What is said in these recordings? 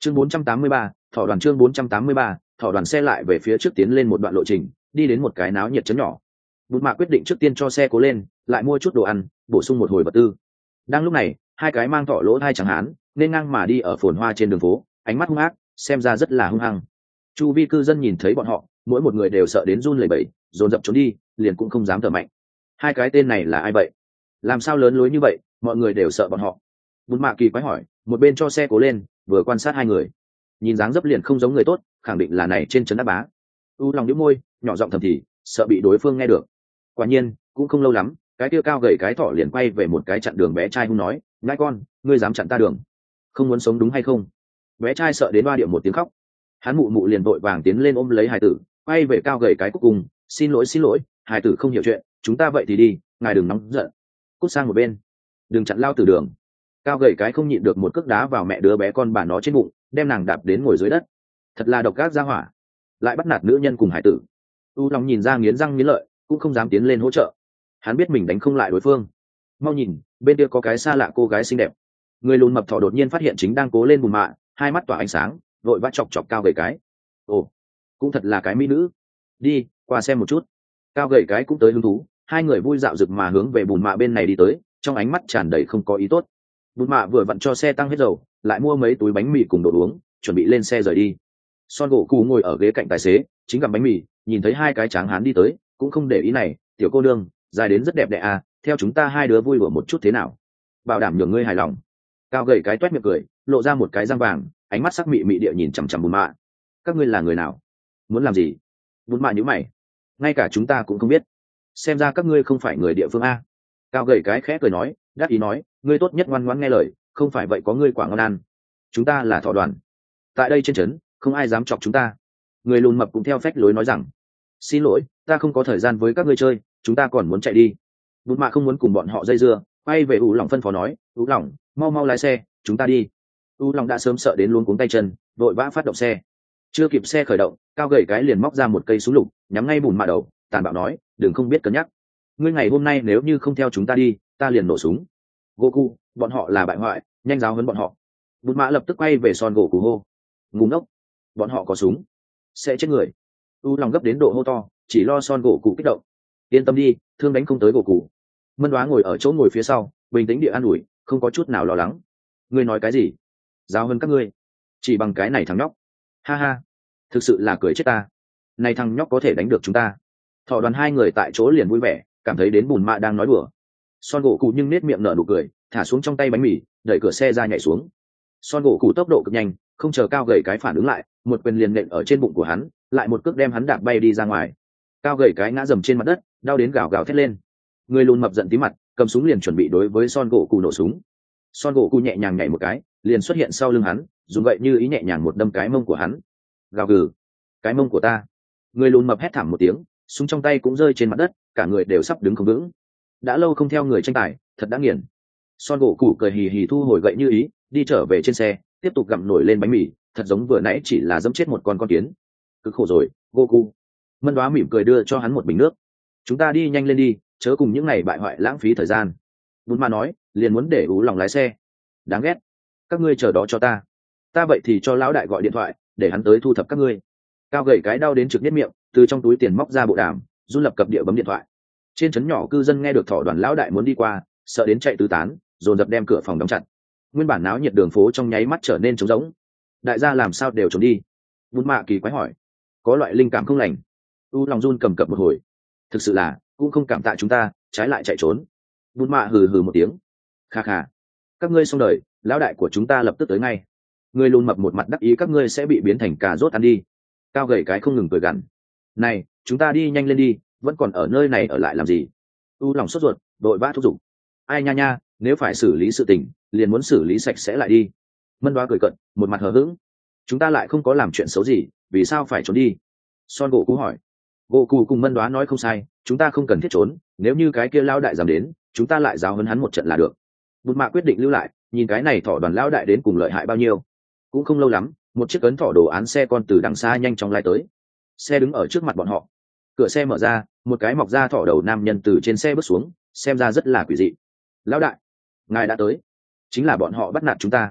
chương 483, thọ đoàn chương 483, thọ đoàn xe lại về phía trước tiến lên một đoạn lộ trình, đi đến một cái náo nhiệt chấn nhỏ. Bụt mạ quyết định trước tiên cho xe cố lên, lại mua chút đồ ăn, bổ sung một hồi vật tư. Đang lúc này, hai cái mang thọ lỗ thai chẳng hán nên ngang mà đi ở phồn hoa trên đường phố, ánh mắt hung ác, xem ra rất là hung hăng. Chu vi cư dân nhìn thấy bọn họ, mỗi một người đều sợ đến run lẩy bẩy, dồn dập trốn đi, liền cũng không dám thở mạnh. Hai cái tên này là ai vậy? Làm sao lớn lối như vậy, mọi người đều sợ bọn họ. Bụt mạ kỳ quái hỏi, một bên cho xe cố lên, vừa quan sát hai người. Nhìn dáng dấp liền không giống người tốt, khẳng định là này trên trấn đáp bá. U lòng nhíu môi, nhỏ giọng thầm thì, sợ bị đối phương nghe được. Quả nhiên, cũng không lâu lắm, cái kia cao gầy cái thỏ liền quay về một cái chặn đường bé trai hung nói, nhãi con, ngươi dám chặn ta đường, không muốn sống đúng hay không? Bé trai sợ đến ba điệu một tiếng khóc. Hắn mụ mụ liền vội vàng tiến lên ôm lấy hài tử, quay về cao gầy cái cuối cùng, xin lỗi, hài tử không hiểu chuyện, chúng ta vậy thì đi, ngài đừng nóng giận, cút sang một bên, đừng chặn lao tử đường. Cao gầy cái không nhịn được một cước đá vào mẹ đứa bé con bà nó trên bụng, đem nàng đạp đến ngồi dưới đất. Thật là độc ác ra hỏa, lại bắt nạt nữ nhân cùng hải tử. U lòng nhìn ra nghiến răng nghiến lợi, cũng không dám tiến lên hỗ trợ. Hắn biết mình đánh không lại đối phương. Mau nhìn, bên kia có cái xa lạ cô gái xinh đẹp. Người lùn mập thỏ đột nhiên phát hiện chính đang cố lên bùn mạ, hai mắt tỏa ánh sáng, vội vã chọc chọc cao gầy cái. Ồ, cũng thật là cái mỹ nữ. Đi, qua xem một chút. Cao gầy cái cũng tới hứng thú, hai người vui dạo rực mà hướng về bùn mạ bên này đi tới, trong ánh mắt tràn đầy không có ý tốt. Bùn mạ vừa vặn cho xe tăng hết dầu, lại mua mấy túi bánh mì cùng đồ uống, chuẩn bị lên xe rời đi. Son gỗ cù ngồi ở ghế cạnh tài xế, chính gặm bánh mì, nhìn thấy hai cái tráng hán đi tới, cũng không để ý này, tiểu cô nương, dài đến rất đẹp đẽ à, theo chúng ta hai đứa vui đùa một chút thế nào? Bảo đảm nhường ngươi hài lòng. Cao gầy cái toét miệng cười, lộ ra một cái răng vàng, ánh mắt sắc mị mị địa nhìn chằm chằm bùn mạ. Các ngươi là người nào? Muốn làm gì? Bùn mạ nhíu mày. Ngay cả chúng ta cũng không biết. Xem ra các ngươi không phải người địa phương a. Cao gầy cái khẽ cười nói, đáp ý nói, ngươi tốt nhất ngoan ngoãn nghe lời, không phải vậy có ngươi quả ngon ăn. Chúng ta là thọ đoàn. Tại đây trên trấn, không ai dám chọc chúng ta. Người lùn mập cũng theo phách lối nói rằng, xin lỗi, ta không có thời gian với các ngươi chơi, chúng ta còn muốn chạy đi. Bụt mạ không muốn cùng bọn họ dây dưa, quay về U lòng phân phó nói, U lòng, mau mau lái xe, chúng ta đi. U lòng đã sớm sợ đến luống cuống tay chân, vội vã phát động xe. Chưa kịp xe khởi động, cao gầy cái liền móc ra một cây súng lục, nhắm ngay bùn mạ đầu, tàn bạo nói, đừng không biết cân nhắc. Ngươi ngày hôm nay nếu như không theo chúng ta đi, ta liền nổ súng. Goku, bọn họ là bại hoại, nhanh giáo huấn bọn họ. Bụt mạ lập tức quay về Son Goku hô, ngu ngốc, bọn họ có súng, sẽ chết người. U lòng gấp đến độ hô to, chỉ lo Son Goku kích động. Yên tâm đi, thương đánh không tới Goku. Mân Đoá ngồi ở chỗ ngồi phía sau, bình tĩnh địa an ủi, không có chút nào lo lắng. Ngươi nói cái gì? Giáo hơn các ngươi? Chỉ bằng cái này thằng nhóc? Ha ha, thực sự là cười chết ta. Này thằng nhóc có thể đánh được chúng ta. Thọ đoàn hai người tại chỗ liền vui vẻ, cảm thấy đến bùn mạ đang nói đùa. Son gỗ cụ nhưng nết miệng nở nụ cười, thả xuống trong tay bánh mì, đẩy cửa xe ra nhảy xuống. Son gỗ cụ tốc độ cực nhanh, không chờ cao gầy cái phản ứng lại, một quyền liền nện ở trên bụng của hắn, lại một cước đem hắn đạp bay đi ra ngoài. Cao gầy cái ngã dầm trên mặt đất, đau đến gào gào thét lên. Người lùn mập giận tí mặt, cầm súng liền chuẩn bị đối với Son gỗ cụ nổ súng. Son gỗ cụ nhẹ nhàng nhảy một cái, liền xuất hiện sau lưng hắn, dùng vậy như ý nhẹ nhàng một đâm cái mông của hắn. Gào gừ, cái mông của ta. Người lùn mập hét thảm một tiếng, súng trong tay cũng rơi trên mặt đất, cả người đều sắp đứng không vững. Đã lâu không theo người tranh tài, thật đã nghiền. Son gỗ cụ cười hì hì thu hồi gậy như ý, đi trở về trên xe, tiếp tục gặm nổi lên bánh mì, thật giống vừa nãy chỉ là dẫm chết một con kiến. Cực khổ rồi, Goku. Mân Đoá mỉm cười đưa cho hắn một bình nước. Chúng ta đi nhanh lên đi, chớ cùng những ngày bại hoại lãng phí thời gian. Bùn mà nói, liền muốn để Ú lòng lái xe. Đáng ghét. Các ngươi chờ đó cho ta. Ta vậy thì cho lão đại gọi điện thoại, để hắn tới thu thập các ngươi. Cao gầy cái đau đến trực nhất miệng, từ trong túi tiền móc ra bộ đàm, run lập cập địa bấm điện thoại. Trên trấn nhỏ cư dân nghe được thỏ đoàn lão đại muốn đi qua, sợ đến chạy tứ tán, dồn dập đem cửa phòng đóng chặt. Nguyên bản náo nhiệt đường phố trong nháy mắt trở nên trống rỗng. Đại gia làm sao đều trốn đi? Bùn mạ kỳ quái hỏi. Có loại linh cảm không lành. U lòng run cầm cập một hồi. Thực sự là, cũng không cảm tạ chúng ta, trái lại chạy trốn. Bùn mạ hừ hừ một tiếng. Kha kha. Các ngươi xong đời, lão đại của chúng ta lập tức tới ngay. Người lùn mập một mặt đắc ý các ngươi sẽ bị biến thành cà rốt ăn đi. Cao gầy cái không ngừng cười gằn. Này, chúng ta đi nhanh lên đi, vẫn còn ở nơi này ở lại làm gì? U lòng sốt ruột, đội vã thúc giục. Ai nha nha, nếu phải xử lý sự tình, liền muốn xử lý sạch sẽ lại đi. Mân Đoá cười cận, một mặt hờ hững. Chúng ta lại không có làm chuyện xấu gì, vì sao phải trốn đi? Son gỗ cú hỏi. Gỗ cù cùng Mân Đoá nói không sai, chúng ta không cần thiết trốn, nếu như cái kia lao đại dám đến, chúng ta lại giáo huấn hắn một trận là được. Bụt mạ quyết định lưu lại, nhìn cái này thỏ đoàn lao đại đến cùng lợi hại bao nhiêu. Cũng không lâu lắm, một chiếc ấn thỏ đồ án xe con từ đằng xa nhanh chóng lai tới. Xe đứng ở trước mặt bọn họ, cửa xe mở ra, một cái mọc ra thỏ đầu nam nhân từ trên xe bước xuống, xem ra rất là quỷ dị. Lão đại, ngài đã tới. Chính là bọn họ bắt nạt chúng ta.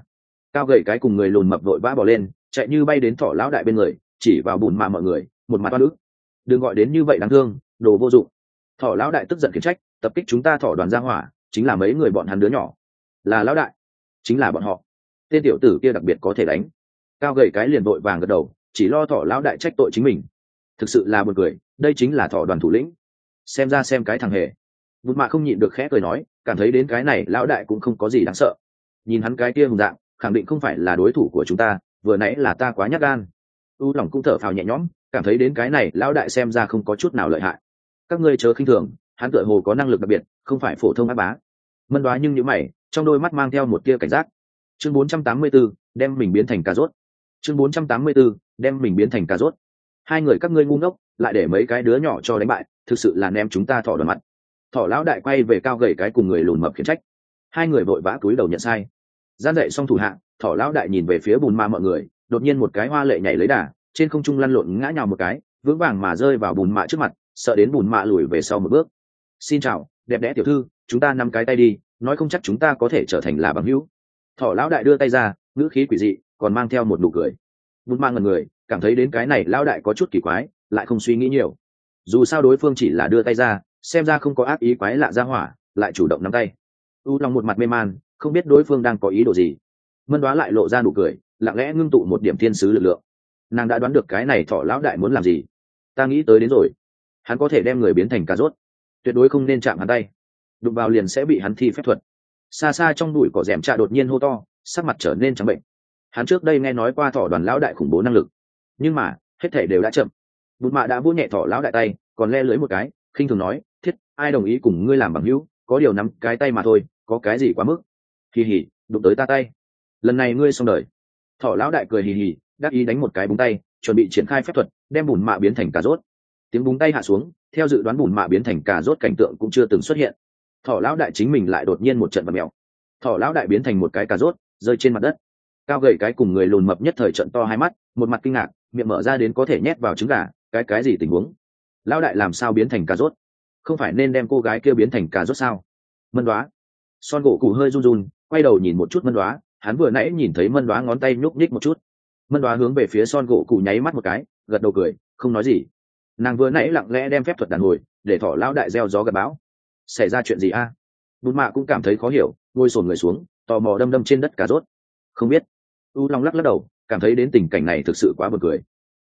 Cao gầy cái cùng người lùn mập vội vã bỏ lên, chạy như bay đến thỏ lão đại bên người, chỉ vào bùn mạ mọi người, một mặt oan ức. Đừng gọi đến như vậy đáng thương, đồ vô dụng. Thỏ lão đại tức giận khiển trách, tập kích chúng ta thỏ đoàn gia hỏa, chính là mấy người bọn hắn đứa nhỏ. Là lão đại, chính là bọn họ. Tên tiểu tử kia đặc biệt có thể đánh. Cao gầy cái liền vội vàng gật đầu, chỉ lo thỏ lão đại trách tội chính mình. Thực sự là buồn cười, đây chính là thỏ đoàn thủ lĩnh. Xem ra xem cái thằng hề. Bùn mạ không nhịn được khẽ cười nói, cảm thấy đến cái này lão đại cũng không có gì đáng sợ. Nhìn hắn cái kia hùng dạng, khẳng định không phải là đối thủ của chúng ta, vừa nãy là ta quá nhát gan. U lòng cũng thở phào nhẹ nhõm, cảm thấy đến cái này lão đại xem ra không có chút nào lợi hại. Các ngươi chớ khinh thường, hắn tựa hồ có năng lực đặc biệt, không phải phổ thông ác bá. Mân Đoá nhưng nhíu mày, trong đôi mắt mang theo một tia cảnh giác. Chương 484, đem mình biến thành cà rốt. Chương 484, đem mình biến thành cà rốt. Hai người các ngươi ngu ngốc, lại để mấy cái đứa nhỏ cho đánh bại, thực sự là ném chúng ta thỏ đoàn mặt. Thỏ lão đại quay về cao gầy cái cùng người lùn mập khiển trách. Hai người vội vã cúi đầu nhận sai. Gian dậy xong thủ hạ, thỏ lão đại nhìn về phía bùn ma mọi người, đột nhiên một cái hoa lệ nhảy lấy đà, trên không trung lăn lộn ngã nhào một cái, vững vàng mà rơi vào bùn mạ trước mặt, sợ đến bùn mạ lùi về sau một bước. Xin chào, đẹp đẽ tiểu thư, chúng ta nắm cái tay đi, nói không chắc chúng ta có thể trở thành là bằng hữu. Thỏ lão đại đưa tay ra, ngữ khí quỷ dị, còn mang theo một nụ cười. Bùn mạ ngẩn người, cảm thấy đến cái này lão đại có chút kỳ quái, lại không suy nghĩ nhiều. Dù sao đối phương chỉ là đưa tay ra, xem ra không có ác ý quái lạ ra hỏa, lại chủ động nắm tay. U Long một mặt mê man, không biết đối phương đang có ý đồ gì. Mân Đoá lại lộ ra nụ cười, lặng lẽ ngưng tụ một điểm thiên sứ lực lượng. Nàng đã đoán được cái này thỏ lão đại muốn làm gì. Ta nghĩ tới đến rồi, hắn có thể đem người biến thành cà rốt, tuyệt đối không nên chạm hắn tay, đụng vào liền sẽ bị hắn thi phép thuật. Xa xa trong bụi cỏ rèm trạ đột nhiên hô to, sắc mặt trở nên trắng bệnh. Hắn trước đây nghe nói qua thỏ đoàn lão đại khủng bố năng lực, nhưng mà hết thể đều đã chậm. Bụt mạ đã vỗ nhẹ thỏ lão đại tay, còn le lưới một cái, khinh thường nói, thiết, ai đồng ý cùng ngươi làm bằng hữu, có điều nắm cái tay mà thôi, có cái gì quá mức. Hì hì, đụng tới ta tay, lần này ngươi xong đời. Thỏ lão đại cười hì hì, đắc ý đánh một cái búng tay, chuẩn bị triển khai phép thuật đem bùn mạ biến thành cà rốt. Tiếng búng tay hạ xuống, theo dự đoán bùn mạ biến thành cà rốt cảnh tượng cũng chưa từng xuất hiện. Thỏ lão đại chính mình lại đột nhiên một trận vật mèo. Thỏ lão đại biến thành một cái cà rốt, rơi trên mặt đất. Cao gầy cái cùng người lùn mập nhất thời trận to hai mắt, một mặt kinh ngạc, miệng mở ra đến có thể nhét vào trứng gà, cái gì tình huống? Lão đại làm sao biến thành cà rốt? Không phải nên đem cô gái kia biến thành cà rốt sao? Mân Đoá. Son gỗ cụ hơi run run, quay đầu nhìn một chút Mân Đoá, hắn vừa nãy nhìn thấy Mân Đoá ngón tay nhúc nhích một chút. Mân Đoá hướng về phía Son gỗ cụ nháy mắt một cái, gật đầu cười, không nói gì. Nàng vừa nãy lặng lẽ đem phép thuật đàn hồi, để thỏ lão đại gieo gió gặt bão. Xảy ra chuyện gì a? Bùn mạ cũng cảm thấy khó hiểu, ngồi xổm người xuống, tò mò đâm đâm trên đất cà rốt. Không biết. U Long lắc lắc đầu, cảm thấy đến tình cảnh này thực sự quá buồn cười.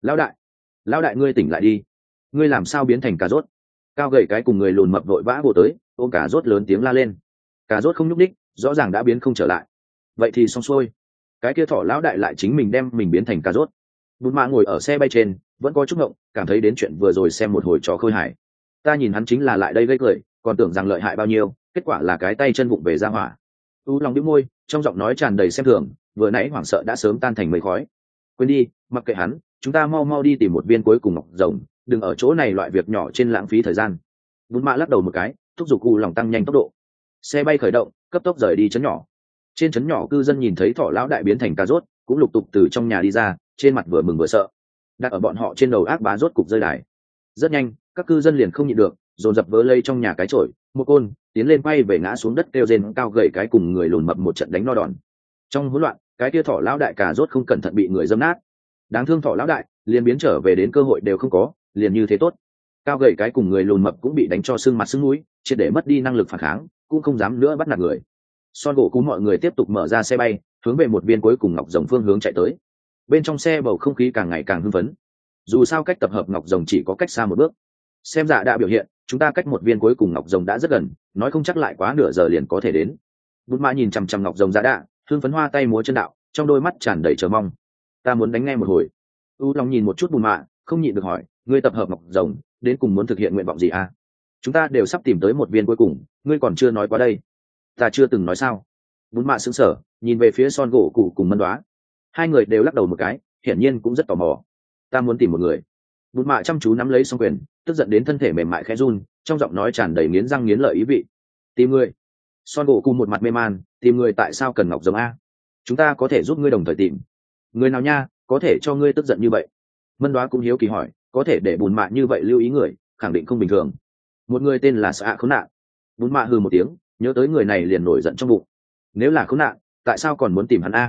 Lão đại ngươi tỉnh lại đi, ngươi làm sao biến thành cà rốt? Cao gầy cái cùng người lùn mập vội vã vô tới, ôm cà rốt lớn tiếng la lên. Cà rốt không nhúc đích, rõ ràng đã biến không trở lại. Vậy thì xong xuôi. Cái kia thỏ lão đại lại chính mình đem mình biến thành cà rốt. Bùn mạ ngồi ở xe bay trên, vẫn có chút ngộng, cảm thấy đến chuyện vừa rồi xem một hồi trò khơi hài. Ta nhìn hắn chính là lại đây gây cười, còn tưởng rằng lợi hại bao nhiêu, kết quả là cái tay chân vụng về ra hỏa. U Long bĩu môi, trong giọng nói tràn đầy xem thường, vừa nãy hoảng sợ đã sớm tan thành mây khói. Quên đi, mặc kệ hắn, chúng ta mau mau đi tìm một viên cuối cùng ngọc rồng, đừng ở chỗ này loại việc nhỏ trên lãng phí thời gian. Bùn mạ lắc đầu một cái, thúc giục U Long tăng nhanh tốc độ. Xe bay khởi động, cấp tốc rời đi trấn nhỏ. Trên trấn nhỏ cư dân nhìn thấy thỏ lão đại biến thành cà rốt, cũng lục tục từ trong nhà đi ra, trên mặt vừa mừng vừa sợ. Đặt ở bọn họ trên đầu ác bá rốt cục rơi đài. Rất nhanh, các cư dân liền không nhịn được, dồn dập vớ lây trong nhà cái chổi, một côn, tiến lên quay về ngã xuống đất kêu rên cao gầy cái cùng người lùn mập một trận đánh no đòn. Trong hỗn loạn, cái kia thỏ lão đại cà rốt không cẩn thận bị người dâm nát. Đáng thương thỏ lão đại, liền biến trở về đến cơ hội đều không có, liền như thế tốt. Cao gầy cái cùng người lùn mập cũng bị đánh cho sưng mặt sưng mũi, triệt để mất đi năng lực phản kháng, cũng không dám nữa bắt nạt người. Son gỗ cú mọi người tiếp tục mở ra xe bay, hướng về một viên cuối cùng ngọc rồng phương hướng chạy tới. Bên trong xe bầu không khí càng ngày càng hưng phấn. Dù sao cách tập hợp ngọc rồng chỉ có cách xa một bước. Xem dạ đã biểu hiện, chúng ta cách một viên cuối cùng ngọc rồng đã rất gần, nói không chắc lại quá nửa giờ liền có thể đến. Bút mã nhìn chằm chằm ngọc rồng dạ đã, hưng phấn hoa tay múa chân đạo, trong đôi mắt tràn đầy chờ mong. Ta muốn đánh nghe một hồi. U Long nhìn một chút Bùn Mạ, không nhịn được hỏi, ngươi tập hợp ngọc rồng, đến cùng muốn thực hiện nguyện vọng gì à? Chúng ta đều sắp tìm tới một viên cuối cùng, ngươi còn chưa nói qua đây. Ta chưa từng nói sao? Bùn Mạ sững sờ, nhìn về phía Son gỗ cụ cùng Mân Đoá. Hai người đều lắc đầu một cái, hiển nhiên cũng rất tò mò. Ta muốn tìm một người. Bùn Mạ chăm chú nắm lấy song quyền, tức giận đến thân thể mềm mại khẽ run, trong giọng nói tràn đầy nghiến răng nghiến lợi ý vị. Tìm người? Son gỗ cụ một mặt mê man, tìm người tại sao cần ngọc rồng a? Chúng ta có thể giúp ngươi đồng thời tìm. Người nào nha, có thể cho ngươi tức giận như vậy? Mân Đoá cũng hiếu kỳ hỏi, có thể để Bùn Mạ như vậy lưu ý người, khẳng định không bình thường. Một người tên là Xạ Khốn Nạn. Bùn Mạ hừ một tiếng, nhớ tới người này liền nổi giận trong bụng. Nếu là khốn nạn, tại sao còn muốn tìm hắn a?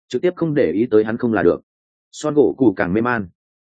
trực tiếp không để ý tới hắn không là được. Son gỗ cụ càng mê man.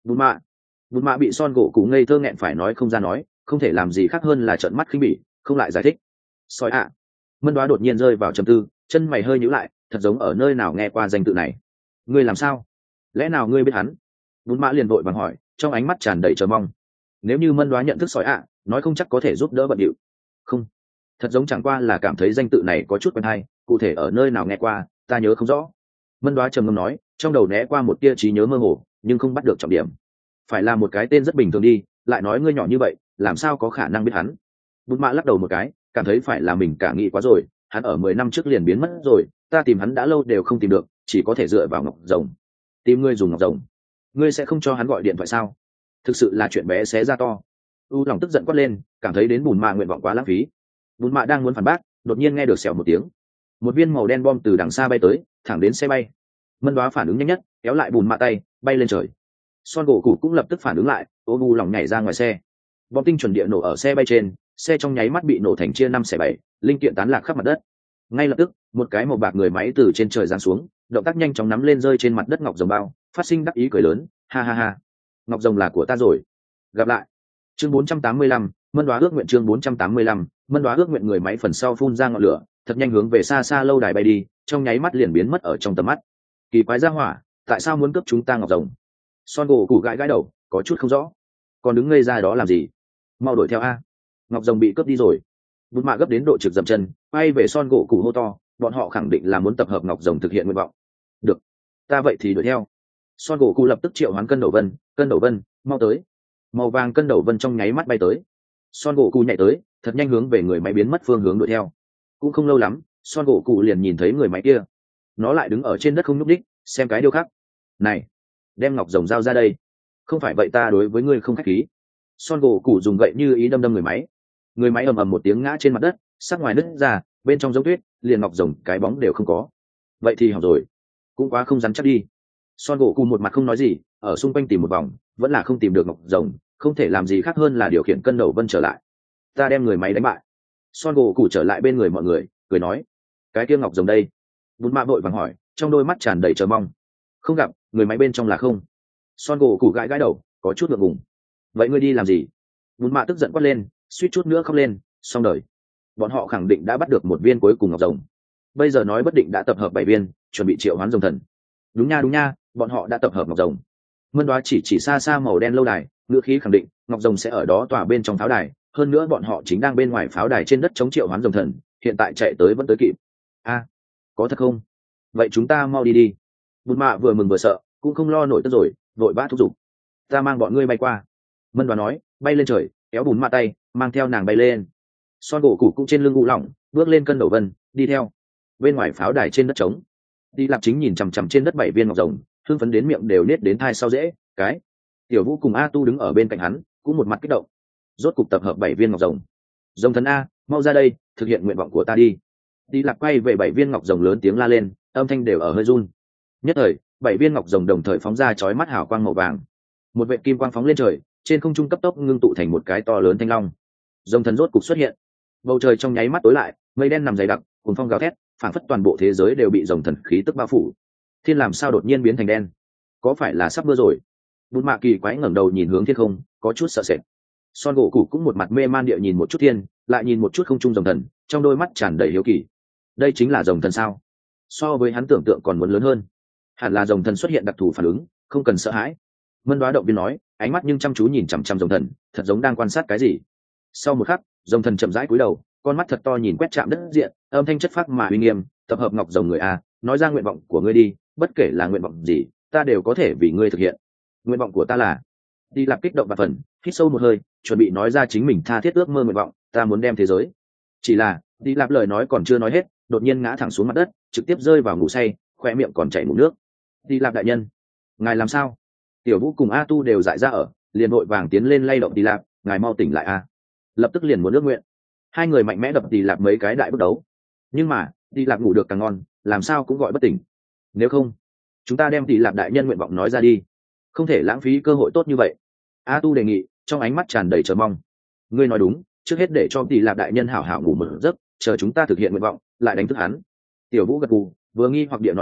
Bùn mạ bị son gỗ cụ ngây thơ nghẹn phải nói không ra nói, không thể làm gì khác hơn là trợn mắt khinh bỉ, không lại giải thích. Sói ạ. Mân Đoá đột nhiên rơi vào trầm tư, chân mày hơi nhíu lại, thật giống ở nơi nào nghe qua danh tự này. Ngươi làm sao? Lẽ nào ngươi biết hắn? Bùn mạ liền vội vàng hỏi, trong ánh mắt tràn đầy chờ mong. Nếu như Mân Đoá nhận thức sói ạ, nói không chắc có thể giúp đỡ bận điệu. Không, thật giống chẳng qua là cảm thấy danh tự này có chút quen hay, cụ thể ở nơi nào nghe qua, ta nhớ không rõ. Mân Đoá trầm ngâm nói, trong đầu né qua một tia trí nhớ mơ hồ, nhưng không bắt được trọng điểm. Phải là một cái tên rất bình thường đi, lại nói ngươi nhỏ như vậy, làm sao có khả năng biết hắn? Bùn mạ lắc đầu một cái, cảm thấy phải là mình cả nghĩ quá rồi, hắn ở 10 năm trước liền biến mất rồi, ta tìm hắn đã lâu đều không tìm được, chỉ có thể dựa vào ngọc rồng. Tìm ngươi dùng ngọc rồng, ngươi sẽ không cho hắn gọi điện thoại sao? Thực sự là chuyện bé xé ra to. U lòng tức giận quát lên, cảm thấy đến bùn mạ nguyện vọng quá lãng phí. Bùn mạ đang muốn phản bác, đột nhiên nghe được xèo một tiếng, một viên màu đen bom từ đằng xa bay tới, thẳng đến xe bay. Mân Đoá phản ứng nhanh nhất, kéo lại bùn mạ tay, bay lên trời. Son gỗ cụ cũng lập tức phản ứng lại, ôm u lòng nhảy ra ngoài xe. Bom tinh chuẩn địa nổ ở xe bay trên, xe trong nháy mắt bị nổ thành chia 5/7, linh kiện tán lạc khắp mặt đất. Ngay lập tức, một cái màu bạc người máy từ trên trời giáng xuống, động tác nhanh chóng nắm lên rơi trên mặt đất ngọc rồng bao, phát sinh đắc ý cười lớn, ha ha ha, ngọc rồng là của ta rồi. Gặp lại. Chương 485, Mân Đoá ước nguyện. Chương 485, Mân Đoá ước nguyện. Người máy phần sau phun ra ngọn lửa, thật nhanh hướng về xa xa lâu đài bay đi, trong nháy mắt liền biến mất ở trong tầm mắt. Kỳ quái gia hỏa, tại sao muốn cướp chúng ta ngọc rồng? Son gỗ cụ gãi đầu, có chút không rõ. Còn đứng ngây ra đó làm gì? Mau đuổi theo a! Ngọc rồng bị cướp đi rồi. Bút mạ gấp đến độ trực dậm chân, bay về son gỗ cụ hô to, bọn họ khẳng định là muốn tập hợp ngọc rồng thực hiện nguyện vọng. Được, ta vậy thì đuổi theo. Son gỗ cụ lập tức triệu hoán cân đầu vân, mau tới. Màu vàng cân đầu vân trong nháy mắt bay tới. Son gỗ cụ nhảy tới, thật nhanh hướng về người máy biến mất phương hướng đuổi theo. Cũng không lâu lắm, son gỗ cụ liền nhìn thấy người máy kia. Nó lại đứng ở trên đất không nhúc đích, xem cái điêu khắc. Này, đem ngọc rồng giao ra đây, không phải vậy ta đối với ngươi không khách khí. Son gỗ cụ dùng gậy như ý đâm người máy. Người máy ầm ầm một tiếng ngã trên mặt đất, sắc ngoài nứt ra, bên trong giống tuyết, liền ngọc rồng cái bóng đều không có. Vậy thì hỏng rồi, cũng quá không rắn chắc đi. Son gỗ cụ một mặt không nói gì, ở xung quanh tìm một vòng, vẫn là không tìm được ngọc rồng, không thể làm gì khác hơn là điều khiển cân đầu vân trở lại. Ta đem người máy đánh bại. Son gỗ cụ trở lại bên người mọi người, cười nói, cái kia ngọc rồng đây? Bún mạ vội vàng hỏi, trong đôi mắt tràn đầy chờ mong. Không gặp, người máy bên trong là không. Son gỗ cụ gãi đầu, có chút ngượng ngùng. Vậy ngươi đi làm gì? Bún mạ tức giận quát lên, suýt chút nữa khóc lên, xong đời. Bọn họ khẳng định đã bắt được một viên cuối cùng ngọc rồng, bây giờ nói bất định đã tập hợp 7 viên, chuẩn bị triệu hoán rồng thần. Đúng nha, bọn họ đã tập hợp ngọc rồng. Mân Đoá chỉ xa xa màu đen lâu đài, ngữ khí khẳng định ngọc rồng sẽ ở đó tỏa bên trong pháo đài, hơn nữa bọn họ chính đang bên ngoài pháo đài trên đất chống triệu hoán rồng thần, hiện tại chạy tới vẫn tới kịp. A, có thật không? Vậy chúng ta mau đi. Bùn mạ vừa mừng vừa sợ, cũng không lo nổi tức rồi, vội vã thúc giục. Ta mang bọn ngươi bay qua. Mân Đoá nói, bay lên trời, kéo bùn mạ tay, mang theo nàng bay lên. Son gỗ cụ cũng trên lưng ngụ lỏng, bước lên cân đầu vân, đi theo. Bên ngoài pháo đài trên đất trống, đi lạp chính nhìn chằm chằm trên đất 7 viên ngọc rồng, hưng phấn đến miệng đều nết đến thai sau dễ. Cái tiểu vũ cùng a tu đứng ở bên cạnh hắn, cũng một mặt kích động. Rốt cục tập hợp 7 viên ngọc rồng. Rồng thần a, mau ra đây, thực hiện nguyện vọng của ta đi. Đi lạp quay về 7 viên ngọc rồng lớn tiếng la lên, âm thanh đều ở hơi run. Nhất thời 7 viên ngọc rồng đồng thời phóng ra chói mắt hào quang màu vàng. Một vệt kim quang phóng lên trời, trên không trung cấp tốc ngưng tụ thành một cái to lớn thanh long. Rồng thần rốt cục xuất hiện. Bầu trời trong nháy mắt tối lại, mây đen nằm dày đặc, cuồng phong gào thét, phảng phất toàn bộ thế giới đều bị rồng thần khí tức bao phủ. Thiên làm sao đột nhiên biến thành đen? Có phải là sắp mưa rồi? Bùn mạ kỳ quái ngẩng đầu nhìn hướng thiên không, có chút sợ sệt. Son gỗ cụ cũng một mặt mê man địa nhìn một chút thiên, lại nhìn một chút không trung rồng thần, trong đôi mắt tràn đầy hiếu kỳ. Đây chính là rồng thần sao? So với hắn tưởng tượng còn muốn lớn hơn. Hẳn là rồng thần xuất hiện đặc thù phản ứng, không cần sợ hãi. Mân Đoá động viên nói, ánh mắt nhưng chăm chú nhìn chằm chằm rồng thần, thật giống đang quan sát cái gì. Sau một khắc, rồng thần chậm rãi cúi đầu, con mắt thật to nhìn quét chạm đất diện, âm thanh chất phác mà uy nghiêm, tập hợp ngọc rồng người a, nói ra nguyện vọng của ngươi đi, bất kể là nguyện vọng gì, ta đều có thể vì ngươi thực hiện. Nguyện vọng của ta là. Đi lạp kích động và phần, hít sâu một hơi, chuẩn bị nói ra chính mình tha thiết ước mơ nguyện vọng, ta muốn đem thế giới. Chỉ là, đi lạp lời nói còn chưa nói hết, đột nhiên ngã thẳng xuống mặt đất, trực tiếp rơi vào ngủ say, khoe miệng còn chảy mụn nước. Đi lạp đại nhân, ngài làm sao? Tiểu vũ cùng a tu đều dại ra ở, liền vội vàng tiến lên lay động đi lạp, ngài mau tỉnh lại a. Lập tức liền muốn ước nguyện. Hai người mạnh mẽ đập đi lạp mấy cái đại bước đấu, nhưng mà đi lạp ngủ được càng ngon, làm sao cũng gọi bất tỉnh. Nếu không, chúng ta đem đi lạp đại nhân nguyện vọng nói ra đi, không thể lãng phí cơ hội tốt như vậy. A tu đề nghị, trong ánh mắt tràn đầy chờ mong. Ngươi nói đúng, trước hết để cho đi lạp đại nhân hảo hảo ngủ một giấc, chờ chúng ta thực hiện nguyện vọng lại đánh thức hắn. Tiểu vũ gật gù, vừa nghi hoặc địa nói thầm,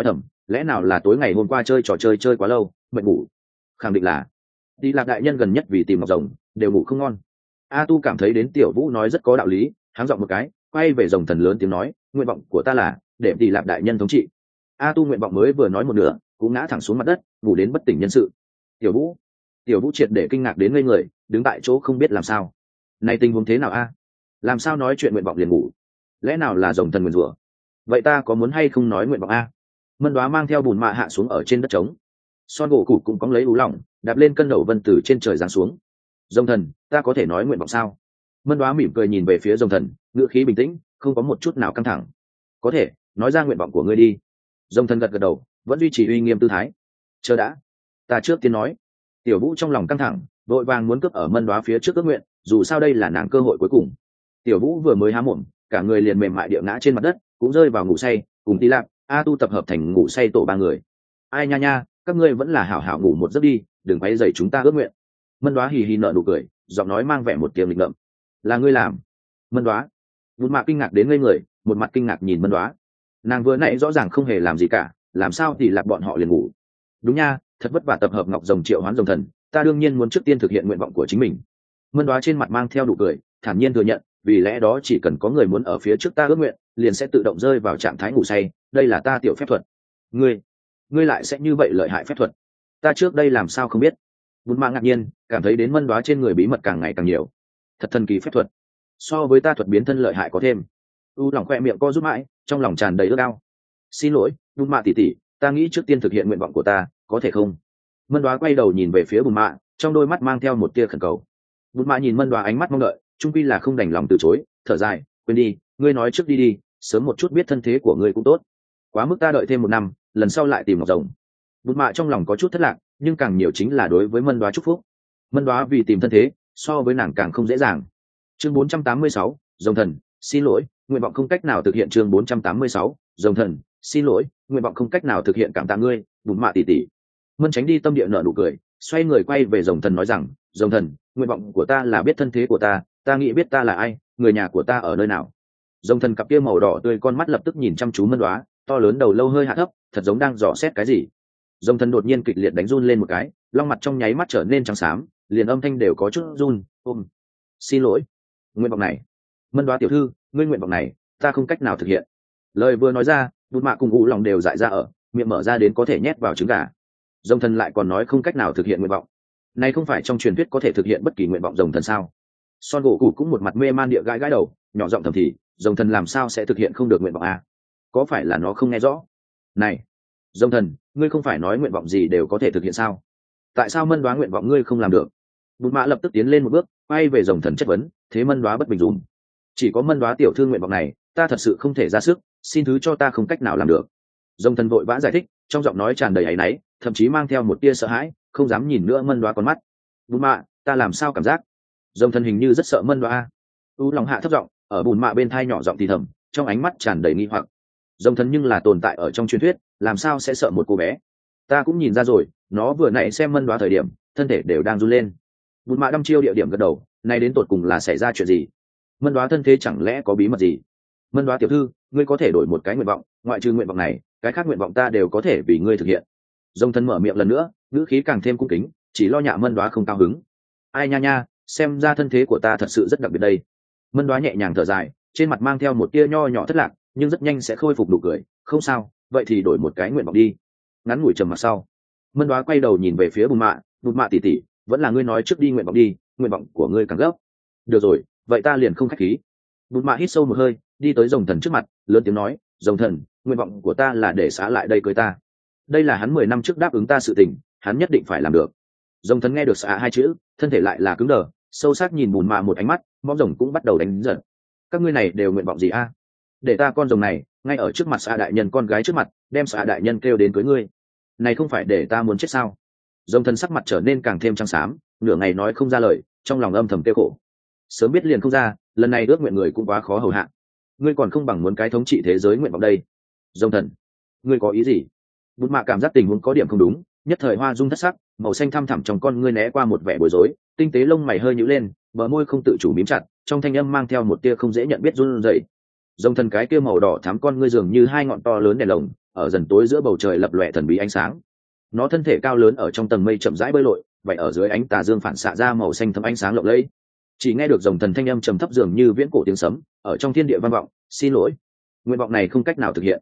lẽ nào là tối ngày hôm qua chơi trò chơi chơi quá lâu mệt ngủ? Khẳng định là đi lạc đại nhân gần nhất vì tìm ngọc rồng đều ngủ không ngon. A tu cảm thấy đến tiểu vũ nói rất có đạo lý, háng giọng một cái quay về rồng thần lớn tiếng nói, nguyện vọng của ta là để đi lạc đại nhân thống trị. A tu nguyện vọng mới vừa nói một nửa cũng ngã thẳng xuống mặt đất, ngủ đến bất tỉnh nhân sự. Tiểu vũ triệt để kinh ngạc đến ngây người, đứng tại chỗ không biết làm sao. Này tình huống thế nào a? Làm sao nói chuyện nguyện vọng liền ngủ? Lẽ nào là rồng thần nguyền rủa? Vậy ta có muốn hay không nói nguyện vọng a? Mân Đoá mang theo bùn mạ hạ xuống ở trên đất trống. Son gỗ cụ cũng cóng lấy ú lỏng đạp lên cân đầu vân từ trên trời giáng xuống. Rồng thần, ta có thể nói nguyện vọng sao? Mân Đoá mỉm cười nhìn về phía rồng thần, ngữ khí bình tĩnh, không có một chút nào căng thẳng. Có thể, nói ra nguyện vọng của ngươi đi. Rồng thần gật gật đầu, vẫn duy trì uy nghiêm tư thái. Chờ đã, ta trước tiên nói. Tiểu vũ trong lòng căng thẳng, vội vàng muốn cướp ở Mân Đoá phía trước ước nguyện, dù sao đây là nàng cơ hội cuối cùng. Tiểu vũ vừa mới há mồm, cả người liền mềm mại địa ngã trên mặt đất, cũng rơi vào ngủ say, cùng Tí Lạp, A Tu tập hợp thành ngủ say tổ ba người. Ai nha nha, các ngươi vẫn là hảo hảo ngủ một giấc đi, đừng quấy rầy chúng ta ước nguyện. Mân Đoá hì hì nở nụ cười, giọng nói mang vẻ một tiềm lịch ngợm. Là ngươi làm? Mân Đoá. Vụt Mạ kinh ngạc đến ngây người, một mặt kinh ngạc nhìn Mân Đoá. Nàng vừa nãy rõ ràng không hề làm gì cả, làm sao thì lạc bọn họ liền ngủ? Đúng nha, thật vất vả tập hợp ngọc rồng triệu hoán rồng thần, ta đương nhiên muốn trước tiên thực hiện nguyện vọng của chính mình. Mân Đoá trên mặt mang theo nụ cười, thản nhiên thừa nhận, vì lẽ đó chỉ cần có người muốn ở phía trước ta ước nguyện, liền sẽ tự động rơi vào trạng thái ngủ say, đây là ta tiểu phép thuật. Ngươi lại sẽ như vậy lợi hại phép thuật? Ta trước đây làm sao không biết? Vụt Mạ ngạc nhiên, cảm thấy đến Mân Đoá trên người bí mật càng ngày càng nhiều. Thật thần kỳ phép thuật, so với ta thuật biến thân lợi hại có thêm. U lòng khoe miệng co rút mãi, trong lòng tràn đầy ước ao. Xin lỗi, Vụt Mạ tỷ tỷ, ta nghĩ trước tiên thực hiện nguyện vọng của ta, có thể không? Mân Đoá quay đầu nhìn về phía Vụt Mạ, trong đôi mắt mang theo một tia khẩn cầu. Vụt Mạ nhìn Mân Đoá ánh mắt mong đợi, trung quy là không đành lòng từ chối, thở dài, quên đi, ngươi nói trước đi đi, sớm một chút biết thân thế của ngươi cũng tốt. Quá mức ta đợi thêm một năm, lần sau lại tìm ngọc rồng. Vụt Mạ trong lòng có chút thất lạc, nhưng càng nhiều chính là đối với Mân Đoá chúc phúc. Mân Đoá vì tìm thân thế, so với nàng càng không dễ dàng. Chương 486, rồng thần, xin lỗi, nguyện vọng không cách nào thực hiện. Chương 486, rồng thần, xin lỗi, nguyện vọng không cách nào thực hiện, cảm tạ ngươi, Vụt Mạ tỷ tỷ. Mân Tránh đi tâm địa nở nụ cười, xoay người quay về rồng thần nói rằng, rồng thần, nguyện vọng của ta là biết thân thế của ta, ta nghĩ biết ta là ai, người nhà của ta ở nơi nào. Rồng thần cặp kia màu đỏ tươi con mắt lập tức nhìn chăm chú Mân Đoá, to lớn đầu lâu hơi hạ thấp, thật giống đang dò xét cái gì. Rồng thần đột nhiên kịch liệt đánh run lên một cái, long mặt trong nháy mắt trở nên trắng xám, liền âm thanh đều có chút run. Xin lỗi, nguyện vọng này, Mân Đoá tiểu thư, ngươi nguyện vọng này ta không cách nào thực hiện. Lời vừa nói ra, Vụt Mạ cùng U lòng đều dại ra ở, miệng mở ra đến có thể nhét vào trứng gà. Rồng thần lại còn nói không cách nào thực hiện nguyện vọng, này không phải trong truyền thuyết có thể thực hiện bất kỳ nguyện vọng rồng thần sao? Son gỗ cụ cũng một mặt mê man địa gãi gãi đầu, nhỏ giọng thầm thì, rồng thần làm sao sẽ thực hiện không được nguyện vọng à? Có phải là nó không nghe rõ? Này, rồng thần, ngươi không phải nói nguyện vọng gì đều có thể thực hiện sao? Tại sao Mân Đoá nguyện vọng ngươi không làm được? Bụt Mạ lập tức tiến lên một bước, quay về rồng thần chất vấn, thế Mân Đoá bất bình dùm. Chỉ có Mân Đoá tiểu thư nguyện vọng này, ta thật sự không thể ra sức, xin thứ cho ta không cách nào làm được. Rồng thần vội vã giải thích, trong giọng nói tràn đầy áy náy, thậm chí mang theo một tia sợ hãi, không dám nhìn nữa Mân Đoá con mắt. Bụt Mạ, ta làm sao cảm giác? Rồng thần hình như rất sợ Mân Đoá. U lòng hạ thấp giọng, ở Bụt Mạ bên thai nhỏ giọng thì thầm, trong ánh mắt tràn đầy nghi hoặc. Rồng thần nhưng là tồn tại ở trong truyền thuyết, làm sao sẽ sợ một cô bé? Ta cũng nhìn ra rồi, nó vừa nãy xem Mân Đoá thời điểm, thân thể đều đang run lên. Bụt Mạ đăm chiêu địa điểm gật đầu, này đến tột cùng là xảy ra chuyện gì? Mân Đoá thân thế chẳng lẽ có bí mật gì? Mân Đoá tiểu thư, ngươi có thể đổi một cái nguyện vọng, ngoại trừ nguyện vọng này, cái khác nguyện vọng ta đều có thể vì ngươi thực hiện. Rồng thần mở miệng lần nữa, ngữ khí càng thêm cung kính, chỉ lo nhạ Mân Đoá không cao hứng. Ai nha nha, xem ra thân thế của ta thật sự rất đặc biệt đây. Mân Đoá nhẹ nhàng thở dài, trên mặt mang theo một tia nho nhỏ thất lạc, nhưng rất nhanh sẽ khôi phục nụ cười. Không sao, vậy thì đổi một cái nguyện vọng đi. Ngắn ngủi trầm mặc sau, Mân Đoá quay đầu nhìn về phía Bụt Mạ tỷ tỷ, vẫn là ngươi nói trước đi nguyện vọng đi, nguyện vọng của ngươi càng gấp. Được rồi, vậy ta liền không khách khí. Bụt Mạ hít sâu một hơi, đi tới rồng thần trước mặt, lớn tiếng nói, rồng thần, nguyện vọng của ta là để xã lại đây cưới ta. Đây là hắn 10 năm trước đáp ứng ta sự tình, hắn nhất định phải làm được. Rồng thần nghe được xã hai chữ, thân thể lại là cứng đờ, sâu sắc nhìn Bụt Mạ một ánh mắt, mõm rồng cũng bắt đầu đánh giận. Các ngươi này đều nguyện vọng gì a? Để ta con rồng này ngay ở trước mặt xã đại nhân con gái trước mặt, đem xã đại nhân kêu đến cưới ngươi. Này không phải để ta muốn chết sao? Rồng thần sắc mặt trở nên càng thêm trắng xám, nửa ngày nói không ra lời, trong lòng âm thầm kêu khổ. Sớm biết liền không ra, lần này ước nguyện người cũng quá khó hầu hạ. Ngươi còn không bằng muốn cái thống trị thế giới nguyện vọng đây. Rồng thần, ngươi có ý gì? Bụt Mạ cảm giác tình huống có điểm không đúng, nhất thời hoa dung thất sắc, màu xanh thăm thẳm trong con ngươi né qua một vẻ bối rối, tinh tế lông mày hơi nhíu lên, bờ môi không tự chủ mím chặt, trong thanh âm mang theo một tia không dễ nhận biết run rẩy. Rồng thần cái kia màu đỏ thắm con ngươi dường như hai ngọn to lớn đèn lồng, ở dần tối giữa bầu trời lập lòe thần bí ánh sáng. Nó thân thể cao lớn ở trong tầng mây chậm rãi bơi lội, vậy ở dưới ánh tà dương phản xạ ra màu xanh thấm ánh sáng lộng lẫy. Chỉ nghe được dòng thần thanh âm trầm thấp dường như viễn cổ tiếng sấm ở trong thiên địa vang vọng. Xin lỗi, nguyện vọng này không cách nào thực hiện.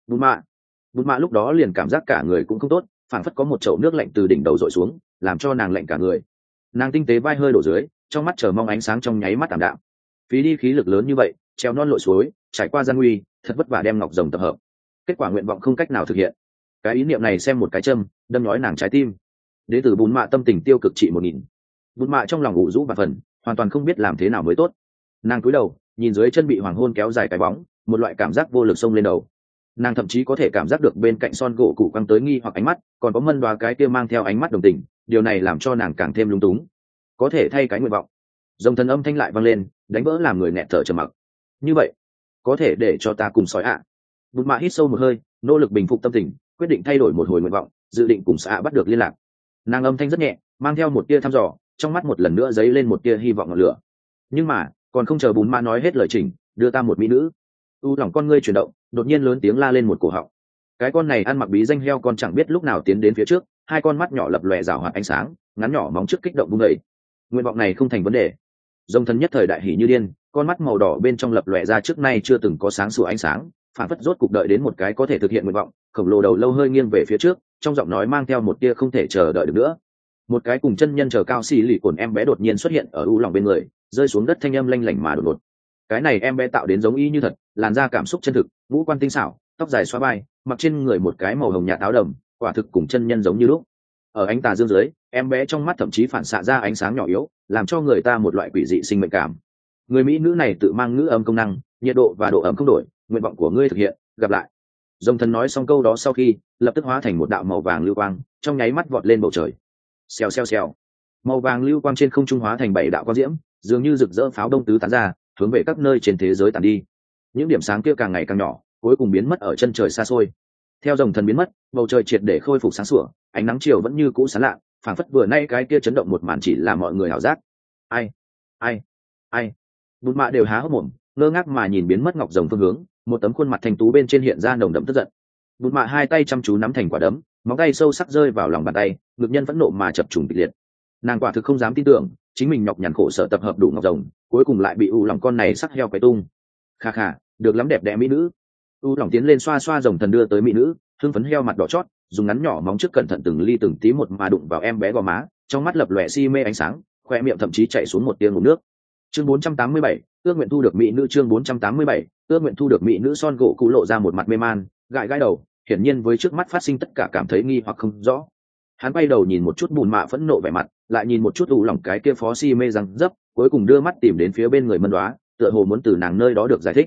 Bút mạ lúc đó liền cảm giác cả người cũng không tốt, phảng phất có một chậu nước lạnh từ đỉnh đầu dội xuống, làm cho nàng lạnh cả người. Nàng tinh tế vai hơi đổ dưới, trong mắt chờ mong ánh sáng trong nháy mắt tạm đạm. Phí đi khí lực lớn như vậy, treo non lội suối, trải qua gian nguy, thật vất vả đem ngọc rồng tập hợp. Kết quả nguyện vọng không cách nào thực hiện. Cái ý niệm này xem một cái châm, đâm nhói nàng trái tim. Đế tử Bún Mạ tâm tình tiêu cực trị 1000. Bún Mạ trong lòng ủ rũ và phần, hoàn toàn không biết làm thế nào mới tốt. Nàng cúi đầu, nhìn dưới chân bị hoàng hôn kéo dài cái bóng, một loại cảm giác vô lực xông lên đầu. Nàng thậm chí có thể cảm giác được bên cạnh son gỗ cụ quăng tới nghi hoặc ánh mắt, còn có Mân Đoá cái kia mang theo ánh mắt đồng tình, điều này làm cho nàng càng thêm lung túng. Có thể thay cái nguyện vọng. Dòng thần âm thanh lại vang lên, đánh vỡ làm người nghẹt thở trầm mặc. Như vậy, có thể để cho ta cùng sói ạ. Bụt Mạ hít sâu một hơi, nỗ lực bình phục tâm tình, quyết định thay đổi một hồi nguyện vọng, dự định cùng sói ạ bắt được liên lạc. Nàng âm thanh rất nhẹ, mang theo một tia thăm dò, trong mắt một lần nữa dấy lên một tia hy vọng ngọn lửa. Nhưng mà, còn không chờ Bụt Mạ nói hết lời chỉnh, đưa ta một mỹ nữ. Lòng con ngươi chuyển động, đột nhiên lớn tiếng la lên một cổ họng. Cái con này ăn mặc bí danh heo con chẳng biết lúc nào tiến đến phía trước, hai con mắt nhỏ lập lòe rảo hoạt ánh sáng, ngắn nhỏ móng trước kích động vung dậy. Nguyện vọng này không thành vấn đề. Dòng thần nhất thời đại hỉ như điên, con mắt màu đỏ bên trong lập lòe ra trước nay chưa từng có sáng sủa ánh sáng, phản phất rốt cục đợi đến một cái có thể thực hiện nguyện vọng. Khổng lồ đầu lâu hơi nghiêng về phía trước, trong giọng nói mang theo một tia không thể chờ đợi được nữa. Một cái cùng chân nhân chờ cao xì lì cồn em bé đột nhiên xuất hiện ở lòng bên người, rơi xuống đất thanh âm lanh lảnh mà đột ngột. Cái này em bé tạo đến giống y như thật, làn da cảm xúc chân thực, ngũ quan tinh xảo, tóc dài xóa vai, mặc trên người một cái màu hồng nhạt áo đầm, quả thực cùng chân nhân giống như lúc. Ở ánh tà dương dưới, em bé trong mắt thậm chí phản xạ ra ánh sáng nhỏ yếu, làm cho người ta một loại quỷ dị sinh mệnh cảm. Người mỹ nữ này tự mang ngữ âm công năng, nhiệt độ và độ ẩm không đổi, nguyện vọng của ngươi thực hiện, gặp lại. Dòng thần nói xong câu đó sau khi, lập tức hóa thành một đạo màu vàng lưu quang, trong nháy mắt vọt lên bầu trời. Xèo xèo xèo, màu vàng lưu quang trên không trung hóa thành 7 đạo quang diễm, dường như rực rỡ pháo đông tứ tán ra, hướng về các nơi trên thế giới tản đi. Những điểm sáng kia càng ngày càng nhỏ, cuối cùng biến mất ở chân trời xa xôi. Theo dòng thần biến mất, bầu trời triệt để khôi phục sáng sủa, ánh nắng chiều vẫn như cũ sáng lạ, phảng phất vừa nay cái kia chấn động một màn chỉ là mọi người ảo giác. Ai? Bụt Mạ đều há hốc mồm, ngơ ngác mà nhìn biến mất ngọc rồng phương hướng, một tấm khuôn mặt thanh tú bên trên hiện ra nồng đậm tức giận. Bụt Mạ hai tay chăm chú nắm thành quả đấm, móng tay sâu sắc rơi vào lòng bàn tay, ngực nhân phẫn nộ mà chập trùng kịch liệt. Nàng quả thực không dám tin tưởng, chính mình nhọc nhằn khổ sở tập hợp đủ ngọc rồng, cuối cùng lại bị lòng con này sắc heo quấy tung. Kha kha, được lắm đẹp đẽ mỹ nữ. Lòng tiến lên xoa xoa rồng thần đưa tới mỹ nữ, hưng phấn heo mặt đỏ chót, dùng ngắn nhỏ móng trước cẩn thận từng ly từng tí một mà đụng vào em bé gò má, trong mắt lập lòe si mê ánh sáng, khoe miệng thậm chí chảy xuống một tia ngụm nước. Chương 487, ước nguyện thu được mỹ nữ. Chương 487, ước nguyện thu được mỹ nữ. Son gỗ cụ lộ ra một mặt mê man, gãi gãi đầu, hiển nhiên với trước mắt phát sinh tất cả cảm thấy nghi hoặc không rõ. Hắn quay đầu nhìn một chút Bùn Mạ phẫn nộ vẻ mặt, lại nhìn một chút lòng cái kia phó si mê răng dấp, cuối cùng đưa mắt tìm đến phía bên người Mân Đoá, tựa hồ muốn từ nàng nơi đó được giải thích.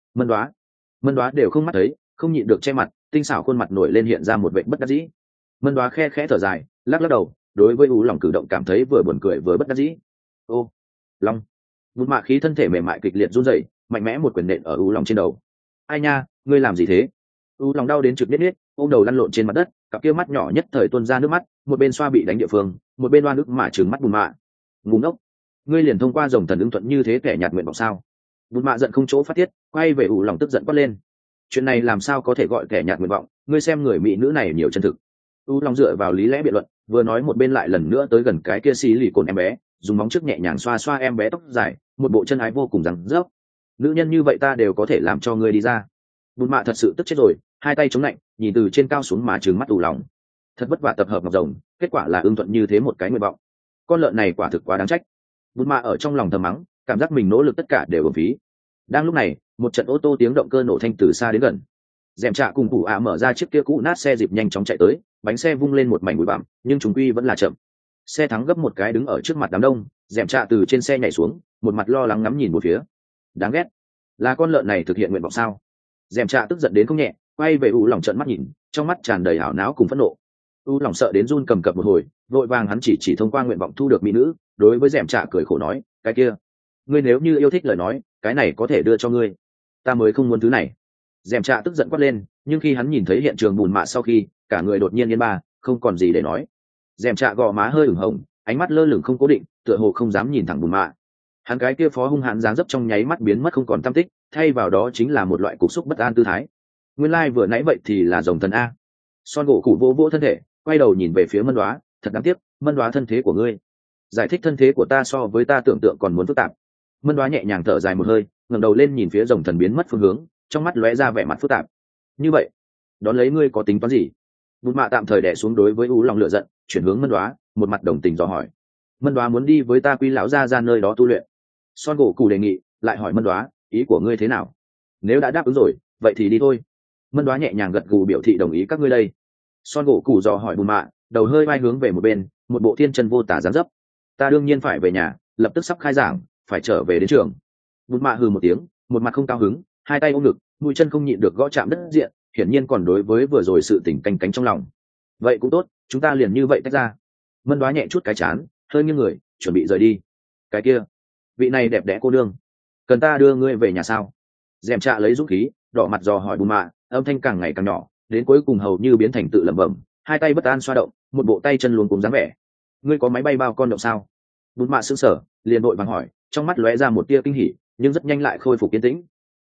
Mân Đoá đều không mắt thấy, không nhịn được che mặt, tinh xảo khuôn mặt nổi lên hiện ra một vẻ bất đắc dĩ. Mân Đoá khe khẽ thở dài, lắc lắc đầu, đối với lòng cử động cảm thấy vừa buồn cười vừa bất đắc dĩ. Ô, Long. Bùn Mạ khí thân thể mềm mại kịch liệt run rẩy, mạnh mẽ một quyền nện ở lòng trên đầu. Ai nha, ngươi làm gì thế? Lòng đau đến trực biết, ôm đầu lăn lộn trên mặt đất, cặp kia mắt nhỏ nhất thời tuôn ra nước mắt, một bên xoa bị đánh địa phương, một bên oan ức mà trừng mắt Bùn Mạ. Ngu ngốc, ngươi liền thông qua dòng thần ứng thuận như thế kẻ nhạt nguyện vọng sao? Bùn Mạ giận không chỗ phát tiết, quay về lòng tức giận quát lên. Chuyện này làm sao có thể gọi kẻ nhạt nguyện vọng? Ngươi xem người mỹ nữ này nhiều chân thực. Lòng dựa vào lý lẽ biện luận, vừa nói một bên lại lần nữa tới gần cái kia xí lì cồn em bé, dùng móng trước nhẹ nhàng xoa xoa em bé tóc dài, một bộ chân ái vô cùng rằng rớp. Nữ nhân như vậy ta đều có thể làm cho ngươi đi ra. Bùn Mạ thật sự tức chết rồi, hai tay chống lạnh, nhìn từ trên cao xuống mà trừng mắt lòng. Thật vất vả tập hợp ngọc rồng, kết quả là ưng thuận như thế một cái nguyện vọng. Con lợn này quả thực quá đáng trách. Bùn Mạ ở trong lòng thầm mắng, cảm giác mình nỗ lực tất cả đều uổng phí. Đang lúc này, một trận ô tô tiếng động cơ nổ thanh từ xa đến gần. Dèm trạ cùng cụ ạ mở ra chiếc kia cũ nát xe dịp nhanh chóng chạy tới, bánh xe vung lên một mảnh bụi bặm, nhưng chúng quy vẫn là chậm. Xe thắng gấp một cái đứng ở trước mặt đám đông, dèm trạ từ trên xe nhảy xuống, một mặt lo lắng ngắm nhìn một phía. Đáng ghét, là con lợn này thực hiện nguyện vọng sao? Dèm trạ tức giận đến không nhẹ, quay về lòng trợn mắt nhìn, trong mắt tràn đầy hảo não cùng phẫn nộ. Lòng sợ đến run cầm cập một hồi, vội vàng hắn chỉ thông qua nguyện vọng thu được mỹ nữ, đối với dèm trạ cười khổ nói, cái kia, ngươi nếu như yêu thích lời nói, cái này có thể đưa cho ngươi. Ta mới không muốn thứ này. Dèm trạ tức giận quát lên, nhưng khi hắn nhìn thấy hiện trường Bùn Mạ sau khi, cả người đột nhiên yên ba, không còn gì để nói. Dèm trạ gò má hơi ửng hồng, ánh mắt lơ lửng không cố định, tựa hồ không dám nhìn thẳng Bùn Mạ. Hắn cái kia phó hung hãn dáng dấp trong nháy mắt biến mất không còn tăm tích, thay vào đó chính là một loại cục xúc bất an tư thái. nguyên lai、vừa nãy vậy thì là rồng thần a. Son gỗ cụ vỗ vỗ thân thể, quay đầu nhìn về phía Mân Đoá, thật đáng tiếc, Mân Đoá thân thế của ngươi giải thích thân thế của ta so với ta tưởng tượng còn muốn phức tạp. Mân Đoá nhẹ nhàng thở dài một hơi, ngẩng đầu lên nhìn phía rồng thần biến mất phương hướng, trong mắt lóe ra vẻ mặt phức tạp. Như vậy đón lấy ngươi có tính toán gì? Bụt mạ tạm thời đè xuống đối với u lòng lửa giận, chuyển hướng Mân Đoá, một mặt đồng tình dò hỏi. Mân Đoá muốn đi với ta Quy lão gia ra nơi đó tu luyện. Son gỗ cụ đề nghị, lại hỏi Mân Đoá, ý của ngươi thế nào? Nếu đã đáp ứng rồi, vậy thì đi thôi. Mân Đoá nhẹ nhàng gật gù biểu thị đồng ý các ngươi đây. Son gỗ cụ dò hỏi Bụt mạ, đầu hơi vai hướng về một bên, một bộ thiên chân vô tả dáng dấp. Ta đương nhiên phải về nhà, lập tức sắp khai giảng, phải trở về đến trường. Bụt mạ hừ một tiếng, một mặt không cao hứng, hai tay ôm ngực, mũi chân không nhịn được gõ chạm đất diện, hiển nhiên còn đối với vừa rồi sự tỉnh canh cánh trong lòng. Vậy cũng tốt, chúng ta liền như vậy tách ra. Mân Đoá nhẹ chút cái chán, hơi nghiêng người, chuẩn bị rời đi. Cái kia, vị này đẹp đẽ cô đương, cần ta đưa ngươi về nhà sao? Dèm Trạ lấy dũng khí, đỏ mặt dò hỏi Bụt mạ, âm thanh càng ngày càng nhỏ, đến cuối cùng hầu như biến thành tự lẩm bẩm, hai tay bất an xoa động, một bộ tay chân luống cuống dáng vẻ. Ngươi có máy bay bao con động sao? Bụt mạ sững sờ, liền vội vàng hỏi, trong mắt lóe ra một tia kinh hỉ, nhưng rất nhanh lại khôi phục yên tĩnh.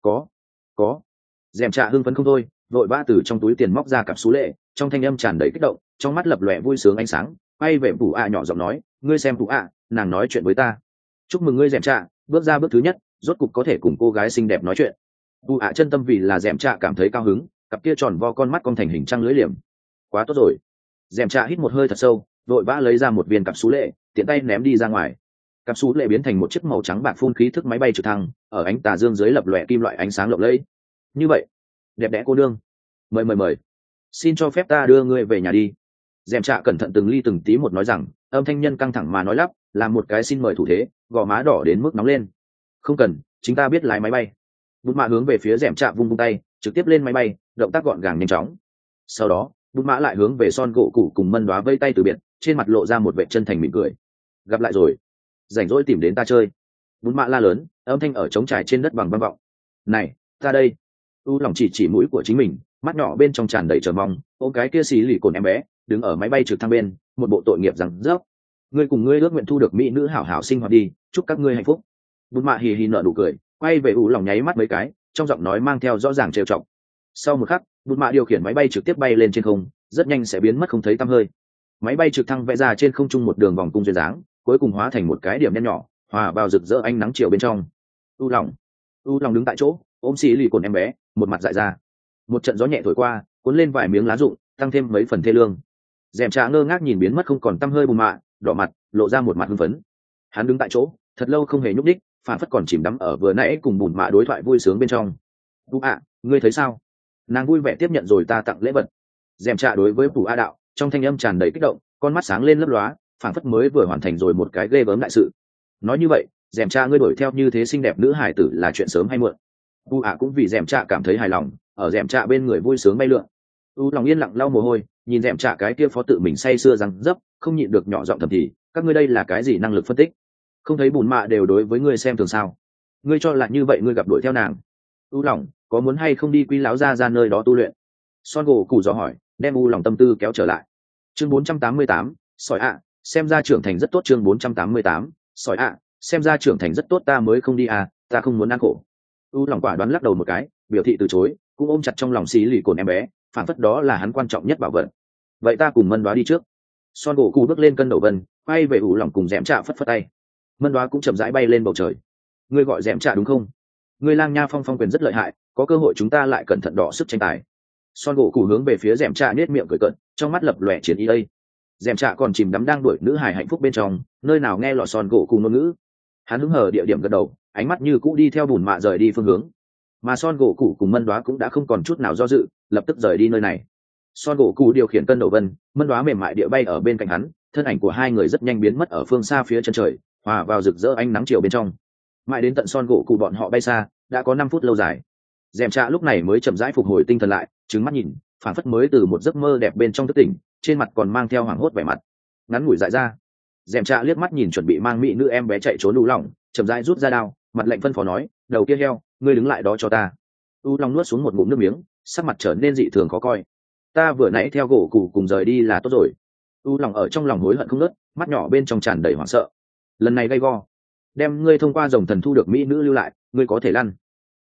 Có. Dèm Trạ hưng phấn không thôi, vội vã từ trong túi tiền móc ra cặp xú lệ, trong thanh âm tràn đầy kích động, trong mắt lập lòe vui sướng ánh sáng, quay về Bù ạ nhỏ giọng nói, ngươi xem Bù ạ, nàng nói chuyện với ta. Chúc mừng ngươi Dèm Trạ, bước ra bước thứ nhất, rốt cục có thể cùng cô gái xinh đẹp nói chuyện. Bù ạ chân tâm vì là Dèm Trạ cảm thấy cao hứng, cặp kia tròn vo con mắt cong thành hình trăng lưỡi liềm. Quá tốt rồi. Dèm Trạ hít một hơi thật sâu, vội vã lấy ra một viên cặp xú lệ, tiện tay ném đi ra ngoài. Cặp xú lệ biến thành một chiếc màu trắng bạc phun khí thức máy bay trực thăng, ở ánh tà dương dưới lập lòe kim loại ánh sáng lộng lẫy. Như vậy, đẹp đẽ cô đương, mời, xin cho phép ta đưa ngươi về nhà đi. Dèm Trạ cẩn thận từng ly từng tí một nói rằng, âm thanh nhân căng thẳng mà nói lắp, làm một cái xin mời thủ thế, gò má đỏ đến mức nóng lên. Không cần, chính ta biết lái máy bay. Bụt mạ hướng về phía Dèm Trạ vung vung tay, trực tiếp lên máy bay, động tác gọn gàng nhanh chóng. Sau đó, Bụt mạ lại hướng về Son gỗ cụ cùng Mân Đoá vây tay từ biệt, trên mặt lộ ra một vẻ chân thành mỉm cười. Gặp lại rồi, rảnh rỗi tìm đến ta chơi. Bụt mạ la lớn, âm thanh ở trống trải trên đất bằng vang vọng. Này, ta đây. U lòng chỉ mũi của chính mình, mắt nhỏ bên trong tràn đầy chờ mong, ôm cái kia xì lì cồn em bé, đứng ở máy bay trực thăng bên, một bộ tội nghiệp rằng rớp. Ngươi cùng ngươi ước nguyện thu được mỹ nữ hảo hảo sinh hoạt đi, chúc các ngươi hạnh phúc. Bụt mạ hì hì nở nụ cười, quay về U lòng nháy mắt mấy cái, trong giọng nói mang theo rõ ràng trêu chọc. Sau một khắc, Bụt mạ điều khiển máy bay trực tiếp bay lên trên không, rất nhanh sẽ biến mất không thấy tăm hơi. Máy bay trực thăng vẽ ra trên không trung một đường vòng cung duyên dáng, cuối cùng hóa thành một cái điểm đen nhỏ, hòa vào rực rỡ ánh nắng chiều bên trong. U lòng đứng tại chỗ, ôm xì lì cồn em bé, một mặt dại ra. Một trận gió nhẹ thổi qua, cuốn lên vài miếng lá rụng, tăng thêm mấy phần thê lương. Dèm Trạ ngơ ngác nhìn biến mất không còn tăm hơi Bụt mạ, đỏ mặt, lộ ra một mặt hưng phấn. Hắn đứng tại chỗ, thật lâu không hề nhúc đích, phản phất còn chìm đắm ở vừa nãy cùng Bụt mạ đối thoại vui sướng bên trong. Bụt ạ, ngươi thấy sao? Nàng vui vẻ tiếp nhận rồi ta tặng lễ vật. Dèm Trạ đối với Bụt a đạo, trong thanh âm tràn đầy kích động, con mắt sáng lên lấp lóa, phản phất mới vừa hoàn thành rồi một cái ghê gớm đại sự. Nói như vậy, Dèm Trạ ngươi đuổi theo như thế xinh đẹp nữ hải tử là chuyện sớm hay muộn? Bụt ạ cũng vì Dèm Trạ cảm thấy hài lòng, ở Dèm Trạ bên người vui sướng bay lượn. U lòng yên lặng lau mồ hôi, nhìn Dèm Trạ cái kia phó tự mình say sưa răng dấp, không nhịn được nhỏ giọng thầm thì, các ngươi đây là cái gì năng lực phân tích? Không thấy Bùn mạ đều đối với ngươi xem thường sao? Ngươi cho là như vậy ngươi gặp đuổi theo nàng? U lòng, có muốn hay không đi Quy lão gia ra nơi đó tu luyện? Son gỗ cụ dò hỏi, đem U lòng tâm tư kéo trở lại. Chương 488, sỏi ạ, xem ra trưởng thành rất tốt. Chương 488, sỏi ạ, xem ra trưởng thành rất tốt. Ta mới không đi à, ta không muốn ăn khổ. U lòng quả đoán lắc đầu một cái, biểu thị từ chối, cũng ôm chặt trong lòng xí lì cồn em bé, phản phất đó là hắn quan trọng nhất bảo vật. Vậy ta cùng Mân Đoá đi trước. Son gỗ cụ bước lên cân đầu vân, quay về U lòng cùng Dẻm Trạ phất phất tay. Mân Đoá cũng chậm rãi bay lên bầu trời. Ngươi gọi Dẻm Trạ đúng không? Ngươi lang nha phong quyền rất lợi hại, có cơ hội chúng ta lại cẩn thận đọ sức tranh tài. Son gỗ cụ hướng về phía Dẻm Trạ nết miệng cười cợt, trong mắt lập lòe chiến ý đây. Dẻm Trạ còn chìm đắm đang đuổi nữ hài hạnh phúc bên trong, nơi nào nghe lọt Son gỗ cụ ngôn ngữ. Hắn hứng hờ địa điểm gật đầu, ánh mắt như cũ đi theo Bùn mạ rời đi phương hướng. Mà Son gỗ cụ cùng Mân Đoá cũng đã không còn chút nào do dự, lập tức rời đi nơi này. Son gỗ cụ điều khiển cân đầu vân, Mân Đoá mềm mại địa bay ở bên cạnh hắn, thân ảnh của hai người rất nhanh biến mất ở phương xa phía chân trời, hòa vào rực rỡ ánh nắng chiều bên trong. Mãi đến tận Son gỗ cụ bọn họ bay xa, đã có 5 phút lâu dài. Dẻm Trạ lúc này mới chậm rãi phục hồi tinh thần lại, trừng mắt nhìn, phảng phất mới từ một giấc mơ đẹp bên trong thức tỉnh, trên mặt còn mang theo hoảng hốt vẻ mặt. Ngắn ngủi dại ra, Dẻm Trạ liếc mắt nhìn chuẩn bị mang mỹ nữ em bé chạy trốn U lòng, chậm rãi rút ra đao, mặt lạnh phân phó nói, đầu kia heo, ngươi đứng lại đó cho ta. U long nuốt xuống một ngụm nước miếng, sắc mặt trở nên dị thường khó coi. Ta vừa nãy theo gỗ cụ cùng rời đi là tốt rồi. U lòng ở trong lòng hối hận không nớt, mắt nhỏ bên trong tràn đầy hoảng sợ. Lần này gay go, đem ngươi thông qua rồng thần thu được mỹ nữ lưu lại, ngươi có thể lăn.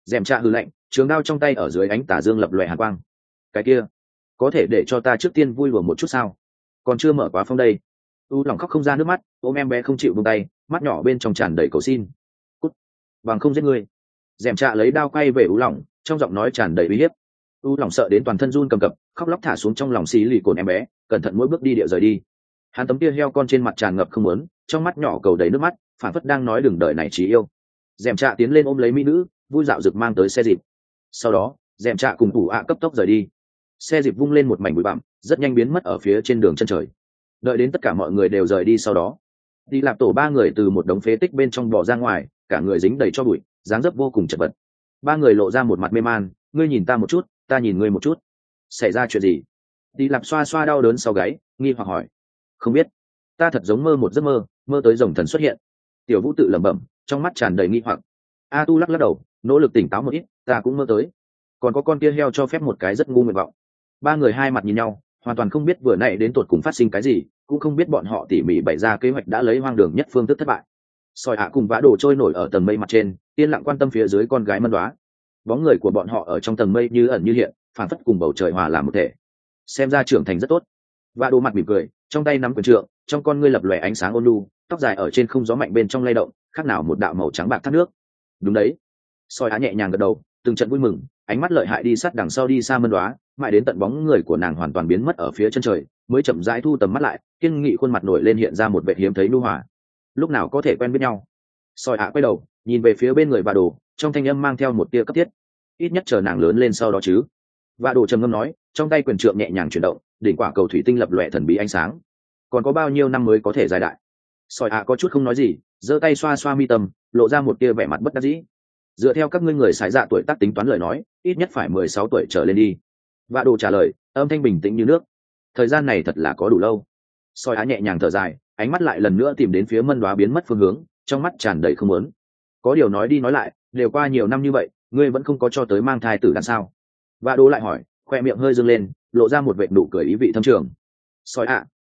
Dèm trạ hư lạnh, trường đao trong tay ở dưới ánh tà dương lập lòe hàn quang. Cái kia có thể để cho ta trước tiên vui lùa một chút sao? Còn chưa mở quá phong đây. U lòng khóc không ra nước mắt, ôm em bé không chịu buông tay, mắt nhỏ bên trong tràn đầy cầu xin. Cút, bằng không giết ngươi. Dèm trạ lấy đao quay về U lòng, trong giọng nói tràn đầy uy hiếp. U lòng sợ đến toàn thân run cầm cập, khóc lóc thả xuống trong lòng xí lì cồn em bé, cẩn thận mỗi bước đi địa rời đi. Hắn tấm tia heo con trên mặt tràn ngập không muốn, trong mắt nhỏ cầu đầy nước mắt, phản phất đang nói đừng đợi này trí yêu. Dèm trạ tiến lên ôm lấy mỹ nữ, vui dạo rực mang tới xe dịp. Sau đó dèm trạ cùng ủ ạ cấp tốc rời đi. Xe dịp vung lên một mảnh bụi bặm, rất nhanh biến mất ở phía trên đường chân trời. Đợi đến tất cả mọi người đều rời đi sau đó, đi lạp tổ ba người từ một đống phế tích bên trong bò ra ngoài, cả người dính đầy cho bụi, dáng dấp vô cùng chật vật. Ba người lộ ra một mặt mê man, ngươi nhìn ta một chút, ta nhìn ngươi một chút. Xảy ra chuyện gì? Đi lạp xoa xoa đau đớn sau gáy, nghi hoặc hỏi. Không biết, ta thật giống mơ một giấc mơ, mơ tới rồng thần xuất hiện. Tiểu Vũ tự lẩm bẩm, trong mắt tràn đầy nghi hoặc. A Tu lắc lắc đầu, nỗ lực tỉnh táo một ít, ta cũng mơ tới. Còn có con kia heo cho phép một cái rất ngu nguyện vọng. Ba người hai mặt nhìn nhau, hoàn toàn không biết vừa nãy đến tột cùng phát sinh cái gì, cũng không biết bọn họ tỉ mỉ bày ra kế hoạch đã lấy hoang đường nhất phương thức thất bại. Sỏi ạ cùng vã đồ trôi nổi ở tầng mây mặt trên, yên lặng quan tâm phía dưới con gái mân đoá. Bóng người của bọn họ ở trong tầng mây như ẩn như hiện, phản phất cùng bầu trời hòa làm một thể. Xem ra trưởng thành rất tốt. Vã đồ mặt mỉm cười, trong tay nắm quyền trượng, trong con ngươi lập lòe ánh sáng ôn nhu, tóc dài ở trên không gió mạnh bên trong lay động, khác nào một đạo màu trắng bạc thác nước. Đúng đấy. Sỏi ạ nhẹ nhàng gật đầu, từng trận vui mừng, ánh mắt lợi hại đi sát đằng sau đi xa mân đoá, mãi đến tận bóng người của nàng hoàn toàn biến mất ở phía chân trời, mới chậm rãi thu tầm mắt lại, kiên nghị khuôn mặt nổi lên hiện ra một vẻ hiếm thấy nhu hòa. Lúc nào có thể quen biết nhau? Sỏi ạ quay đầu, nhìn về phía bên người Vạ Đồ, trong thanh âm mang theo một tia cấp thiết. Ít nhất chờ nàng lớn lên sau đó chứ. Vạ Đồ trầm ngâm nói, trong tay quyền trượng nhẹ nhàng chuyển động, đỉnh quả cầu thủy tinh lập lòe thần bí ánh sáng. Còn có bao nhiêu năm mới có thể giải đại? Sỏi ạ có chút không nói gì, giơ tay xoa xoa mi tâm, lộ ra một tia vẻ mặt bất đắc dĩ. Dựa theo các ngươi người sái dạ tuổi tác tính toán lời nói, ít nhất phải 16 tuổi trở lên đi. Vạ Đồ trả lời, âm thanh bình tĩnh như nước. Thời gian này thật là có đủ lâu. Soi á nhẹ nhàng thở dài, ánh mắt lại lần nữa tìm đến phía mân đoá biến mất phương hướng, trong mắt tràn đầy không muốn. Có điều nói đi nói lại, đều qua nhiều năm như vậy, ngươi vẫn không có cho tới mang thai tử đằng sao? Vạ Đồ lại hỏi, khoe miệng hơi dương lên, lộ ra một vệt nụ cười ý vị thâm trường. Soi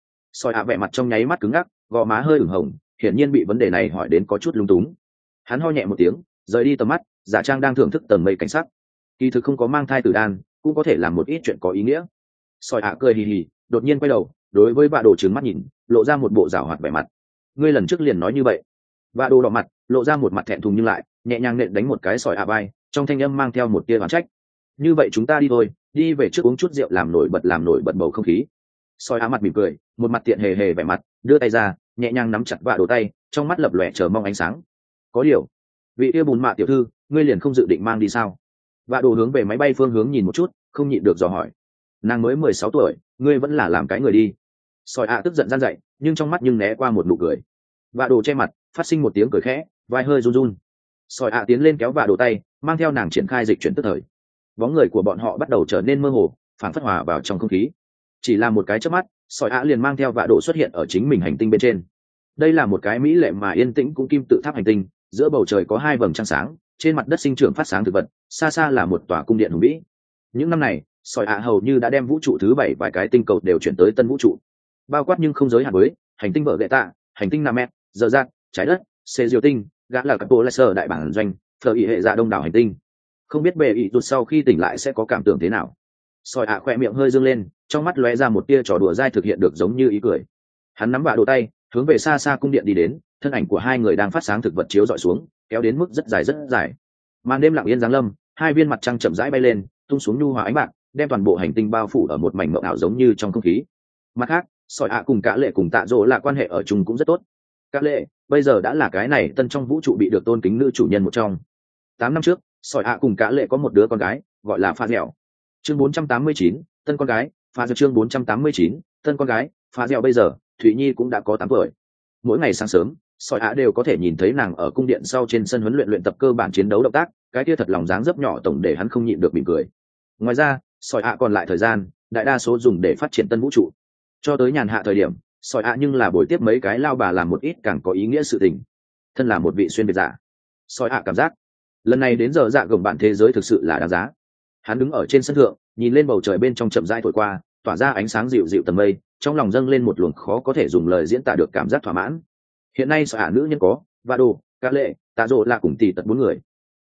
ạ vẻ mặt trong nháy mắt cứng ngắc, gò má hơi ửng hồng, hiển nhiên bị vấn đề này hỏi đến có chút lung túng. Hắn ho nhẹ một tiếng, rời đi tầm mắt, giả trang đang thưởng thức tầng mây cảnh sắc. Kỳ thực không có mang thai tử đan, cũng có thể làm một ít chuyện có ý nghĩa. Sỏi ạ cười hì hì, đột nhiên quay đầu, đối với Vạ Đồ trừng mắt nhìn, lộ ra một bộ giảo hoạt vẻ mặt. Ngươi lần trước liền nói như vậy. Vạ Đồ đỏ mặt, lộ ra một mặt thẹn thùng nhưng lại nhẹ nhàng nện đánh một cái sỏi ạ vai, trong thanh âm mang theo một tia oán trách. Như vậy chúng ta đi thôi, đi về trước uống chút rượu làm nổi bật bầu không khí. Sỏi ạ mặt mỉm cười, một mặt tiện hề hề vẻ mặt, đưa tay ra, nhẹ nhàng nắm chặt Vạ Đồ tay, trong mắt lập lòe chờ mong ánh sáng. Có điều, vị yêu bùn mạ tiểu thư, ngươi liền không dự định mang đi sao? Vạ Đồ hướng về máy bay phương hướng nhìn một chút, không nhịn được dò hỏi. Nàng mới 16 tuổi, ngươi vẫn là làm cái người đi. Sỏi ạ tức giận gian dậy, nhưng trong mắt nhưng né qua một nụ cười. Vạ Đồ che mặt, phát sinh một tiếng cười khẽ, vai hơi run run. Sỏi ạ tiến lên kéo Vạ Đồ tay, mang theo nàng triển khai dịch chuyển tức thời. Bóng người của bọn họ bắt đầu trở nên mơ hồ, phản phất hòa vào trong không khí. Chỉ là một cái chớp mắt, Sỏi ạ liền mang theo Vạ Đồ xuất hiện ở chính mình hành tinh bên trên. Đây là một cái mỹ lệ mà yên tĩnh cũng kim tự tháp hành tinh, giữa bầu trời có 2 vầng trăng sáng, trên mặt đất sinh trưởng phát sáng thực vật, xa xa là một tòa cung điện hùng vĩ. Những năm này, Sỏi ạ hầu như đã đem vũ trụ thứ 7 vài cái tinh cầu đều chuyển tới tân vũ trụ, bao quát nhưng không giới hạn với hành tinh vợ gậy tạ, hành tinh Nam Mét, giờ giác, trái đất, xê diều tinh, gã là các bộ laser đại bản doanh, phở ý hệ dạ đông đảo hành tinh. Không biết bệ ý tuột sau khi tỉnh lại sẽ có cảm tưởng thế nào. Sỏi ạ khỏe miệng hơi dương lên, trong mắt lóe ra một tia trò đùa dai thực hiện được giống như ý cười. Hắn nắm Vạ Đồ tay, hướng về xa xa cung điện đi đến, thân ảnh của hai người đang phát sáng thực vật chiếu dọi xuống, kéo đến mức rất dài. Màn đêm lặng yên giáng lâm, 2 viên mặt trăng chậm rãi bay lên, tung xuống nhu hòa ánh bạc, đem toàn bộ hành tinh bao phủ ở một mảnh mộng ảo giống như trong không khí. Mặt khác, Sỏi ạ cùng Cả Lệ cùng Tạ Dỗ là quan hệ ở chung cũng rất tốt. Cả Lệ bây giờ đã là cái này tân trong vũ trụ bị được tôn kính nữ chủ nhân một trong. 8 năm trước, Sỏi ạ cùng Cả Lệ có một đứa con gái, gọi là Pha Dẻo. Chương 489, tân con gái, Pha Dẻo. Chương 489, tân con gái, Pha Dẻo. Bây giờ, Thụy Nhi cũng đã có 8 tuổi. Mỗi ngày sáng sớm, Sỏi ạ đều có thể nhìn thấy nàng ở cung điện sau trên sân huấn luyện tập cơ bản chiến đấu động tác, cái kia thật lòng dáng dấp nhỏ tổng để hắn không nhịn được mỉm cười. Ngoài ra, Sỏi ạ còn lại thời gian, đại đa số dùng để phát triển tân vũ trụ. Cho tới nhàn hạ thời điểm, Sỏi ạ nhưng là buổi tiếp mấy cái lao bà làm một ít càng có ý nghĩa sự tình. Thân là một vị xuyên việt giả, Sỏi ạ cảm giác lần này đến giờ dạ gồng bạn thế giới thực sự là đáng giá. Hắn đứng ở trên sân thượng, nhìn lên bầu trời bên trong chậm rãi thổi qua, tỏa ra ánh sáng dịu dịu tầng mây, trong lòng dâng lên một luồng khó có thể dùng lời diễn tả được cảm giác thỏa mãn. Hiện nay Sỏi ạ nữ nhân có Vạ Đồ, Cả Lệ, Tạ Dỗ là cùng tỷ tật 4 người.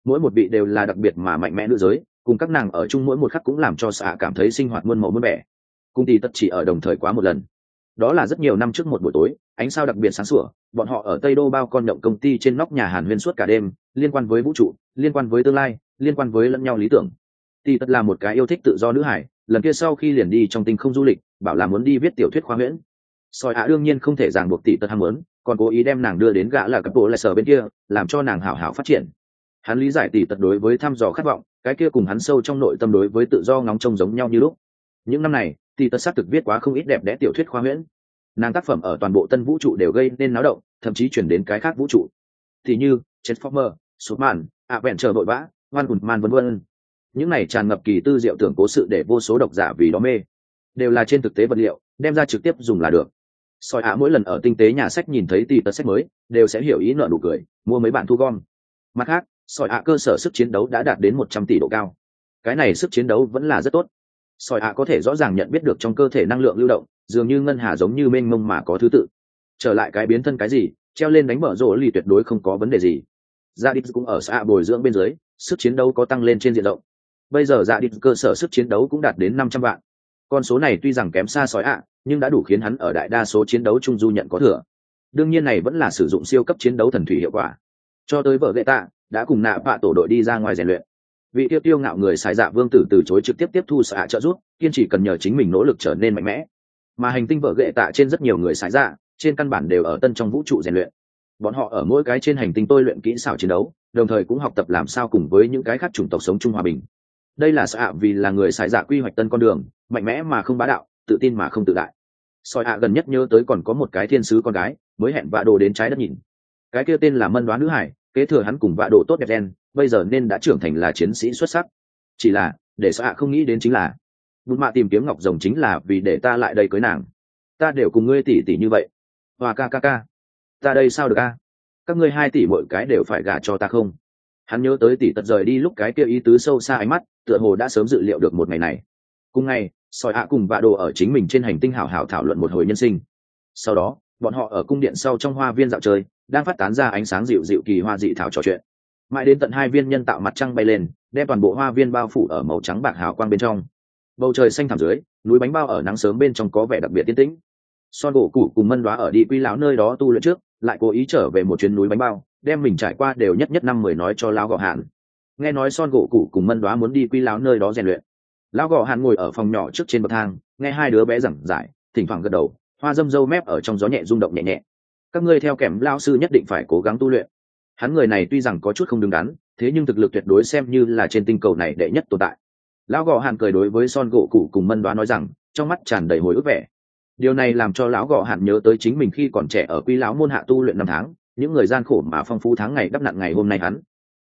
mỗi một vị đều là đặc biệt mà mạnh mẽ nữ giới, cùng các nàng ở chung mỗi một khắc cũng làm cho xạ cảm thấy sinh hoạt muôn màu muôn vẻ. Cùng tỷ tất chỉ ở đồng thời quá một lần, đó là rất nhiều năm trước một buổi tối, ánh sao đặc biệt sáng sủa, bọn họ ở Tây Đô bao con động công ty trên nóc nhà hàn huyên suốt cả đêm, liên quan với vũ trụ, liên quan với tương lai, liên quan với lẫn nhau lý tưởng. Tỷ tất là một cái yêu thích tự do nữ hải, lần kia sau khi liền đi trong tinh không du lịch, bảo là muốn đi viết tiểu thuyết khoa huyễn. Soi ạ đương nhiên không thể ràng buộc tỷ tất ham muốn, còn cố ý đem nàng đưa đến gã là cấp bộ lại sở bên kia, làm cho nàng hảo hảo phát triển. Hắn lý giải tỷ tất đối với thăm dò khát vọng, cái kia cùng hắn sâu trong nội tâm đối với tự do ngóng trông giống nhau như lúc. Những năm này, tỷ tất xác thực viết quá không ít đẹp đẽ tiểu thuyết khoa huyễn. Nàng tác phẩm ở toàn bộ tân vũ trụ đều gây nên náo động, thậm chí chuyển đến cái khác vũ trụ, thì như Transformer, Superman, Adventure vội vã, One Punch Man vân vân. Những này tràn ngập kỳ tư diệu tưởng cố sự để vô số độc giả vì đó mê, đều là trên thực tế vật liệu, đem ra trực tiếp dùng là được. Soi ạ mỗi lần ở tinh tế nhà sách nhìn thấy tỷ tật sách mới, đều sẽ hiểu ý nợ nụ cười, mua mấy bản thu gom. Mặt khác, soi ạ cơ sở sức chiến đấu đã đạt đến 100 tỷ độ cao. Cái này sức chiến đấu vẫn là rất tốt. Soi ạ có thể rõ ràng nhận biết được trong cơ thể năng lượng lưu động, dường như ngân hà giống như mênh mông mà có thứ tự. Trở lại cái biến thân cái gì, treo lên đánh mở rổ lì tuyệt đối không có vấn đề gì. Gia Địch cũng ở xã bồi dưỡng bên dưới, sức chiến đấu có tăng lên trên diện rộng. Bây giờ Gia Địch cơ sở sức chiến đấu cũng đạt đến 500 vạn. Con số này tuy rằng kém xa sói ạ, nhưng đã đủ khiến hắn ở đại đa số chiến đấu trung du nhận có thừa. Đương nhiên này vẫn là sử dụng siêu cấp chiến đấu thần thủy hiệu quả. Cho tới vợ gậy tạ, đã cùng nạ bạ tổ đội đi ra ngoài rèn luyện. Vị tiêu tiêu ngạo người xài dạ vương tử từ chối trực tiếp tiếp thu xạ trợ giúp, kiên trì cần nhờ chính mình nỗ lực trở nên mạnh mẽ. Mà hành tinh vợ gậy tạ trên rất nhiều người xài dạ, trên căn bản đều ở tân trong vũ trụ rèn luyện. Bọn họ ở mỗi cái trên hành tinh tôi luyện kỹ xảo chiến đấu, đồng thời cũng học tập làm sao cùng với những cái khác chủng tộc sống chung hòa bình. Đây là xạ vì là người xài dạ quy hoạch tân con đường, mạnh mẽ mà không bá đạo, tự tin mà không tự đại. Soi ạ gần nhất nhớ tới còn có một cái thiên sứ con gái mới hẹn vạ đồ đến trái đất nhìn. Cái kia tên là Mân Đoá nữ hải, kế thừa hắn cùng vạ đồ tốt đẹp gen, bây giờ nên đã trưởng thành là chiến sĩ xuất sắc. Chỉ là để Soi ạ không nghĩ đến chính là Bụt Mạ tìm kiếm ngọc rồng chính là vì để ta lại đây cưới nàng. Ta đều cùng ngươi tỷ tỷ như vậy. Hoa ca ca ca, ta đây sao được a? Các ngươi 2 tỷ mỗi cái đều phải gả cho ta không? Hắn nhớ tới tỷ tật rời đi lúc cái kia ý tứ sâu xa ánh mắt, tựa hồ đã sớm dự liệu được một ngày này. Cùng ngày, Soi ạ cùng vạ đồ ở chính mình trên hành tinh hảo hảo thảo luận một hồi nhân sinh. Sau đó, bọn họ ở cung điện sau trong hoa viên dạo chơi, đang phát tán ra ánh sáng dịu dịu kỳ hoa dị thảo trò chuyện. Mãi đến tận 2 viên nhân tạo mặt trăng bay lên, đem toàn bộ hoa viên bao phủ ở màu trắng bạc hào quang bên trong. Bầu trời xanh thẳm dưới, núi bánh bao ở nắng sớm bên trong có vẻ đặc biệt yên tĩnh. Son gỗ cụ cùng Mân Đoá ở đi quy lão nơi đó tu luyện trước, lại cố ý trở về một chuyến núi bánh bao, đem mình trải qua đều nhất năm 10 nói cho lão gò hạn. Nghe nói Son gỗ cụ cùng Mân Đoá muốn đi quy lão nơi đó rèn luyện. Lão gò hạn ngồi ở phòng nhỏ trước trên bậc thang, nghe 2 đứa bé giảng giải, thỉnh thoảng gật đầu, hoa dâm dâu mép ở trong gió nhẹ rung động nhẹ nhẹ. Các ngươi theo kèm lão sư nhất định phải cố gắng tu luyện. Hắn người này tuy rằng có chút không đứng đắn, thế nhưng thực lực tuyệt đối xem như là trên tinh cầu này đệ nhất tồn tại. Lão gò hạn cười đối với Son gỗ cụ cùng Mân Đoá nói rằng, trong mắt tràn đầy hồi ức vẻ. Điều này làm cho lão gò hạn nhớ tới chính mình khi còn trẻ ở quy lão môn hạ tu luyện 5 tháng, những người gian khổ mà phong phú tháng ngày đắp nặn ngày hôm nay hắn.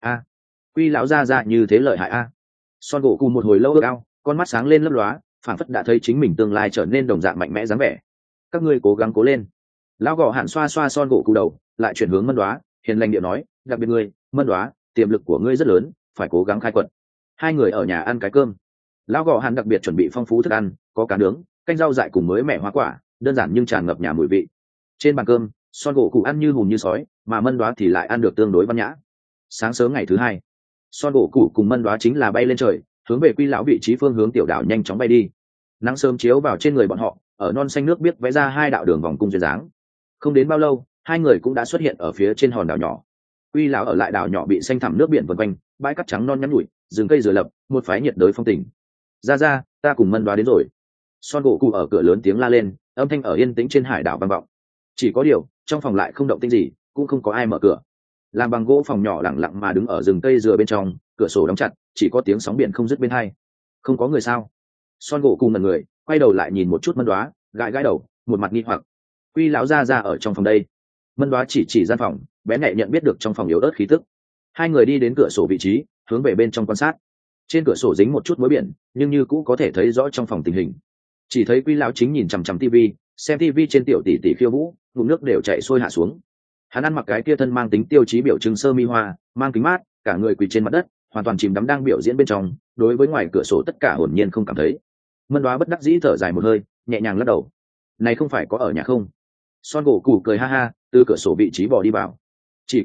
Quy lão ra như thế lợi hại a. Son gỗ cụ một hồi lâu ước ao, con mắt sáng lên lấp lóa, phảng phất đã thấy chính mình tương lai trở nên đồng dạng mạnh mẽ dáng vẻ. Các ngươi cố gắng cố lên. Lão gò hạn xoa xoa Son gỗ cụ đầu, lại chuyển hướng Mân Đoá, hiền lành điệu nói, đặc biệt ngươi, Mân Đoá, tiềm lực của ngươi rất lớn, phải cố gắng khai quật. 2 người ở nhà ăn cái cơm. Lão gò hạn đặc biệt chuẩn bị phong phú thức ăn, có cá nướng, canh rau dại cùng mới mẻ hoa quả, đơn giản nhưng tràn ngập nhà mùi vị. Trên bàn cơm, Son gỗ cụ ăn như hùm như sói, mà Mân Đoá thì lại ăn được tương đối văn nhã. Sáng sớm ngày thứ 2, Son gỗ cụ cùng Mân Đoá chính là bay lên trời, hướng về quy lão vị trí phương hướng tiểu đảo nhanh chóng bay đi. Nắng sớm chiếu vào trên người bọn họ, ở non xanh nước biếc vẽ ra 2 đạo đường vòng cung duyên dáng. Không đến bao lâu, 2 người cũng đã xuất hiện ở phía trên hòn đảo nhỏ. Quy lão ở lại đảo nhỏ bị xanh thẳm nước biển vần quanh, bãi cát trắng non nhắn nhủi, rừng cây dừa lập, một phái nhiệt đới phong tình. Ra, ta cùng Mân Đoá đến rồi. Son gỗ cụ ở cửa lớn tiếng la lên, âm thanh ở yên tĩnh trên hải đảo vang vọng. Chỉ có điều, trong phòng lại không động tĩnh gì, cũng không có ai mở cửa. Làm bằng gỗ phòng nhỏ lặng lặng mà đứng ở rừng cây dừa bên trong, cửa sổ đóng chặt, chỉ có tiếng sóng biển không dứt bên hai. Không có người sao? Son gỗ cụ ngẩn người, quay đầu lại nhìn một chút Mân Đoá, gãi gãi đầu, một mặt nghi hoặc. Quy lão ra ở trong phòng đây. Mân Đoá chỉ gian phòng, bé nhẹ nhận biết được trong phòng yếu ớt khí tức. 2 người đi đến cửa sổ vị trí, hướng về bên trong quan sát. Trên cửa sổ dính một chút muối biển, nhưng như cũ có thể thấy rõ trong phòng tình hình. Chỉ thấy Quy lão chính nhìn chằm chằm tivi, xem tivi trên tiểu tỷ tỷ khiêu vũ, ngụm nước đều chảy xuôi hạ xuống. Hắn ăn mặc cái kia thân mang tính tiêu chí biểu trưng sơ mi hoa, mang kính mát, cả người quỳ trên mặt đất, hoàn toàn chìm đắm đang biểu diễn bên trong, đối với ngoài cửa sổ tất cả hồn nhiên không cảm thấy. Mân Đoá bất đắc dĩ thở dài một hơi, nhẹ nhàng lắc đầu. Này không phải có ở nhà không? Son gỗ cụ cười ha ha, từ cửa sổ vị trí bỏ đi vào. Chỉ có điều,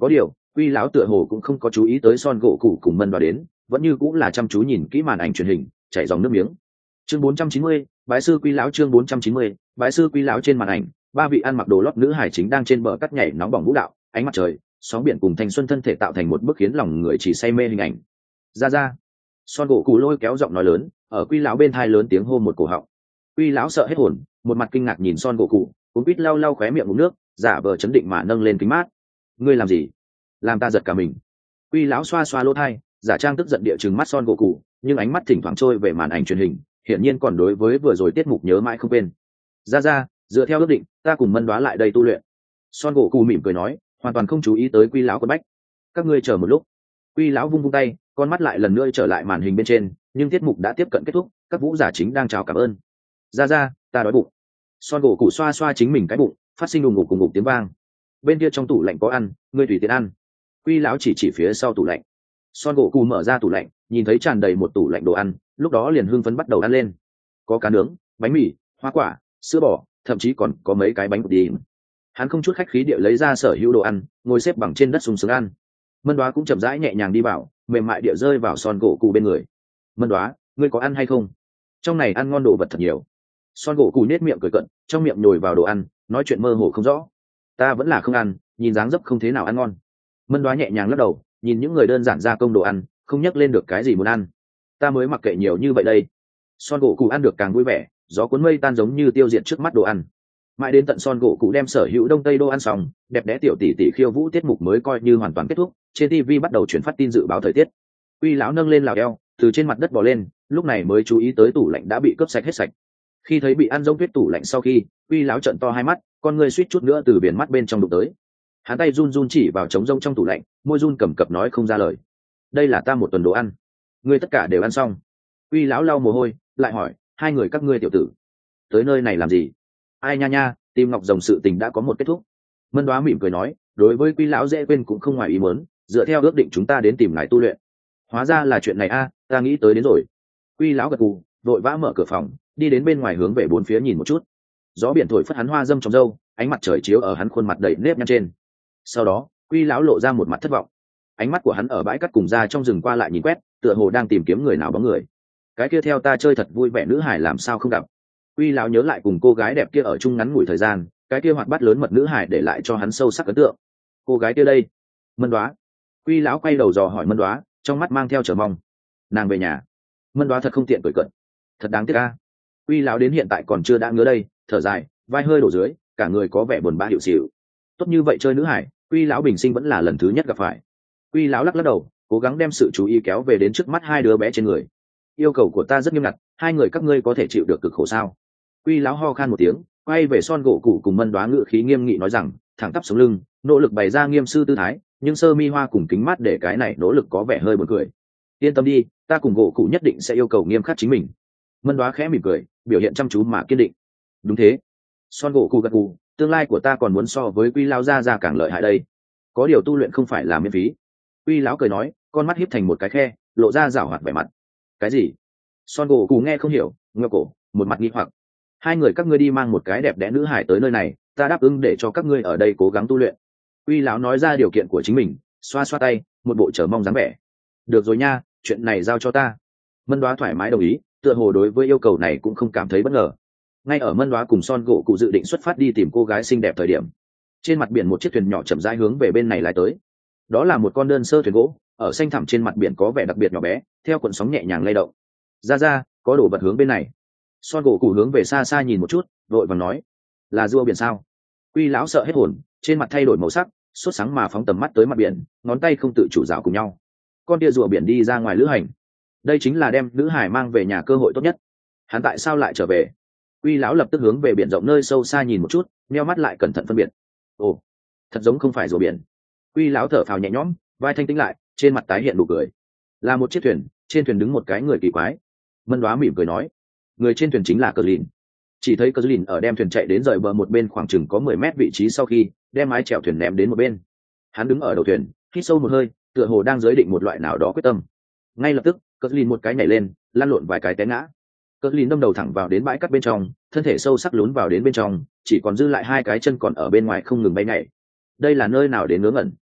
Quy lão tựa hồ cũng không có chú ý tới Son gỗ cụ cùng Mân Đoá đến, vẫn như cũng là chăm chú nhìn kỹ màn ảnh truyền hình, chảy dòng nước miếng. Chương 490, bái sư Quy lão. Chương 490, bái sư Quy lão. Trên màn ảnh, ba vị ăn mặc đồ lót nữ hải chính đang trên bờ cắt nhảy nóng bỏng vũ đạo, ánh mặt trời, sóng biển cùng thanh xuân thân thể tạo thành một bức khiến lòng người chỉ say mê hình ảnh. Ra. Son gỗ cụ lôi kéo giọng nói lớn, ở Quy lão bên tai lớn tiếng hô một cổ họng. Quy lão sợ hết hồn, một mặt kinh ngạc nhìn Son gỗ cụ, cũng quýt lau lau khóe miệng uống nước, giả vờ chấn định mà nâng lên kính mát. Ngươi làm gì? Làm ta giật cả mình. Quy lão xoa xoa lỗ tai, giả trang tức giận địa chừng mắt Son gỗ cụ, nhưng ánh mắt thỉnh thoảng trôi về màn ảnh truyền hình, hiển nhiên còn đối với vừa rồi tiết mục nhớ mãi không quên. Ra, dựa theo ước định, ta cùng Mân Đoá lại đây tu luyện. Son gỗ cụ mỉm cười nói, hoàn toàn không chú ý tới Quy lão quất bách. Các ngươi chờ một lúc. Quy lão vung vung tay, con mắt lại lần nữa trở lại màn hình bên trên, nhưng tiết mục đã tiếp cận kết thúc, các vũ giả chính đang chào cảm ơn. Ra, ta đói bụng. Son gỗ cụ xoa xoa chính mình cái bụng, phát sinh ùng ục cùng ục tiếng vang. Bên kia trong tủ lạnh có ăn, ngươi tùy tiện ăn. Quy lão chỉ phía sau tủ lạnh. Son gỗ cụ mở ra tủ lạnh, nhìn thấy tràn đầy một tủ lạnh đồ ăn, lúc đó liền hưng phấn bắt đầu ăn lên. Có cá nướng, bánh mì, hoa quả, sữa bò, thậm chí còn có mấy cái bánh bột đi. Hắn không chút khách khí địa lấy ra sở hữu đồ ăn, ngồi xếp bằng trên đất sung sướng ăn. Mân Đoá cũng chậm rãi nhẹ nhàng đi vào, mềm mại địa rơi vào Son gỗ cụ bên người. Mân Đoá, ngươi có ăn hay không? Trong này ăn ngon đồ vật thật nhiều. Son gỗ cụ nết miệng cười cận, trong miệng nhồi vào đồ ăn, nói chuyện mơ hồ không rõ. Ta vẫn là không ăn, nhìn dáng dấp không thế nào ăn ngon. Mân Đoá nhẹ nhàng lắc đầu, nhìn những người đơn giản gia công đồ ăn, không nhắc lên được cái gì muốn ăn. Ta mới mặc kệ nhiều như vậy đây. Son gỗ cụ ăn được càng vui vẻ, gió cuốn mây tan giống như tiêu diệt trước mắt đồ ăn. Mãi đến tận Son gỗ cụ đem sở hữu đông tây đô ăn xong, đẹp đẽ tiểu tỷ tỷ khiêu vũ tiết mục mới coi như hoàn toàn kết thúc. Trên TV bắt đầu chuyển phát tin dự báo thời tiết. Quy lão nâng lên lào eo, từ trên mặt đất bò lên, lúc này mới chú ý tới tủ lạnh đã bị cướp sạch hết sạch. Khi thấy bị ăn giống tuyết tủ lạnh sau khi, Quy lão trợn to hai mắt, con người suýt chút nữa từ biển mắt bên trong đụng tới. Hắn tay run run chỉ vào trống rông trong tủ lạnh, môi run cầm cập nói không ra lời. Đây là ta một tuần đồ ăn, ngươi tất cả đều ăn xong. Quy lão lau mồ hôi, lại hỏi, hai người các ngươi tiểu tử tới nơi này làm gì? Ai nha, tìm ngọc rồng sự tình đã có một kết thúc. Mân Đoá mỉm cười nói, đối với Quy lão dễ quên cũng không ngoài ý muốn, dựa theo ước định chúng ta đến tìm ngài tu luyện. Hóa ra là chuyện này a, ta nghĩ tới đến rồi. Quy lão gật gù, vội vã mở cửa phòng, đi đến bên ngoài hướng về bốn phía nhìn một chút. Gió biển thổi phất hắn hoa dâm trong râu, ánh mặt trời chiếu ở hắn khuôn mặt đầy nếp nhăn trên. Sau đó, Quy lão lộ ra một mặt thất vọng. Ánh mắt của hắn ở bãi cát cùng ra trong rừng qua lại nhìn quét, tựa hồ đang tìm kiếm người nào bóng người. Cái kia theo ta chơi thật vui vẻ nữ hải làm sao không gặp. Quy lão nhớ lại cùng cô gái đẹp kia ở chung ngắn ngủi thời gian, cái kia hoạt bát lớn mật nữ hải để lại cho hắn sâu sắc ấn tượng. Cô gái kia đây? Mân Đoá. Quy lão quay đầu dò hỏi Mân Đoá, trong mắt mang theo chờ mong. Nàng về nhà. Mân Đoá thật không tiện cười cợt. Thật đáng tiếc a. Quy lão đến hiện tại còn chưa đã ngứa đây, thở dài, vai hơi đổ dưới, cả người có vẻ buồn bã hiệu xỉu. Tốt như vậy chơi nữ hải, Quy lão bình sinh vẫn là lần thứ nhất gặp phải. Quy lão lắc đầu, cố gắng đem sự chú ý kéo về đến trước mắt hai đứa bé trên người. Yêu cầu của ta rất nghiêm ngặt, hai người các ngươi có thể chịu được cực khổ sao? Quy lão ho khan một tiếng, quay về Son gỗ cụ cùng Mân Đoá ngự khí nghiêm nghị nói rằng, thẳng tắp sống lưng, nỗ lực bày ra nghiêm sư tư thái, nhưng sơ mi hoa cùng kính mắt để cái này nỗ lực có vẻ hơi buồn cười. Yên tâm đi, ta cùng gỗ cụ nhất định sẽ yêu cầu nghiêm khắc chính mình. Mân Đoá khẽ mỉm cười, biểu hiện chăm chú mà kiên định. Đúng thế. Son gỗ cụ gật gù, tương lai của ta còn muốn so với Quy lão ra càng lợi hại đây. Có điều tu luyện không phải là miễn phí. Quy lão cười nói, con mắt híp thành một cái khe, lộ ra giảo hoạt vẻ mặt. Cái gì? Son gỗ cụ nghe không hiểu, ngơ cổ, một mặt nghi hoặc. Hai người các ngươi đi mang một cái đẹp đẽ nữ hải tới nơi này, ta đáp ứng để cho các ngươi ở đây cố gắng tu luyện. Quy lão nói ra điều kiện của chính mình, xoa xoa tay, một bộ chờ mong dáng vẻ. Được rồi nha, chuyện này giao cho ta. Mân Đoá thoải mái đồng ý, tựa hồ đối với yêu cầu này cũng không cảm thấy bất ngờ. Ngay ở Mân Đoá cùng Son gỗ cụ dự định xuất phát đi tìm cô gái xinh đẹp thời điểm, trên mặt biển một chiếc thuyền nhỏ chậm rãi hướng về bên này lái tới. Đó là một con đơn sơ thuyền gỗ, ở xanh thẳm trên mặt biển có vẻ đặc biệt nhỏ bé, theo cuộn sóng nhẹ nhàng lay động. Ra, có đồ vật hướng bên này. Son gỗ cụ hướng về xa xa nhìn một chút, vội vàng nói, là rùa biển sao? Quy lão sợ hết hồn, trên mặt thay đổi màu sắc, sốt sáng mà phóng tầm mắt tới mặt biển, ngón tay không tự chủ rảo cùng nhau. Con tia rùa biển đi ra ngoài lữ hành, đây chính là đem nữ hải mang về nhà cơ hội tốt nhất. Hắn tại sao lại trở về? Quy lão lập tức hướng về biển rộng nơi sâu xa nhìn một chút, nheo mắt lại cẩn thận phân biệt. Ồ, thật giống không phải rùa biển. Quy lão thở phào nhẹ nhõm, vai thanh tĩnh lại, trên mặt tái hiện nụ cười. Là một chiếc thuyền, trên thuyền đứng một cái người kỳ quái. Mân Đoá mỉm cười nói, người trên thuyền chính là Cờ Lìn. Chỉ thấy Cờ Lìn ở đem thuyền chạy đến rời bờ một bên khoảng chừng có 10 mét vị trí sau khi đem mái chèo thuyền ném đến một bên. Hắn đứng ở đầu thuyền, hít sâu một hơi, tựa hồ đang giới định một loại nào đó quyết tâm. Ngay lập tức, Cờ Lìn một cái nhảy lên, lăn lộn vài cái té ngã. Cờ Lìn đâm đầu thẳng vào đến bãi cát bên trong, thân thể sâu sắc lún vào đến bên trong, chỉ còn dư lại hai cái chân còn ở bên ngoài không ngừng bay nhảy. Đây là nơi nào đến ngớ ngẩn?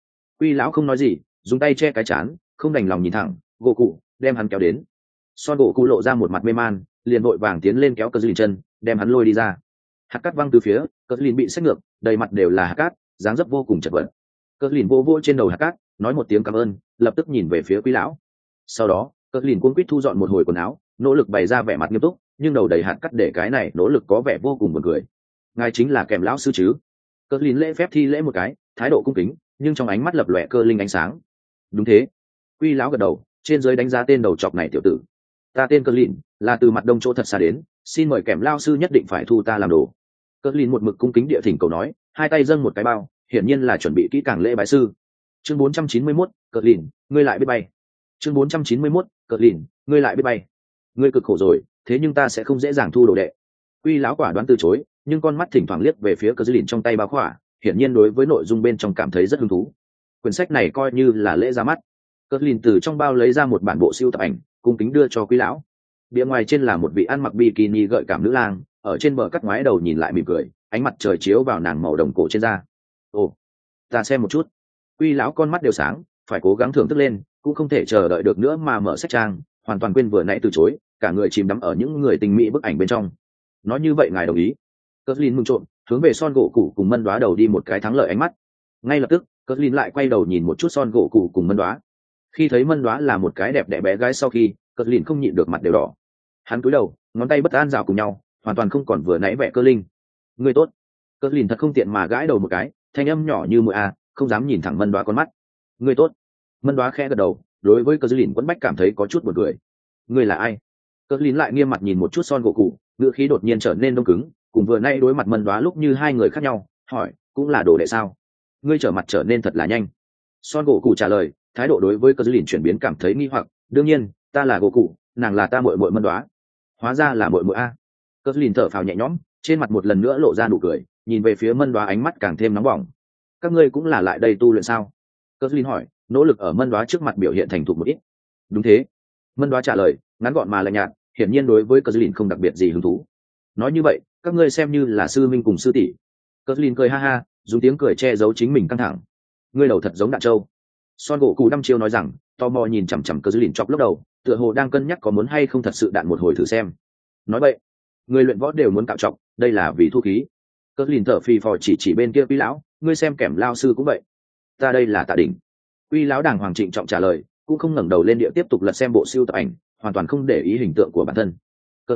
Quy lão không nói gì, dùng tay che cái chán, không đành lòng nhìn thẳng gỗ cụ, đem hắn kéo đến. Son gỗ cụ lộ ra một mặt mê man, liền vội vàng tiến lên kéo cờ lìn chân, đem hắn lôi đi ra. Hạt cát văng từ phía, cờ lìn bị xách ngược, đầy mặt đều là hạt cát, dáng dấp vô cùng chật vật. Cờ lìn vô vô trên đầu hạt cát, nói một tiếng cảm ơn, lập tức nhìn về phía Quy lão. Sau đó cờ lìn cuống quýt thu dọn một hồi quần áo, nỗ lực bày ra vẻ mặt nghiêm túc, nhưng đầu đầy hạt cát để cái này nỗ lực có vẻ vô cùng buồn cười. Ngài chính là kèm lão sư chứ? Cờ lìn lễ phép thi lễ một cái, thái độ cung kính, nhưng trong ánh mắt lập lòe cơ linh ánh sáng. Đúng thế. Quy lão gật đầu, trên dưới đánh giá tên đầu chọc này tiểu tử. Ta tên cờ lìn, là từ mặt đông chỗ thật xa đến, xin mời kèm lao sư nhất định phải thu ta làm đồ. Cờ lìn một mực cung kính địa thỉnh cầu nói, hai tay dâng một cái bao, hiển nhiên là chuẩn bị kỹ càng lễ bái sư. Chương 491, cờ lìn, ngươi lại biết bay. Chương 491, cờ lìn, ngươi lại biết bay. Ngươi cực khổ rồi, thế nhưng ta sẽ không dễ dàng thu đồ đệ. Quy lão quả đoán từ chối, nhưng con mắt thỉnh thoảng liếc về phía cờ lìn trong tay bao khỏa, hiển nhiên đối với nội dung bên trong cảm thấy rất hứng thú. Quyển sách này coi như là lễ ra mắt. Cờ lìn từ trong bao lấy ra một bản bộ siêu tập ảnh, cung kính đưa cho Quy lão. Bìa ngoài trên là một vị ăn mặc bikini gợi cảm nữ lang, ở trên bờ cắt ngoái đầu nhìn lại mỉm cười, ánh mặt trời chiếu vào nàng màu đồng cổ trên da. Ồ, ta xem một chút. Quy lão con mắt đều sáng, phải cố gắng thưởng thức lên, cũng không thể chờ đợi được nữa mà mở sách trang, hoàn toàn quên vừa nãy từ chối, cả người chìm đắm ở những người tình mỹ bức ảnh bên trong. Nói như vậy ngài đồng ý? Cờ lìn mừng trộm, hướng về Son gỗ cụ cùng Mân Đoá đầu đi một cái thắng lợi ánh mắt. Ngay lập tức cờ lìn lại quay đầu nhìn một chút Son gỗ cụ cùng Mân Đoá. Khi thấy Mân Đoá là một cái đẹp đẽ bé gái sau khi, cờ lìn không nhịn được mặt đều đỏ. Hắn cúi đầu, ngón tay bất an rào cùng nhau, hoàn toàn không còn vừa nãy vẻ cơ linh. Người tốt. Cờ lìn thật không tiện mà gãi đầu một cái, thanh âm nhỏ như mũi không dám nhìn thẳng Mân Đoá con mắt. Người tốt. Mân Đoá khẽ gật đầu, đối với cờ lìn quẫn bách cảm thấy có chút buồn cười. Người là ai? Cờ lìn lại nghiêm mặt nhìn một chút Son gỗ cụ, ngữ khí đột nhiên trở nên đông cứng, cùng vừa nay đối mặt Mân Đoá lúc như hai người khác nhau, hỏi, cũng là đồ đệ sao? Ngươi trở mặt trở nên thật là nhanh. Son gỗ cụ trả lời, thái độ đối với cờ lìn chuyển biến cảm thấy nghi hoặc. Đương nhiên, ta là gỗ cụ, nàng là ta muội muội Mân Đoá. Hóa ra là muội muội a. Cờ lìn thở phào nhẹ nhõm, trên mặt một lần nữa lộ ra nụ cười, nhìn về phía Mân Đoá ánh mắt càng thêm nóng bỏng. Các ngươi cũng là lại đây tu luyện sao? Cờ lìn hỏi, nỗ lực ở Mân Đoá trước mặt biểu hiện thành thục một ít. Đúng thế. Mân Đoá trả lời, ngắn gọn mà lạnh nhạt, hiển nhiên đối với cờ lìn không đặc biệt gì hứng thú. Nói như vậy, các ngươi xem như là sư minh cùng sư tỷ. Cờ lìn cười ha ha, dùng tiếng cười che giấu chính mình căng thẳng. Ngươi đầu thật giống đạn trâu. Son gỗ cụ đăm chiêu nói rằng, tò mò nhìn chằm chằm cờ lìn chọc lốc đầu, tựa hồ đang cân nhắc có muốn hay không thật sự đạn một hồi thử xem. Nói vậy, người luyện võ đều muốn cạo trọng, đây là vì thu khí. Cờ lìn thở phì phò chỉ bên kia Quy lão, ngươi xem kẻm lao sư cũng vậy. Ta đây là Tạ Đỉnh. Quy lão đàng hoàng trịnh trọng trả lời, cũng không ngẩng đầu lên địa tiếp tục lật xem bộ siêu tập ảnh, hoàn toàn không để ý hình tượng của bản thân. Cờ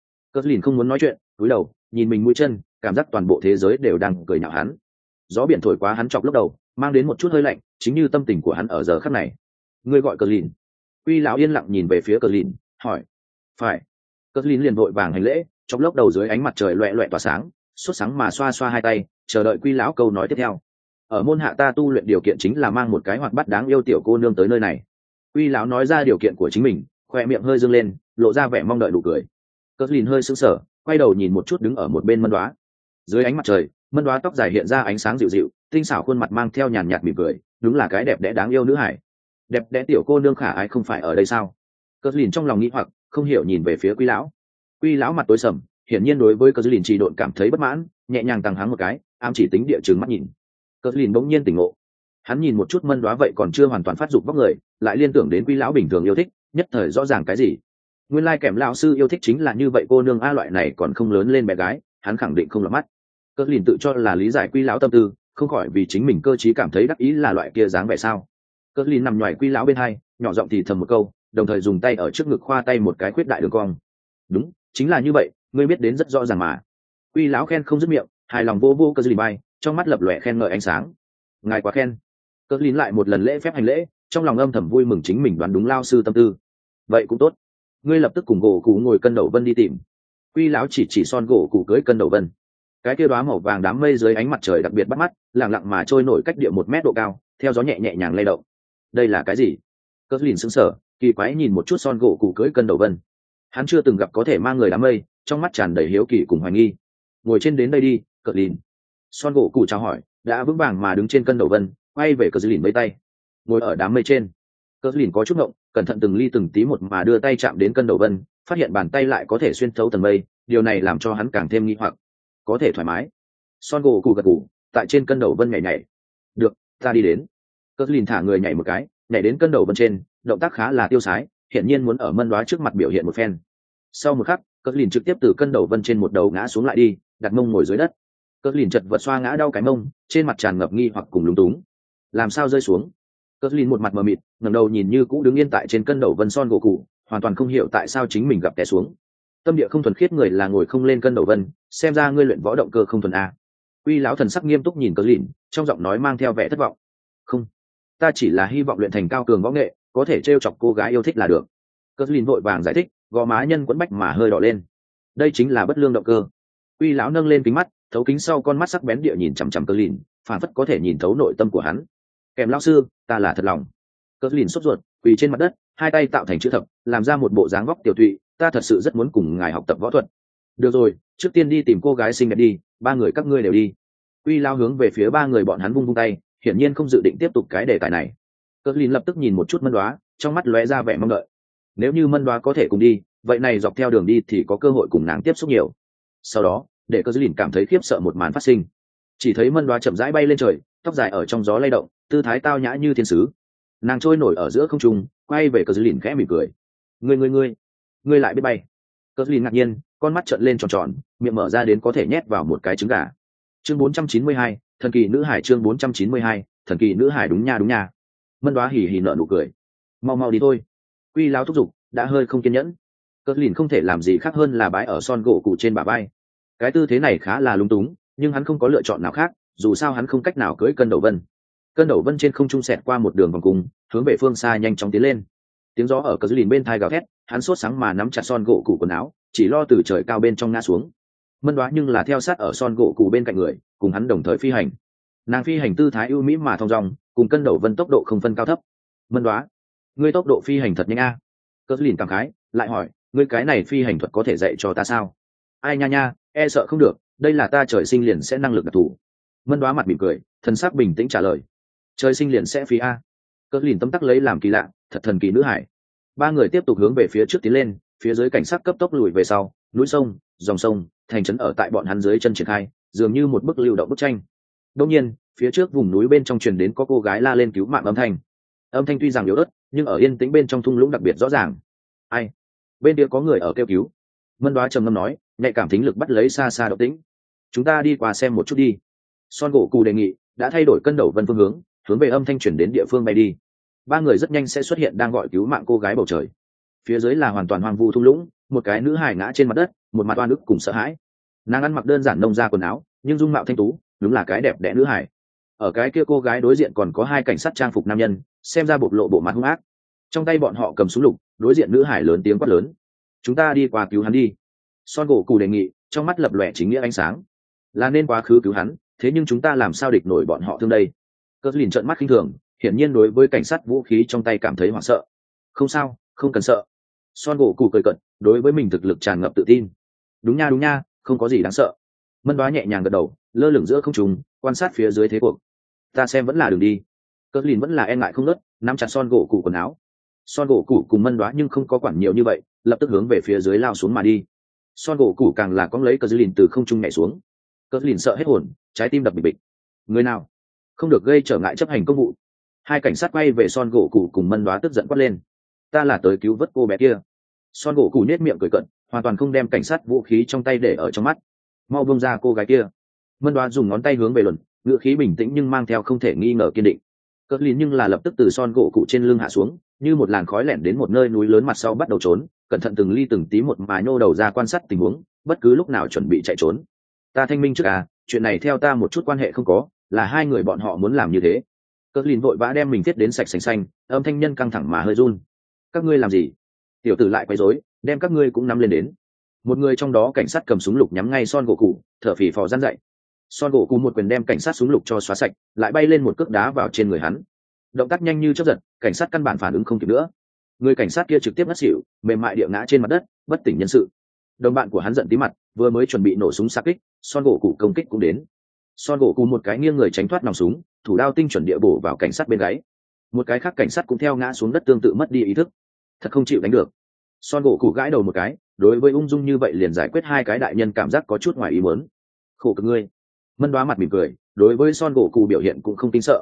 lìn không muốn nói chuyện, cúi đầu nhìn mình mũi chân, cảm giác toàn bộ thế giới đều đang cười nhạo hắn. Gió biển thổi quá hắn chọc lốc đầu, mang đến một chút hơi lạnh, chính như tâm tình của hắn ở giờ khắc này. Ngươi gọi Cờ lìn? Quy lão yên lặng nhìn về phía Cờ lìn, hỏi. Phải. Cờ lìn liền vội vàng hành lễ, chọc lốc đầu dưới ánh mặt trời loẹt loẹt tỏa sáng, sốt sáng mà xoa xoa hai tay, chờ đợi Quy lão câu nói tiếp theo. Ở môn hạ ta tu luyện điều kiện chính là mang một cái hoạt bát đáng yêu tiểu cô nương tới nơi này. Quy lão nói ra điều kiện của chính mình, khoe miệng hơi dương lên, lộ ra vẻ mong đợi nụ cười. Cờ lìn hơi sững sờ, quay đầu nhìn một chút đứng ở một bên Mân Đoá. Dưới ánh mặt trời, Mân Đoá tóc dài hiện ra ánh sáng dịu dịu, tinh xảo khuôn mặt mang theo nhàn nhạt mỉm cười, đúng là cái đẹp đẽ đáng yêu nữ hải. Đẹp đẽ tiểu cô nương khả ái không phải ở đây sao? Cờ lìn trong lòng nghĩ hoặc, không hiểu nhìn về phía Quy lão. Quy lão mặt tối sầm, hiển nhiên đối với cờ lìn trì độn cảm thấy bất mãn, nhẹ nhàng tăng háng một cái, ám chỉ tính địa chừng mắt nhìn. Cờ lìn bỗng nhiên tỉnh ngộ. Hắn nhìn một chút Mân Đoá vậy còn chưa hoàn toàn phát dục vóc người, lại liên tưởng đến Quy lão bình thường yêu thích, nhất thời rõ ràng cái gì. Nguyên lai kèm lão sư yêu thích chính là như vậy cô nương a, loại này còn không lớn lên bé gái, hắn khẳng định không lọt mắt. Cờ lìn tự cho là lý giải Quy lão tâm tư, không khỏi vì chính mình cơ trí cảm thấy đắc ý là loại kia dáng vẻ sao. Cờ lìn nằm nhoài Quy lão bên hai, nhỏ giọng thì thầm một câu, đồng thời dùng tay ở trước ngực khoa tay một cái khuyết đại đường cong. Đúng, chính là như vậy, ngươi biết đến rất rõ ràng mà. Quy lão khen không dứt miệng, hài lòng vô vô cờ lìn bay, trong mắt lập lòe khen ngợi ánh sáng. Ngài quá khen. Cờ lìn lại một lần lễ phép hành lễ, trong lòng âm thầm vui mừng chính mình đoán đúng lao sư tâm tư. Vậy cũng tốt, ngươi lập tức cùng gỗ cụ ngồi cân đầu vân đi tìm. Quy lão chỉ Son gỗ cụ cưới cân đầu vân. Cái kia đóa màu vàng đám mây dưới ánh mặt trời đặc biệt bắt mắt, lặng lặng mà trôi nổi cách địa 1 mét độ cao, theo gió nhẹ nhàng lay động. Đây là cái gì? Cờ lìn sững sờ, kỳ quái nhìn một chút Son gỗ cụ cưới cân đầu vân. Hắn chưa từng gặp có thể mang người đám mây, trong mắt tràn đầy hiếu kỳ cùng hoài nghi. Ngồi trên đến đây đi, Cờ lìn. Son gỗ cụ chào hỏi, đã vững vàng mà đứng trên cân đầu vân, quay về Cờ lìn với tay. Ngồi ở đám mây trên. Cờ lìn có chút ngộng, cẩn thận từng ly từng tí một mà đưa tay chạm đến cân đầu vân, phát hiện bàn tay lại có thể xuyên thấu tầng mây, điều này làm cho hắn càng thêm nghi hoặc. Có thể thoải mái. Son gỗ cụ gật gù, tại trên cân đầu vân nhảy nhảy. Được, ta đi đến. Cất lìn thả người nhảy một cái, nhảy đến cân đầu bên trên, động tác khá là tiêu sái, hiển nhiên muốn ở Mân Đoá trước mặt biểu hiện một phen. Sau một khắc, Cất lìn trực tiếp từ cân đầu vân trên một đầu ngã xuống lại đi, đặt mông ngồi dưới đất. Cất lìn chật vật xoa ngã đau cái mông, trên mặt tràn ngập nghi hoặc cùng lúng túng. Làm sao rơi xuống? Cất lìn một mặt mờ mịt, ngẩng đầu nhìn như cũ đứng yên tại trên cân đầu vân Son gỗ cụ, hoàn toàn không hiểu tại sao chính mình gặp té xuống. Tâm địa không thuần khiết người là ngồi không lên cân đầu vân, xem ra ngươi luyện võ động cơ không thuần a. Uy lão thần sắc nghiêm túc nhìn Cất lìn, trong giọng nói mang theo vẻ thất vọng. Không, ta chỉ là hy vọng luyện thành cao cường võ nghệ, có thể trêu chọc cô gái yêu thích là được. Cất lìn vội vàng giải thích, gò má nhân quẫn bách mà hơi đỏ lên. Đây chính là bất lương động cơ. Uy lão nâng lên kính mắt, thấu kính sau con mắt sắc bén địa nhìn chằm chằm Cất lìn, phản phất có thể nhìn thấu nội tâm của hắn. Kèm lão sư, ta là thật lòng. Cất lìn sốt ruột, quỳ trên mặt đất, hai tay tạo thành chữ thập, làm ra một bộ dáng vóc tiểu thụy. Ta thật sự rất muốn cùng ngài học tập võ thuật. Được rồi, trước tiên đi tìm cô gái xinh đẹp đi, ba người các ngươi đều đi. Uy lão hướng về phía ba người bọn hắn vung vung tay, hiển nhiên không dự định tiếp tục cái đề tài này. Cất lìn lập tức nhìn một chút Mân Đoá, trong mắt lóe ra vẻ mong đợi. Nếu như Mân Đoá có thể cùng đi, vậy này dọc theo đường đi thì có cơ hội cùng nàng tiếp xúc nhiều. Sau đó, để Cất lìn cảm thấy khiếp sợ một màn phát sinh. Chỉ thấy Mân Đoá chậm rãi bay lên trời, tóc dài ở trong gió lay động, tư thái tao nhã như thiên sứ. Nàng trôi nổi ở giữa không trung, quay về Cất lìn khẽ mỉm cười. Ngươi lại biết bay? Cất lìn ngạc nhiên, con mắt trợn lên tròn tròn, miệng mở ra đến có thể nhét vào một cái trứng gà. Chương 492, thần kỳ nữ hải. Chương 492, thần kỳ nữ hải. Đúng nha. Mân Đoá hỉ hỉ nở nụ cười. Mau đi thôi. Uy lão thúc giục, đã hơi không kiên nhẫn. Cất lìn không thể làm gì khác hơn là bái ở Son gỗ cụ trên bả vai. Cái tư thế này khá là lung túng, nhưng hắn không có lựa chọn nào khác, dù sao hắn không cách nào cưỡi cân đầu vân. Cân đầu vân trên không trung xẹt qua một đường vòng cung, hướng về phương xa nhanh chóng tiến lên. Tiếng gió ở Cất lìn bên tai gào thét, hắn sốt sáng mà nắm chặt Son gỗ cụ quần áo, chỉ lo từ trời cao bên trong ngã xuống. Mân Đoá nhưng là theo sát ở Son gỗ cụ bên cạnh người, cùng hắn đồng thời phi hành. Nàng phi hành tư thái ưu mỹ mà thong dong, cùng cân đầu vân tốc độ không phân cao thấp. Mân Đoá, ngươi tốc độ phi hành thật nhanh a. Cất lìn cảm khái, lại hỏi, ngươi cái này phi hành thuật có thể dạy cho ta sao? Ai nha, e sợ không được, đây là ta trời sinh liền sẽ năng lực đặc thù. Mân Đoá mặt mỉm cười, thần sắc bình tĩnh trả lời. Trời sinh liền sẽ phi a. Cất lìn tấm tắc lấy làm kỳ lạ, thật thần kỳ nữ hải. Ba người tiếp tục hướng về phía trước tiến lên, phía dưới cảnh sát cấp tốc lùi về sau, núi sông, dòng sông, thành trấn ở tại bọn hắn dưới chân triển khai, dường như một bức lưu động bức tranh. Đương nhiên, phía trước vùng núi bên trong truyền đến có cô gái la lên cứu mạng âm thanh. Âm thanh tuy rằng yếu ớt, nhưng ở yên tĩnh bên trong thung lũng đặc biệt rõ ràng. Ai? Bên kia có người ở kêu cứu. Mân Đoá trầm ngâm nói, nhạy cảm thính lực bắt lấy xa xa động tĩnh. Chúng ta đi qua xem một chút đi. Son gỗ cụ đề nghị, đã thay đổi cân đầu vân phương hướng về âm thanh chuyển đến địa phương bay đi. Ba người rất nhanh sẽ xuất hiện đang gọi cứu mạng cô gái bầu trời. Phía dưới là hoàn toàn hoang vu thung lũng, một cái nữ hài ngã trên mặt đất, một mặt oan ức cùng sợ hãi. Nàng ăn mặc đơn giản nông ra quần áo, nhưng dung mạo thanh tú, đúng là cái đẹp đẽ nữ hài. Ở cái kia cô gái đối diện còn có hai cảnh sát trang phục nam nhân, xem ra bộc lộ bộ mặt hung ác. Trong tay bọn họ cầm súng lục, đối diện nữ hải lớn tiếng quát lớn. Chúng ta đi qua cứu hắn đi. Son gỗ cụ đề nghị, trong mắt lập lòe chính nghĩa ánh sáng. Là nên quá khứ cứu hắn, thế nhưng chúng ta làm sao địch nổi bọn họ thương đây? Cất lìn trợn mắt khinh thường, hiển nhiên đối với cảnh sát vũ khí trong tay cảm thấy hoảng sợ. Không sao, không cần sợ. Son gỗ cụ cười cợt, đối với mình thực lực tràn ngập tự tin. Đúng nha, không có gì đáng sợ. Mân Đoá nhẹ nhàng gật đầu, lơ lửng giữa không trung, quan sát phía dưới thế cuộc. Ta xem vẫn là đường đi. Cất lìn vẫn là e ngại không nớt, nắm chặt Son gỗ cụ quần áo. Son gỗ cụ cùng Mân Đoá nhưng không có quản nhiều như vậy, lập tức hướng về phía dưới lao xuống mà đi. Son gỗ cụ càng là cóng lấy Cất lìn từ không trung nhảy xuống. Cất lìn sợ hết hồn, trái tim đập bịch bịch. Người nào không được gây trở ngại chấp hành công vụ. Hai cảnh sát quay về Son gỗ cụ cùng Mân Đoá tức giận quát lên. Ta là tới cứu vớt cô bé kia. Son gỗ cụ nết miệng cười cận, hoàn toàn không đem cảnh sát vũ khí trong tay để ở trong mắt. Mau buông ra cô gái kia. Mân Đoá dùng ngón tay hướng về luận, ngựa khí bình tĩnh nhưng mang theo không thể nghi ngờ kiên định. Cất lìn nhưng là lập tức từ Son gỗ cụ trên lưng hạ xuống, như một làn khói lẻn đến một nơi núi lớn mặt sau bắt đầu trốn, cẩn thận từng ly từng tí một mà nhô đầu ra quan sát tình huống, bất cứ lúc nào chuẩn bị chạy trốn. Ta thanh minh trước chuyện này theo ta một chút quan hệ không có, là hai người bọn họ muốn làm như thế. Cất lìn vội vã đem mình thiết đến sạch sành xanh, âm thanh nhân căng thẳng mà hơi run. Các ngươi làm gì? Tiểu tử lại quấy rối, đem các ngươi cũng nắm lên đến. Một người trong đó cảnh sát cầm súng lục nhắm ngay Son gỗ cụ, thở phì phò gian dậy. Son gỗ cụ một quyền đem cảnh sát súng lục cho xóa sạch, lại bay lên một cước đá vào trên người hắn. Động tác nhanh như chớp giật, cảnh sát căn bản phản ứng không kịp nữa. Người cảnh sát kia trực tiếp ngất xỉu, mềm mại địa ngã trên mặt đất, bất tỉnh nhân sự. Đồng bạn của hắn giận tí mặt, vừa mới chuẩn bị nổ súng xạ kích, Son gỗ cụ công kích cũng đến. Son gỗ cụ một cái nghiêng người tránh thoát nòng súng, thủ đao tinh chuẩn địa bổ vào cảnh sát bên gáy. Một cái khác cảnh sát cũng theo ngã xuống đất tương tự mất đi ý thức. Thật không chịu đánh được. Son gỗ cụ gãi đầu một cái, đối với ung dung như vậy liền giải quyết hai cái đại nhân cảm giác có chút ngoài ý muốn. Khổ cực ngươi. Mân Đoá mặt mỉm cười, đối với Son gỗ cụ biểu hiện cũng không kinh sợ.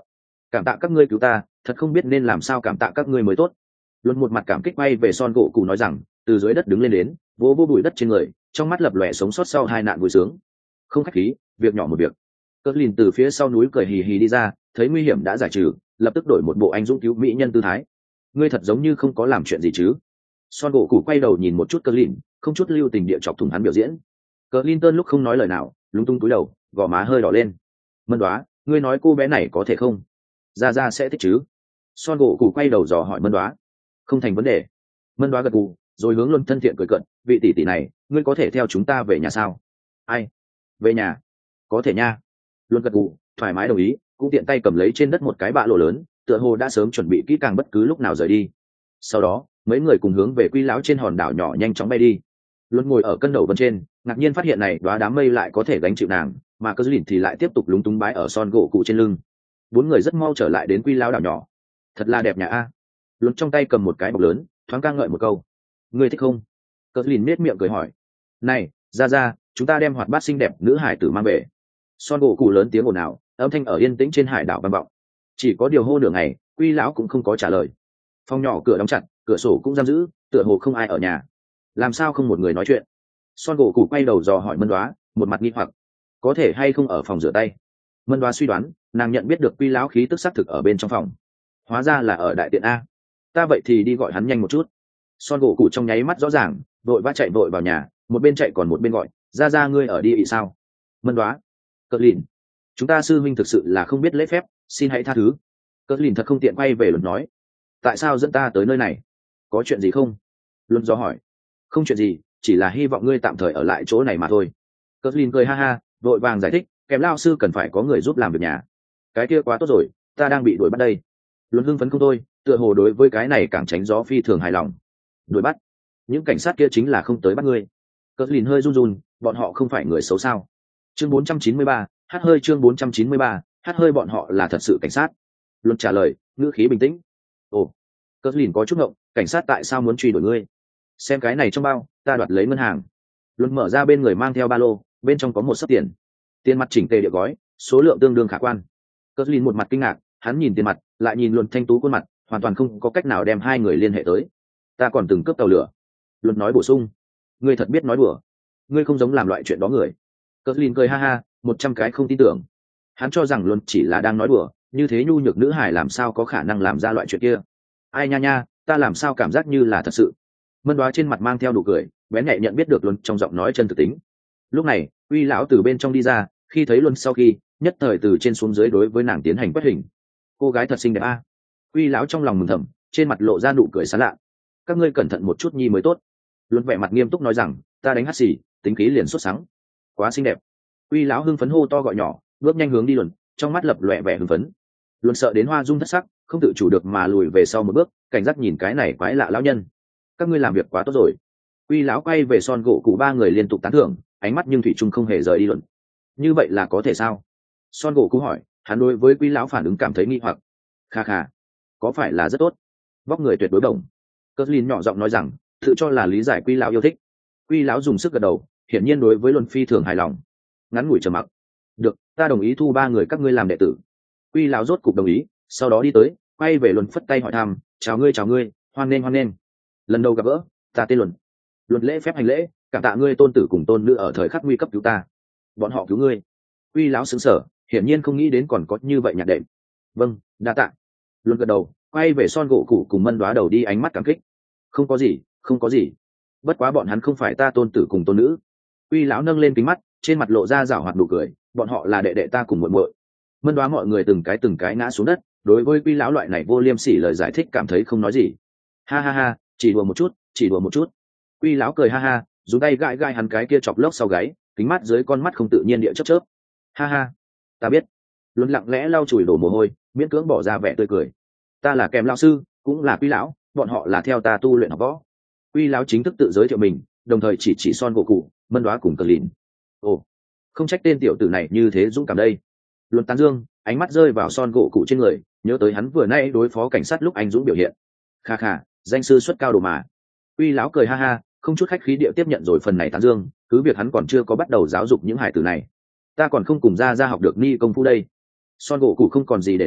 cảm tạ các ngươi cứu ta, thật không biết nên làm sao cảm tạ các ngươi mới tốt. Luân một mặt cảm kích bay về Son gỗ cụ nói rằng, từ dưới đất đứng lên đến, vỗ vỗ bụi đất trên người, trong mắt lập lòe sống sót sau hai nạn vui sướng. Không khách khí, việc nhỏ một việc. Cất lìn từ phía sau núi cười hì hì đi ra, thấy nguy hiểm đã giải trừ, lập tức đổi một bộ anh dũng cứu mỹ nhân tư thái. Ngươi thật giống như không có làm chuyện gì chứ? Son gỗ cụ quay đầu nhìn một chút Cất lìn, không chút lưu tình địa chọc thủng hắn biểu diễn. Cất lìn tơn lúc không nói lời nào, lúng túng cúi đầu, gò má hơi đỏ lên. Mân Đoá, ngươi nói cô bé này có thể không? Ra sẽ thích chứ? Son gỗ cụ quay đầu dò hỏi Mân Đoá. Không thành vấn đề. Mân Đoá gật gù, rồi hướng Luân thân thiện cười cận, vị tỷ tỷ này, ngươi có thể theo chúng ta về nhà sao? Ai? Về nhà? Có thể nha. Luân gật gù, thoải mái đồng ý, cũng tiện tay cầm lấy trên đất một cái bạ lộ lớn, tựa hồ đã sớm chuẩn bị kỹ càng bất cứ lúc nào rời đi. Sau đó, mấy người cùng hướng về Quy lão trên hòn đảo nhỏ nhanh chóng bay đi. Luân ngồi ở cân đầu bên trên, ngạc nhiên phát hiện này đóa đám mây lại có thể gánh chịu nàng, mà Cơ Lìn thì lại tiếp tục lúng túng bái ở Son gỗ cụ trên lưng. Bốn người rất mau trở lại đến Quy lão đảo nhỏ. Thật là đẹp nhà a. Luân trong tay cầm một cái bọc lớn, thoáng ca ngợi một câu. Ngươi thích không? Cơ Lìn nết miệng cười hỏi. Này, ra, chúng ta đem hoạt bát xinh đẹp nữ hải tử mang về. Son gỗ cụ lớn tiếng ồn ào, âm thanh ở yên tĩnh trên hải đảo vang vọng. Chỉ có điều hô nửa ngày, Quy lão cũng không có trả lời. Phòng nhỏ cửa đóng chặt, cửa sổ cũng giam giữ, tựa hồ không ai ở nhà. Làm sao không một người nói chuyện? Son gỗ cụ quay đầu dò hỏi Mân Đoá, một mặt nghi hoặc. Có thể hay không ở phòng rửa tay? Mân Đoá suy đoán, nàng nhận biết được Quy lão khí tức xác thực ở bên trong phòng. Hóa ra là ở đại tiện a. Ta vậy thì đi gọi hắn nhanh một chút. Son gỗ cụ trong nháy mắt rõ ràng, vội vã chạy vội vào nhà, một bên chạy còn một bên gọi, ra ngươi ở đi ị sao? Mân Đoá, Cất Lìn, chúng ta sư huynh thực sự là không biết lễ phép, xin hãy tha thứ. Cất Lìn thật không tiện quay về Luân nói, tại sao dẫn ta tới nơi này? Có chuyện gì không? Luân do hỏi. Không chuyện gì, chỉ là hy vọng ngươi tạm thời ở lại chỗ này mà thôi. Cất Lìn cười ha ha, vội vàng giải thích, kèm lao sư cần phải có người giúp làm việc nhà. Cái kia quá tốt rồi, ta đang bị đuổi bắt đây. Luân hưng phấn không thôi, tựa hồ đối với cái này càng tránh gió phi thường hài lòng. Đuổi bắt? Những cảnh sát kia chính là không tới bắt ngươi. Cất Lìn hơi run run, bọn họ không phải người xấu sao? Chương 493, hát hơi chương 493, hát hơi bọn họ là thật sự cảnh sát. Luân trả lời, ngữ khí bình tĩnh. Ồ, Cất Lìn có chút ngộng, cảnh sát tại sao muốn truy đuổi ngươi? Xem cái này trong bao, ta đoạt lấy ngân hàng. Luân mở ra bên người mang theo ba lô, bên trong có một xấp tiền. Tiền mặt chỉnh tề địa gói, số lượng tương đương khả quan. Cất Lìn một mặt kinh ngạc, hắn nhìn tiền mặt, lại nhìn Luân thanh tú khuôn mặt, hoàn toàn không có cách nào đem hai người liên hệ tới. Ta còn từng cướp tàu lửa. Luân nói bổ sung. Ngươi thật biết nói đùa. Ngươi không giống làm loại chuyện đó người. Cất Lìn cười ha ha, 100 cái không tin tưởng. Hắn cho rằng Luân chỉ là đang nói đùa, như thế nhu nhược nữ hải làm sao có khả năng làm ra loại chuyện kia. Ai nha, ta làm sao cảm giác như là thật sự. Mân Đoá trên mặt mang theo nụ cười, bén nhạy nhận biết được Luân trong giọng nói chân thực tính. Lúc này, Uy lão từ bên trong đi ra, khi thấy Luân sau khi, nhất thời từ trên xuống dưới đối với nàng tiến hành quét hình. Cô gái thật xinh đẹp a. Uy lão trong lòng mừng thầm, trên mặt lộ ra nụ cười sán lạ. Các ngươi cẩn thận một chút nhi mới tốt. Luân vẻ mặt nghiêm túc nói rằng, ta đánh hắt xì, tính khí liền xuất sáng. Quá xinh đẹp. Uy lão hưng phấn hô to gọi nhỏ, bước nhanh hướng đi Luân, trong mắt lập lòe vẻ hưng phấn. Luân sợ đến hoa dung thất sắc, không tự chủ được mà lùi về sau một bước, cảnh giác nhìn cái này quái lạ lão nhân. Các ngươi làm việc quá tốt rồi. Uy lão quay về Son gỗ cụ ba người liên tục tán thưởng, ánh mắt nhưng thủy chung không hề rời đi Luân. Như vậy là có thể sao? Son gỗ cụ hỏi, hắn đối với Uy lão phản ứng cảm thấy nghi hoặc. Kha, có phải là rất tốt? Vóc người tuyệt đối đồng. Cất Lìn nhỏ giọng nói rằng, tự cho là lý giải Uy lão yêu thích. Uy lão dùng sức gật đầu, hiển nhiên đối với Luân phi thường hài lòng. Ngắn ngủi trầm mặc. Được, ta đồng ý thu ba người các ngươi làm đệ tử. Uy lão rốt cục đồng ý, sau đó đi tới, quay về Luân phất tay hỏi thăm, chào ngươi, hoan nghênh. Lần đầu gặp gỡ, ta tên Luân lễ phép hành lễ, cảm tạ ngươi tôn tử cùng tôn nữ ở thời khắc nguy cấp cứu ta. Bọn họ cứu ngươi. Uy lão sững sờ, hiển nhiên không nghĩ đến còn có như vậy nhạc đệm. Vâng, đa tạ. Luân gật đầu, quay về Son gỗ cụ cùng Mân Đoá đầu đi ánh mắt cảm kích. Không có gì. Bất quá bọn hắn không phải ta tôn tử cùng tôn nữ. Uy lão nâng lên kính mắt, trên mặt lộ ra rảo hoạt nụ cười, bọn họ là đệ đệ ta cùng muội muội. Mân Đoá mọi người từng cái ngã xuống đất, đối với Uy lão loại này vô liêm sỉ lời giải thích cảm thấy không nói gì. Ha, chỉ đùa một chút. Uy lão cười ha ha, dùng tay gãi hắn cái kia chọc lốc sau gáy, kính mắt dưới con mắt không tự nhiên địa chớp. Ha, ta biết. Luân lặng lẽ lau chùi đổ mồ hôi, miễn cưỡng bỏ ra vẻ tươi cười. Ta là kèm lão sư, cũng là Uy lão, bọn họ là theo ta tu luyện học võ. Uy lão chính thức tự giới thiệu mình, đồng thời chỉ Son gỗ cụ, Mân Đoá cùng Cờ Lìn. Ồ, không trách tên tiểu tử này như thế dũng cảm đây. Luân tán dương, ánh mắt rơi vào Son gỗ cụ trên người, nhớ tới hắn vừa nay đối phó cảnh sát lúc anh dũng biểu hiện. Kha, danh sư xuất cao đồ mà. Uy lão cười ha ha, không chút khách khí địa tiếp nhận rồi phần này tán dương, cứ việc hắn còn chưa có bắt đầu giáo dục những hải tử này. Ta còn không cùng ra học được ni công phu đây. Son gỗ cụ không còn gì để nói,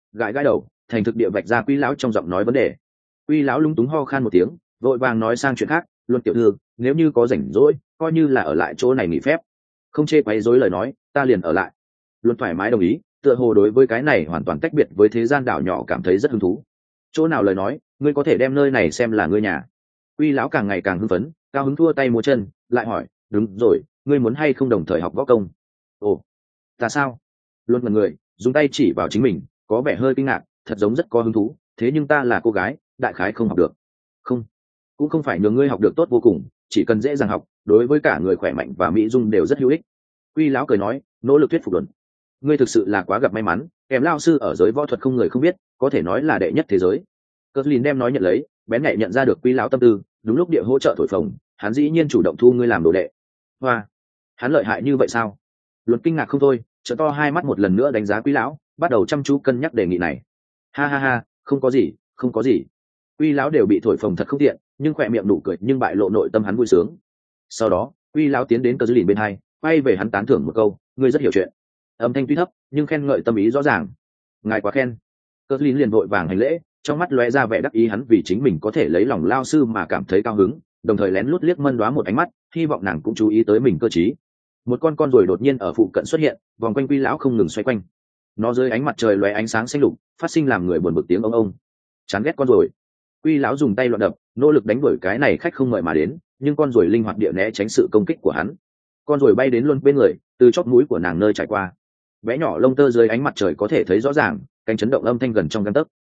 gãi gãi đầu, thành thực địa vạch ra Quý lão trong giọng nói vấn đề. Quý lão lúng túng ho khan một tiếng, vội vàng nói sang chuyện khác, Luân tiểu thư, nếu như có rảnh rỗi, coi như là ở lại chỗ này nghỉ phép, không chê quấy rối lời nói, ta liền ở lại. Luân thoải mái đồng ý, tựa hồ đối với cái này hoàn toàn tách biệt với thế gian đảo nhỏ cảm thấy rất hứng thú. Chỗ nào lời nói, ngươi có thể đem nơi này xem là ngươi nhà. Quý lão càng ngày càng hưng phấn, cao hứng thua tay múa chân, lại hỏi, đúng rồi, ngươi muốn hay không đồng thời học võ công? Ồ, ta sao? Luân ngẩn người, dùng tay chỉ vào chính mình, có vẻ hơi kinh ngạc, thật giống rất có hứng thú, thế nhưng ta là cô gái, đại khái không học được. Không, cũng không phải nhường ngươi học được tốt vô cùng, chỉ cần dễ dàng học, đối với cả người khỏe mạnh và mỹ dung đều rất hữu ích. Quy lão cười nói, nỗ lực thuyết phục Luân. Ngươi thực sự là quá gặp may mắn, kèm lao sư ở giới võ thuật không người không biết, có thể nói là đệ nhất thế giới. Cờ Lin đem nói nhận lấy, bén nhạy nhận ra được Quy lão tâm tư, đúng lúc địa hỗ trợ thổi phồng, hắn dĩ nhiên chủ động thu ngươi làm đồ đệ. Hoa, hắn lợi hại như vậy sao? Luân kinh ngạc không thôi, trợ to hai mắt một lần nữa đánh giá Quý lão, bắt đầu chăm chú cân nhắc đề nghị này. Ha ha ha, không có gì, không có gì. Quý lão đều bị thổi phồng thật không tiện, nhưng khỏe miệng nụ cười nhưng bại lộ nội tâm hắn vui sướng. Sau đó, Quý lão tiến đến Cờ Lin bên hai, quay về hắn tán thưởng một câu, ngươi rất hiểu chuyện. Âm thanh tuy thấp, nhưng khen ngợi tâm ý rõ ràng. Ngài quá khen. Cờ Lin liền vội vàng hành lễ, trong mắt lóe ra vẻ đắc ý, hắn vì chính mình có thể lấy lòng lao sư mà cảm thấy cao hứng, đồng thời lén lút liếc Mân Đoá một ánh mắt, hy vọng nàng cũng chú ý tới mình cơ trí. Một con ruồi đột nhiên ở phụ cận xuất hiện, vòng quanh Quy lão không ngừng xoay quanh. Nó dưới ánh mặt trời lóe ánh sáng xanh lục, phát sinh làm người buồn bực tiếng ông ông. Chán ghét con ruồi. Quy lão dùng tay loạn đập, nỗ lực đánh đuổi cái này khách không mời mà đến, nhưng con ruồi linh hoạt địa né tránh sự công kích của hắn. Con ruồi bay đến luôn bên người, từ chóp mũi của nàng nơi trải qua. Vẽ nhỏ lông tơ dưới ánh mặt trời có thể thấy rõ ràng, cánh chấn động âm thanh gần trong gang tấc.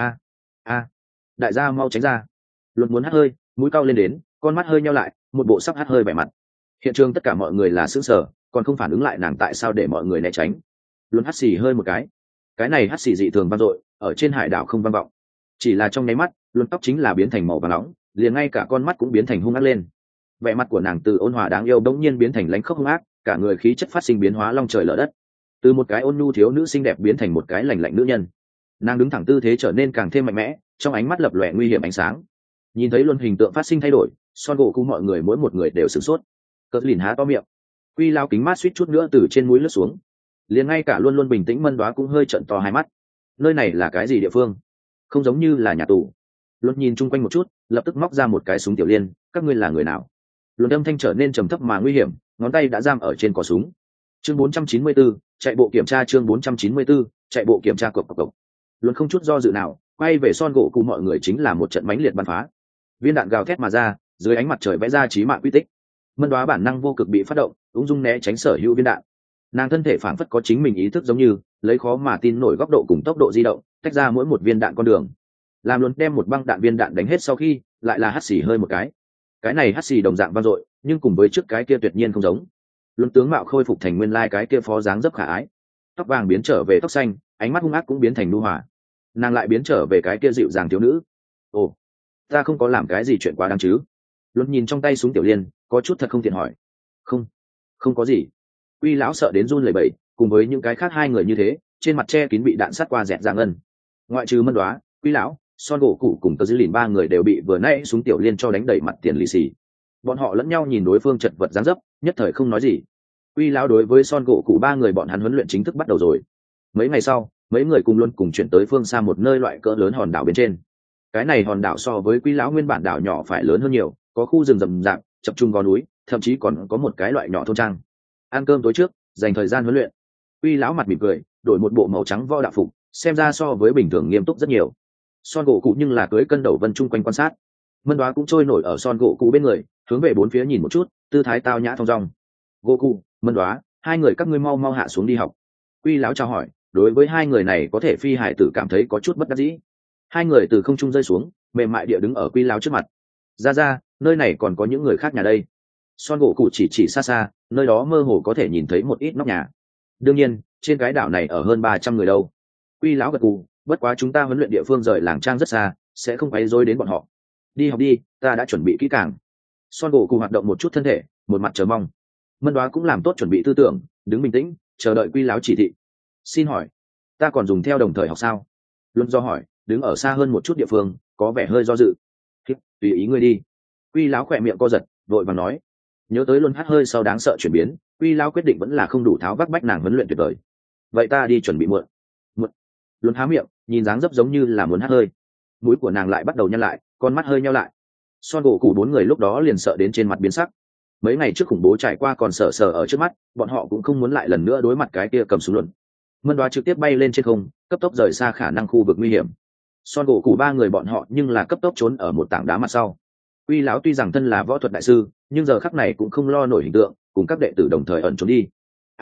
A, đại gia mau tránh ra. Luận muốn hắt hơi, mũi cau lên đến, con mắt hơi nheo lại, một bộ sắp hắt hơi vẻ mặt. Hiện trường tất cả mọi người là sững sờ, còn không phản ứng lại nàng tại sao để mọi người né tránh. Luận hắt xì hơi một cái này hắt xì dị thường vang dội, ở trên hải đảo không vang vọng. Chỉ là trong nháy mắt, luận tóc chính là biến thành màu vàng nóng, liền ngay cả con mắt cũng biến thành hung ác lên. Vẻ mặt của nàng từ ôn hòa đáng yêu bỗng nhiên biến thành lãnh khốc hung ác, cả người khí chất phát sinh biến hóa long trời lở đất. Từ một cái ôn nhu thiếu nữ xinh đẹp biến thành một cái lạnh lạnh nữ nhân. Nàng đứng thẳng tư thế trở nên càng thêm mạnh mẽ, trong ánh mắt lập lòe nguy hiểm ánh sáng. Nhìn thấy luân hình tượng phát sinh thay đổi, Son gỗ cụ mọi người mỗi một người đều sửng sốt. Cờ Lìn há to miệng, Quy lao kính mát suýt chút nữa từ trên mũi lướt xuống, liền ngay cả luôn luôn bình tĩnh Mân Đoá cũng hơi trợn to hai mắt. Nơi này là cái gì địa phương? Không giống như là nhà tù. Luân nhìn chung quanh một chút, lập tức móc ra một cái súng tiểu liên. Các ngươi là người nào? Luân âm thanh trở nên trầm thấp mà nguy hiểm, ngón tay đã giam ở trên cò súng. Chương 494, chạy bộ kiểm tra. Chương 494, chạy bộ kiểm tra. Cộc. Luân không chút do dự nào, quay về Son gỗ cụ mọi người chính là một trận mãnh liệt bắn phá. Viên đạn gào thét mà ra, dưới ánh mặt trời vẽ ra chí mạng quy tích. Mân Đoá bản năng vô cực bị phát động, ung dung né tránh sở hữu viên đạn. Nàng thân thể phảng phất có chính mình ý thức giống như, lấy khó mà tin nổi góc độ cùng tốc độ di động, tách ra mỗi một viên đạn con đường. Làm luôn đem một băng đạn viên đạn đánh hết sau khi, lại là hắt xì hơi một cái này hắt xì đồng dạng vang dội, nhưng cùng với trước cái kia tuyệt nhiên không giống. Luân tướng mạo khôi phục thành nguyên lai cái kia phó dáng dấp khả ái, tóc vàng biến trở về tóc xanh, ánh mắt hung ác cũng biến thành nu hòa. Nàng lại biến trở về cái kia dịu dàng thiếu nữ. Ồ, ta không có làm cái gì chuyện quá đáng chứ? Luân nhìn trong tay súng tiểu liên, có chút thật không tiện hỏi. Không có gì. Quy lão sợ đến run lẩy bẩy, cùng với những cái khác hai người như thế, trên mặt che kín bị đạn sát qua dẹt ra ngân. Ngoại trừ Mân Đoá, Quy lão, Son gỗ cụ cùng Tơ Dư Lìn ba người đều bị vừa nãy súng tiểu liên cho đánh đầy mặt tiền lì xì. Bọn họ lẫn nhau nhìn đối phương chật vật dáng dấp, nhất thời không nói gì. Quy lão đối với Son gỗ cụ ba người bọn hắn huấn luyện chính thức bắt đầu rồi. Mấy ngày sau, mấy người cùng luôn cùng chuyển tới phương xa một nơi loại cỡ lớn hòn đảo bên trên. Cái này hòn đảo so với Quy lão nguyên bản đảo nhỏ phải lớn hơn nhiều, có khu rừng rậm rạp, chập trung gò núi, thậm chí còn có một cái loại nhỏ thôn trang. Ăn cơm tối trước, dành thời gian huấn luyện. Quy lão mặt mỉm cười, đổi một bộ màu trắng võ đạo phục, xem ra so với bình thường nghiêm túc rất nhiều. Son gỗ cụ nhưng là cưới cân đầu vân chung quanh quan sát. Mân Đoá cũng trôi nổi ở Son gỗ cụ bên người, hướng về bốn phía nhìn một chút, tư thái tao nhã thong dong. Gỗ cụ, Mân Đoá, hai người các ngươi mau mau hạ xuống đi học. Quy lão chào hỏi, đối với hai người này có thể phi hải tử cảm thấy có chút bất đắc dĩ. Hai người từ không trung rơi xuống, mềm mại địa đứng ở Quy lão trước mặt. Ra, nơi này còn có những người khác nhà đây. Son gỗ cụ chỉ xa xa, nơi đó mơ hồ có thể nhìn thấy một ít nóc nhà. Đương nhiên, trên cái đảo này ở hơn 300 người đâu. Quy lão gật gù, bất quá chúng ta huấn luyện địa phương rời làng trang rất xa, sẽ không quấy rối đến bọn họ. Đi học đi, ta đã chuẩn bị kỹ càng. Son gỗ cụ hoạt động một chút thân thể, một mặt chờ mong. Mân Đoá cũng làm tốt chuẩn bị tư tưởng, đứng bình tĩnh, chờ đợi Quy lão chỉ thị. Xin hỏi, ta còn dùng theo đồng thời học sao? Luân do hỏi, đứng ở xa hơn một chút địa phương, có vẻ hơi do dự. Tùy ý ngươi đi. Quy lão khỏe miệng co giật, vội vàng nói. Nhớ tới Luân hắt hơi sau đáng sợ chuyển biến, Quy lão quyết định vẫn là không đủ tháo vác bách nàng huấn luyện tuyệt vời. Vậy ta đi chuẩn bị muộn. Luân há miệng, nhìn dáng dấp giống như là muốn hắt hơi. Mũi của nàng lại bắt đầu nhăn lại, con mắt hơi nheo lại. Son gỗ cụ bốn người lúc đó liền sợ đến trên mặt biến sắc. Mấy ngày trước khủng bố trải qua còn sợ sờ ở trước mắt, bọn họ cũng không muốn lại lần nữa đối mặt cái kia cầm súng luận. Mân Đoá trực tiếp bay lên trên không, cấp tốc rời xa khả năng khu vực nguy hiểm. Son gỗ cụ ba người bọn họ nhưng là cấp tốc trốn ở một tảng đá mặt sau. Uy lão tuy rằng thân là võ thuật đại sư, nhưng giờ khắc này cũng không lo nổi hình tượng, cùng các đệ tử đồng thời ẩn trốn đi.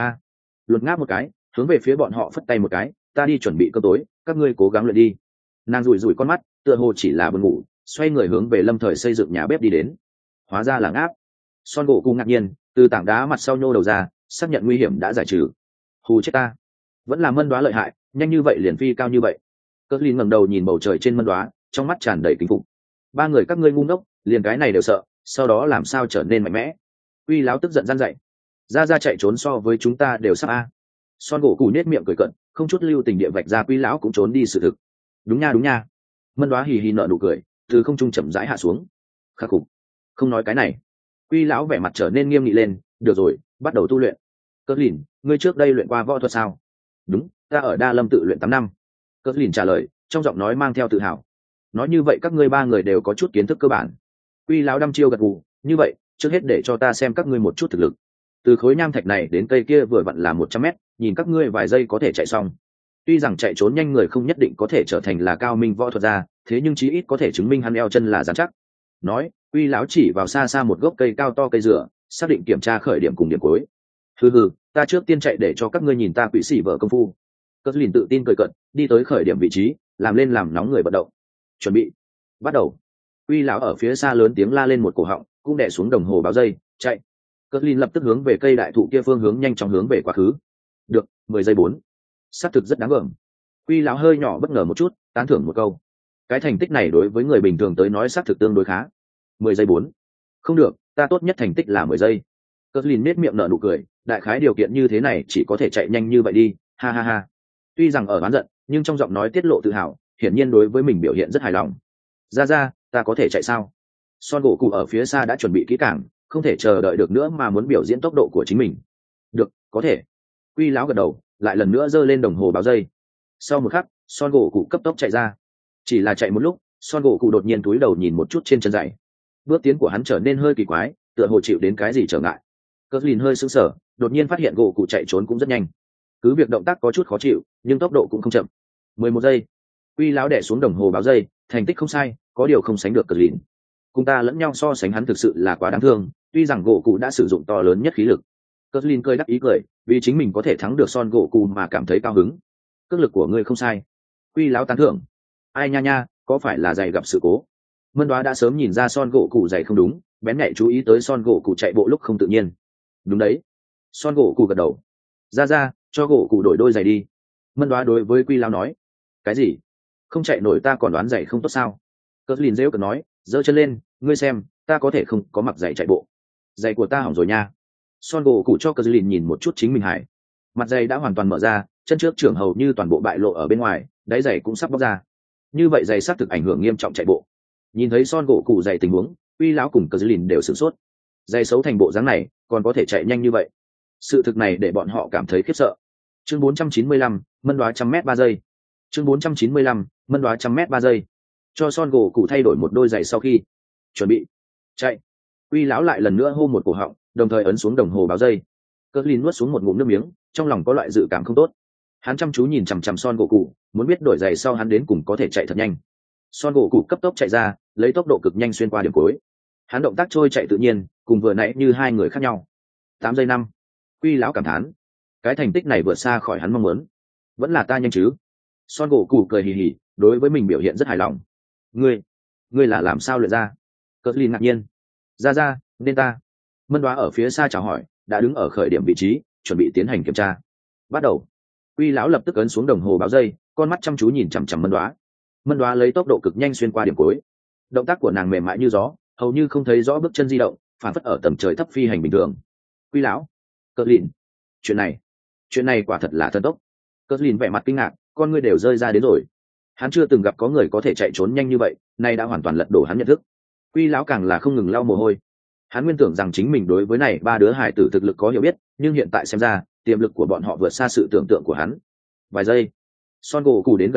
Luật ngáp một cái, hướng về phía bọn họ phất tay một cái, ta đi chuẩn bị cơm tối, các ngươi cố gắng luyện đi. Nàng rủi rủi con mắt, tựa hồ chỉ là buồn ngủ, xoay người hướng về Lâm Thời xây dựng nhà bếp đi đến. Hóa ra là ngáp. Son gỗ cụ ngạc nhiên, từ tảng đá mặt sau nhô đầu ra, xác nhận nguy hiểm đã giải trừ. Hù chết ta, vẫn là Mân Đoá lợi hại, nhanh như vậy liền phi cao như vậy. Cất Linh ngẩng đầu nhìn bầu trời trên Mân Đoá, trong mắt tràn đầy kính phục. Ba người các ngươi ngu ngốc, liền cái này đều sợ, sau đó làm sao trở nên mạnh mẽ? Uy láo tức giận gian dậy. Ra chạy trốn so với chúng ta đều sắp a. Son gỗ cụ nết miệng cười cận, không chút lưu tình địa vạch ra Quy lão cũng trốn đi sự thực. Đúng nha. Mân Đoá hì hì nở nụ cười, từ không trung chậm rãi hạ xuống. Khắc phục. Không nói cái này. Quy lão vẻ mặt trở nên nghiêm nghị lên, được rồi, bắt đầu tu luyện. Cất Lìn, ngươi trước đây luyện qua võ thuật sao? Đúng, ta ở Đa Lâm tự luyện 8 năm. Cất Lìn trả lời, trong giọng nói mang theo tự hào. Nói như vậy các ngươi ba người đều có chút kiến thức cơ bản. Quy lão đăm chiêu gật gù, như vậy, trước hết để cho ta xem các ngươi một chút thực lực. Từ khối nham thạch này đến cây kia vừa vặn là 100 mét, nhìn các ngươi vài giây có thể chạy xong. Tuy rằng chạy trốn nhanh người không nhất định có thể trở thành là cao minh võ thuật gia, thế nhưng chí ít có thể chứng minh hắn eo chân là dán chắc. Nói, Quy lão chỉ vào xa xa một gốc cây cao to cây dừa, xác định kiểm tra khởi điểm cùng điểm cuối. Hừ, ta trước tiên chạy để cho các ngươi nhìn ta quỷ sĩ vợ công phu. Cất Lìn tự tin cười cận, đi tới khởi điểm vị trí, làm nóng người vận động. Chuẩn bị, bắt đầu. Quy lão ở phía xa lớn tiếng la lên một cổ họng, cũng đè xuống đồng hồ báo giây, chạy. Cất Lìn lập tức hướng về cây đại thụ kia phương hướng nhanh chóng hướng về quá khứ. Được, 10 giây 4. Xác thực rất đáng gờm. Quy lão hơi nhỏ bất ngờ một chút, tán thưởng một câu. Cái thành tích này đối với người bình thường tới nói xác thực tương đối khá. 10 giây 4. Không được, ta tốt nhất thành tích là 10 giây. Cất Lìn nết miệng nở nụ cười, đại khái điều kiện như thế này chỉ có thể chạy nhanh như vậy đi, ha. Tuy rằng ở oán giận, nhưng trong giọng nói tiết lộ tự hào, hiển nhiên đối với mình biểu hiện rất hài lòng. Ra, ta có thể chạy sao? Son gỗ cụ ở phía xa đã chuẩn bị kỹ càng, không thể chờ đợi được nữa mà muốn biểu diễn tốc độ của chính mình. Được, có thể. Quy lão gật đầu, lại lần nữa giơ lên đồng hồ báo giây. Sau một khắc, Son gỗ cụ cấp tốc chạy ra. Chỉ là chạy một lúc, Son gỗ cụ đột nhiên cúi đầu nhìn một chút trên chân giày. Bước tiến của hắn trở nên hơi kỳ quái, tựa hồ chịu đến cái gì trở ngại. Cất Lìn hơi sững sờ, đột nhiên phát hiện gỗ cụ chạy trốn cũng rất nhanh. Cứ việc động tác có chút khó chịu, nhưng tốc độ cũng không chậm. 11 giây. Quy lão đè xuống đồng hồ báo giây, thành tích không sai, có điều không sánh được Cất Lìn. Cùng ta lẫn nhau so sánh hắn thực sự là quá đáng thương, tuy rằng gỗ cụ đã sử dụng to lớn nhất khí lực. Cất Lìn cười đắc ý cười, vì chính mình có thể thắng được Son gỗ cụ mà cảm thấy cao hứng. Cước lực của ngươi không sai. Quy lão tán thưởng. Ai nha, có phải là giày gặp sự cố? Mân Đoá đã sớm nhìn ra Son gỗ cụ giày không đúng, bén nhạy chú ý tới Son gỗ cụ chạy bộ lúc không tự nhiên. Đúng đấy. Son gỗ cụ gật đầu. Ra, cho gỗ cụ đổi đôi giày đi. Mân Đoá đối với Quy lão nói. Cái gì? Không chạy nổi ta còn đoán giày không tốt sao? Cất Lìn rêu cực nói, giơ chân lên, ngươi xem, ta có thể không có mặc giày chạy bộ. Giày của ta hỏng rồi nha. Son gỗ cụ cho Cất Lìn nhìn một chút chính mình hải. Mặt giày đã hoàn toàn mở ra, chân trước trưởng hầu như toàn bộ bại lộ ở bên ngoài, đáy giày cũng sắp bóc ra. Như vậy giày xác thực ảnh hưởng nghiêm trọng chạy bộ. Nhìn thấy Son gỗ cụ giày tình huống, Quy lão cùng Cất Lìn đều sửng sốt. Giày xấu thành bộ dáng này, còn có thể chạy nhanh như vậy. Sự thực này để bọn họ cảm thấy khiếp sợ. Chương 495, Mân Đoá 100m 3 giây. Chương 495, Mân Đoá 100m 3 giây. Cho Son gỗ cụ thay đổi một đôi giày sau khi chuẩn bị chạy, Quy lão lại lần nữa hô một cổ họng, đồng thời ấn xuống đồng hồ báo giây. Cất Lìn nuốt xuống một ngụm nước miếng, trong lòng có loại dự cảm không tốt. Hắn chăm chú nhìn chằm chằm Son gỗ cụ, muốn biết đổi giày sau hắn đến cùng có thể chạy thật nhanh. Son gỗ cụ cấp tốc chạy ra, lấy tốc độ cực nhanh xuyên qua điểm cuối. Hắn động tác trôi chạy tự nhiên, cùng vừa nãy như hai người khác nhau. 8 giây 5. Quy lão cảm thán, cái thành tích này vượt xa khỏi hắn mong muốn. Vẫn là ta nhanh chứ? Son gỗ cụ cười hì hì, đối với mình biểu hiện rất hài lòng. Ngươi là làm sao luyện ra? Cất Lìn ngạc nhiên. Ra, nên ta. Mân Đoá ở phía xa chào hỏi, đã đứng ở khởi điểm vị trí, chuẩn bị tiến hành kiểm tra. Bắt đầu. Quy lão lập tức ấn xuống đồng hồ báo giây, con mắt chăm chú nhìn chằm chằm Mân Đoá. Mân Đoá lấy tốc độ cực nhanh xuyên qua điểm cuối. Động tác của nàng mềm mại như gió, hầu như không thấy rõ bước chân di động, phản phất ở tầm trời thấp phi hành bình thường. Quy lão, Cất Lìn, chuyện này quả thật là thần tốc. Cất Lìn vẻ mặt kinh ngạc, con ngươi đều rơi ra đến rồi. Hắn chưa từng gặp có người có thể chạy trốn nhanh như vậy, nay đã hoàn toàn lật đổ hắn nhận thức. Quy lão càng là không ngừng lau mồ hôi. Hắn nguyên tưởng rằng chính mình đối với này ba đứa hải tử thực lực có hiểu biết, nhưng hiện tại xem ra tiềm lực của bọn họ vượt xa sự tưởng tượng của hắn. Vài giây, Son gỗ cụ đến gần hỏi,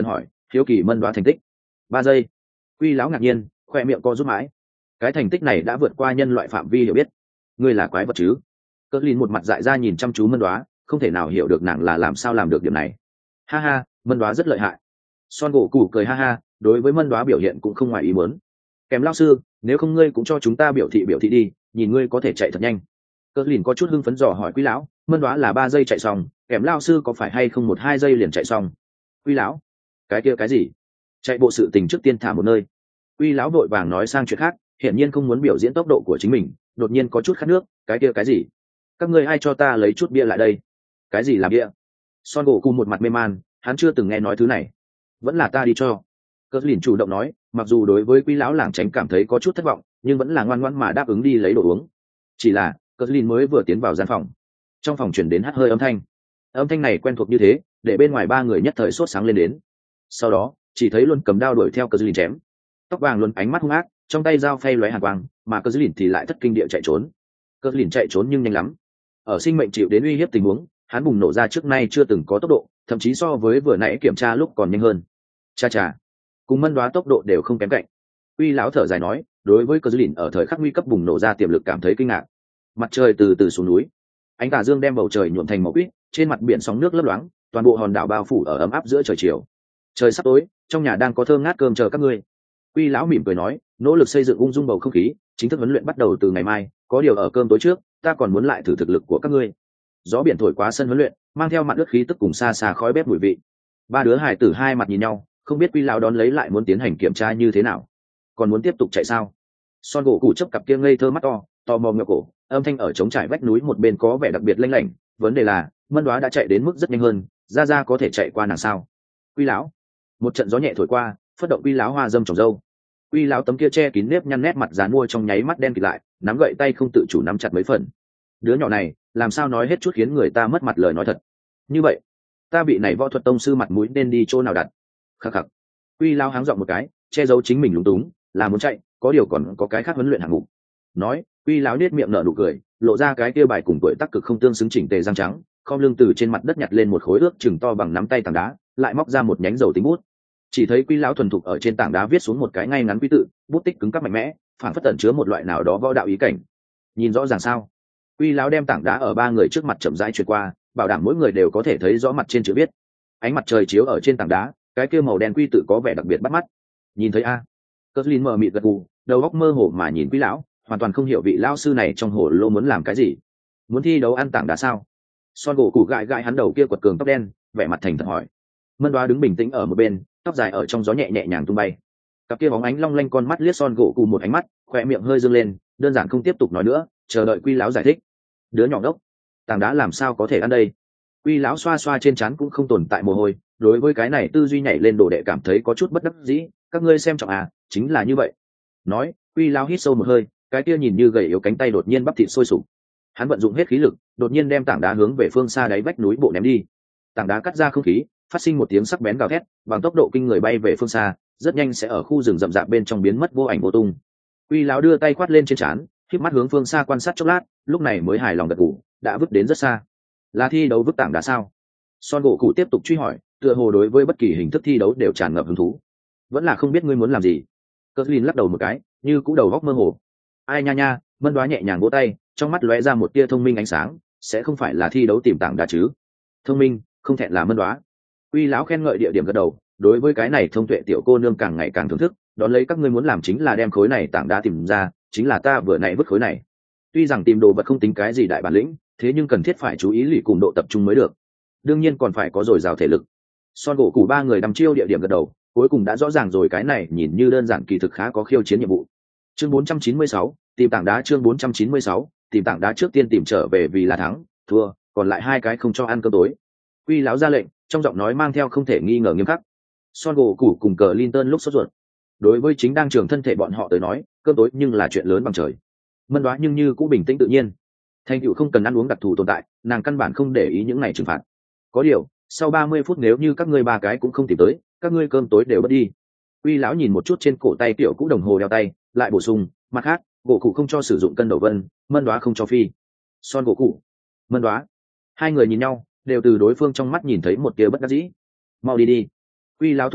hiếu kỳ mân đoá thành tích. 3 giây. Quy lão ngạc nhiên, khoe miệng co rút mãi. Cái thành tích này đã vượt qua nhân loại phạm vi hiểu biết. Ngươi là quái vật chứ? Cờ lìn một mặt dại ra nhìn chăm chú mân đoá, không thể nào hiểu được nàng là làm sao làm được điểm này. Ha ha, mân đoá rất lợi hại. Son gỗ củ cười ha ha, đối với mân đoá biểu hiện cũng không ngoài ý muốn. Kèm lao sư, nếu không ngươi cũng cho chúng ta biểu thị đi, nhìn ngươi có thể chạy thật nhanh. Cờ lìn có chút hưng phấn dò hỏi Quy lão, mân đoá là 3 giây chạy xong, kèm lao sư có phải hay không 1-2 giây liền chạy xong? Quy lão, cái kia cái gì? Chạy bộ sự tình trước tiên thả một nơi. Quy lão vội vàng nói sang chuyện khác, hiển nhiên không muốn biểu diễn tốc độ của chính mình, đột nhiên có chút khát nước. Cái kia cái gì? Các ngươi ai cho ta lấy chút bia lại đây? Cái gì là bia? Son gỗ cùng một mặt mê man, hắn chưa từng nghe nói thứ này. Vẫn là ta đi cho. Cờ lìn chủ động nói, mặc dù đối với Quy lão lảng tránh cảm thấy có chút thất vọng, nhưng vẫn là ngoan ngoãn mà đáp ứng đi lấy đồ uống. Chỉ là cờ lìn mới vừa tiến vào gian phòng, trong phòng chuyển đến hắt hơi âm thanh này quen thuộc như thế, để bên ngoài 3 người nhất thời sốt sáng lên đến. Sau đó chỉ thấy luôn cầm đao đuổi theo cờ lìn chém, tóc vàng luôn ánh mắt hung ác, trong tay dao phay lóe hàn quang, mà cờ lìn thì lại thất kinh địa chạy trốn. Cờ lìn chạy trốn nhưng nhanh lắm, ở sinh mệnh chịu đến uy hiếp tình huống, hắn bùng nổ ra trước nay chưa từng có tốc độ, thậm chí so với vừa nãy kiểm tra lúc còn nhanh hơn. Cha cùng mân đoá tốc độ đều không kém cạnh. Uy lão thở dài nói, đối với cờ lìn ở thời khắc nguy cấp bùng nổ ra tiềm lực cảm thấy kinh ngạc. Mặt trời từ từ xuống núi, ánh tà dương đem bầu trời nhuộm thành màu quýt, trên mặt biển sóng nước lấp loáng, toàn bộ hòn đảo bao phủ ở ấm áp giữa trời chiều. Trời sắp tối, trong nhà đang có thơm ngát cơm chờ các ngươi. Quy lão mỉm cười nói, nỗ lực xây dựng ung dung bầu không khí, chính thức huấn luyện bắt đầu từ ngày mai, có điều ở cơm tối trước, ta còn muốn lại thử thực lực của các ngươi. Gió biển thổi qua sân huấn luyện, mang theo mặt ướt khí tức cùng xa xa khói bếp mùi vị. 3 đứa hải tử hai mặt nhìn nhau, không biết Quy lão đón lấy lại muốn tiến hành kiểm tra như thế nào, còn muốn tiếp tục chạy sao? Son gỗ cụ chấp cặp kia ngây thơ mắt to mò ngựa cổ, âm thanh ở trống trải vách núi một bên có vẻ đặc biệt lanh lảnh. Vấn đề là mân đoá đã chạy đến mức rất nhanh hơn, ra có thể chạy qua nàng sao? Quy lão, một trận gió nhẹ thổi qua, phất động Quy lão hoa dâm trồng dâu. Quy lão tấm kia che kín nếp nhăn nét mặt dán mua trong nháy mắt đen kịt lại, nắm gậy tay không tự chủ nắm chặt mấy phần. Đứa nhỏ này làm sao nói hết chút khiến người ta mất mặt lời nói thật như vậy? Ta bị này võ thuật tông sư mặt mũi nên đi chỗ nào đặt? Khắc khắc. Quy lão háng giọng một cái, che giấu chính mình lúng túng, là muốn chạy, có điều còn có cái khác huấn luyện hạng mục. Nói, Quy lão nết miệng nở nụ cười, lộ ra cái kia bài cùng tuổi tác cực không tương xứng chỉnh tề răng trắng, khom lưng từ trên mặt đất nhặt lên một khối ước chừng to bằng nắm tay tảng đá, lại móc ra một nhánh dầu tính bút. Chỉ thấy Quy lão thuần thục ở trên tảng đá viết xuống một cái ngay ngắn quy tự, bút tích cứng cáp mạnh mẽ, phản phất tẩn chứa một loại nào đó võ đạo ý cảnh. Nhìn rõ ràng sao? Quy lão đem tảng đá ở 3 người trước mặt chậm rãi chuyển qua, bảo đảm mỗi người đều có thể thấy rõ mặt trên chữ viết. Ánh mặt trời chiếu ở trên tảng đá, cái kia màu đen quy tự có vẻ đặc biệt bắt mắt. Nhìn thấy a? Cutler mờ mịt gật gù, đầu óc mơ hồ mà nhìn Quy lão, hoàn toàn không hiểu vị lão sư này trong hồ lô muốn làm cái gì. Muốn thi đấu ăn tảng đá sao? Son gỗ cụ gãi hắn đầu kia quật cường tóc đen, vẻ mặt thành thật hỏi. Mân đoá đứng bình tĩnh ở một bên, tóc dài ở trong gió nhẹ nhàng tung bay. Cặp kia bóng ánh long lanh con mắt liếc Son gỗ cụ một ánh mắt, khóe miệng hơi dương lên, đơn giản không tiếp tục nói nữa, chờ đợi Quy lão giải thích. Đứa nhỏ đốc, tảng đá làm sao có thể ăn đây? Quy lão xoa xoa trên trán cũng không tồn tại mồ hôi, đối với cái này tư duy nhảy lên đồ đệ cảm thấy có chút bất đắc dĩ. Các ngươi xem trọng à, chính là như vậy. Nói, Quy lão hít sâu một hơi, cái kia nhìn như gầy yếu cánh tay đột nhiên bắp thịt sôi sục. Hắn vận dụng hết khí lực, đột nhiên đem tảng đá hướng về phương xa đáy vách núi bộ ném đi. Tảng đá cắt ra không khí, phát sinh một tiếng sắc bén gào thét, bằng tốc độ kinh người bay về phương xa, rất nhanh sẽ ở khu rừng rậm rạp bên trong biến mất vô ảnh vô tung. Quy lão đưa tay quát lên trên trán, khép mắt hướng phương xa quan sát chốc lát, lúc này mới hài lòng gật gù, đã vứt đến rất xa. Là thi đấu vứt tảng đá sao? Son gỗ cụ tiếp tục truy hỏi, tựa hồ đối với bất kỳ hình thức thi đấu đều tràn ngập hứng thú. Vẫn là không biết ngươi muốn làm gì. Cutler lắc đầu một cái, như cũ đầu góc mơ hồ. Ai nha nha, Mân đoá nhẹ nhàng vỗ tay, trong mắt lóe ra một tia thông minh ánh sáng, sẽ không phải là thi đấu tìm tảng đá chứ? Thông minh, không thẹn là Mân đoá. Quy lão khen ngợi địa điểm gật đầu, đối với cái này thông tuệ tiểu cô nương càng ngày càng thưởng thức, đón lấy các ngươi muốn làm chính là đem khối này tảng đá tìm ra, chính là ta vừa nãy vứt khối này. Tuy rằng tìm đồ vật không tính cái gì đại bản lĩnh, thế nhưng cần thiết phải chú ý lì cùng độ tập trung mới được. Đương nhiên còn phải có dồi dào thể lực. Son gỗ cụ 3 người đăm chiêu địa điểm gật đầu, cuối cùng đã rõ ràng rồi cái này nhìn như đơn giản kỳ thực khá có khiêu chiến nhiệm vụ. Chương 496, tìm tảng đá. Chương 496, tìm tảng đá. Trước tiên tìm trở về vì là thắng, thua, còn lại 2 cái không cho ăn cơm tối. Quy lão ra lệnh, trong giọng nói mang theo không thể nghi ngờ nghiêm khắc. Son gỗ cụ cùng cờ Linton lúc sốt ruột. Đối với chính đang trường thân thể bọn họ tới nói, cơm tối nhưng là chuyện lớn bằng trời. Mân đoá nhưng như cũng bình tĩnh tự nhiên. Thành tựu không cần ăn uống đặc thù tồn tại, nàng căn bản không để ý những này trừng phạt. Có điều, sau 30 phút nếu như các ngươi 3 cái cũng không tìm tới, các ngươi cơm tối đều mất đi. Quy lão nhìn một chút trên cổ tay tiểu cũ đồng hồ đeo tay, lại bổ sung, mặt khác, gỗ cụ không cho sử dụng cân đầu vân, Mân đoá không cho phi. Son gỗ cụ, Mân đoá, 2 người nhìn nhau, đều từ đối phương trong mắt nhìn thấy một tia bất đắc dĩ. Mau đi đi. Quy lão thúc giục,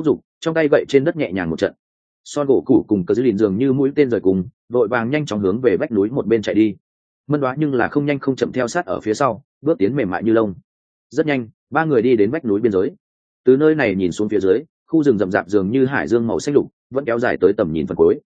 trong tay gậy trên đất nhẹ nhàng một trận. Son gỗ cụ cùng cờ dư lìn dường như mũi tên rời cùng vội vàng nhanh chóng hướng về vách núi một bên chạy đi. Mân Đoá nhưng là không nhanh không chậm theo sát ở phía sau, bước tiến mềm mại như lông. Rất nhanh, ba người đi đến vách núi biên giới. Từ nơi này nhìn xuống phía dưới, khu rừng rậm rạp dường như hải dương màu xanh lục vẫn kéo dài tới tầm nhìn phần cuối.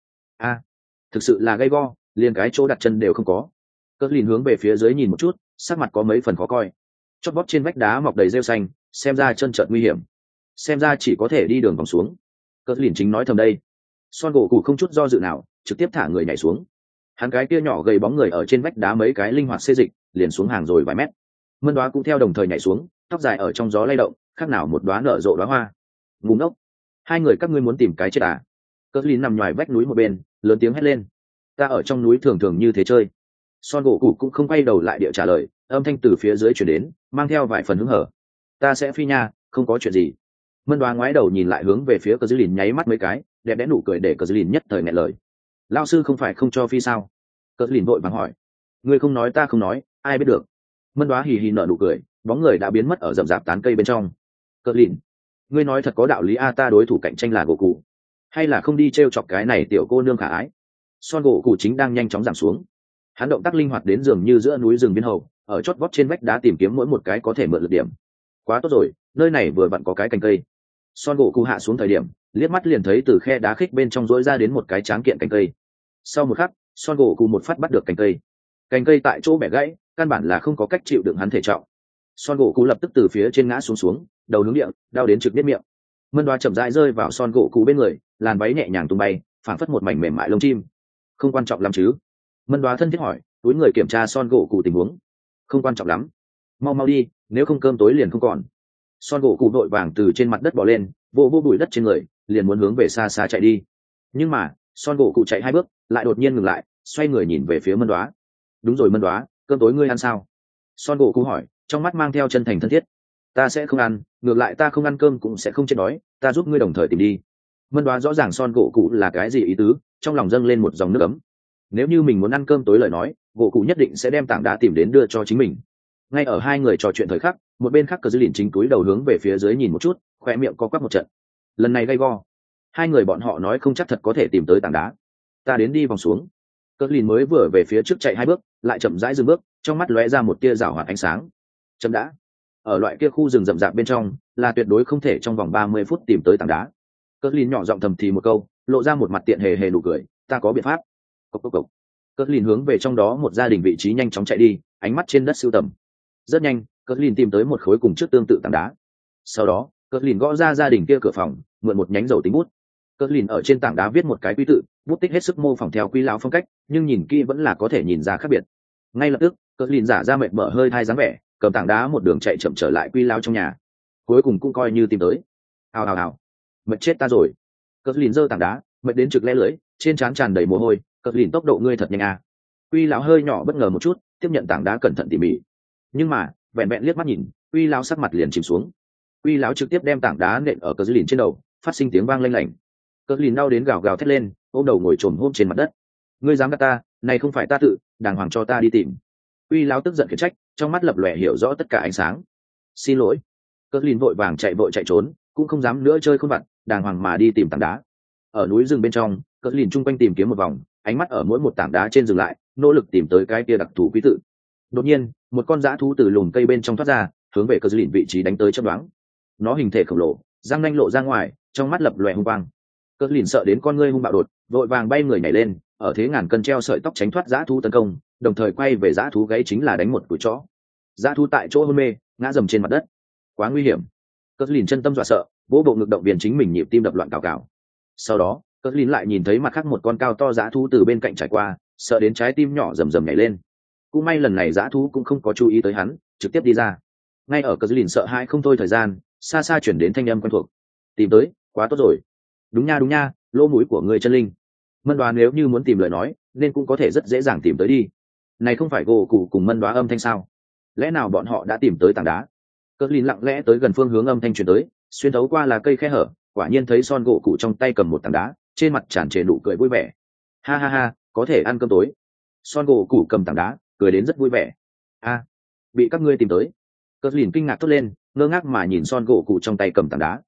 Thực sự là gay go, liền cái chỗ đặt chân đều không có. Cờ lìn hướng về phía dưới nhìn một chút, sắc mặt có mấy phần khó coi. Chót bóp trên vách đá mọc đầy rêu xanh, xem ra chân trợn nguy hiểm, xem ra chỉ có thể đi đường vòng xuống. Cờ lìn chính nói thầm đây. Son gỗ cụ không chút do dự nào, trực tiếp thả người nhảy xuống. Hắn cái kia nhỏ gầy bóng người ở trên vách đá mấy cái linh hoạt xê dịch, liền xuống hàng rồi vài mét. Mân Đoá cũng theo đồng thời nhảy xuống, tóc dài ở trong gió lay động, khác nào một đóa nở rộ đóa hoa. Ngu ngốc, hai người các ngươi muốn tìm cái chết à? Cờ lìn nằm ngoài vách núi một bên, lớn tiếng hét lên. Ta ở trong núi thường thường như thế chơi. Son gỗ cụ cũng không quay đầu lại địa trả lời, âm thanh từ phía dưới chuyển đến, mang theo vài phần hứng hở. Ta sẽ phi nha, không có chuyện gì. Mân Đoá ngoái đầu nhìn lại hướng về phía cờ dư lìn nháy mắt mấy cái, đẹp đẽ nụ cười để cờ dư lìn nhất thời nghẹn lời. Lao sư không phải không cho phi sao? Cờ dư lìn vội vàng hỏi. Ngươi không nói ta không nói, ai biết được. Mân Đoá hì hì nở nụ cười, bóng người đã biến mất ở rậm rạp tán cây bên trong. Cờ dư lìn, ngươi nói thật có đạo lý a, ta đối thủ cạnh tranh là gỗ cụ, hay là không đi t chọc cái này tiểu cô nương khả ái? Son gỗ cụ chính đang nhanh chóng giảm xuống, hắn động tác linh hoạt đến dường như giữa núi rừng biên hầu, ở chót vót trên vách đá tìm kiếm mỗi một cái có thể mượn lực điểm. Quá tốt rồi, nơi này vừa vặn có cái cành cây. Son gỗ cụ hạ xuống thời điểm, liếc mắt liền thấy từ khe đá khích bên trong rỗi ra đến một cái tráng kiện cành cây. Sau một khắc, Son gỗ cụ một phát bắt được cành cây tại chỗ bẻ gãy, căn bản là không có cách chịu đựng hắn thể trọng. Son gỗ cụ lập tức từ phía trên ngã xuống, đầu hướng địa, đau đến trực biết miệng. Mân Đoá chậm rãi rơi vào Son gỗ cụ bên người, làn váy nhẹ nhàng tung bay, phảng phất một mảnh mềm mại lông chim. Không quan trọng lắm chứ? Mân Đoá thân thiết hỏi, túi người kiểm tra Son gỗ cụ tình huống. Không quan trọng lắm, mau mau đi, nếu không cơm tối liền không còn. Son gỗ cụ vội vàng từ trên mặt đất bò lên, vô bụi đất trên người, liền muốn hướng về xa xa chạy đi. Nhưng mà Son gỗ cụ chạy 2 bước, lại đột nhiên ngừng lại, xoay người nhìn về phía Mân Đoá. Đúng rồi Mân Đoá, cơm tối ngươi ăn sao? Son gỗ cụ hỏi, trong mắt mang theo chân thành thân thiết. Ta sẽ không ăn, ngược lại ta không ăn cơm cũng sẽ không chết đói, ta giúp ngươi đồng thời tìm đi. Mân Đoá rõ ràng Son gỗ cụ là cái gì ý tứ, trong lòng dâng lên một dòng nước ấm. Nếu như mình muốn ăn cơm tối lời nói, gỗ cụ nhất định sẽ đem tảng đá tìm đến đưa cho chính mình. Ngay ở hai người trò chuyện thời khắc, một bên khác cờ dư lìn chính túi đầu hướng về phía dưới nhìn một chút, khoe miệng co quắp một trận. Lần này gay go, hai người bọn họ nói không chắc thật có thể tìm tới tảng đá. Ta đến đi vòng xuống. Cờ dư lìn mới vừa về phía trước chạy 2 bước, lại chậm rãi dừng bước, trong mắt lóe ra một tia rảo hoạt ánh sáng. Chậm đã. Ở loại kia khu rừng rậm rạp bên trong, là tuyệt đối không thể trong vòng 30 phút tìm tới tảng đá. Cờ dư lìn nhỏ giọng thầm thì một câu, lộ ra một mặt tiện hề hề nụ cười. Ta có biện pháp. Cốc cốc cốc. Cờ dư lìn hướng về trong đó một gia đình vị trí nhanh chóng chạy đi, ánh mắt trên đất sưu tầm. Rất nhanh, cờ dư lìn tìm tới một khối cùng trước tương tự tảng đá. Sau đó, cờ dư lìn gõ ra gia đình kia cửa phòng, mượn một nhánh dầu tính bút. Cờ dư lìn ở trên tảng đá viết một cái quy tự, bút tích hết sức mô phỏng theo quy lão phong cách, nhưng nhìn kỹ vẫn là có thể nhìn ra khác biệt. Ngay lập tức, cờ dư lìn giả ra mệt mỏi hơi thai dáng vẻ, cầm tảng đá một đường chạy chậm trở lại quy lão trong nhà. Cuối cùng cũng coi như tìm tới. Ào ào ào, mệt chết ta rồi. Cờ dư lìn giơ tảng đá, mệt đến trực lẽ lưỡi, trên trán tràn đầy mồ hôi. Cờ dư lìn tốc độ ngươi thật nhanh à. Quy lão hơi nhỏ bất ngờ một chút, tiếp nhận tảng đá cẩn thận tỉ mỉ. Nhưng mà vẹn vẹn liếc mắt nhìn, Quy lão sắc mặt liền chìm xuống. Quy lão trực tiếp đem tảng đá nện ở cờ dư lìn trên đầu, phát sinh tiếng vang lanh lảnh. Cờ dư lìn đau đến gào gào thét lên, ôm đầu ngồi trồm hôm trên mặt đất. Ngươi dám gạt ta, này không phải ta tự, đàng hoàng cho ta đi tìm. Quy lão tức giận khiển trách, trong mắt lập lòe hiểu rõ tất cả ánh sáng. Xin lỗi. Cờ dư lìn vội vàng chạy trốn, cũng không dám nữa chơi khôn vặt, đàng hoàng mà đi tìm tảng đá. Ở núi rừng bên trong, cờ dư lìn chung quanh tìm kiếm một vòng, ánh mắt ở mỗi một tảng đá trên dừng lại, nỗ lực tìm tới cái kia đặc thù quý tự. Đột nhiên, một con dã thú từ lùm cây bên trong thoát ra, hướng về cờ dư lìn vị trí đánh tới chớp nhoáng. Nó hình thể khổng lồ, răng nanh lộ ra ngoài, trong mắt lập lòe hung quang. Cờ dư lìn sợ đến con ngươi hung bạo đột, vội vàng bay người nhảy lên, ở thế ngàn cân treo sợi tóc tránh thoát dã thú tấn công, đồng thời quay về dã thú gáy chính là đánh một cú chó. Dã thú tại chỗ hôn mê, ngã dầm trên mặt đất. Quá nguy hiểm. Cờ dư lìn chân tâm dọa sợ, vỗ bộ ngực động viên chính mình nhịp tim đập loạn cào cào. Sau đó, cờ dư lìn lại nhìn thấy mặt khác một con cao to dã thú từ bên cạnh trải qua, sợ đến trái tim nhỏ rầm rầm nhảy lên. Cũng may lần này dã thú cũng không có chú ý tới hắn, trực tiếp đi ra. Ngay ở cờ dư lìn sợ hãi không thôi thời gian, xa xa chuyển đến thanh âm quen thuộc. Tìm tới, quá tốt rồi. Đúng nha, lỗ mũi của người chân linh. Mân Đoá nếu như muốn tìm lời nói, nên cũng có thể rất dễ dàng tìm tới đi. Này không phải gỗ cụ cùng Mân Đoá âm thanh sao? Lẽ nào bọn họ đã tìm tới tảng đá? Cờ dư lìn lặng lẽ tới gần phương hướng âm thanh truyền tới, xuyên thấu qua là cây khe hở, quả nhiên thấy Son gỗ cụ trong tay cầm một tảng đá, trên mặt tràn trề nụ cười vui vẻ. Ha ha ha, có thể ăn cơm tối. Son gỗ cụ cầm tảng đá, cười đến rất vui vẻ. A, bị các ngươi tìm tới. Cờ dư lìn kinh ngạc thốt lên, ngơ ngác mà nhìn Son gỗ cụ trong tay cầm tảng đá.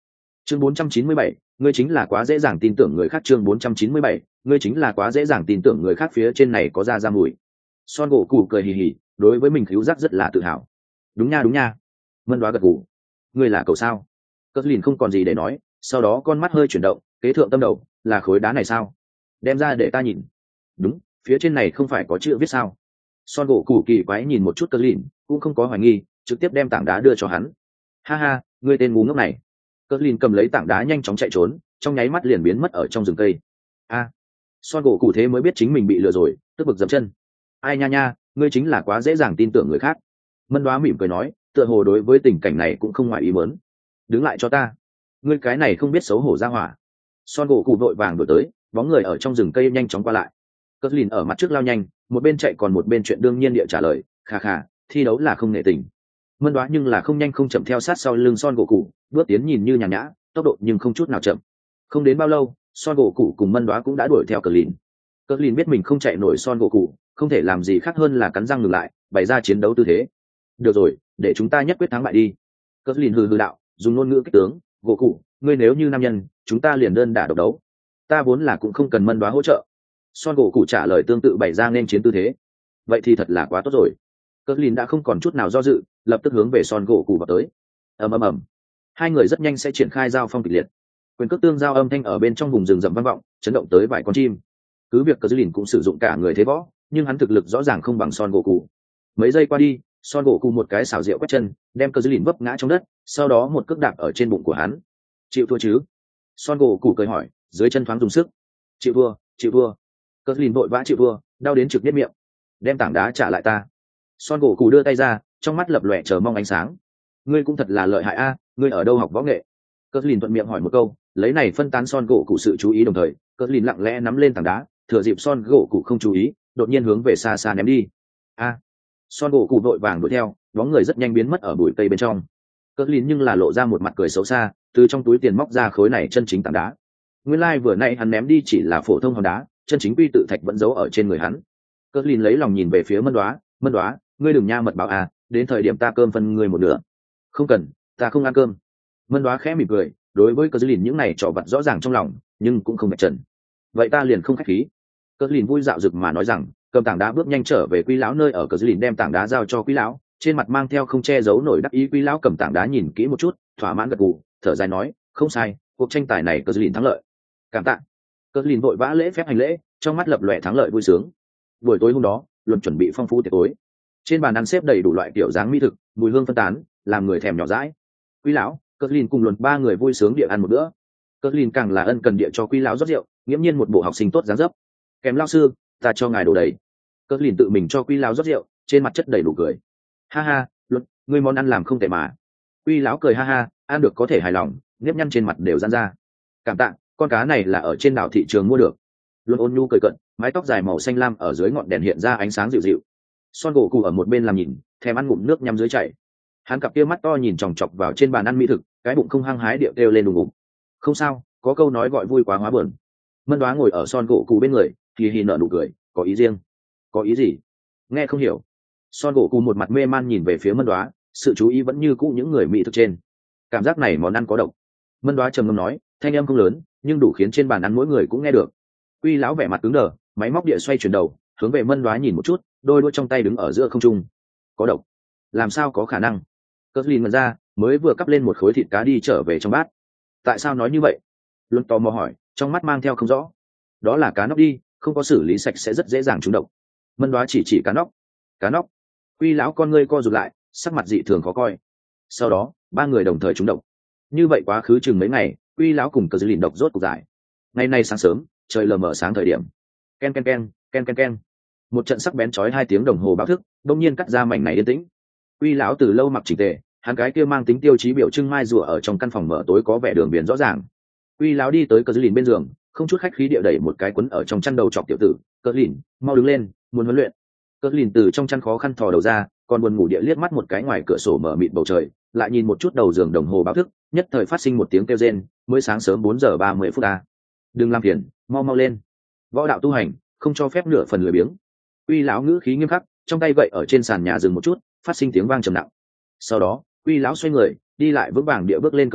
Chương 497, ngươi chính là quá dễ dàng tin tưởng người khác. Chương 497, ngươi chính là quá dễ dàng tin tưởng người khác. Phía trên này có ra mùi. Son gỗ cụ cười hì hì, đối với mình khíu giác rất là tự hào. Đúng nha. Mân Đoá gật gù. Ngươi là cậu sao? Cất lìn không còn gì để nói, sau đó con mắt hơi chuyển động, kế thượng tâm đầu, là khối đá này sao? Đem ra để ta nhìn. Đúng, phía trên này không phải có chữ viết sao? Son gỗ cụ kỳ quái nhìn một chút Cất lìn, cũng không có hoài nghi, trực tiếp đem tảng đá đưa cho hắn. Ha ha, ngươi tên ngu ngốc này. Cất lìn cầm lấy tảng đá nhanh chóng chạy trốn, trong nháy mắt liền biến mất ở trong rừng cây. A, Son gỗ cụ thế mới biết chính mình bị lừa rồi, tức bực dậm chân. Ai nha, ngươi chính là quá dễ dàng tin tưởng người khác. Mân Đoá mỉm cười nói, tựa hồ đối với tình cảnh này cũng không ngoài ý muốn. Đứng lại cho ta, ngươi cái này không biết xấu hổ ra hỏa. Son gỗ cụ vội vàng đuổi tới, bóng người ở trong rừng cây nhanh chóng qua lại. Cất lìn ở mặt trước lao nhanh, một bên chạy còn một bên chuyện đương nhiên địa trả lời, khà, thi đấu là không nể tình. Mân Đoá nhưng là không nhanh không chậm theo sát sau lưng Son gỗ cụ, bước tiến nhìn như nhàn nhã, tốc độ nhưng không chút nào chậm. Không đến bao lâu, Son gỗ cụ cùng Mân Đoá cũng đã đuổi theo Cất lìn. Cất lìn biết mình không chạy nổi Son gỗ cụ, không thể làm gì khác hơn là cắn răng ngừng lại, bày ra chiến đấu tư thế. Được rồi, để chúng ta nhất quyết thắng bại đi. Cất lìn hừ đạo, dùng ngôn ngữ kích tướng, gỗ cụ, ngươi nếu như nam nhân, chúng ta liền đơn đả độc đấu. Ta vốn là cũng không cần Mân Đoá hỗ trợ. Son gỗ cụ trả lời tương tự bày ra nên chiến tư thế. Vậy thì thật là quá tốt rồi. Cất lìn đã không còn chút nào do dự, lập tức hướng về Son gỗ cụ vào tới. ầm, hai người rất nhanh sẽ triển khai giao phong kịch liệt. Quyền cước tương giao âm thanh ở bên trong vùng rừng rậm vang vọng, chấn động tới vài con chim. Cứ việc Cất lìn cũng sử dụng cả người thế võ, nhưng hắn thực lực rõ ràng không bằng Son gỗ cụ. Mấy giây qua đi, Son gỗ cụ một cái xảo diệu quét chân, đem Cất lìn vấp ngã trong đất, sau đó một cước đạp ở trên bụng của hắn. Chịu thua chứ? Son gỗ cụ cười hỏi, dưới chân thoáng dùng sức. Chịu thua. Cất lìn vội vã chịu thua, đau đến trực biết miệng. Đem tảng đá trả lại ta. Son gỗ cụ đưa tay ra, trong mắt lập lòe chờ mong ánh sáng. Ngươi cũng thật là lợi hại a, ngươi ở đâu học võ nghệ? Cất lìn thuận miệng hỏi một câu, lấy này phân tán Son gỗ cụ sự chú ý, đồng thời Cất lìn lặng lẽ nắm lên tảng đá, thừa dịp Son gỗ cụ không chú ý, đột nhiên hướng về xa xa ném đi. Son gỗ cụ vội vàng đuổi theo, bóng người rất nhanh biến mất ở bụi cây bên trong. Cất lìn nhưng là lộ ra một mặt cười xấu xa, từ trong túi tiền móc ra khối này chân chính tảng đá. Nguyên lai vừa nãy hắn ném đi chỉ là phổ thông hòn đá, chân chính quy tự thạch vẫn giấu ở trên người hắn. Cất lìn lấy lòng nhìn về phía Mân Đoá, ngươi đừng nha mật báo à, đến thời điểm ta cơm phân ngươi một nửa. Không cần, ta không ăn cơm. Mân Đoá khẽ mỉm cười, đối với Cất lìn những này trò vặt rõ ràng trong lòng, nhưng cũng không bạch trần. Vậy ta liền không khách khí. Cất lìn vui dạo rực mà nói rằng, cầm tảng đá bước nhanh trở về Quý lão nơi ở. Cất lìn đem tảng đá giao cho Quý lão, trên mặt mang theo không che giấu nổi đắc ý. Quý lão cầm tảng đá nhìn kỹ một chút, thỏa mãn gật gù, thở dài nói, không sai, cuộc tranh tài này Cất lìn thắng lợi. Cảm tạ. Cất lìn vội vã lễ phép hành lễ, trong mắt lập lòe thắng lợi vui sướng. Buổi tối hôm đó, luận chuẩn bị phong phú tiệc tối. Trên bàn ăn xếp đầy đủ loại kiểu dáng mỹ thực, mùi hương phân tán, làm người thèm nhỏ dãi. Quý lão, Cất lìn cùng luận ba người vui sướng địa ăn một bữa. Cất lìn càng là ân cần địa cho Quý lão rót rượu, nghiễm nhiên một bộ học sinh tốt dáng dấp. Kèm lão sư, ta cho ngài đồ đầy. Cất lìn tự mình cho Quý lão rót rượu, trên mặt chất đầy đủ cười. Ha, luận, ngươi món ăn làm không tệ mà. Quý lão cười ha, ăn được có thể hài lòng, nếp nhăn trên mặt đều giãn ra. Cảm tạ, con cá này là ở trên đảo thị trường mua được. Luận ôn nhu cười cận, mái tóc dài màu xanh lam ở dưới ngọn đèn hiện ra ánh sáng dịu dịu. Son gỗ cụ ở một bên làm nhìn, thèm ăn ngụm nước nhắm dưới chảy. Hắn cặp kia mắt to nhìn chòng chọc vào trên bàn ăn mỹ thực, cái bụng không hăng hái điệu kêu lên đùng đùng. Không sao, có câu nói gọi vui quá hóa buồn. Mân Đoá ngồi ở Son gỗ cụ bên người, hì nở nụ cười, có ý riêng. Có ý gì? Nghe không hiểu. Son gỗ cụ một mặt mê man nhìn về phía Mân Đoá, sự chú ý vẫn như cũ những người mỹ thực trên. Cảm giác này món ăn có độc. Mân Đoá trầm ngâm nói, thanh âm không lớn, nhưng đủ khiến trên bàn ăn mỗi người cũng nghe được. Quy lão vẻ mặt cứng đờ, máy móc địa xoay chuyển đầu, hướng về Mân Đoá nhìn một chút, đôi đũa trong tay đứng ở giữa không trung. Có độc? Làm sao có khả năng? Cất lìn ngẩn ra, mới vừa cắp lên một khối thịt cá đi trở về trong bát. Tại sao nói như vậy? Luân tò mò hỏi, trong mắt mang theo không rõ. Đó là cá nóc đi, không có xử lý sạch sẽ rất dễ dàng trúng độc. Mân Đoá chỉ cá nóc. Cá nóc? Quy lão con ngươi co rụt lại, sắc mặt dị thường khó coi. Sau đó, ba người đồng thời trúng độc. Như vậy quá khứ chừng mấy ngày, Quy lão cùng Cờ lìn độc rốt cuộc giải. Ngày nay sáng sớm, trời lờ mờ sáng thời điểm. Ken. Một trận sắc bén chói 2 tiếng đồng hồ báo thức, đột nhiên cắt ra mảnh này yên tĩnh. Quy lão từ lâu mặc chỉnh tề, hắn cái kia mang tính tiêu chí biểu trưng mai rùa ở trong căn phòng mở tối có vẻ đường biển rõ ràng. Quy lão đi tới Cờ lìn bên giường, không chút khách khí địa đẩy một cái quấn ở trong chăn đầu chọc tiểu tử. Cờ lìn, mau đứng lên, muốn huấn luyện. Cờ lìn từ trong chăn khó khăn thò đầu ra, còn buồn ngủ địa liếc mắt một cái ngoài cửa sổ mở mịt bầu trời, lại nhìn một chút đầu giường đồng hồ báo thức, nhất thời phát sinh một tiếng kêu rên, mới sáng sớm 4:30 ta. Đừng làm phiền, mau lên. Võ đạo tu hành, không cho phép nửa phần lười biếng. Quy lão ngữ khí nghiêm khắc, trong tay gậy ở trên sàn nhà dừng một chút, phát sinh tiếng vang trầm nặng. Sau đó, Quy lão xoay người, đi lại vững vàng địa bước lên cầu thang,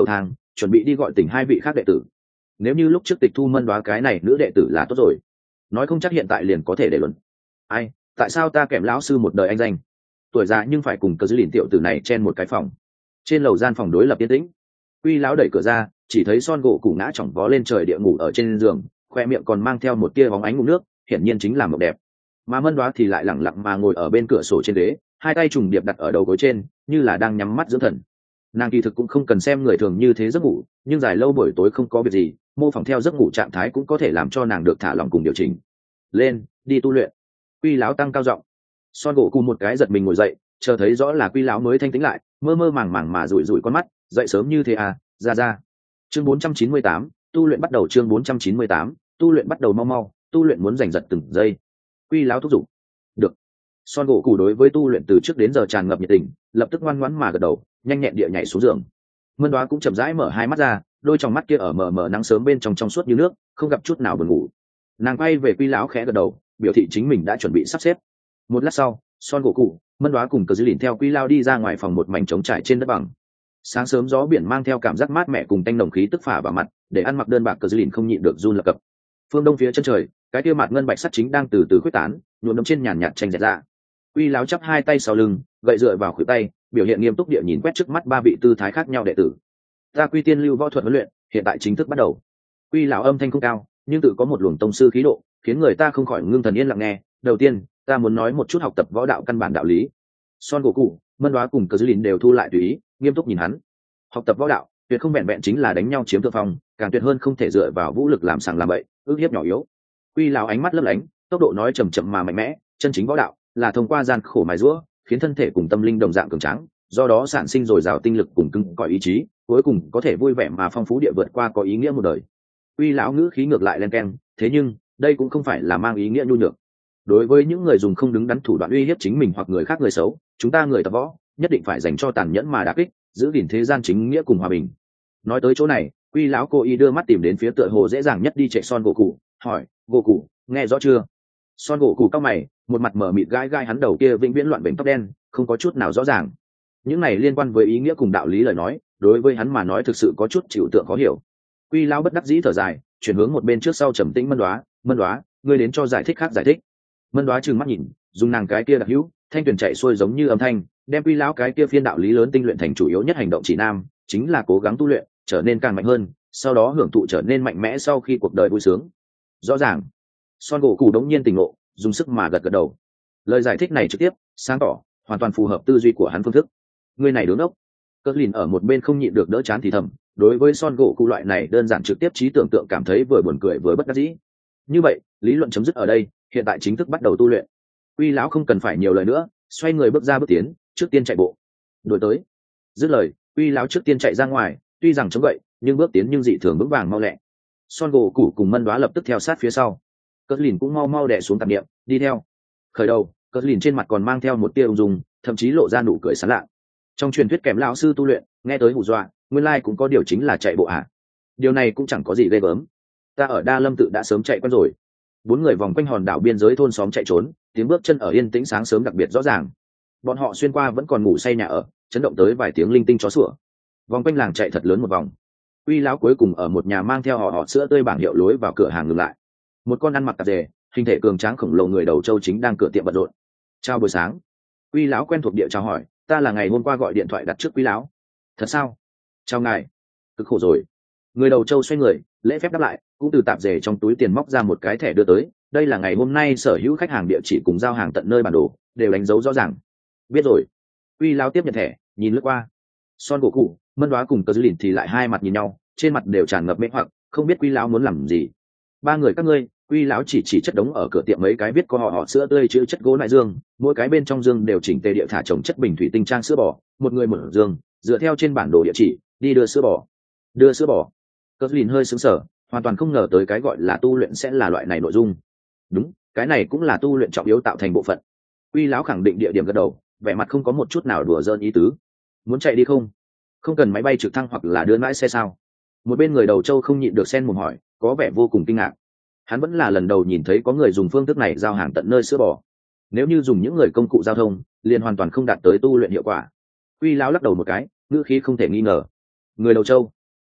chuẩn bị đi gọi tỉnh hai vị khác đệ tử. Nếu như lúc trước tịch thu Mân Đoá cái này nữ đệ tử là tốt rồi, nói không chắc hiện tại liền có thể để luận. Ai, tại sao ta kèm lão sư một đời anh danh, tuổi già nhưng phải cùng cờ dư lìn tiểu tử này chen một cái phòng. Trên lầu gian phòng đối lập yên tĩnh, Quy lão đẩy cửa ra, chỉ thấy Son gỗ củ ngã chỏng vó lên trời địa ngủ ở trên giường, khoe miệng còn mang theo một tia bóng ánh ngụm nước, hiển nhiên chính là mộng đẹp. Mà Mân Đoá thì lại lẳng lặng mà ngồi ở bên cửa sổ trên ghế, hai tay trùng điệp đặt ở đầu gối trên, như là đang nhắm mắt dưỡng thần. Nàng kỳ thực cũng không cần xem người thường như thế giấc ngủ, nhưng dài lâu buổi tối không có việc gì, mô phỏng theo giấc ngủ trạng thái cũng có thể làm cho nàng được thả lỏng cùng điều chỉnh. Lên, đi tu luyện. Quy lão tăng cao giọng. Son gỗ cù một cái giật mình ngồi dậy, chờ thấy rõ là Quy lão mới thanh tĩnh lại, mơ mơ màng màng mà rủi rủi con mắt, dậy sớm như thế à, ra. Chương 498, tu luyện bắt đầu. Chương 498, tu luyện bắt đầu. Mau, tu luyện muốn giành giật từng giây. Quy lão thúc giục. Được. Son gỗ cù đối với tu luyện từ trước đến giờ tràn ngập nhiệt tình, lập tức ngoan ngoãn mà gật đầu, nhanh nhẹn địa nhảy xuống giường. Mân Đoá cũng chậm rãi mở hai mắt ra, đôi tròng mắt kia ở mờ nắng sớm bên trong suốt như nước, không gặp chút nào buồn ngủ. Nàng quay về Quy lão khẽ gật đầu, biểu thị chính mình đã chuẩn bị sắp xếp. Một lát sau, Son gỗ cụ, Mân Đoá cùng cờ dư lìn theo Quy lão đi ra ngoài phòng một mảnh trống trải trên đất bằng. Sáng sớm gió biển mang theo cảm giác mát mẻ cùng tanh nồng khí tức phả vào mặt, để ăn mặc đơn bạc cờ dư lìn không nhịn được run lập cập. Phương đông phía chân trời, cái kia mặt ngân bạch sắt chính đang từ từ khuếch tán, nhuộm đẫm trên nhàn nhạt tranh dẹt ra. Quy lão chắp hai tay sau lưng, gậy dựa vào khuỷu tay, biểu hiện nghiêm túc địa nhìn quét trước mắt ba vị tư thái khác nhau đệ tử. Ta Quy Tiên Lưu võ thuật huấn luyện, hiện tại chính thức bắt đầu. Quy lão âm thanh không cao, nhưng tự có một luồng tông sư khí độ, khiến người ta không khỏi ngưng thần yên lặng nghe. Đầu tiên, ta muốn nói một chút học tập võ đạo căn bản đạo lý. Son gỗ cụ, Mân Đoá cùng cờ dư lìn đều thu lại tùy ý, nghiêm túc nhìn hắn. Học tập võ đạo, tuyệt không vẹn vẹn chính là đánh nhau chiếm thượng phong, càng tuyệt hơn không thể dựa vào vũ lực làm sằng làm bậy, ức hiếp nhỏ yếu. Quy lão ánh mắt lấp lánh, tốc độ nói chậm chậm mà mạnh mẽ, chân chính võ đạo là thông qua gian khổ mài giũa, khiến thân thể cùng tâm linh đồng dạng cường tráng, do đó sản sinh dồi dào tinh lực cùng cứng cỏi ý chí, cuối cùng có thể vui vẻ mà phong phú địa vượt qua có ý nghĩa một đời. Quy lão ngữ khí ngược lại len keng, thế nhưng đây cũng không phải là mang ý nghĩa nhu nhược. Đối với những người dùng không đứng đắn thủ đoạn uy hiếp chính mình hoặc người khác người xấu, chúng ta người tập võ nhất định phải dành cho tàn nhẫn mà đả kích, giữ gìn thế gian chính nghĩa cùng hòa bình. Nói tới chỗ này, Quy lão cố ý đưa mắt tìm đến phía tựa hồ dễ dàng nhất đi chạy Son gỗ cụ, hỏi: gỗ cụ, nghe rõ chưa? Son gỗ cụ cao mày, một mặt mở mịt gai hắn đầu kia vĩnh viễn loạn bệnh tóc đen, không có chút nào rõ ràng. Những này liên quan với ý nghĩa cùng đạo lý lời nói, đối với hắn mà nói thực sự có chút chịu tượng khó hiểu. Quy lão bất đắc dĩ thở dài, chuyển hướng một bên trước sau trầm tĩnh Mân Đoá, ngươi đến cho giải thích khác giải thích. Mân Đoá trừng mắt nhìn, dùng nàng cái kia đặc hữu thanh tuyển chạy xuôi giống như âm thanh, đem Quy lão cái kia phiên đạo lý lớn tinh luyện thành chủ yếu nhất hành động chỉ nam, chính là cố gắng tu luyện, trở nên càng mạnh hơn, sau đó hưởng thụ trở nên mạnh mẽ sau khi cuộc đời vui sướng. Rõ ràng. Son gỗ cụ đống nhiên tỉnh ngộ, dùng sức mà gật đầu. Lời giải thích này trực tiếp, sáng tỏ, hoàn toàn phù hợp tư duy của hắn phương thức. Người này đứng ốc. Cờ lìn ở một bên không nhịn được đỡ chán thì thầm, đối với Son gỗ cụ loại này đơn giản trực tiếp trí tưởng tượng cảm thấy vừa buồn cười vừa bất đắc dĩ. Như vậy, lý luận chấm dứt ở đây, hiện tại chính thức bắt đầu tu luyện. Quy lão không cần phải nhiều lời nữa, xoay người bước ra bước tiến, trước tiên chạy bộ. Đuổi tới. Dứt lời, Quy lão trước tiên chạy ra ngoài, tuy rằng chống gậy, nhưng bước tiến nhưng dị thường vững vàng mau lẹ. Son gỗ cụ cùng Mân Đoá lập tức theo sát phía sau. Cờ lìn cũng mau đè xuống tạp niệm, đi theo. Khởi đầu, Cờ lìn trên mặt còn mang theo một tia ung dung, thậm chí lộ ra nụ cười sảng lạ. Trong truyền thuyết kèm lão sư tu luyện, nghe tới hù dọa, nguyên lai cũng có điều chính là chạy bộ à? Điều này cũng chẳng có gì ghê gớm. Ta ở Đa Lâm tự đã sớm chạy quen rồi. Bốn người vòng quanh hòn đảo biên giới thôn xóm chạy trốn, tiếng bước chân ở yên tĩnh sáng sớm đặc biệt rõ ràng. Bọn họ xuyên qua vẫn còn ngủ say nhà ở, chấn động tới vài tiếng linh tinh chó sủa. Vòng quanh làng chạy thật lớn một vòng. Uy lão cuối cùng ở một nhà mang theo họ sữa tươi bảng hiệu lối vào cửa hàng ngừng lại. Một con ăn mặc tạp dề, hình thể cường tráng khổng lồ người đầu trâu chính đang cửa tiệm bận rộn. Chào buổi sáng. Uy lão quen thuộc địa chào hỏi, ta là ngày hôm qua gọi điện thoại đặt trước Quý lão. Thật sao? Chào ngài. Cực khổ rồi. Người đầu trâu xoay người, lễ phép đáp lại, cũng từ tạp dề trong túi tiền móc ra một cái thẻ đưa tới. Đây là ngày hôm nay sở hữu khách hàng địa chỉ cùng giao hàng tận nơi bản đồ, đều đánh dấu rõ ràng. Biết rồi. Uy lão tiếp nhận thẻ, nhìn lướt qua. Son gỗ cụ, Mân Đoá cùng Cờ Dư Lìn thì lại hai mặt nhìn nhau, trên mặt đều tràn ngập mê hoặc, không biết Quy lão muốn làm gì. Ba người các ngươi, Quy lão chỉ chất đống ở cửa tiệm mấy cái viết có họ sữa tươi chữ chất gỗ lại dương, mỗi cái bên trong dương đều chỉnh tề địa thả trồng chất bình thủy tinh trang sữa bò, một người một dương, dựa theo trên bản đồ địa chỉ, đi đưa sữa bò. Đưa sữa bò. Cờ Dư Lìn hơi sững sờ, hoàn toàn không ngờ tới cái gọi là tu luyện sẽ là loại này nội dung. Đúng, cái này cũng là tu luyện trọng yếu tạo thành bộ phận. Quy lão khẳng định địa điểm gật đầu, vẻ mặt không có một chút nào đùa giỡn ý tứ. Muốn chạy đi không? Không cần máy bay trực thăng hoặc là đưa mãi xe sao? Một bên người đầu trâu không nhịn được xen mồm hỏi, có vẻ vô cùng kinh ngạc. Hắn vẫn là lần đầu nhìn thấy có người dùng phương thức này giao hàng tận nơi sữa bò. Nếu như dùng những người công cụ giao thông, liền hoàn toàn không đạt tới tu luyện hiệu quả. Quy lão lắc đầu một cái, ngữ khí không thể nghi ngờ. Người đầu trâu,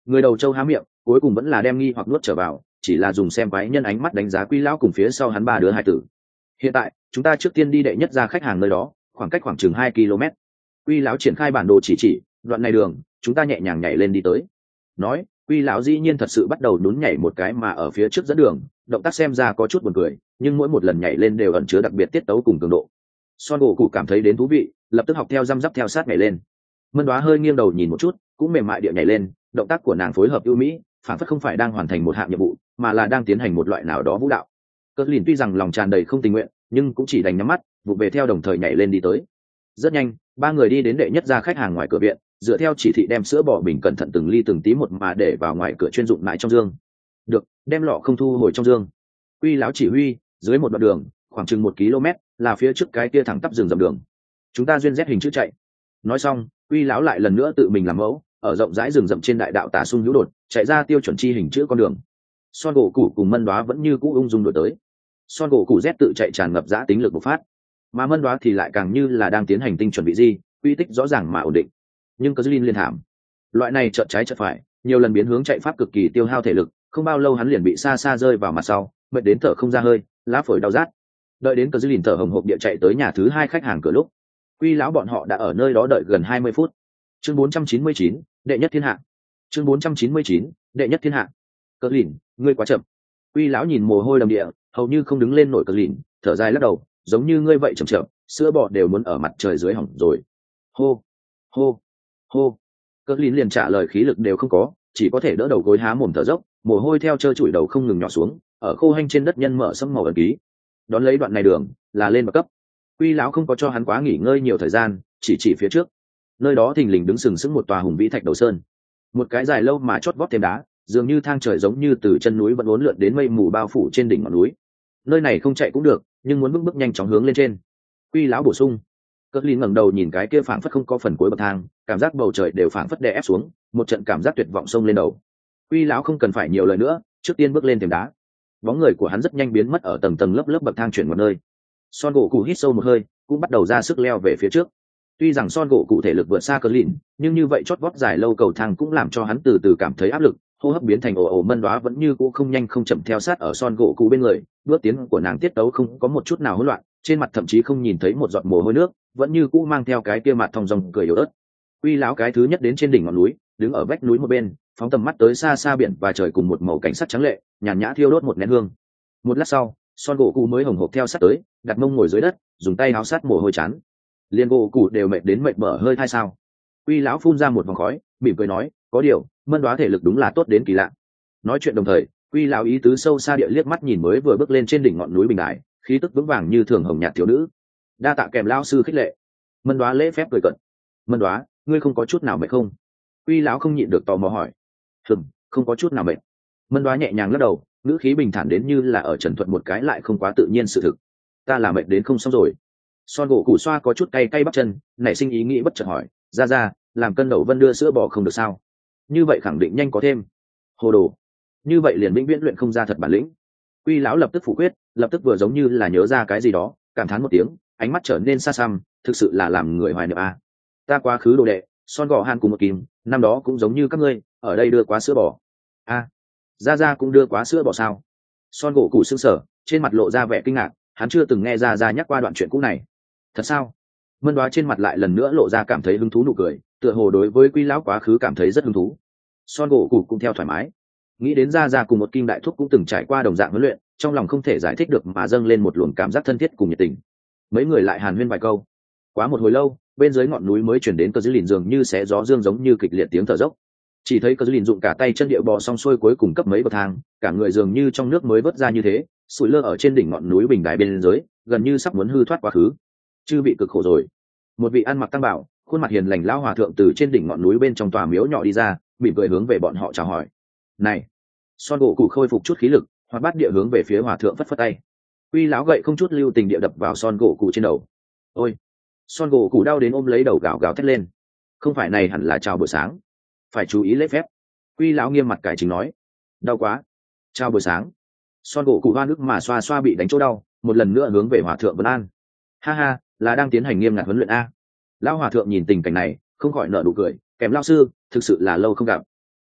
Người đầu châu há miệng, cuối cùng vẫn là đem nghi hoặc nuốt trở vào, chỉ là dùng xem quái nhân ánh mắt đánh giá Quy lão cùng phía sau hắn ba đứa hải tử. Hiện tại chúng ta trước tiên đi đệ nhất ra khách hàng nơi đó, khoảng cách khoảng chừng 2 km. Quy lão triển khai bản đồ chỉ đoạn này đường, chúng ta nhẹ nhàng nhảy lên đi tới. Nói, Quy lão dĩ nhiên thật sự bắt đầu nhún nhảy một cái mà ở phía trước dẫn đường, động tác xem ra có chút buồn cười, nhưng mỗi một lần nhảy lên đều ẩn chứa đặc biệt tiết tấu cùng cường độ. Son gỗ cụ cảm thấy đến thú vị, lập tức học theo răm rắp theo sát nhảy lên. Mân Đoá hơi nghiêng đầu nhìn một chút, cũng mềm mại địa nhảy lên, động tác của nàng phối hợp ưu mỹ, phản phất không phải đang hoàn thành một hạng nhiệm vụ, mà là đang tiến hành một loại nào đó vũ đạo. Cờ Lìn tuy rằng lòng tràn đầy không tình nguyện, nhưng cũng chỉ đành nhắm mắt, vụ về theo đồng thời nhảy lên đi tới. Rất nhanh, ba người đi đến đệ nhất ra khách hàng ngoài cửa viện, dựa theo chỉ thị đem sữa bò bình cẩn thận từng ly từng tí một mà để vào ngoài cửa chuyên dụng lại trong dương. Được, đem lọ không thu hồi trong dương. Quy lão chỉ huy, dưới một đoạn đường, khoảng chừng 1 km, là phía trước cái kia thẳng tắp rừng rậm đường. Chúng ta duyên Z hình chữ chạy. Nói xong, Quy lão lại lần nữa tự mình làm mẫu, ở rộng rãi rừng rậm trên đại đạo tả sung hữu đột, chạy ra tiêu chuẩn chi hình chữ con đường. Son gỗ củ cùng Mân Đoá vẫn như cũ ung dung đổi tới. Son gỗ củ Z tự chạy tràn ngập dã tính lực bộc phát, mà Mân Đoá thì lại càng như là đang tiến hành tinh chuẩn bị di, quy tích rõ ràng mà ổn định. Nhưng có Jin liên thảm, loại này chợt trái chợt phải, nhiều lần biến hướng chạy pháp cực kỳ tiêu hao thể lực, không bao lâu hắn liền bị xa xa rơi vào mặt sau, mệt đến thở không ra hơi, lá phổi đau rát. Đợi đến có Jin thở hồng hộc địa chạy tới nhà thứ hai khách hàng cửa lúc, Quy lão bọn họ đã ở nơi đó đợi gần 20 phút. Chương 499, đệ nhất thiên hạ. Chương 499, đệ nhất thiên hạ. Cờ Lìn, ngươi quá chậm. Quy lão nhìn mồ hôi đầm địa, hầu như không đứng lên nổi Cờ Lìn, thở dài lắc đầu, giống như ngươi vậy chậm chậm, sữa bò đều muốn ở mặt trời dưới hỏng rồi. Hô, hô, hô. Cờ Lìn liền trả lời khí lực đều không có, chỉ có thể đỡ đầu gối há mồm thở dốc, mồ hôi theo trơ trụi đầu không ngừng nhỏ xuống, ở khô hanh trên đất nhân mở sẫm màu ẩn ký. Đón lấy đoạn này đường là lên bậc cấp. Quy lão không có cho hắn quá nghỉ ngơi nhiều thời gian, chỉ phía trước. Nơi đó thình lình đứng sừng sững một tòa hùng vĩ thạch đầu sơn, một cái dài lâu mà chót vót thêm đá, dường như thang trời giống như từ chân núi vẫn uốn lượn đến mây mù bao phủ trên đỉnh ngọn núi. Nơi này không chạy cũng được, nhưng muốn bước nhanh chóng hướng lên trên. Quy lão bổ sung. Cất Lin ngẩng đầu nhìn cái kia phảng phất không có phần cuối bậc thang, cảm giác bầu trời đều phảng phất đè ép xuống, một trận cảm giác tuyệt vọng xông lên đầu. Quy lão không cần phải nhiều lời nữa, trước tiên bước lên thềm đá. Bóng người của hắn rất nhanh biến mất ở tầng tầng lớp lớp bậc thang chuyển một nơi. Son gỗ cụ hít sâu một hơi, cũng bắt đầu ra sức leo về phía trước. Tuy rằng Son gỗ cụ thể lực vượt xa Cờ Lìn, nhưng như vậy chót vót dài lâu cầu thang cũng làm cho hắn từ từ cảm thấy áp lực, hô hấp biến thành ồ ồ. Mân Đoá vẫn như cũ không nhanh không chậm theo sát ở Son gỗ cụ bên người, bước tiến của nàng tiết tấu không có một chút nào hỗn loạn, trên mặt thậm chí không nhìn thấy một giọt mồ hôi nước, vẫn như cũ mang theo cái kia mặt thong dong cười yếu ớt. Quy lão cái thứ nhất đến trên đỉnh ngọn núi, đứng ở vách núi một bên, phóng tầm mắt tới xa xa biển và trời cùng một màu cảnh sắc trắng lệ, nhàn nhã thiêu đốt một nén hương. Một lát sau, Son gỗ cụ mới hồng hộc theo sát tới, đặt mông ngồi dưới đất, dùng tay háo sát mồ hôi chán. Liên gỗ cụ đều mệt đến mệt bở hơi thai sao? Quy lão phun ra một vòng khói, mỉm cười nói, có điều, Mân Đoá thể lực đúng là tốt đến kỳ lạ. Nói chuyện đồng thời, Quy lão ý tứ sâu xa địa liếc mắt nhìn mới vừa bước lên trên đỉnh ngọn núi bình đài, khí tức vững vàng như thường hồng nhạt thiếu nữ. Đa tạ kèm lão sư khích lệ. Mân Đoá lễ phép cười cận. Mân Đoá, ngươi không có chút nào mệt không? Quy lão không nhịn được tò mò hỏi. Không có chút nào mệt. Mân Đoá nhẹ nhàng lắc đầu, ngữ khí bình thản đến như là ở trần thuận một cái lại không quá tự nhiên sự thực. Ta là mệt đến không xong rồi. Son gỗ củ xoa có chút cay cay bắp chân, nảy sinh ý nghĩ bất chợt hỏi, ra làm cân đậu vân đưa sữa bò không được sao? Như vậy khẳng định nhanh có thêm. Hồ đồ. Như vậy liền vĩnh viễn luyện không ra thật bản lĩnh. Quy lão lập tức phủ quyết, lập tức vừa giống như là nhớ ra cái gì đó, cảm thán một tiếng, ánh mắt trở nên xa xăm, thực sự là làm người hoài niệm a. Ta quá khứ đồ đệ, Son gò han cùng một kim, năm đó cũng giống như các ngươi, ở đây đưa quá sữa bò. A, ra cũng đưa quá sữa bò sao? Son gỗ củ sững sờ, trên mặt lộ ra vẻ kinh ngạc, hắn chưa từng nghe ra nhắc qua đoạn chuyện cũ này. Thật sao? Mân Đoá trên mặt lại lần nữa lộ ra cảm thấy hứng thú nụ cười, tựa hồ đối với Quy lão quá khứ cảm thấy rất hứng thú. Son gỗ củ cũng theo thoải mái, nghĩ đến ra cùng một kim đại thúc cũng từng trải qua đồng dạng huấn luyện, trong lòng không thể giải thích được mà dâng lên một luồng cảm giác thân thiết cùng nhiệt tình. Mấy người lại hàn huyên vài câu. Quá một hồi lâu, bên dưới ngọn núi mới chuyển đến Cờ Dư Lìn dường như xé gió dương giống như kịch liệt tiếng thở dốc. Chỉ thấy Cờ Dư Lìn dụng cả tay chân địa bò xong xuôi cuối cùng cấp mấy bậc thang, cả người dường như trong nước mới vớt ra như thế, sủi lơ ở trên đỉnh ngọn núi bình đài bên dưới, gần như sắp muốn hư thoát quá khứ. Chư vị cực khổ rồi. Một vị ăn mặc tăng bảo, khuôn mặt hiền lành lão hòa thượng từ trên đỉnh ngọn núi bên trong tòa miếu nhỏ đi ra, mỉm cười hướng về bọn họ chào hỏi. Này, Son gỗ cụ khôi phục chút khí lực, hoạt bát địa hướng về phía hòa thượng phất phất tay. Quy lão gậy không chút lưu tình địa đập vào Son gỗ cụ trên đầu. Ôi! Son gỗ cụ đau đến ôm lấy đầu gào gào thét lên. Không phải này hẳn là chào buổi sáng, phải chú ý lễ phép. Quy lão nghiêm mặt cải chính nói. Đau quá. Chào buổi sáng. Son gỗ cụ hoa nước mà xoa xoa bị đánh chỗ đau, một lần nữa hướng về hòa thượng vấn an. Ha ha, là đang tiến hành nghiêm ngặt huấn luyện a. Lão hòa thượng nhìn tình cảnh này, không khỏi nở nụ cười, kèm lão sư, thực sự là lâu không gặp.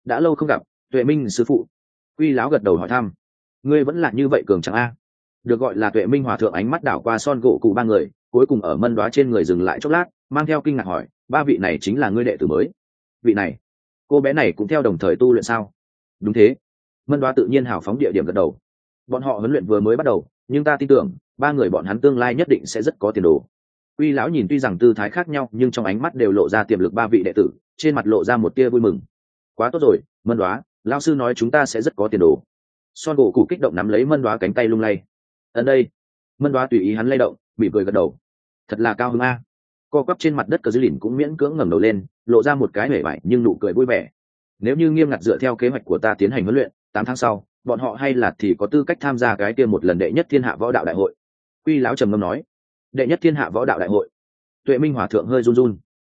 đã lâu không gặp, Tuệ Minh sư phụ. Quy lão gật đầu hỏi thăm. Ngươi vẫn là như vậy cường chẳng a? Được gọi là Tuệ Minh hòa thượng ánh mắt đảo qua Son gỗ cụ ba người, cuối cùng ở Mân Đoá trên người dừng lại chốc lát, mang theo kinh ngạc hỏi, ba vị này chính là ngươi đệ tử mới? Vị này, cô bé này cũng theo đồng thời tu luyện sao? Đúng thế. Mân Đoá tự nhiên hào phóng địa điểm gật đầu. Bọn họ huấn luyện vừa mới bắt đầu, nhưng ta tin tưởng ba người bọn hắn tương lai nhất định sẽ rất có tiền đồ. Quy lão nhìn tuy rằng tư thái khác nhau, nhưng trong ánh mắt đều lộ ra tiềm lực ba vị đệ tử, trên mặt lộ ra một tia vui mừng. Quá tốt rồi, Mân Đoá, lão sư nói chúng ta sẽ rất có tiền đồ. Son gỗ cụ kích động nắm lấy Mân Đoá cánh tay lung lay. Ở đây, Mân Đoá tùy ý hắn lay động, mỉm cười gật đầu. Thật là cao hứng a. Co quắp trên mặt đất Cờ Dư Lìn cũng miễn cưỡng ngẩng đầu lên, lộ ra một cái hề vải nhưng nụ cười vui vẻ. Nếu như nghiêm ngặt dựa theo kế hoạch của ta tiến hành huấn luyện, 8 tháng sau, bọn họ hay là thì có tư cách tham gia cái kia một lần đệ nhất thiên hạ võ đạo đại hội. Quy lão trầm ngâm nói, đệ nhất thiên hạ võ đạo đại hội. Tuệ Minh hòa thượng hơi run run.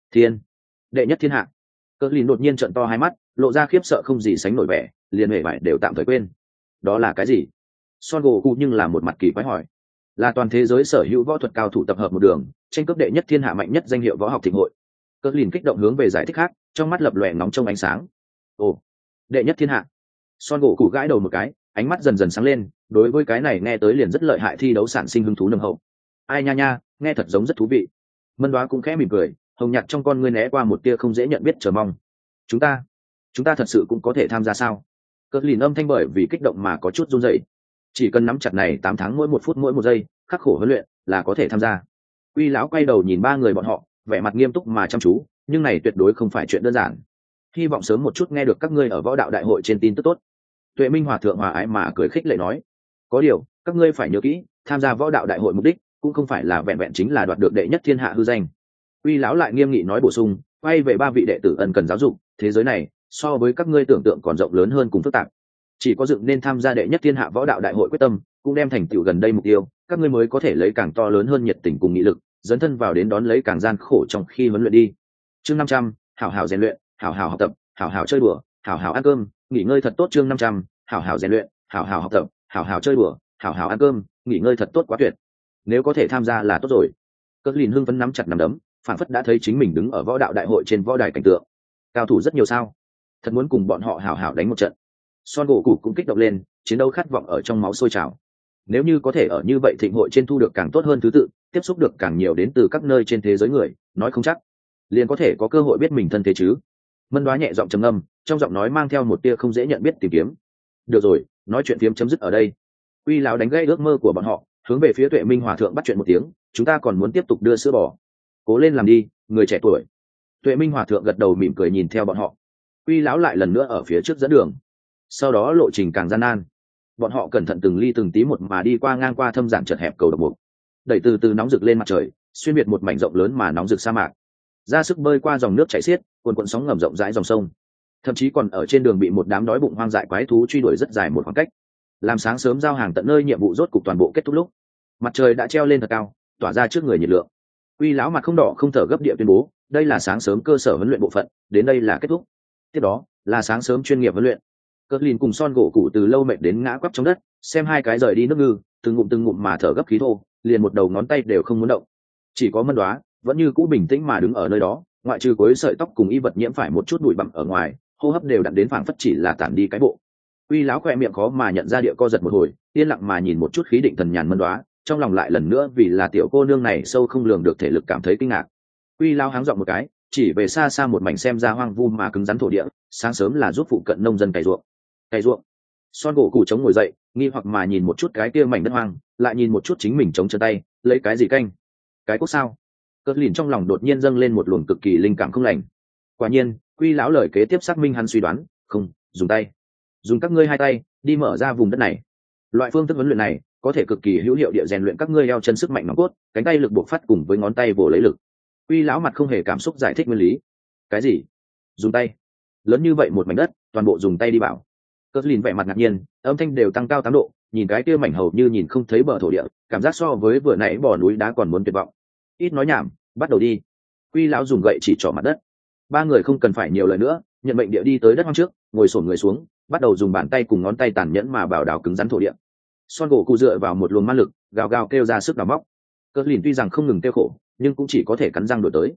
Đệ nhất thiên hạ. Cờ Dư Lìn đột nhiên trợn to hai mắt, lộ ra khiếp sợ không gì sánh nổi vẻ, liền hề vải đều tạm thời quên. Đó là cái gì? Son gỗ cụ nhưng là một mặt kỳ quái hỏi. Là toàn thế giới sở hữu võ thuật cao thủ tập hợp một đường, tranh cướp đệ nhất thiên hạ mạnh nhất danh hiệu võ học thịnh hội. Cờ Lìn kích động hướng về giải thích khác, trong mắt lập lòe nóng trong ánh sáng. Ồ, đệ nhất thiên hạ. Son gỗ cụ gãi đầu một cái, ánh mắt dần dần sáng lên, đối với cái này nghe tới liền rất lợi hại thi đấu sản sinh hứng thú nồng hậu. Ai nha nha, nghe thật giống rất thú vị. Mân Đoá cũng khẽ mỉm cười, hồng nhạt trong con ngươi né qua một tia không dễ nhận biết chờ mong. Chúng ta thật sự cũng có thể tham gia sao? Cờ Lìn âm thanh bởi vì kích động mà có chút run rẩy. Chỉ cần nắm chặt này 8 tháng mỗi 1 phút mỗi 1 giây, khắc khổ huấn luyện là có thể tham gia. Uy lão quay đầu nhìn ba người bọn họ, vẻ mặt nghiêm túc mà chăm chú, nhưng này tuyệt đối không phải chuyện đơn giản. Hy vọng sớm một chút nghe được các ngươi ở võ đạo đại hội trên tin tức tốt. Tuệ Minh hòa thượng hòa ái mà cười khích lệ nói, có điều các ngươi phải nhớ kỹ, tham gia võ đạo đại hội mục đích cũng không phải là vẹn vẹn chính là đoạt được đệ nhất thiên hạ hư danh. Uy lão lại nghiêm nghị nói bổ sung, quay về ba vị đệ tử ân cần giáo dục, thế giới này so với các ngươi tưởng tượng còn rộng lớn hơn cùng phức tạp. Chỉ có dựng nên tham gia đệ nhất thiên hạ võ đạo đại hội quyết tâm, cũng đem thành tựu gần đây mục tiêu, các ngươi mới có thể lấy càng to lớn hơn nhiệt tình cùng nghị lực, dấn thân vào đến đón lấy càng gian khổ trong khi huấn luyện đi. Chương 500, hảo hảo rèn luyện, hảo hảo học tập, hảo hảo chơi đùa, hảo hảo ăn cơm, nghỉ ngơi thật tốt. Chương 500, hảo hảo rèn luyện, hảo hảo học tập, hảo hảo chơi đùa, hảo hảo ăn cơm, nghỉ ngơi thật tốt. Quá tuyệt. Nếu có thể tham gia là tốt rồi. Cất Lìn hưng phấn nắm chặt nắm đấm, phản phất đã thấy chính mình đứng ở võ đạo đại hội trên võ đài cảnh tượng. Cao thủ rất nhiều sao? Thật muốn cùng bọn họ hảo hảo đánh một trận. Son gỗ cụ cũng kích động lên, chiến đấu khát vọng ở trong máu sôi trào. Nếu như có thể ở như vậy thịnh hội trên thu được càng tốt hơn thứ tự, tiếp xúc được càng nhiều đến từ các nơi trên thế giới người, nói không chắc liền có thể có cơ hội biết mình thân thế chứ. Mân Đoá nhẹ giọng trầm ngâm, trong giọng nói mang theo một tia không dễ nhận biết tìm kiếm. Được rồi, nói chuyện phiếm chấm dứt ở đây. Uy lão đánh gãy ước mơ của bọn họ, hướng về phía Tuệ Minh hòa thượng bắt chuyện một tiếng, chúng ta còn muốn tiếp tục đưa sữa bò. Cố lên làm đi, người trẻ tuổi. Tuệ Minh hòa thượng gật đầu mỉm cười nhìn theo bọn họ. Uy lão lại lần nữa ở phía trước dẫn đường. Sau đó lộ trình càng gian nan, bọn họ cẩn thận từng ly từng tí một mà đi qua ngang qua thâm giản chật hẹp cầu độc buộc, đẩy từ từ nóng rực lên mặt trời, xuyên biệt một mảnh rộng lớn mà nóng rực sa mạc, ra sức bơi qua dòng nước chảy xiết, cuồn cuộn sóng ngầm rộng rãi dòng sông, thậm chí còn ở trên đường bị một đám đói bụng hoang dại quái thú truy đuổi rất dài một khoảng cách. Làm sáng sớm giao hàng tận nơi nhiệm vụ rốt cục toàn bộ kết thúc lúc mặt trời đã treo lên thật cao, tỏa ra trước người nhiệt lượng. Uy lão mặt không đỏ không thở gấp địa tuyên bố, đây là sáng sớm cơ sở huấn luyện bộ phận, đến đây là kết thúc. Tiếp đó là sáng sớm chuyên nghiệp huấn luyện. Cờ Lìn cùng Son gỗ cụ từ lâu mệt đến ngã quắp trong đất, xem hai cái rời đi nước ngư, từng ngụm mà thở gấp khí thô, liền một đầu ngón tay đều không muốn động. Chỉ có Mân Đoá vẫn như cũ bình tĩnh mà đứng ở nơi đó, ngoại trừ cuối sợi tóc cùng y vật nhiễm phải một chút bụi bặm ở ngoài, hô hấp đều đặn đến phảng phất chỉ là tản đi cái bộ. Uy lão khỏe miệng khó mà nhận ra địa co giật một hồi, yên lặng mà nhìn một chút khí định thần nhàn Mân Đoá, trong lòng lại lần nữa vì là tiểu cô nương này sâu không lường được thể lực cảm thấy kinh ngạc. Uy lão háng giọng một cái, chỉ về xa xa một mảnh xem ra hoang vu mà cứng rắn thổ địa, sáng sớm là giúp phụ cận nông dân cày ruộng. Son gỗ cụ chống ngồi dậy, nghi hoặc mà nhìn một chút cái kia mảnh đất hoang, lại nhìn một chút chính mình chống chân tay, lấy cái gì canh? Cái cốt sao? Cất Lìn trong lòng đột nhiên dâng lên một luồng cực kỳ linh cảm không lành. Quả nhiên, Quy lão lời kế tiếp xác minh hắn suy đoán, không, dùng tay, dùng các ngươi hai tay đi mở ra vùng đất này. Loại phương thức huấn luyện này có thể cực kỳ hữu hiệu địa rèn luyện các ngươi eo chân sức mạnh nòng cốt, cánh tay lực buộc phát cùng với ngón tay vồ lấy lực. Quy lão mặt không hề cảm xúc giải thích nguyên lý. Cái gì? Dùng tay? Lớn như vậy một mảnh đất, toàn bộ dùng tay đi bảo? Cất Lìn vẻ mặt ngạc nhiên, âm thanh đều tăng cao 8 độ, nhìn cái kia mảnh hầu như nhìn không thấy bờ thổ địa, cảm giác so với vừa nãy bò núi đá còn muốn tuyệt vọng. Ít nói nhảm, bắt đầu đi. Quy lão dùng gậy chỉ trỏ mặt đất. Ba người không cần phải nhiều lời nữa, nhận mệnh địa đi tới đất hoang trước, ngồi xổm người xuống, bắt đầu dùng bàn tay cùng ngón tay tàn nhẫn mà bảo đào cứng rắn thổ địa. Son gỗ cụ dựa vào một luồng ma lực, gào gào kêu ra sức đào móc. Cất Lìn tuy rằng không ngừng kêu khổ, nhưng cũng chỉ có thể cắn răng đổi tới.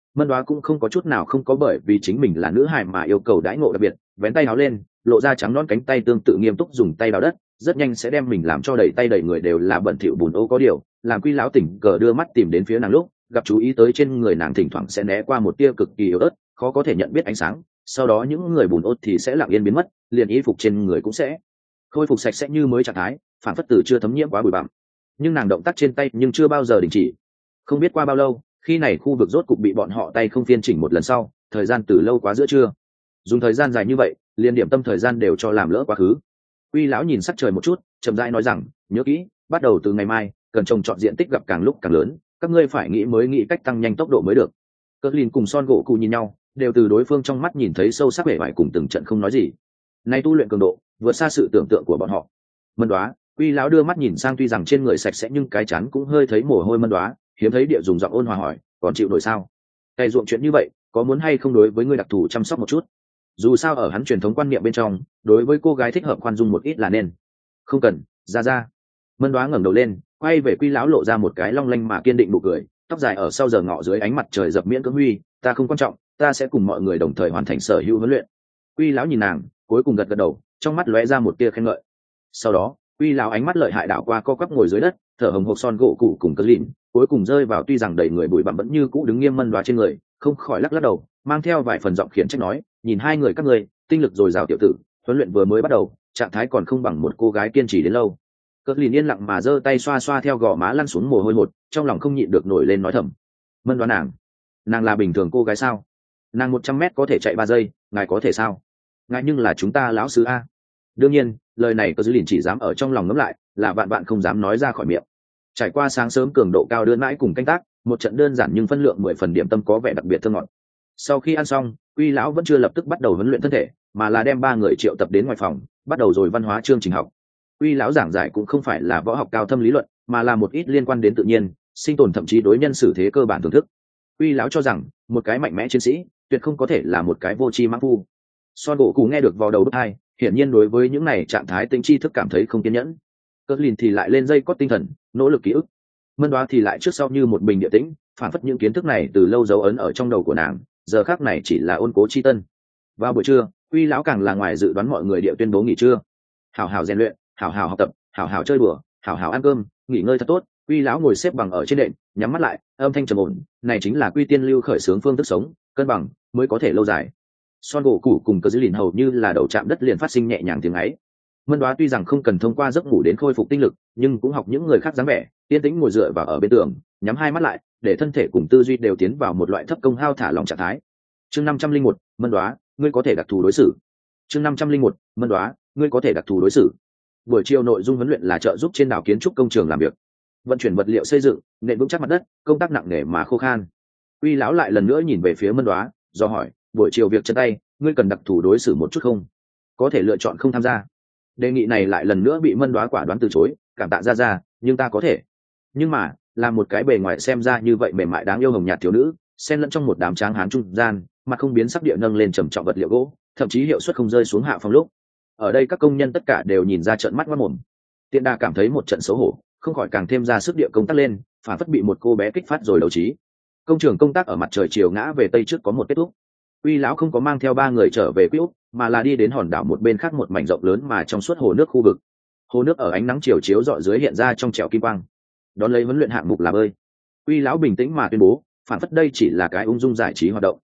Mân Đoá cũng không có chút nào không có bởi vì chính mình là nữ hài mà yêu cầu đãi ngộ đặc biệt, vén tay áo lên, lộ ra trắng non cánh tay tương tự nghiêm túc dùng tay đào đất, rất nhanh sẽ đem mình làm cho đầy tay đầy người đều là bẩn thỉu bùn ô. Có điều làm Quy lão tỉnh cờ đưa mắt tìm đến phía nàng lúc gặp chú ý tới trên người nàng thỉnh thoảng sẽ né qua một tia cực kỳ yếu ớt khó có thể nhận biết ánh sáng, sau đó những người bùn ô thì sẽ lặng yên biến mất, liền y phục trên người cũng sẽ khôi phục sạch sẽ như mới trạng thái, phản phất từ chưa thấm nhiễm quá bụi bặm. Nhưng nàng động tác trên tay nhưng chưa bao giờ đình chỉ. Không biết qua bao lâu, khi này khu vực rốt cục bị bọn họ tay không phiên chỉnh một lần sau, thời gian từ lâu quá giữa trưa. Dùng thời gian dài như vậy, liền điểm tâm thời gian đều cho làm lỡ quá khứ. Quy lão nhìn sắc trời một chút, chậm rãi nói rằng, nhớ kỹ, bắt đầu từ ngày mai, cần trồng trọt diện tích gặp càng lúc càng lớn, các ngươi phải nghĩ cách tăng nhanh tốc độ mới được. Cờ Lin cùng Son gỗ cụ nhìn nhau, đều từ đối phương trong mắt nhìn thấy sâu sắc vẻ vải cùng từng trận không nói gì. Nay tu luyện cường độ vượt xa sự tưởng tượng của bọn họ. Mân Đoá, Quy lão đưa mắt nhìn sang, tuy rằng trên người sạch sẽ nhưng cái chán cũng hơi thấy mồ hôi. Mân Đoá hiếm thấy địa dùng giọng ôn hòa hỏi, còn chịu nổi sao? Cày ruộng chuyện như vậy, có muốn hay không đối với ngươi đặc thù chăm sóc một chút? Dù sao ở hắn truyền thống quan niệm bên trong, đối với cô gái thích hợp khoan dung một ít là nên. Không cần, ra. Mân Đoá ngẩng đầu lên, quay về Quy lão lộ ra một cái long lanh mà kiên định nụ cười, tóc dài ở sau giờ ngọ dưới ánh mặt trời dập miễn cưỡng huy, ta không quan trọng, ta sẽ cùng mọi người đồng thời hoàn thành sở hữu huấn luyện. Quy lão nhìn nàng, cuối cùng gật đầu, trong mắt lóe ra một tia khen ngợi. Sau đó, Quy lão ánh mắt lợi hại đảo qua co quắp ngồi dưới đất, thở hồng hộc Son gỗ cụ cùng Cờ Lìn, cuối cùng rơi vào tuy rằng đầy người bụi bặm vẫn như cũ đứng nghiêm Mân Đoá trên người, không khỏi lắc đầu, mang theo vài phần giọng khiển trách nói, nhìn hai người các ngươi, tinh lực dồi dào tiểu tử, huấn luyện vừa mới bắt đầu, trạng thái còn không bằng một cô gái kiên trì đến lâu. Cờ Lìn yên lặng mà giơ tay xoa xoa theo gò má lăn xuống mồ hôi hột, trong lòng không nhịn được nổi lên nói thầm. Mân Đoá nàng là bình thường cô gái sao? Nàng 100 mét có thể chạy 3 giây, ngài có thể sao? Ngài nhưng là chúng ta lão sứ a. Đương nhiên, lời này Cờ Lìn chỉ dám ở trong lòng ngấm lại, là vạn bạn không dám nói ra khỏi miệng. Trải qua sáng sớm cường độ cao đưa mãi cùng canh tác, một trận đơn giản nhưng phân lượng 10 phần điểm tâm có vẻ đặc biệt thơm ngọt. Sau khi ăn xong, Quy lão vẫn chưa lập tức bắt đầu huấn luyện thân thể, mà là đem 3 người triệu tập đến ngoài phòng, bắt đầu rồi văn hóa chương trình học. Quy lão giảng giải cũng không phải là võ học cao thâm lý luận, mà là một ít liên quan đến tự nhiên, sinh tồn thậm chí đối nhân xử thế cơ bản thưởng thức. Quy lão cho rằng, một cái mạnh mẽ chiến sĩ, tuyệt không có thể là một cái vô tri mãng phu. Son gỗ cụ nghe được vào đầu bức hai, hiển nhiên đối với những này trạng thái tinh tri thức cảm thấy không kiên nhẫn. Cờ Lìn thì lại lên dây cót tinh thần, nỗ lực ký ức. Mân Đoá thì lại trước sau như một bình địa tĩnh, phản phất những kiến thức này từ lâu dấu ấn ở trong đầu của nàng, giờ khác này chỉ là ôn cố chi tân. Vào buổi trưa, Quy lão càng là ngoài dự đoán mọi người địa tuyên bố nghỉ trưa. Hảo hảo rèn luyện, hảo hảo học tập, hảo hảo chơi đùa, hảo hảo ăn cơm, nghỉ ngơi thật tốt. Quy lão ngồi xếp bằng ở trên đệm, nhắm mắt lại, âm thanh trầm ổn, này chính là Quy tiên lưu khởi xướng phương thức sống, cân bằng mới có thể lâu dài. Son gỗ cụ cùng Cờ Lìn hầu như là đầu chạm đất liền phát sinh nhẹ nhàng tiếng ấy. Mân Đoá tuy rằng không cần thông qua giấc ngủ đến khôi phục tinh lực, nhưng cũng học những người khác dáng vẻ, yên tĩnh ngồi dựa vào ở bên tường, nhắm hai mắt lại, để thân thể cùng tư duy đều tiến vào một loại thấp công hao thả lòng trạng thái. Chương 501, Mân Đoá, ngươi có thể đặc thù đối xử. Chương 501, Mân Đoá, ngươi có thể đặc thù đối xử. Buổi chiều nội dung huấn luyện là trợ giúp trên đảo kiến trúc công trường làm việc, vận chuyển vật liệu xây dựng, nền vững chắc mặt đất, công tác nặng nề mà khô khan. Quy lão lại lần nữa nhìn về phía Mân Đoá, do hỏi, buổi chiều việc chân tay, ngươi cần đặc thù đối xử một chút không? Có thể lựa chọn không tham gia. Đề nghị này lại lần nữa bị Mân Đoá quả đoán từ chối, cảm tạ ra, nhưng ta có thể. Nhưng mà, là một cái bề ngoài xem ra như vậy mềm mại đáng yêu hồng nhạt thiếu nữ, xen lẫn trong một đám tráng hán trung gian, mặt không biến sắc địa nâng lên trầm trọng vật liệu gỗ, thậm chí hiệu suất không rơi xuống hạ phong lúc. Ở đây các công nhân tất cả đều nhìn ra trợn mắt ngoác mồm. Tiện đà cảm thấy một trận xấu hổ, không khỏi càng thêm ra sức địa công tác lên, phản phất bị một cô bé kích phát rồi đấu trí. Công trường công tác ở mặt trời chiều ngã về tây trước có một kết thúc. Uy lão không có mang theo 3 người trở về Quỹ Úc, mà là đi đến hòn đảo một bên khác một mảnh rộng lớn mà trong suốt hồ nước khu vực. Hồ nước ở ánh nắng chiều chiếu rọi dưới hiện ra trong trẻo kim quang. Đón lấy huấn luyện hạng mục là bơi. Uy lão bình tĩnh mà tuyên bố, phản phất đây chỉ là cái ung dung giải trí hoạt động.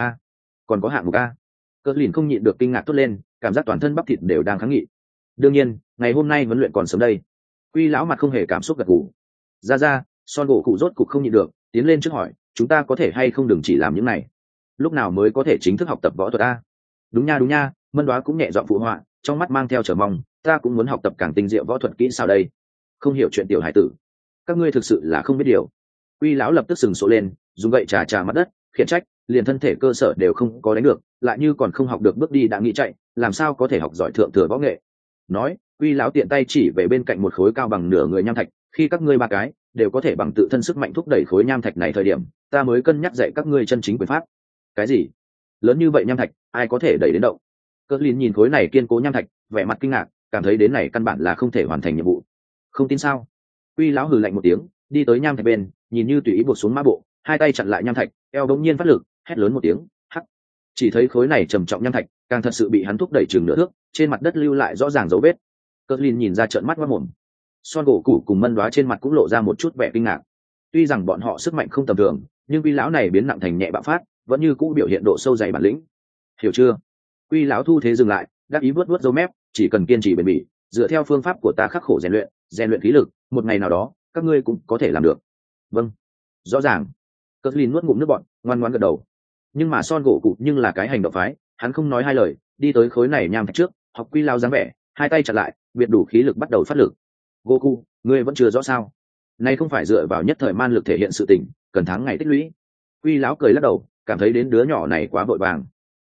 Còn có hạng mục a? Cờ Lìn không nhịn được kinh ngạc thốt lên, cảm giác toàn thân bắp thịt đều đang kháng nghị. Đương nhiên, ngày hôm nay huấn luyện còn sớm đây. Uy lão mặt không hề cảm xúc gật gù. Ra, Son gỗ cụ rốt cục không nhịn được, tiến lên trước hỏi, chúng ta có thể hay không đừng chỉ làm những này? Lúc nào mới có thể chính thức học tập võ thuật a? Đúng nha, Mân Đoá cũng nhẹ giọng phụ họa, trong mắt mang theo chờ mong, ta cũng muốn học tập càng tinh diệu võ thuật kỹ sao đây? Không hiểu chuyện tiểu hải tử, các ngươi thực sự là không biết điều. Uy lão lập tức sừng sộ lên, dùng gậy trà mặt đất, khiển trách, liền thân thể cơ sở đều không có đánh được, lại như còn không học được bước đi đã nghĩ chạy, làm sao có thể học giỏi thượng thừa võ nghệ? Nói, Uy lão tiện tay chỉ về bên cạnh một khối cao bằng nửa người nham thạch, khi các ngươi 3 cái đều có thể bằng tự thân sức mạnh thúc đẩy khối nham thạch này thời điểm, ta mới cân nhắc dạy các ngươi chân chính quyền pháp. Cái gì? Lớn như vậy nham thạch, ai có thể đẩy đến động? Cờ Lìn nhìn khối này kiên cố nham thạch, vẻ mặt kinh ngạc, cảm thấy đến này căn bản là không thể hoàn thành nhiệm vụ. Không tin sao? Uy lão hừ lạnh một tiếng, đi tới nham thạch bên, nhìn như tùy ý buộc xuống mã bộ, hai tay chặn lại nham thạch, eo bỗng nhiên phát lực, hét lớn một tiếng, hắc. Chỉ thấy khối này trầm trọng nham thạch càng thật sự bị hắn thúc đẩy chừng nửa thước, trên mặt đất lưu lại rõ ràng dấu vết. Cơn nhìn ra trợn mắt ngoác mồm. Son gỗ cụ cùng Mân Đoá trên mặt cũng lộ ra một chút vẻ kinh ngạc. Tuy rằng bọn họ sức mạnh không tầm thường, nhưng Quy lão này biến nặng thành nhẹ bạo phát, vẫn như cũ biểu hiện độ sâu dày bản lĩnh. Hiểu chưa? Quy lão thu thế dừng lại, đáp ý vuốt vuốt râu mép, chỉ cần kiên trì bền bỉ, dựa theo phương pháp của ta khắc khổ rèn luyện khí lực, một ngày nào đó, các ngươi cũng có thể làm được. Vâng, rõ ràng. Cơn nuốt ngụm nước bọt, ngoan ngoãn gật đầu. Nhưng mà Son gỗ cụ nhưng là cái hành động phái, hắn không nói hai lời, đi tới khối này nham thạch trước, học Quy lão dáng vẻ, hai tay chặt lại, biệt đủ khí lực bắt đầu phát lực. Goku, ngươi vẫn chưa rõ sao? Này không phải dựa vào nhất thời man lực thể hiện sự tình, cần tháng ngày tích lũy. Quy lão cười lắc đầu, cảm thấy đến đứa nhỏ này quá vội vàng.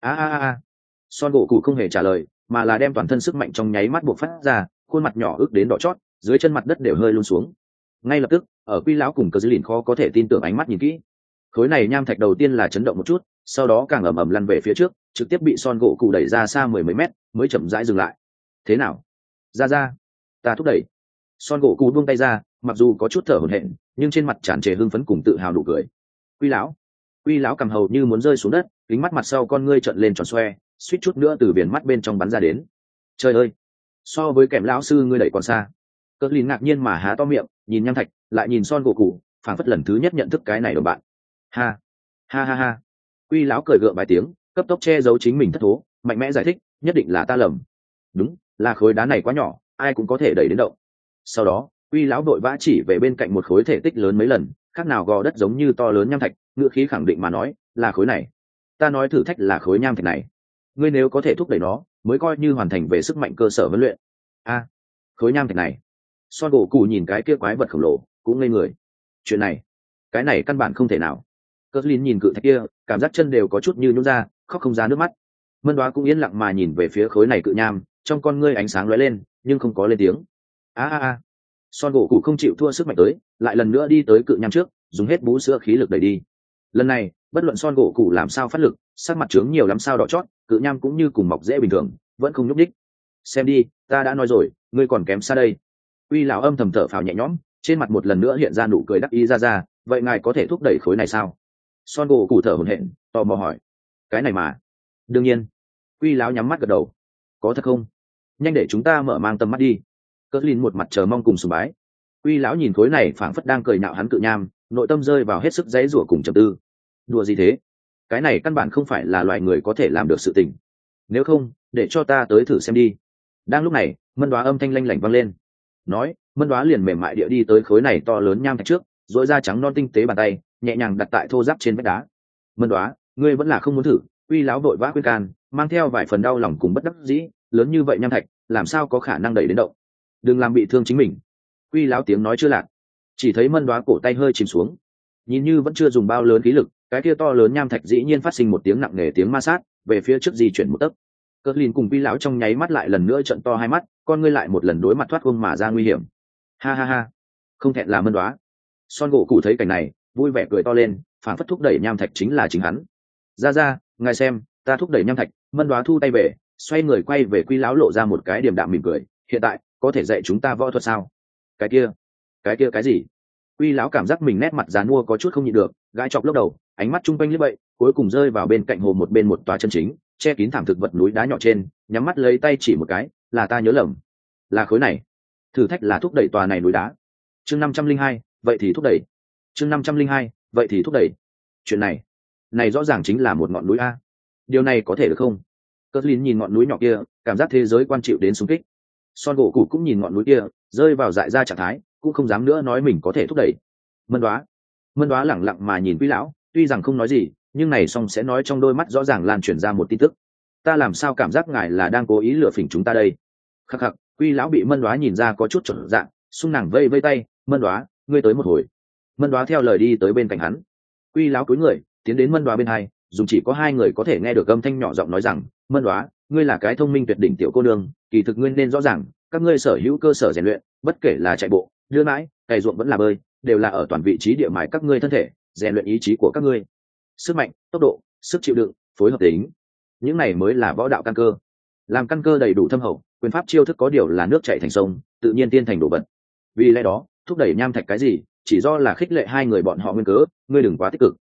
Son gỗ cụ không hề trả lời, mà là đem toàn thân sức mạnh trong nháy mắt buộc phát ra, khuôn mặt nhỏ ức đến đỏ chót, dưới chân mặt đất đều hơi lún xuống. Ngay lập tức, ở Quy lão cùng Cờ Dư Lìn khó có thể tin tưởng ánh mắt nhìn kỹ. Khối này nham thạch đầu tiên là chấn động một chút, sau đó càng ầm ầm lăn về phía trước, trực tiếp bị Son gỗ cụ đẩy ra xa mười mấy mét, mới chậm rãi dừng lại. Thế nào? Ra, ta thúc đẩy. Son gỗ cụ buông tay ra, mặc dù có chút thở hổn hển, nhưng trên mặt tràn trề hưng phấn cùng tự hào nụ cười. Quy lão cầm hầu như muốn rơi xuống đất, kính mắt mặt sau con ngươi trợn lên tròn xoe, suýt chút nữa từ biển mắt bên trong bắn ra đến. Trời ơi, so với kèm lão sư ngươi đẩy còn xa. Cơn lìn ngạc nhiên mà há to miệng, nhìn nham thạch, lại nhìn Son gỗ cụ, phảng phất lần thứ nhất nhận thức cái này đồng bạn. Ha. Quy lão cười gượng vài tiếng, cấp tốc che giấu chính mình thất thố, mạnh mẽ giải thích, nhất định là ta lầm. Đúng, là khối đá này quá nhỏ, ai cũng có thể đẩy đến động. Sau đó, Quy lão đội vã chỉ về bên cạnh một khối thể tích lớn mấy lần, khác nào gò đất giống như to lớn nham thạch, ngữ khí khẳng định mà nói, là khối này. Ta nói thử thách là khối nham thạch này. Ngươi nếu có thể thúc đẩy nó, mới coi như hoàn thành về sức mạnh cơ sở huấn luyện. Khối nham thạch này. Son gỗ cụ nhìn cái kia quái vật khổng lồ, cũng ngây người. Chuyện này, cái này căn bản không thể nào. Cờ Lin nhìn cự thạch kia, cảm giác chân đều có chút như nhũn ra, khóc không ra nước mắt. Mân Đoá cũng yên lặng mà nhìn về phía khối này cự nham, trong con ngươi ánh sáng lóe lên, nhưng không có lên tiếng. Son gỗ cụ không chịu thua sức mạnh tới, lại lần nữa đi tới cự nham trước, dùng hết bú sữa khí lực đẩy đi. Lần này, bất luận Son gỗ cụ làm sao phát lực, sắc mặt trướng nhiều lắm sao đỏ chót, cự nham cũng như cùng mọc dễ bình thường, vẫn không nhúc nhích. Xem đi, ta đã nói rồi, ngươi còn kém xa đây. Uy lão âm thầm thở phào nhẹ nhõm, trên mặt một lần nữa hiện ra nụ cười đắc ý ra, vậy ngài có thể thúc đẩy khối này sao? Son gỗ cụ thở hổn hển, tò mò hỏi. Cái này mà. Đương nhiên. Uy lão nhắm mắt gật đầu. Có thật không? Nhanh để chúng ta mở mang tầm mắt đi. Cờ Lin một mặt chờ mong cùng sùng bái. Uy lão nhìn khối này phảng phất đang cười nhạo hắn cự nham, nội tâm rơi vào hết sức dãy rủa cùng trầm tư. Đùa gì thế? Cái này căn bản không phải là loài người có thể làm được sự tình. Nếu không, để cho ta tới thử xem đi. Đang lúc này, Mân Đoá âm thanh lanh lảnh vang lên. Nói, Mân Đoá liền mềm mại địa đi tới khối này to lớn nham thạch trước, duỗi ra trắng non tinh tế bàn tay, nhẹ nhàng đặt tại thô ráp trên vách đá. Mân Đoá, ngươi vẫn là không muốn thử. Uy lão vội vã khuyên can, mang theo vài phần đau lòng cùng bất đắc dĩ, lớn như vậy nham thạch, làm sao có khả năng đẩy đến động? Đừng làm bị thương chính mình. Uy lão tiếng nói chưa lạc, chỉ thấy Mân Đoá cổ tay hơi chìm xuống, nhìn như vẫn chưa dùng bao lớn khí lực, cái kia to lớn nham thạch dĩ nhiên phát sinh một tiếng nặng nề tiếng ma sát, về phía trước di chuyển một tấc. Cờ Lin cùng Uy lão trong nháy mắt lại lần nữa trợn to hai mắt, con ngươi lại một lần đối mặt thoát không mà ra nguy hiểm. Ha, không thẹn là Mân Đoá. Son gỗ cụ thấy cảnh này, vui vẻ cười to lên, phản phất thúc đẩy nham thạch chính là chính hắn. Ra, ngài xem, ta thúc đẩy nham thạch. Mân Đoá thu tay về, xoay người quay về Quy lão lộ ra một cái điềm đạm mỉm cười. Hiện tại, có thể dạy chúng ta võ thuật sao? Cái kia cái gì? Quy lão cảm giác mình nét mặt dán mua có chút không nhịn được, gãi chọc lốc đầu, ánh mắt trung quanh liếc bậy, cuối cùng rơi vào bên cạnh hồ một bên một tòa chân chính, che kín thảm thực vật núi đá nhỏ trên, nhắm mắt lấy tay chỉ một cái, là ta nhớ lầm, là khối này. Thử thách là thúc đẩy tòa này núi đá. Chương 502, vậy thì thúc đẩy. Chương 502, vậy thì thúc đẩy. Chuyện này rõ ràng chính là một ngọn núi a. Điều này có thể được không? Cờ Lin nhìn ngọn núi nhỏ kia, cảm giác thế giới quan chịu đến xung kích. Son gỗ cụ cũng nhìn ngọn núi kia, rơi vào dại ra trạng thái, cũng không dám nữa nói mình có thể thúc đẩy. Mân Đoá lẳng lặng mà nhìn Quy lão, tuy rằng không nói gì, nhưng này xong sẽ nói trong đôi mắt rõ ràng lan truyền ra một tin tức. Ta làm sao cảm giác ngài là đang cố ý lừa phỉnh chúng ta đây? Khắc, Quy lão bị Mân Đoá nhìn ra có chút trở dạng, xung nàng vây tay, Mân Đoá, ngươi tới một hồi. Mân Đoá theo lời đi tới bên cạnh hắn. Quy lão cúi người, tiến đến Mân Đoá bên hai, dùng chỉ có hai người có thể nghe được âm thanh nhỏ giọng nói rằng, Mân Đoá, ngươi là cái thông minh tuyệt đỉnh tiểu cô nương, kỳ thực ngươi nên rõ ràng, các ngươi sở hữu cơ sở rèn luyện, bất kể là chạy bộ, đưa mãi, cày ruộng vẫn là bơi, đều là ở toàn vị trí địa mài các ngươi thân thể, rèn luyện ý chí của các ngươi. Sức mạnh, tốc độ, sức chịu đựng, phối hợp tính, những này mới là võ đạo căn cơ. Làm căn cơ đầy đủ thâm hậu, quyền pháp chiêu thức có điều là nước chảy thành sông, tự nhiên tiên thành đồ vật. Vì lẽ đó, thúc đẩy nham thạch cái gì, chỉ do là khích lệ hai người bọn họ nguyên cớ, ngươi đừng quá tích cực.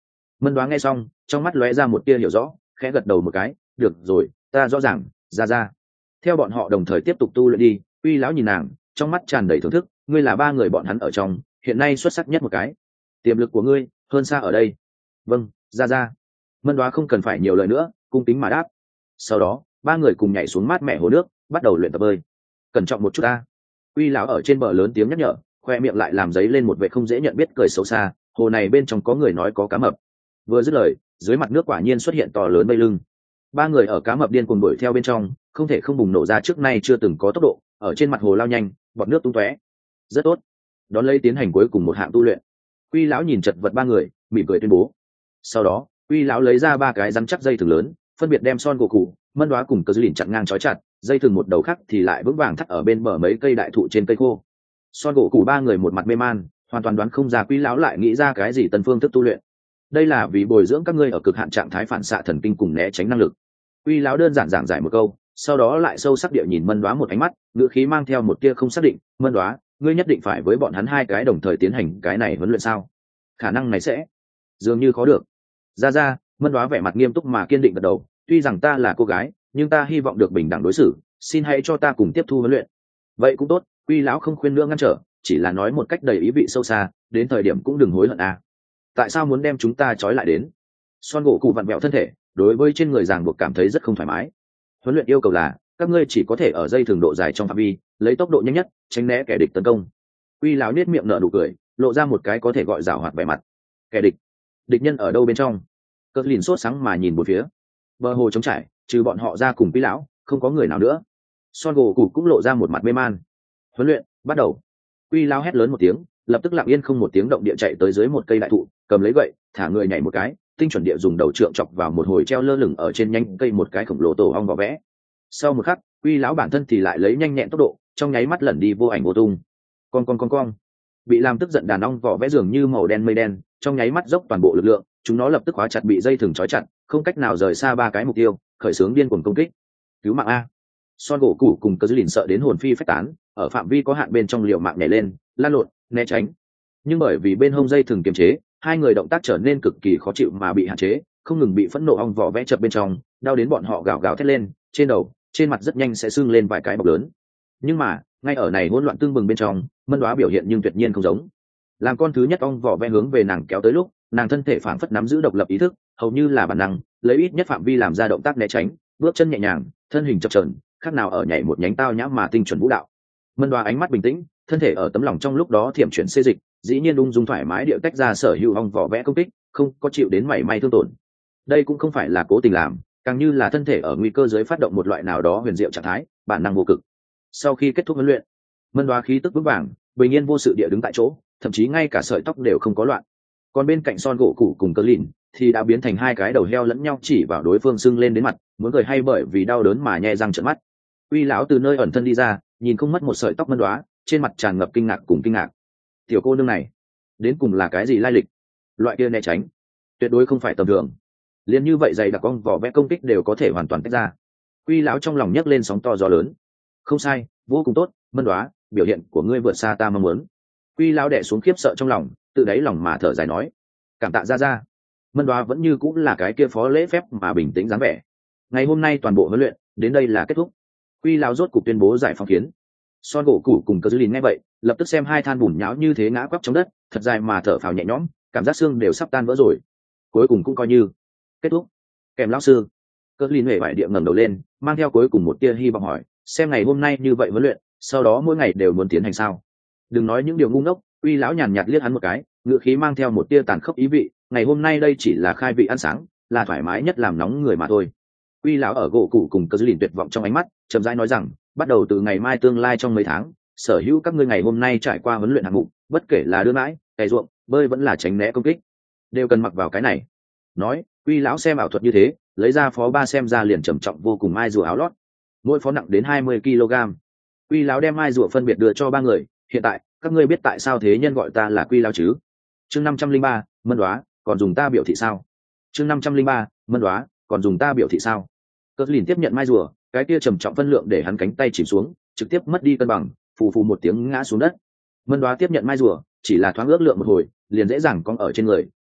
Mân Đoá nghe xong trong mắt lóe ra một tia hiểu rõ, khẽ gật đầu một cái, được rồi, ta rõ ràng, ra. Theo bọn họ đồng thời tiếp tục tu luyện đi. Uy lão nhìn nàng, trong mắt tràn đầy thưởng thức, ngươi là ba người bọn hắn ở trong hiện nay xuất sắc nhất một cái, tiềm lực của ngươi hơn xa ở đây. Vâng, ra. Mân Đoá không cần phải nhiều lời nữa, cung kính mà đáp. Sau đó ba người cùng nhảy xuống mát mẻ hồ nước, bắt đầu luyện tập bơi. Cẩn trọng một chút ta. Uy lão ở trên bờ lớn tiếng nhắc nhở, khoe miệng lại làm giấy lên một vẻ không dễ nhận biết cười xấu xa, hồ này bên trong có người nói có cá mập. Vừa dứt lời, dưới mặt nước quả nhiên xuất hiện to lớn mây lưng. Ba người ở cá mập điên cuồng đuổi theo bên trong, không thể không bùng nổ ra trước nay chưa từng có tốc độ, ở trên mặt hồ lao nhanh, bọt nước tung tóe. Rất tốt. Đón lấy tiến hành cuối cùng một hạng tu luyện. Uy lão nhìn chật vật ba người, mỉm cười tuyên bố. Sau đó, Uy lão lấy ra ba cái rắn chắc dây thừng lớn, phân biệt đem Son Goku, Mân Đoá cùng Cờ Dư Lìn chặn ngang trói chặt, dây thừng một đầu khác thì lại vững vàng thắt ở bên bờ mấy cây đại thụ trên cây khô. Son Goku ba người một mặt mê man, hoàn toàn đoán không ra Uy lão lại nghĩ ra cái gì tân phương thức tu luyện. Đây là vì bồi dưỡng các ngươi ở cực hạn trạng thái phản xạ thần kinh cùng né tránh năng lực. Uy lão đơn giản giảng giải một câu, sau đó lại sâu sắc địa nhìn Mân Đoá một ánh mắt, ngữ khí mang theo một tia không xác định. Mân Đoá, ngươi nhất định phải với bọn hắn hai cái đồng thời tiến hành cái này huấn luyện sao? Khả năng này sẽ dường như khó được. Ra. Mân Đoá vẻ mặt nghiêm túc mà kiên định gật đầu, tuy rằng ta là cô gái nhưng ta hy vọng được bình đẳng đối xử, xin hãy cho ta cùng tiếp thu huấn luyện. Vậy cũng tốt. Uy lão không khuyên nữa ngăn trở, chỉ là nói một cách đầy ý vị sâu xa, đến thời điểm cũng đừng hối hận à. Tại sao muốn đem chúng ta trói lại đến? Son Goku vặn vẹo thân thể, đối với trên người ràng buộc cảm thấy rất không thoải mái. Huấn luyện yêu cầu là các ngươi chỉ có thể ở dây thường độ dài trong phạm vi, lấy tốc độ nhanh nhất tránh né kẻ địch tấn công. Uy lão nết miệng nở nụ cười, lộ ra một cái có thể gọi giảo hoạt vẻ mặt. Kẻ địch nhân ở đâu bên trong? Cờ Lìn sốt sáng mà nhìn một phía. Bờ hồ trống trải, trừ bọn họ ra cùng Uy lão, không có người nào nữa. Son Goku cũng lộ ra một mặt mê man. Huấn luyện bắt đầu. Uy lão hét lớn một tiếng, lập tức lặng yên không một tiếng động địa chạy tới dưới một cây đại thụ, cầm lấy gậy, thả người nhảy một cái, tinh chuẩn địa dùng đầu trượng chọc vào một hồi treo lơ lửng ở trên nhánh cây một cái khổng lồ tổ ong vỏ vẽ. Sau một khắc, Uy lão bản thân thì lại lấy nhanh nhẹn tốc độ, trong nháy mắt lẩn đi vô ảnh vô tung. Con. Bị làm tức giận đàn ong vỏ vẽ dường như màu đen mây đen, trong nháy mắt dốc toàn bộ lực lượng, chúng nó lập tức khóa chặt bị dây thừng trói chặt, không cách nào rời xa ba cái mục tiêu, khởi xướng điên cuồng công kích. Cứu mạng a! Son Goku cùng Cờ Dư Lìn sợ đến hồn phi phách tán, ở phạm vi có hạn bên trong liều mạng nhảy lên, lan lộn, né tránh. Nhưng bởi vì bên hông dây thừng kiềm chế, hai người động tác trở nên cực kỳ khó chịu mà bị hạn chế, không ngừng bị phẫn nộ ong vỏ vẽ chập bên trong, đau đến bọn họ gào gào thét lên, trên đầu, trên mặt rất nhanh sẽ sưng lên vài cái bọc lớn. Nhưng mà ngay ở này hỗn loạn tương bừng bên trong, Mân Đoá biểu hiện nhưng tuyệt nhiên không giống. Làm con thứ nhất ong vỏ vẽ hướng về nàng kéo tới lúc, nàng thân thể phảng phất nắm giữ độc lập ý thức, hầu như là bản năng, lấy ít nhất phạm vi làm ra động tác né tránh, bước chân nhẹ nhàng, thân hình chập chờn, khác nào ở nhảy một nhánh tao nhã mà tinh chuẩn vũ đạo. Mân Đoá ánh mắt bình tĩnh, thân thể ở tấm lòng trong lúc đó thiểm chuyển xê dịch, dĩ nhiên ung dung thoải mái điệu tách ra sở hữu ong vỏ vẽ công kích, không có chịu đến mảy may thương tổn. Đây cũng không phải là cố tình làm, càng như là thân thể ở nguy cơ dưới phát động một loại nào đó huyền diệu trạng thái, bản năng vô cực. Sau khi kết thúc huấn luyện, Mân Đoá khí tức vững vàng, bình yên vô sự địa đứng tại chỗ, thậm chí ngay cả sợi tóc đều không có loạn. Còn bên cạnh Son Goku cùng Cờ Lìn thì đã biến thành hai cái đầu heo lẫn nhau chỉ vào đối phương sưng lên đến mặt, muốn cười hay bởi vì đau đớn mà nhe răng trợn mắt. Uy lão từ nơi ẩn thân đi ra, nhìn không mất một sợi tóc Mân Đoá, trên mặt tràn ngập kinh ngạc cùng kinh ngạc. Tiểu cô nương này, đến cùng là cái gì lai lịch? Loại kia né tránh, tuyệt đối không phải tầm thường. Liên như vậy dày đặc ong vỏ vẽ công kích đều có thể hoàn toàn tách ra. Uy lão trong lòng nhấc lên sóng to gió lớn. Không sai, vô cùng tốt, Mân Đoá, biểu hiện của ngươi vượt xa ta mong muốn. Uy lão đè xuống khiếp sợ trong lòng, tự đáy lòng mà thở dài nói, cảm tạ ra. Mân Đoá vẫn như cũng là cái kia phó lễ phép mà bình tĩnh dáng vẻ. Ngày hôm nay toàn bộ huấn luyện đến đây là kết thúc. Uy lão rốt cục tuyên bố giải phóng kiến. Son Goku cùng Cờ Dư Lìn nghe vậy, lập tức xem hai than bùn nhão như thế ngã quắp trong đất, thật dài mà thở phào nhẹ nhõm, cảm giác xương đều sắp tan vỡ rồi. Cuối cùng cũng coi như kết thúc. Kèm lão sư, Cờ Dư Lìn huệ vải địa ngẩng đầu lên, mang theo cuối cùng một tia hy vọng hỏi, xem ngày hôm nay như vậy huấn luyện, sau đó mỗi ngày đều muốn tiến hành sao? Đừng nói những điều ngu ngốc. Uy lão nhàn nhạt liếc hắn một cái, ngữ khí mang theo một tia tàn khốc ý vị, ngày hôm nay đây chỉ là khai vị ăn sáng, là thoải mái nhất làm nóng người mà thôi. Uy lão ở gỗ cụ cùng Cờ Dư Lìn tuyệt vọng trong ánh mắt, chậm rãi nói rằng, bắt đầu từ ngày mai tương lai trong mấy tháng, sở hữu các ngươi ngày hôm nay trải qua huấn luyện hạng mục, bất kể là đưa mãi, cày ruộng, bơi vẫn là tránh né công kích, đều cần mặc vào cái này. Nói, Uy lão xem ảo thuật như thế, lấy ra phó ba xem ra liền trầm trọng vô cùng mai rùa áo lót, mỗi phó nặng đến 20 kg. Uy lão đem mai rùa phân biệt đưa cho ba người, hiện tại các ngươi biết tại sao thế nhân gọi ta là Quy lão chứ? Chương 503, Mân Đoá, còn dùng ta biểu thị sao? Chương 503, Mân Đoá, còn dùng ta biểu thị sao? Cờ Lìn tiếp nhận mai rùa, cái kia trầm trọng phân lượng để hắn cánh tay chìm xuống, trực tiếp mất đi cân bằng, phù phù một tiếng ngã xuống đất. Mân Đoá tiếp nhận mai rùa, chỉ là thoáng ước lượng một hồi, liền dễ dàng cong ở trên người,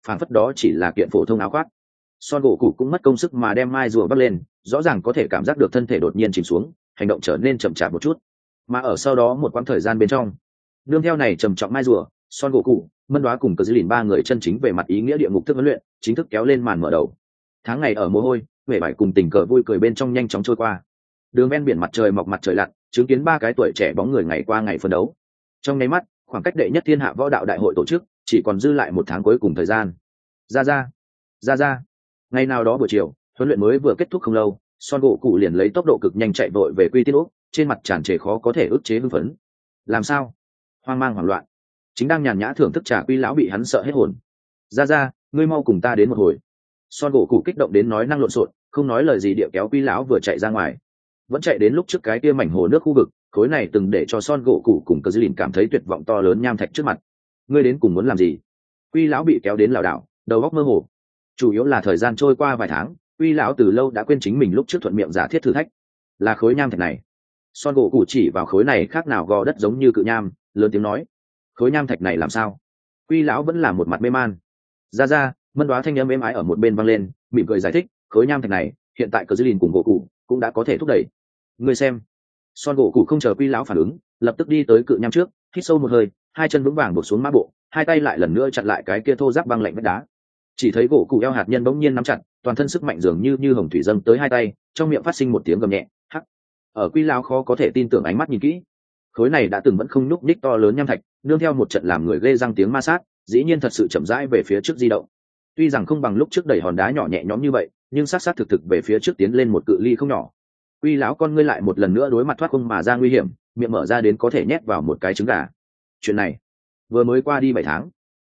phản phất đó chỉ là kiện phổ thông áo khoác. Son gỗ cụ cũng mất công sức mà đem mai rùa bắt lên, rõ ràng có thể cảm giác được thân thể đột nhiên chìm xuống, hành động trở nên chậm chạp một chút. Mà ở sau đó một quãng thời gian bên trong, nương theo này trầm trọng mai rùa, Son gỗ cụ, Mân Đoá cùng Cờ Dư Lìn ba người chân chính về mặt ý nghĩa địa ngục thức huấn luyện chính thức kéo lên màn mở đầu. Tháng ngày ở mồ hôi, vẻ vải cùng tình cờ vui cười bên trong nhanh chóng trôi qua. Đường ven biển mặt trời mọc mặt trời lặn, chứng kiến ba cái tuổi trẻ bóng người ngày qua ngày phấn đấu. Trong nháy mắt, khoảng cách đệ nhất thiên hạ võ đạo đại hội tổ chức chỉ còn dư lại một tháng cuối cùng thời gian. Ra. Ngày nào đó buổi chiều, huấn luyện mới vừa kết thúc không lâu, Son gỗ cụ liền lấy tốc độ cực nhanh chạy vội về Quy Tiên Úc, trên mặt tràn trề khó có thể ức chế hưng phấn. Làm sao? Hoang mang hoảng loạn. Chính đang nhàn nhã thưởng thức trà Quy lão bị hắn sợ hết hồn. Ra, ngươi mau cùng ta đến một hồi. Son gỗ cụ kích động đến nói năng lộn xộn, không nói lời gì địa kéo Quy lão vừa chạy ra ngoài. Vẫn chạy đến lúc trước cái kia mảnh hồ nước khu vực, khối này từng để cho Son gỗ cụ cùng Cờ Dư Lìn cảm thấy tuyệt vọng to lớn nham thạch trước mặt. Ngươi đến cùng muốn làm gì? Quy lão bị kéo đến lảo đảo, đầu óc mơ hồ. Chủ yếu là thời gian trôi qua vài tháng, Quy lão từ lâu đã quên chính mình lúc trước thuận miệng giả thiết thử thách. Là khối nham thạch này. Son gỗ cụ chỉ vào khối này khác nào gò đất giống như cự nham, lớn tiếng nói: khối nham thạch này làm sao? Quy lão vẫn là một mặt mê man. Ra, Mân Đoá thanh âm êm ái ở một bên vang lên, mỉm cười giải thích: khối nham thạch này hiện tại Cờ Dư Lìn cùng gỗ cụ cũng đã có thể thúc đẩy. Ngươi xem. Son gỗ cụ không chờ Quy lão phản ứng, lập tức đi tới cự nham trước, hít sâu một hơi, hai chân vững vàng buộc xuống mã bộ, hai tay lại lần nữa chặn lại cái kia thô ráp băng lạnh vách đá. Chỉ thấy gỗ cụ eo hạt nhân bỗng nhiên nắm chặt, toàn thân sức mạnh dường như hồng thủy dâng tới hai tay, trong miệng phát sinh một tiếng gầm nhẹ, hắc. Ở Quy lão khó có thể tin tưởng ánh mắt nhìn kỹ, khối này đã từng vẫn không nhúc nhích to lớn nham thạch, nương theo một trận làm người ghê răng tiếng ma sát, dĩ nhiên thật sự chậm rãi về phía trước di động. Tuy rằng không bằng lúc trước đẩy hòn đá nhỏ nhẹ nhõm như vậy, nhưng sát thực về phía trước tiến lên một cự ly không nhỏ. Quy lão con ngươi lại một lần nữa đối mặt thoát không mà ra nguy hiểm, miệng mở ra đến có thể nhét vào một cái trứng gà. Chuyện này vừa mới qua đi 7 tháng,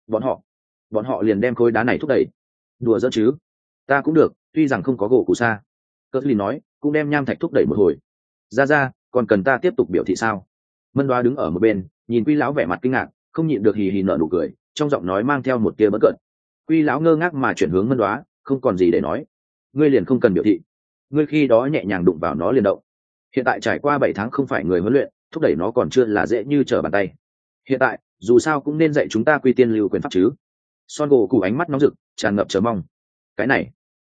bọn họ liền đem khối đá này thúc đẩy. Đùa giỡn chứ? Ta cũng được, tuy rằng không có gỗ cụ xa. Cờ Dư Lìn nói, cũng đem nham thạch thúc đẩy một hồi. Ra, còn cần ta tiếp tục biểu thị sao? Mân Đoá đứng ở một bên, nhìn Quy lão vẻ mặt kinh ngạc, không nhịn được hì hì nở nụ cười, trong giọng nói mang theo một tia bỡn cợt. Quy lão ngơ ngác mà chuyển hướng Mân Đoá, không còn gì để nói. Ngươi liền không cần biểu thị. Ngươi khi đó nhẹ nhàng đụng vào nó liền động. Hiện tại trải qua 7 tháng không phải người huấn luyện, thúc đẩy nó còn chưa là dễ như trở bàn tay. Hiện tại, dù sao cũng nên dạy chúng ta quy tiên lưu quyền pháp chứ. Son gỗ cụ ánh mắt nóng rực, tràn ngập chờ mong. Cái này,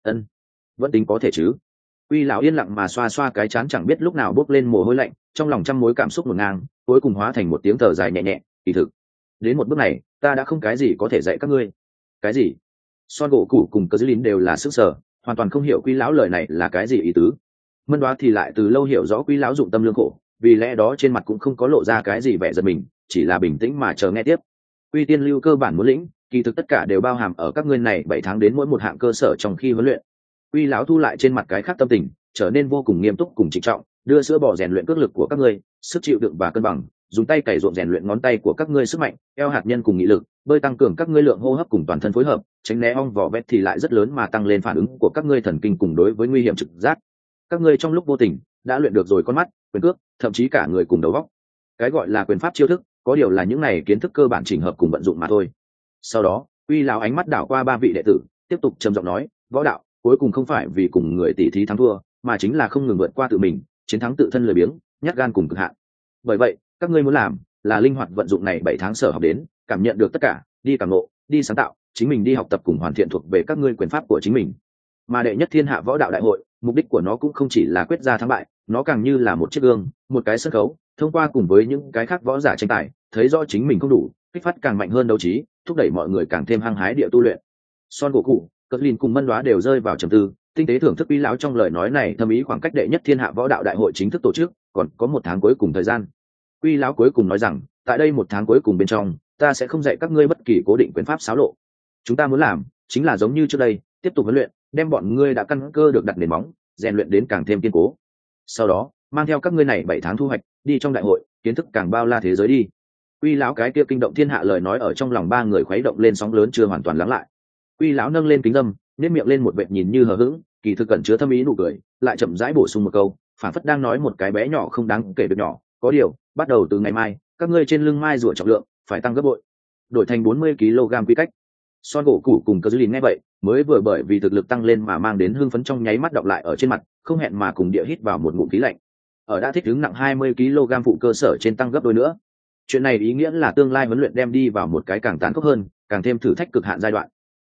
vẫn tính có thể chứ. Quy lão yên lặng mà xoa xoa cái trán chẳng biết lúc nào bốc lên mồ hôi lạnh, trong lòng trăm mối cảm xúc ngổn ngang, cuối cùng hóa thành một tiếng thở dài nhẹ nhẹ, kỳ thực. Đến một bước này, ta đã không cái gì có thể dạy các ngươi. Cái gì? Son gỗ cụ cùng Cờ Dư Lìn đều là sức sở, hoàn toàn không hiểu Quy lão lời này là cái gì ý tứ. Mân Đoá thì lại từ lâu hiểu rõ Quy lão dụng tâm lương khổ, vì lẽ đó trên mặt cũng không có lộ ra cái gì vẻ giận mình, chỉ là bình tĩnh mà chờ nghe tiếp. Quy tiên lưu cơ bản muốn lĩnh, kỳ thực tất cả đều bao hàm ở các ngươi này 7 tháng đến mỗi một hạng cơ sở trong khi huấn luyện. Quy lão thu lại trên mặt cái khác tâm tình, trở nên vô cùng nghiêm túc cùng trịnh trọng, đưa sữa bò rèn luyện cước lực của các ngươi, sức chịu đựng và cân bằng, dùng tay cày ruộng rèn luyện ngón tay của các ngươi sức mạnh, eo hạt nhân cùng nghị lực, bơi tăng cường các ngươi lượng hô hấp cùng toàn thân phối hợp, tránh né ong vỏ vét thì lại rất lớn mà tăng lên phản ứng của các ngươi thần kinh cùng đối với nguy hiểm trực giác. Các ngươi trong lúc vô tình đã luyện được rồi con mắt, quyền cước, thậm chí cả người cùng đầu óc. Cái gọi là quyền pháp chiêu thức, có điều là những này kiến thức cơ bản chỉnh hợp cùng vận dụng mà thôi. Sau đó, Quy lão ánh mắt đảo qua ba vị đệ tử, tiếp tục trầm giọng nói, võ đạo cuối cùng không phải vì cùng người tỉ thí thắng thua, mà chính là không ngừng vượt qua tự mình, chiến thắng tự thân lười biếng, nhát gan cùng cực hạn. Bởi vậy, các ngươi muốn làm là linh hoạt vận dụng này 7 tháng sở học đến, cảm nhận được tất cả, đi cảm ngộ, đi sáng tạo, chính mình đi học tập cùng hoàn thiện thuộc về các ngươi quyền pháp của chính mình. Mà đệ nhất thiên hạ võ đạo đại hội, mục đích của nó cũng không chỉ là quyết ra thắng bại, nó càng như là một chiếc gương, một cái sân khấu, thông qua cùng với những cái khác võ giả tranh tài, thấy rõ chính mình không đủ, kích phát càng mạnh hơn đấu trí, thúc đẩy mọi người càng thêm hăng hái địa tu luyện. Son gỗ cụ, Cờ Lìn cùng Mân Đoá đều rơi vào trầm tư, tinh tế thưởng thức Quy lão trong lời nói này thâm ý khoảng cách đệ nhất thiên hạ võ đạo đại hội chính thức tổ chức còn có 1 tháng cuối cùng thời gian. Quy lão cuối cùng nói rằng, tại đây 1 tháng cuối cùng bên trong, ta sẽ không dạy các ngươi bất kỳ cố định quyền pháp xáo lộ. Chúng ta muốn làm chính là giống như trước đây, tiếp tục huấn luyện, đem bọn ngươi đã căn cơ được đặt nền móng, rèn luyện đến càng thêm kiên cố. Sau đó, mang theo các ngươi này 7 tháng thu hoạch, đi trong đại hội, kiến thức càng bao la thế giới đi. Quy lão cái kia kinh động thiên hạ lời nói ở trong lòng ba người khuấy động lên sóng lớn chưa hoàn toàn lắng lại. Quy lão nâng lên kính dâm, nếp miệng lên một vệt nhìn như hờ hững, kỳ thực cẩn chứa thâm ý nụ cười, lại chậm rãi bổ sung một câu, phản phất đang nói một cái bé nhỏ không đáng kể việc nhỏ, có điều, bắt đầu từ ngày mai, các ngươi trên lưng mai rùa trọng lượng phải tăng gấp bội, đổi thành 40 kg quy cách. Son gỗ củ cùng Cờ Dư Lìn nghe vậy, mới vừa bởi vì thực lực tăng lên mà mang đến hưng phấn trong nháy mắt đọng lại ở trên mặt, không hẹn mà cùng địa hít vào một ngụm khí lạnh. Ở đã thích ứng nặng 20 kg phụ cơ sở trên tăng gấp đôi nữa. Chuyện này ý nghĩa là tương lai huấn luyện đem đi vào một cái càng tàn khốc hơn, càng thêm thử thách cực hạn giai đoạn.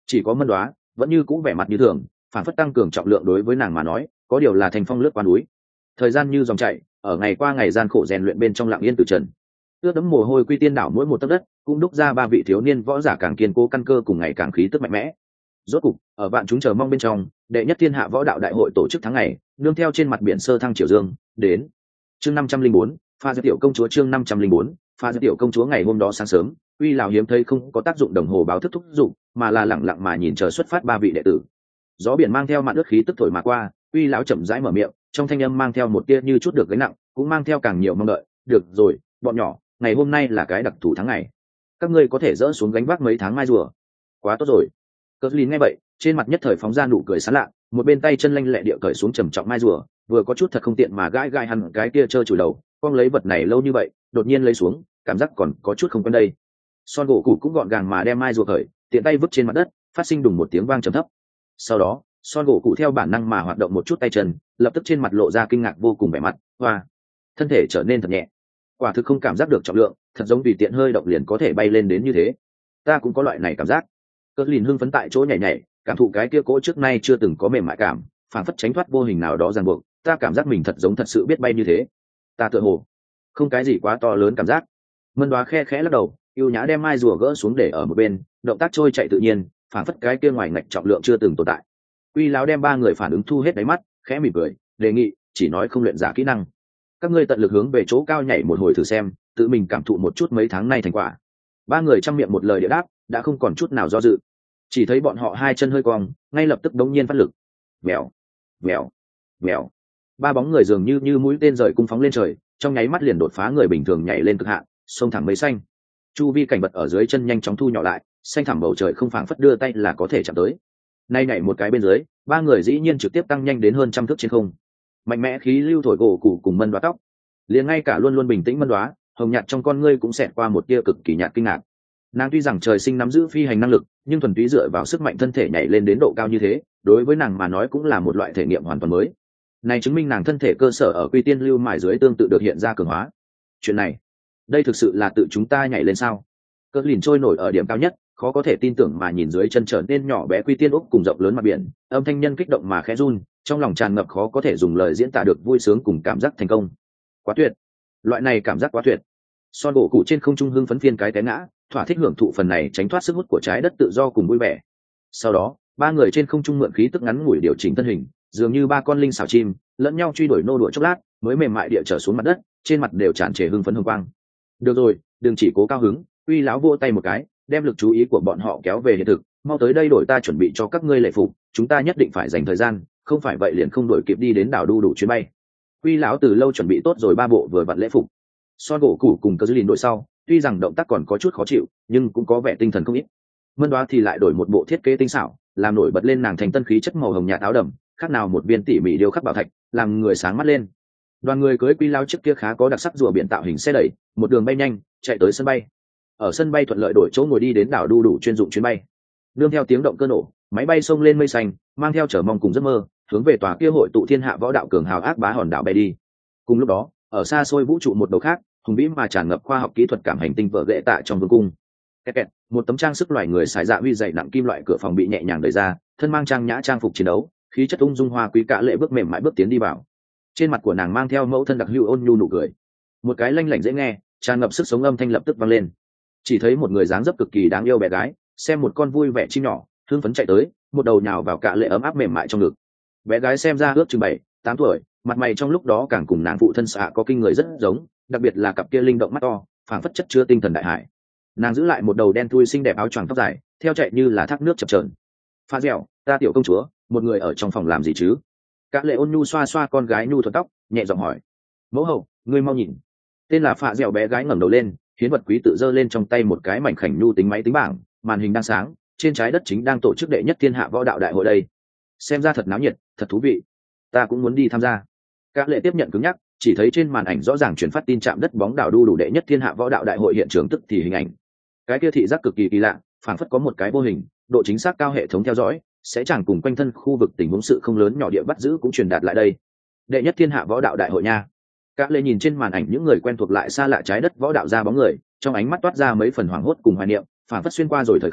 chỉ có Mân Đoá vẫn như cũ vẻ mặt như thường, phản phất tăng cường trọng lượng đối với nàng mà nói có điều là thành phong lướt qua núi. Thời gian như dòng chảy, ở ngày qua ngày gian khổ rèn luyện bên trong lặng yên từ trần. Ướt đẫm mồ hôi Quy Tiên đảo mỗi một tấc đất cũng đúc ra ba vị thiếu niên võ giả càng kiên cố căn cơ cùng ngày càng khí tức mạnh mẽ. Rốt cục, ở vạn chúng chờ mong bên trong, đệ nhất thiên hạ võ đạo đại hội tổ chức tháng ngày, nương theo trên mặt biển sơ thăng triều dương, đến. Chương 504, pha giới tiểu công chúa chương 504, pha giới tiểu công chúa ngày hôm đó sáng sớm, Uy lão hiếm thấy không có tác dụng đồng hồ báo thức thúc giục, mà là lặng lặng mà nhìn chờ xuất phát ba vị đệ tử. Gió biển mang theo mạn ướt khí tức thổi mà qua, Uy lão chậm rãi mở miệng, trong thanh âm mang theo một tia như chút được gánh nặng, cũng mang theo càng nhiều mong đợi. Được rồi, bọn nhỏ, ngày hôm nay là cái đặc thù tháng ngày, các ngươi có thể dỡ xuống gánh vác mấy tháng mai rùa. Quá tốt rồi. Cờ Lin nghe vậy, trên mặt nhất thời phóng ra nụ cười sán lạ, một bên tay chân lanh lẹ địa cởi xuống trầm trọng mai rùa, vừa có chút thật không tiện mà gãi gãi hẳn cái kia trơ chùi đầu, con lấy vật này lâu như vậy, đột nhiên lấy xuống, cảm giác còn có chút không quen đây. Son gỗ cụ cũng gọn gàng mà đem mai rùa cởi, tiện tay vứt trên mặt đất, phát sinh đùng một tiếng vang trầm thấp. Sau đó, Son gỗ cụ theo bản năng mà hoạt động một chút tay chân, lập tức trên mặt lộ ra kinh ngạc vô cùng vẻ mặt, hoa, thân thể trở nên thật nhẹ, quả thực không cảm giác được trọng lượng, thật giống tùy tiện hơi động liền có thể bay lên đến như thế. Ta cũng có loại này cảm giác. Cờ Lin hưng phấn tại chỗ nhảy nhảy, cảm thụ cái kia cỗ trước nay chưa từng có mềm mại cảm, phản phất tránh thoát vô hình nào đó ràng buộc. Ta cảm giác mình thật giống thật sự biết bay như thế. Ta tựa hồ không cái gì quá to lớn cảm giác. Mân Đoá khe khẽ lắc đầu, yêu nhã đem mai rùa gỡ xuống để ở một bên, động tác trôi chạy tự nhiên, phản phất cái kia ngoài ngạch trọng lượng chưa từng tồn tại. Uy lão đem ba người phản ứng thu hết đáy mắt, khẽ mỉm cười, đề nghị, chỉ nói không luyện giả kỹ năng. Các ngươi tận lực hướng về chỗ cao nhảy một hồi thử xem, tự mình cảm thụ một chút mấy tháng nay thành quả. Ba người trong miệng một lời địa đáp, đã không còn chút nào do dự. Chỉ thấy bọn họ hai chân hơi cong, ngay lập tức đống nhiên phát lực. Vèo, vèo, vèo. Ba bóng người dường như mũi tên rời cung phóng lên trời, trong nháy mắt liền đột phá người bình thường nhảy lên cực hạn, xông thẳng mây xanh. Chu vi cảnh vật ở dưới chân nhanh chóng thu nhỏ lại, xanh thẳm bầu trời không phảng phất đưa tay là có thể chạm tới. Nay nhảy một cái bên dưới, ba người dĩ nhiên trực tiếp tăng nhanh đến hơn trăm thước trên không. Mạnh mẽ khí lưu thổi gỗ cụ cùng Mân Đoá tóc, liền ngay cả luôn luôn bình tĩnh Mân Đoá, hồng nhạt trong con ngươi cũng xẹt qua một tia cực kỳ nhạt kinh ngạc. Nàng tuy rằng trời sinh nắm giữ phi hành năng lực, nhưng thuần túy dựa vào sức mạnh thân thể nhảy lên đến độ cao như thế, đối với nàng mà nói cũng là một loại thể nghiệm hoàn toàn mới. Này chứng minh nàng thân thể cơ sở ở Quy Tiên lưu mài dưới tương tự được hiện ra cường hóa. Chuyện này, đây thực sự là tự chúng ta nhảy lên sao? Cờ Lin trôi nổi ở điểm cao nhất, khó có thể tin tưởng mà nhìn dưới chân trở nên nhỏ bé Quy Tiên úc cùng rộng lớn mặt biển, âm thanh nhân kích động mà khẽ run, trong lòng tràn ngập khó có thể dùng lời diễn tả được vui sướng cùng cảm giác thành công. Quá tuyệt, loại này cảm giác quá tuyệt. Son gỗ cụ trên không trung hưng phấn phiên cái té ngã, thỏa thích hưởng thụ phần này tránh thoát sức hút của trái đất tự do cùng vui vẻ. Sau đó, ba người trên không trung mượn khí tức ngắn ngủi điều chỉnh thân hình, dường như ba con linh xảo chim, lẫn nhau truy đuổi nô đùa chốc lát, mới mềm mại địa trở xuống mặt đất, trên mặt đều tràn trề hưng phấn hồng quang. Được rồi, đừng chỉ cố cao hứng, Uy lão vỗ tay một cái, đem lực chú ý của bọn họ kéo về hiện thực, mau tới đây đổi ta chuẩn bị cho các ngươi lễ phục, chúng ta nhất định phải dành thời gian, không phải vậy liền không đổi kịp đi đến đảo đu đủ chuyến bay. Uy lão từ lâu chuẩn bị tốt rồi ba bộ vừa vặn lễ phục. Son gỗ củ cùng Cờ Lin đội sau, tuy rằng động tác còn có chút khó chịu, nhưng cũng có vẻ tinh thần không ít. Mân Đoá thì lại đổi một bộ thiết kế tinh xảo, làm nổi bật lên nàng thành tân khí chất màu hồng nhạt áo đầm, khác nào một viên tỉ mỉ điêu khắc bảo thạch, làm người sáng mắt lên. Đoàn người cưới Quy lao trước kia khá có đặc sắc rùa biển tạo hình xe đẩy, một đường bay nhanh, chạy tới sân bay. Ở sân bay thuận lợi đổi chỗ ngồi đi đến đảo đu đủ chuyên dụng chuyến bay. Nương theo tiếng động cơ nổ, máy bay xông lên mây xanh, mang theo chở mong cùng giấc mơ, hướng về tòa kia hội tụ thiên hạ võ đạo cường hào ác bá hòn đảo bay đi. Cùng lúc đó, ở xa xôi vũ trụ một đầu khác, hùng vĩ mà tràn ngập khoa học kỹ thuật cảm hành tinh vỡ lệ tạ trong vương cung. Kẹt, một tấm trang sức loài người xài dạ uy dày nặng kim loại cửa phòng bị nhẹ nhàng đẩy ra, thân mang trang nhã trang phục chiến đấu, khí chất ung dung hoa quý cả lệ bước mềm mại bước tiến đi vào. Trên mặt của nàng mang theo mẫu thân đặc hữu ôn nhu nụ cười, một cái lanh lảnh dễ nghe, tràn ngập sức sống âm thanh lập tức vang lên. Chỉ thấy một người dáng dấp cực kỳ đáng yêu bé gái, xem một con vui vẻ chim nhỏ, hưng phấn chạy tới, một đầu nhào vào cả lệ ấm áp mềm mại trong ngực. Bé gái xem ra ước chừng 7, 8 tuổi, mặt mày trong lúc đó càng cùng nàng phụ thân xạ có kinh người rất giống, đặc biệt là cặp kia linh động mắt to, phảng phất chất chứa tinh thần đại hải. Nàng giữ lại một đầu đen thui xinh đẹp áo choàng tóc dài, theo chạy như là thác nước chập chờn. Pha dẻo, ta tiểu công chúa, một người ở trong phòng làm gì chứ? Cả lệ ôn nhu xoa xoa con gái nhu thuận tóc, nhẹ giọng hỏi. Mẫu hậu, ngươi mau nhìn. Tên là Phạ dẻo bé gái ngẩng đầu lên, hiến vật quý tự giơ lên trong tay một cái mảnh khảnh nhu tính máy tính bảng, màn hình đang sáng, trên trái đất chính đang tổ chức đệ nhất thiên hạ võ đạo đại hội đây. Xem ra thật náo nhiệt, thật thú vị. Ta cũng muốn đi tham gia. Cả lệ tiếp nhận cứng nhắc, chỉ thấy trên màn ảnh rõ ràng truyền phát tin chạm đất bóng đảo đu đủ đệ nhất thiên hạ võ đạo đại hội hiện trường tức thì hình ảnh. Cái kia thị giác cực kỳ kỳ lạ, phảng phất có một cái vô hình, độ chính xác cao hệ thống theo dõi, sẽ chẳng cùng quanh thân khu vực tình huống sự không lớn nhỏ địa bắt giữ cũng truyền đạt lại đây. Đệ nhất thiên hạ võ đạo đại hội nha. Cả lệ nhìn trên màn ảnh những người quen thuộc lại xa lạ trái đất võ đạo ra bóng người, trong ánh mắt toát ra mấy phần hoảng hốt cùng hoài niệm, phảng phất xuyên qua rồi thời không,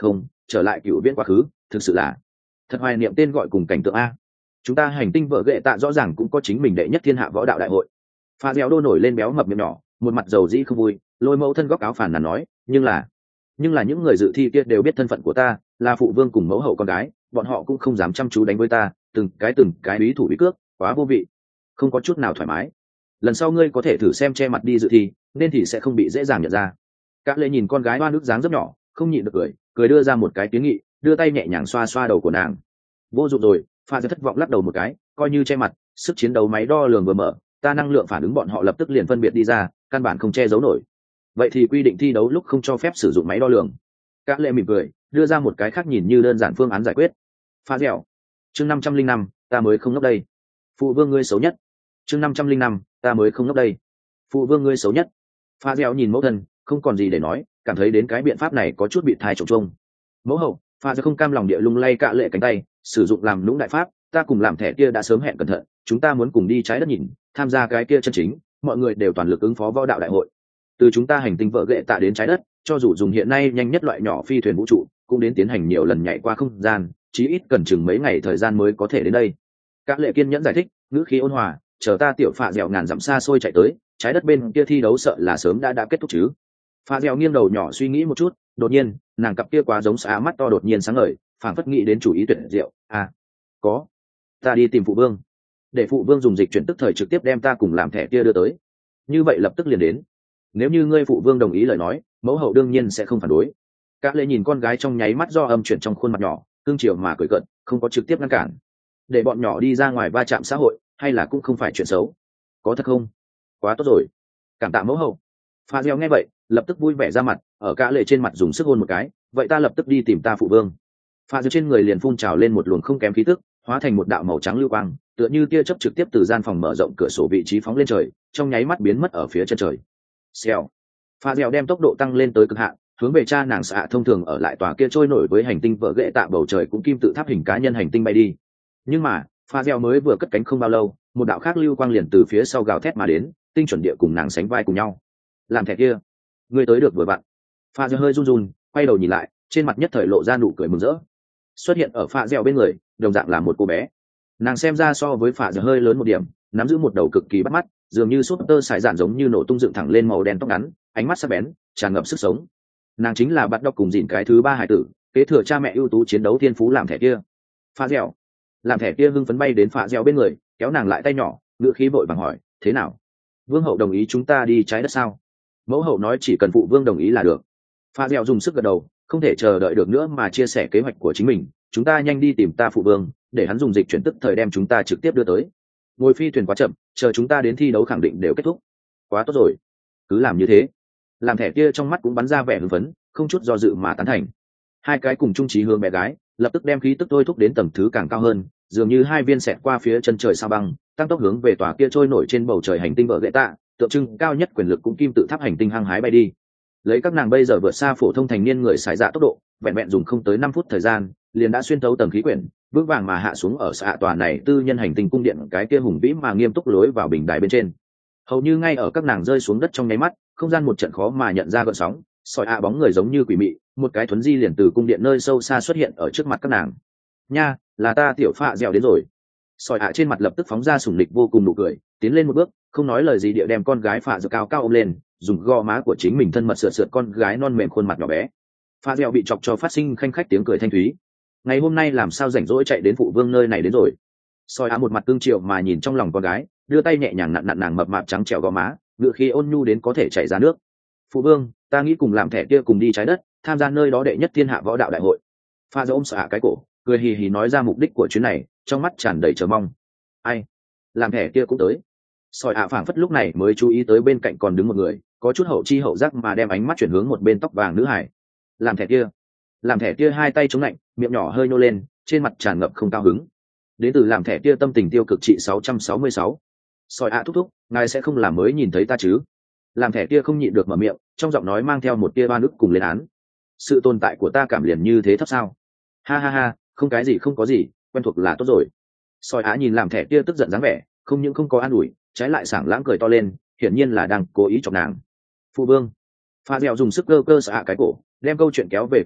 trở lại cựu viễn quá khứ, thực sự là thật hoài niệm tên gọi cùng cảnh tượng a. Chúng ta hành tinh vợ ghệ tạ rõ ràng cũng có chính mình đệ nhất thiên hạ võ đạo đại hội. Pha Dẻo đô nổi lên béo mập miệng nhỏ, một mặt dầu dĩ không vui, lôi mẫu thân góc áo phản nàn nói, nhưng là những người dự thi kia đều biết thân phận của ta, là phụ vương cùng mẫu hậu con gái, bọn họ cũng không dám chăm chú đánh với ta, từng cái bí thủ bí cước, quá vô vị, không có chút nào thoải mái. Lần sau ngươi có thể thử xem che mặt đi dự thi, nên thì sẽ không bị dễ dàng nhận ra. Các lệ nhìn con gái hoa nước dáng rất nhỏ, không nhịn được cười đưa ra một cái kiến nghị, đưa tay nhẹ nhàng xoa xoa đầu của nàng. Vô dụng rồi, Pha Dẻo thất vọng lắc đầu một cái, coi như che mặt, sức chiến đấu máy đo lường vừa mở, ta năng lượng phản ứng bọn họ lập tức liền phân biệt đi ra, căn bản không che giấu nổi. Vậy thì quy định thi đấu lúc không cho phép sử dụng máy đo lường. Các lệ mỉm cười, đưa ra một cái khác nhìn như đơn giản phương án giải quyết. Pha Dẻo, chương 505, ta mới không ngốc đây. Phụ vương ngươi xấu nhất. Chương 505, ta mới không ngốc đây. Phụ vương ngươi xấu nhất. Pha Dẻo nhìn mẫu thân, không còn gì để nói, cảm thấy đến cái biện pháp này có chút bị thai trộm trông. Mẫu hậu, Pha Dẻo không cam lòng địa lung lay Cạ Lệ cánh tay, sử dụng làm lũng đại pháp, ta cùng làm thẻ kia đã sớm hẹn cẩn thận, chúng ta muốn cùng đi trái đất nhìn, tham gia cái kia chân chính, mọi người đều toàn lực ứng phó võ đạo đại hội. Từ chúng ta hành tinh vợ ghệ tạ đến trái đất, cho dù dùng hiện nay nhanh nhất loại nhỏ phi thuyền vũ trụ, cũng đến tiến hành nhiều lần nhảy qua không gian, chí ít cần chừng mấy ngày thời gian mới có thể đến đây. Các lệ kiên nhẫn giải thích, ngữ khí ôn hòa, chờ ta tiểu Phạ Dẻo ngàn dặm xa xôi chạy tới, trái đất bên kia thi đấu sợ là sớm đã kết thúc chứ. Phạ Dẻo nghiêng đầu nhỏ suy nghĩ một chút, đột nhiên, nàng cặp kia quá giống xá mắt to đột nhiên sáng ngời, phảng phất nghĩ đến chủ ý tuyệt diệu, có, ta đi tìm phụ vương, để phụ vương dùng dịch chuyển tức thời trực tiếp đem ta cùng làm thẻ kia đưa tới, như vậy lập tức liền đến. Nếu như ngươi phụ vương đồng ý lời nói, mẫu hậu đương nhiên sẽ không phản đối. Các lệ nhìn con gái trong nháy mắt do âm chuyển trong khuôn mặt nhỏ, cương chiều mà cười cợt, không có trực tiếp ngăn cản. Để bọn nhỏ đi ra ngoài va chạm xã hội, hay là cũng không phải chuyện xấu. Có thật không? Quá tốt rồi. Cảm tạ mẫu hậu. Pha Dẻo nghe vậy, lập tức vui vẻ ra mặt, ở Cả Lệ trên mặt dùng sức hôn một cái, vậy ta lập tức đi tìm ta phụ vương. Pha Dẻo trên người liền phun trào lên một luồng không kém khí tức, hóa thành một đạo màu trắng lưu quang, tựa như tia chớp trực tiếp từ gian phòng mở rộng cửa sổ vị trí phóng lên trời, trong nháy mắt biến mất ở phía chân trời. Xèo. Pha Dẻo đem tốc độ tăng lên tới cực hạn, hướng về cha nàng xạ thông thường ở lại tòa kia trôi nổi với hành tinh vợ ghệ tạ bầu trời cũng kim tự tháp hình cá nhân hành tinh bay đi. Nhưng mà, Pha Dẻo mới vừa cất cánh không bao lâu, một đạo khác lưu quang liền từ phía sau gào thét mà đến, tinh chuẩn địa cùng nàng sánh vai cùng nhau. Làm thẻ kia, ngươi tới được vừa vặn. Pha Dẻo hơi run run, quay đầu nhìn lại, trên mặt nhất thời lộ ra nụ cười mừng rỡ. Xuất hiện ở Pha Dẻo bên người, đồng dạng là một cô bé. Nàng xem ra so với Pha Dẻo hơi lớn một điểm, nắm giữ một đầu cực kỳ bắt mắt, dường như súp tơ sải dạn giống như nổ tung dựng thẳng lên màu đen tóc ngắn, ánh mắt sắc bén, tràn ngập sức sống. Nàng chính là bắt đọc cùng dìn cái thứ ba hải tử, kế thừa cha mẹ ưu tú chiến đấu thiên phú làm thẻ kia. Pha Dẻo, làm thẻ kia hưng phấn bay đến Pha Dẻo bên người, kéo nàng lại tay nhỏ, ngữ khí vội vàng hỏi, thế nào? Vương hậu đồng ý chúng ta đi trái đất sao? Mẫu hậu nói chỉ cần phụ vương đồng ý là được. Pha Dẻo dùng sức gật đầu, không thể chờ đợi được nữa mà chia sẻ kế hoạch của chính mình, chúng ta nhanh đi tìm ta phụ vương, để hắn dùng dịch chuyển tức thời đem chúng ta trực tiếp đưa tới. Ngồi phi thuyền quá chậm, chờ chúng ta đến thi đấu khẳng định đều kết thúc. Quá tốt rồi, cứ làm như thế. Làm thẻ kia trong mắt cũng bắn ra vẻ hưng phấn, không chút do dự mà tán thành. Hai cái cùng chung chí hướng bé gái, lập tức đem khí tức thôi thúc đến tầng thứ càng cao hơn, dường như hai viên xẹt qua phía chân trời sao băng, tăng tốc hướng về tòa kia trôi nổi trên bầu trời hành tinh vợ ghệ tạ, tượng trưng cao nhất quyền lực cũng kim tự tháp hành tinh hăng hái bay đi. Lấy các nàng bây giờ vượt xa phổ thông thành niên người xài dạ tốc độ, vẹn vẹn dùng không tới 5 phút thời gian, liền đã xuyên thấu tầng khí quyển, vững vàng mà hạ xuống ở xạ tòa này tư nhân hành tinh cung điện cái kia hùng vĩ mà nghiêm túc lối vào bình đài bên trên. Hầu như ngay ở các nàng rơi xuống đất trong nháy mắt, không gian một trận khó mà nhận ra gợn sóng, sỏi bóng người giống như quỷ mị, một cái thuấn di liền từ cung điện nơi sâu xa xuất hiện ở trước mặt các nàng. Nha, là ta tiểu Phạ Dẻo đến rồi. Sỏi trên mặt lập tức phóng ra sủng lịch vô cùng nụ cười, tiến lên một bước, không nói lời gì địa đem con gái Phạ Dẻo cao cao ôm lên, dùng gò má của chính mình thân mật sượt sượt con gái non mềm khuôn mặt nhỏ bé. Phạ Dẻo bị chọc cho phát sinh khanh khách tiếng cười thanh thúy. Ngày hôm nay làm sao rảnh rỗi chạy đến phụ vương nơi này đến rồi? Sỏi một mặt cương triệu mà nhìn trong lòng con gái, đưa tay nhẹ nhàng nặn nặn nàng mập mạp trắng trẻo gò má, ngựa khí ôn nhu đến có thể chảy ra nước. Phụ vương, ta nghĩ cùng làm thẻ kia cùng đi trái đất, tham gia nơi đó đệ nhất thiên hạ võ đạo đại hội. Pha Dẻo ôm xạ cái cổ, cười hì hì nói ra mục đích của chuyến này, trong mắt tràn đầy chờ mong. Ai? Làm thẻ kia cũng tới. Sỏi phảng phất lúc này mới chú ý tới bên cạnh còn đứng một người, có chút hậu chi hậu giác mà đem ánh mắt chuyển hướng một bên tóc vàng nữ hải. Làm thẻ kia hai tay chống lạnh, miệng nhỏ hơi nô lên, trên mặt tràn ngập không cao hứng. Đến từ làm thẻ kia tâm tình tiêu cực trị 666. Sỏi thúc thúc, ngài sẽ không làm mới nhìn thấy ta chứ? Làm thẻ kia không nhịn được mở miệng, trong giọng nói mang theo một tia oan ức cùng lên án. Sự tồn tại của ta cảm liền như thế thấp sao? Ha ha ha, không cái gì không có gì, quen thuộc là tốt rồi. Sỏi nhìn làm thẻ kia tức giận dáng vẻ, không những không có an ủi, trái lại sảng lãng cười to lên, hiển nhiên là đang cố ý chọc nàng. Phụ vương. Pha Dẻo dùng sức cơ cơ xạ cái cổ, đem câu chuyện kéo về quỹ đạo,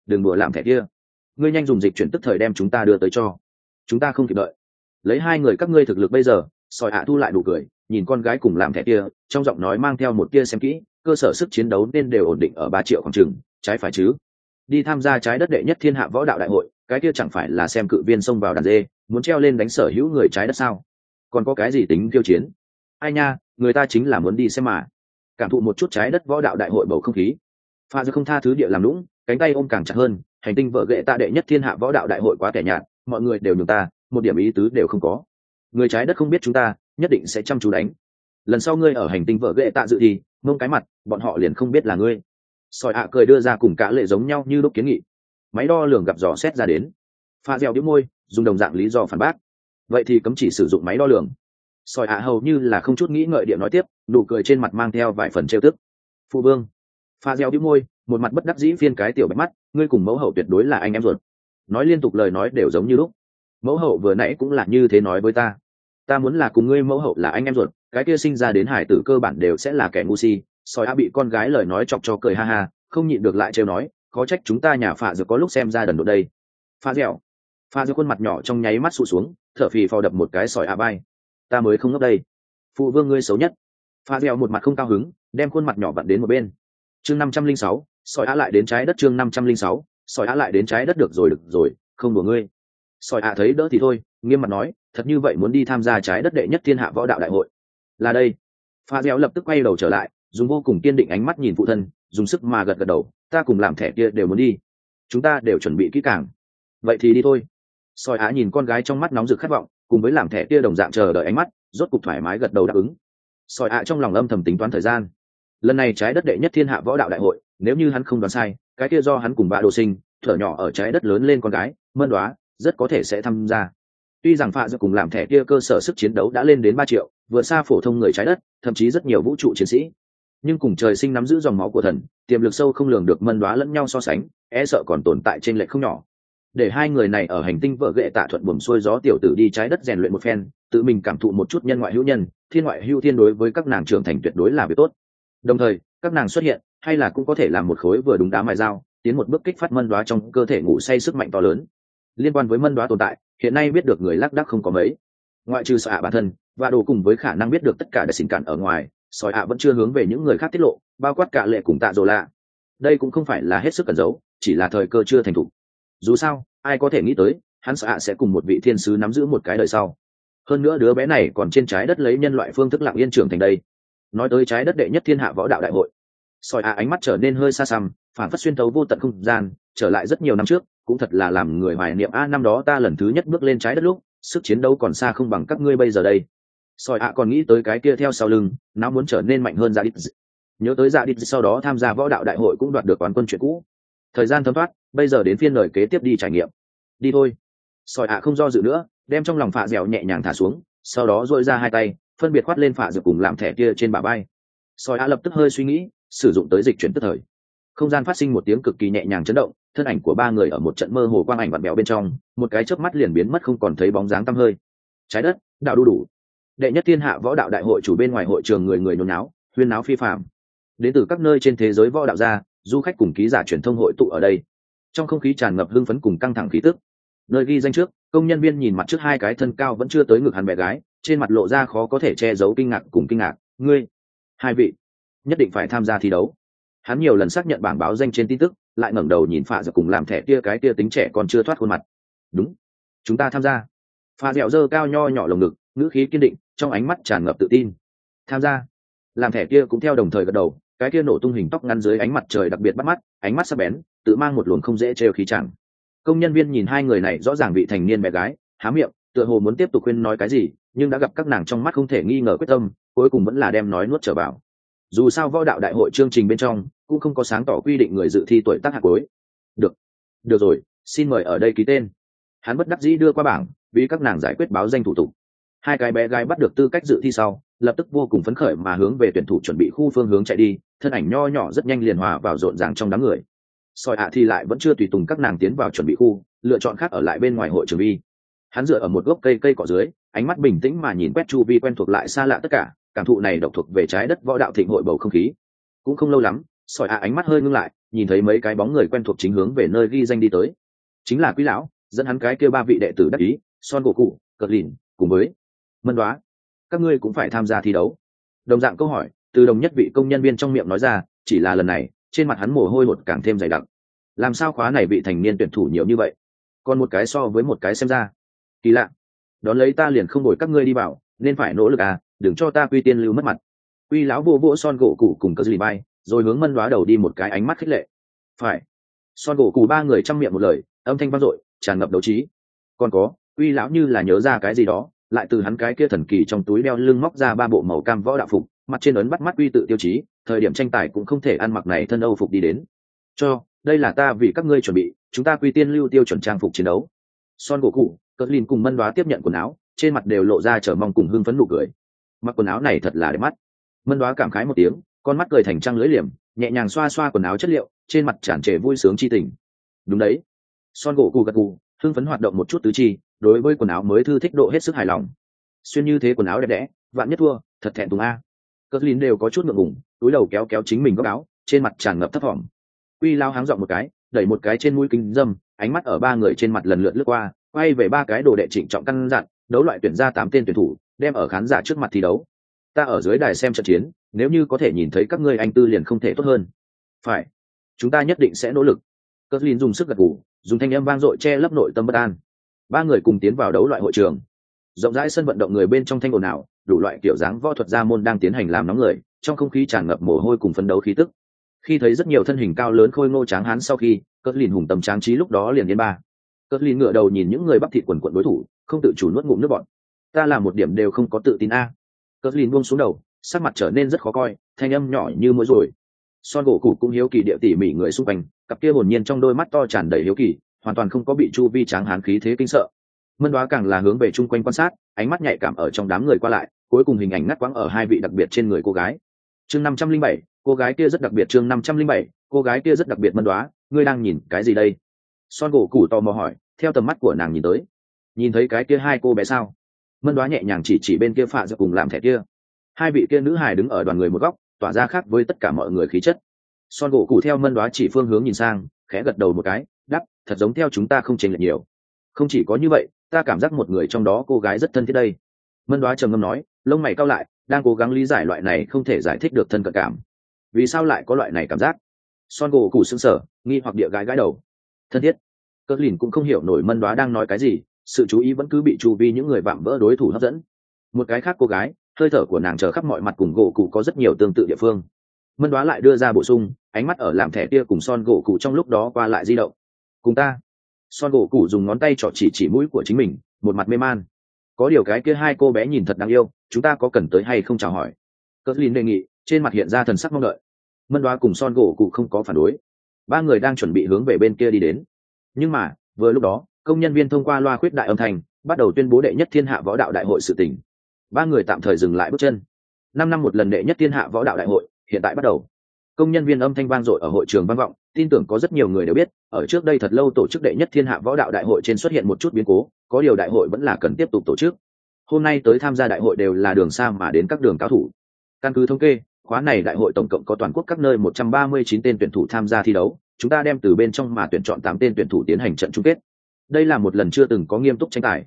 đừng đùa làm thẻ kia, ngươi nhanh dùng dịch chuyển tức thời đem chúng ta đưa tới cho, chúng ta không kịp đợi. Lấy hai người các ngươi thực lực bây giờ, sỏi ạ thu lại đủ cười, nhìn con gái cùng làm thẻ kia, trong giọng nói mang theo một tia xem kỹ, cơ sở sức chiến đấu nên đều ổn định ở 3 triệu khoảng chừng, trái phải chứ? Đi tham gia trái đất đệ nhất thiên hạ võ đạo đại hội, cái kia chẳng phải là xem cự viên xông vào đàn dê, muốn treo lên đánh sở hữu người trái đất sao? Còn có cái gì tính khiêu chiến? Ai nha, người ta chính là muốn đi xem mà. Cảm thụ một chút trái đất võ đạo đại hội bầu không khí. Pha Dư không tha thứ địa làm lũng, cánh tay ôm càng chặt hơn, hành tinh vợ ghệ ta đệ nhất thiên hạ võ đạo đại hội quá tẻ nhạt, mọi người đều nhường ta, một điểm ý tứ đều không có. Người trái đất không biết chúng ta, nhất định sẽ chăm chú đánh. Lần sau ngươi ở hành tinh vợ ghệ tạ dự thì, mông cái mặt, bọn họ liền không biết là ngươi. Sỏi ạ cười đưa ra cùng cả lệ giống nhau như lúc kiến nghị. Máy đo lường gặp dò xét ra đến. Pha dẻo đĩu môi, dùng đồng dạng lý do phản bác. Vậy thì cấm chỉ sử dụng máy đo lường. Sỏi ạ hầu như là không chút nghĩ ngợi điện nói tiếp, nụ cười trên mặt mang theo vài phần trêu tức. Phụ vương. Pha dẻo đĩu môi, một mặt bất đắc dĩ phiên cái tiểu bạch mắt, ngươi cùng mẫu hậu tuyệt đối là anh em ruột. Nói liên tục lời nói đều giống như lúc. Mẫu hậu vừa nãy cũng là như thế nói với ta. Ta muốn là cùng ngươi mẫu hậu là anh em ruột, cái kia sinh ra đến hải tử cơ bản đều sẽ là kẻ ngu si. Sỏi ạ bị con gái lời nói chọc cho cười ha ha, không nhịn được lại trêu nói, khó trách chúng ta nhà Phạ Dược có lúc xem ra đần độn đây. Pha dẻo. Pha Dược khuôn mặt nhỏ trong nháy mắt sụ xuống, thở phì phò đập một cái sỏi ạ bay. Ta mới không ngốc đây. Phụ vương ngươi xấu nhất. Pha dẻo một mặt không cao hứng, đem khuôn mặt nhỏ vặn đến một bên. Chương 506, sỏi ạ lại đến trái đất. Chương 506, sỏi ạ lại đến trái đất. Được rồi, không đùa ngươi. Sỏi ạ thấy đỡ thì thôi, nghiêm mặt nói, thật như vậy muốn đi tham gia trái đất đệ nhất thiên hạ võ đạo đại hội. Là đây. Pha dẻo lập tức quay đầu trở lại, dùng vô cùng kiên định ánh mắt nhìn phụ thân, dùng sức mà gật gật đầu, ta cùng làm thẻ kia đều muốn đi, chúng ta đều chuẩn bị kỹ càng. Vậy thì đi thôi. Sỏi ạ nhìn con gái trong mắt nóng rực khát vọng, cùng với làm thẻ kia đồng dạng chờ đợi ánh mắt, rốt cục thoải mái gật đầu đáp ứng. Sỏi ạ trong lòng âm thầm tính toán thời gian. Lần này trái đất đệ nhất thiên hạ võ đạo đại hội, nếu như hắn không đoán sai, cái kia do hắn cùng bà đồ sinh thở nhỏ ở trái đất lớn lên con gái Mân Đoá rất có thể sẽ tham gia. Tuy rằng Phạ Dược cùng làm thẻ kia cơ sở sức chiến đấu đã lên đến 3 triệu, vượt xa phổ thông người trái đất, thậm chí rất nhiều vũ trụ chiến sĩ, nhưng cùng trời sinh nắm giữ dòng máu của thần, tiềm lực sâu không lường được Mân Đoá lẫn nhau so sánh, e sợ còn tồn tại trên lệch không nhỏ. Để hai người này ở hành tinh vợ ghệ tạ thuận buồm xuôi gió tiểu tử đi trái đất rèn luyện một phen, tự mình cảm thụ một chút nhân ngoại hữu nhân, thiên ngoại hữu thiên, đối với các nàng trưởng thành tuyệt đối là việc tốt. Đồng thời, các nàng xuất hiện, hay là cũng có thể làm một khối vừa đúng đá mài dao, tiến một bước kích phát Mân Đoá trong cơ thể ngủ say sức mạnh to lớn. Liên quan với Mân Đoá tồn tại, hiện nay biết được người lác đác không có mấy, ngoại trừ Sỏi ạ bản thân và đồ cùng với khả năng biết được tất cả đại xỉn cản ở ngoài, Sỏi ạ vẫn chưa hướng về những người khác tiết lộ, bao quát cả lệ cùng Tạ Dồ Lạ. Đây cũng không phải là hết sức cẩn giấu, chỉ là thời cơ chưa thành thục. Dù sao, ai có thể nghĩ tới, hắn Sỏi ạ sẽ cùng một vị thiên sứ nắm giữ một cái đời sau. Hơn nữa đứa bé này còn trên trái đất lấy nhân loại phương thức lặng yên trưởng thành đây. Nói tới trái đất đệ nhất thiên hạ võ đạo đại hội, Sỏi ạ ánh mắt trở nên hơi xa xăm, phản phất xuyên thấu vô tận không gian, trở lại rất nhiều năm trước, cũng thật là làm người hoài niệm. Năm đó ta lần thứ nhất bước lên trái đất lúc, sức chiến đấu còn xa không bằng các ngươi bây giờ đây. Sỏi ạ còn nghĩ tới cái kia theo sau lưng, nó muốn trở nên mạnh hơn Dạ Đít. Nhớ tới Dạ Đít sau đó tham gia võ đạo đại hội cũng đoạt được quán quân chuyện cũ. Thời gian thấm thoát, bây giờ đến phiên lời kế tiếp đi trải nghiệm. Đi thôi. Sỏi ạ không do dự nữa, đem trong lòng Phạ Dẻo nhẹ nhàng thả xuống, sau đó duỗi ra hai tay, phân biệt khoát lên Phạ Dẻo cùng làm thẻ kia trên bả vai. Sỏi ạ lập tức hơi suy nghĩ, sử dụng tới dịch chuyển tức thời. Không gian phát sinh một tiếng cực kỳ nhẹ nhàng chấn động, thân ảnh của ba người ở một trận mơ hồ quang ảnh vặn vẹo bên trong, một cái chớp mắt liền biến mất không còn thấy bóng dáng tăm hơi. Trái đất, đạo đu đủ. Đệ nhất thiên hạ võ đạo đại hội chủ bên ngoài hội trường người người nhốn náo, huyên náo phi phàm. Đến từ các nơi trên thế giới võ đạo gia, du khách cùng ký giả truyền thông hội tụ ở đây. Trong không khí tràn ngập hưng phấn cùng căng thẳng khí tức. Nơi ghi danh trước, công nhân viên nhìn mặt trước hai cái thân cao vẫn chưa tới ngực hắn bé gái, trên mặt lộ ra khó có thể che giấu kinh ngạc cùng kinh ngạc. Ngươi, hai vị, nhất định phải tham gia thi đấu. Hắn nhiều lần xác nhận bảng báo danh trên tin tức, lại ngẩng đầu nhìn Phạ Dẻo cùng làm thẻ kia cái kia tính trẻ còn chưa thoát khuôn mặt. Đúng, chúng ta tham gia. Phạ Dẻo giơ cao nho nhỏ lồng ngực, ngữ khí kiên định, trong ánh mắt tràn ngập tự tin. Tham gia. Làm thẻ kia cũng theo đồng thời gật đầu, cái kia nổ tung hình tóc ngắn dưới ánh mặt trời đặc biệt bắt mắt, ánh mắt sắc bén, tự mang một luồng không dễ trêu khí chẳng. Công nhân viên nhìn hai người này rõ ràng vị thành niên bé gái, há miệng, tựa hồ muốn tiếp tục khuyên nói cái gì, nhưng đã gặp các nàng trong mắt không thể nghi ngờ quyết tâm, cuối cùng vẫn là đem nói nuốt trở vào. Dù sao võ đạo đại hội chương trình bên trong cũng không có sáng tỏ quy định người dự thi tuổi tác hạt cuối. Được rồi, xin mời ở đây ký tên. Hắn bất đắc dĩ đưa qua bảng, vì các nàng giải quyết báo danh thủ tục. Hai cái bé gái bắt được tư cách dự thi sau, lập tức vô cùng phấn khởi mà hướng về tuyển thủ chuẩn bị khu phương hướng chạy đi, thân ảnh nho nhỏ rất nhanh liền hòa vào rộn ràng trong đám người. Sỏi ạ thì lại vẫn chưa tùy tùng các nàng tiến vào chuẩn bị khu, lựa chọn khác ở lại bên ngoài hội trường vi. Hắn dựa ở một gốc cây cỏ dưới, ánh mắt bình tĩnh mà nhìn quét chu vi quen thuộc lại xa lạ tất cả, cảm thụ này độc thuộc về trái đất võ đạo thịnh hội bầu không khí. Cũng không lâu lắm, Sỏi ánh mắt hơi ngưng lại, nhìn thấy mấy cái bóng người quen thuộc chính hướng về nơi ghi danh đi tới. Chính là Quý lão, dẫn hắn cái kia ba vị đệ tử đắc ý, Son Gỗ Cụ, Cật Lìn, cùng với Mân Đoá. Các ngươi cũng phải tham gia thi đấu. Đồng dạng câu hỏi từ đồng nhất vị công nhân viên trong miệng nói ra, chỉ là lần này trên mặt hắn mồ hôi hột càng thêm dày đặc. Làm sao khóa này vị thành niên tuyển thủ nhiều như vậy, còn một cái so với một cái xem ra kỳ lạ. Đón lấy ta liền không đổi các ngươi đi bảo, nên phải nỗ lực à, đừng cho ta Quy Tiên lưu mất mặt. Quy lão vô vỗ Son Gỗ Cụ cùng Cật Lìn bay, rồi hướng Mân Đoá đầu đi một cái ánh mắt khích lệ. Phải. Son Gỗ Cụ ba người trong miệng một lời, âm thanh vang dội, tràn ngập đấu trí. Còn có, Quy lão như là nhớ ra cái gì đó, lại từ hắn cái kia thần kỳ trong túi đeo lưng móc ra ba bộ màu cam võ đạo phục, mặt trên ấn bắt mắt Quy tự tiêu chí, thời điểm tranh tài cũng không thể ăn mặc này thân Âu phục đi đến. Cho, đây là ta vì các ngươi chuẩn bị, chúng ta Quy Tiên lưu tiêu chuẩn trang phục chiến đấu. Son Gỗ Cụ, Cật Lìn cùng Mân Đoá tiếp nhận quần áo, trên mặt đều lộ ra chờ mong cùng hưng phấn nụ cười. Mặc quần áo này thật là đẹp mắt. Mân Đoá cảm khái một tiếng, con mắt cười thành trăng lưỡi liềm, nhẹ nhàng xoa xoa quần áo chất liệu, trên mặt tràn trề vui sướng chi tình. Đúng đấy. Son Gỗ Cụ gật gù, hưng phấn hoạt động một chút tứ chi, đối với quần áo mới thư thích độ hết sức hài lòng. Xuyên như thế quần áo đẹp đẽ, vạn nhất thua, thật thẹn thùng a. Cất Lín đều có chút ngượng ngùng, túi đầu kéo kéo chính mình góc áo, trên mặt tràn ngập thấp thỏm. Quy lao háng giọng một cái, đẩy một cái trên mũi kính dâm, ánh mắt ở ba người trên mặt lần lượt lướt qua, quay về ba cái đồ đệ trịnh trọng căn dặn, đấu loại tuyển ra 8 tên tuyển thủ, đem ở khán giả trước mặt thi đấu. Ta ở dưới đài xem trận chiến, nếu như có thể nhìn thấy các ngươi anh tư liền không thể tốt hơn. Phải, chúng ta nhất định sẽ nỗ lực. Cất Lín dùng sức gật gù, dùng thanh âm vang dội che lấp nội tâm bất an. Ba người cùng tiến vào đấu loại hội trường. Rộng rãi sân vận động người bên trong thanh ồn ào, đủ loại kiểu dáng võ thuật gia môn đang tiến hành làm nóng người, trong không khí tràn ngập mồ hôi cùng phấn đấu khí tức. Khi thấy rất nhiều thân hình cao lớn khôi ngô tráng hán sau khi, Cất Lín hùng tầm tráng trí lúc đó liền yên ba. Cất Lín ngửa đầu nhìn những người bắp thịt quần quần đối thủ, không tự chủ nuốt ngụm nước bọt. Ta làm một điểm đều không có tự tin a. Cất Lín buông xuống đầu, sắc mặt trở nên rất khó coi, thanh âm nhỏ như mũi rồi. Son Gỗ Cụ cũng hiếu kỳ địa tỉ mỉ người xung quanh, cặp kia hồn nhiên trong đôi mắt to tràn đầy hiếu kỳ, hoàn toàn không có bị chu vi tráng hán khí thế kinh sợ. Mân Đoá càng là hướng về chung quanh quan sát, ánh mắt nhạy cảm ở trong đám người qua lại, cuối cùng hình ảnh ngắt quãng ở hai vị đặc biệt trên người cô gái. Chương 507, cô gái kia rất đặc biệt. Chương 507, cô gái kia rất đặc biệt. Mân Đoá, ngươi đang nhìn cái gì đây? Son Gỗ Cụ tò mò hỏi, theo tầm mắt của nàng nhìn tới. Nhìn thấy cái kia hai cô bé sao? Mân Đoá nhẹ nhàng chỉ bên kia Phạ Dược cùng làm thẻ kia. Hai vị kia nữ hài đứng ở đoàn người một góc, tỏa ra khác với tất cả mọi người khí chất. Son Gỗ Cụ theo Mân Đoá chỉ phương hướng nhìn sang, khẽ gật đầu một cái, đáp, thật giống theo chúng ta không chênh lệch nhiều. Không chỉ có như vậy, ta cảm giác một người trong đó cô gái rất thân thiết đây. Mân Đoá trầm ngâm nói, lông mày cau lại, đang cố gắng lý giải loại này không thể giải thích được thân cận cảm. Vì sao lại có loại này cảm giác? Son Gỗ Cụ sững sờ, nghi hoặc địa gái đầu. Thân thiết. Cất Lìn cũng không hiểu nổi Mân Đoá đang nói cái gì, sự chú ý vẫn cứ bị chu vi những người vạm vỡ đối thủ hấp dẫn. Một cái khác cô gái, hơi thở của nàng trở khắp mọi mặt cùng Gỗ Cụ có rất nhiều tương tự địa phương. Mân Đoá lại đưa ra bổ sung, ánh mắt ở làm thẻ kia cùng Son Gỗ Cụ trong lúc đó qua lại di động. Cùng ta. Son Gỗ Cụ dùng ngón tay trỏ chỉ mũi của chính mình, một mặt mê man. Có điều cái kia hai cô bé nhìn thật đáng yêu, chúng ta có cần tới hay không chào hỏi? Cất Lìn đề nghị, trên mặt hiện ra thần sắc mong đợi. Mân Đoá cùng Son Gỗ Cụ không có phản đối. Ba người đang chuẩn bị hướng về bên kia đi đến. Nhưng mà, vừa lúc đó, công nhân viên thông qua loa khuyết đại âm thanh, bắt đầu tuyên bố đệ nhất thiên hạ võ đạo đại hội sự tình. Ba người tạm thời dừng lại bước chân. 5 năm một lần đệ nhất thiên hạ võ đạo đại hội, hiện tại bắt đầu. Công nhân viên âm thanh vang dội ở hội trường vang vọng, tin tưởng có rất nhiều người đều biết, ở trước đây thật lâu tổ chức đệ nhất thiên hạ võ đạo đại hội trên xuất hiện một chút biến cố, có điều đại hội vẫn là cần tiếp tục tổ chức. Hôm nay tới tham gia đại hội đều là đường xa mà đến các đường cao thủ. Căn cứ thống kê, khóa này đại hội tổng cộng có toàn quốc các nơi 139 tên tuyển thủ tham gia thi đấu, chúng ta đem từ bên trong mà tuyển chọn 8 tên tuyển thủ tiến hành trận chung kết. Đây là một lần chưa từng có nghiêm túc tranh tài.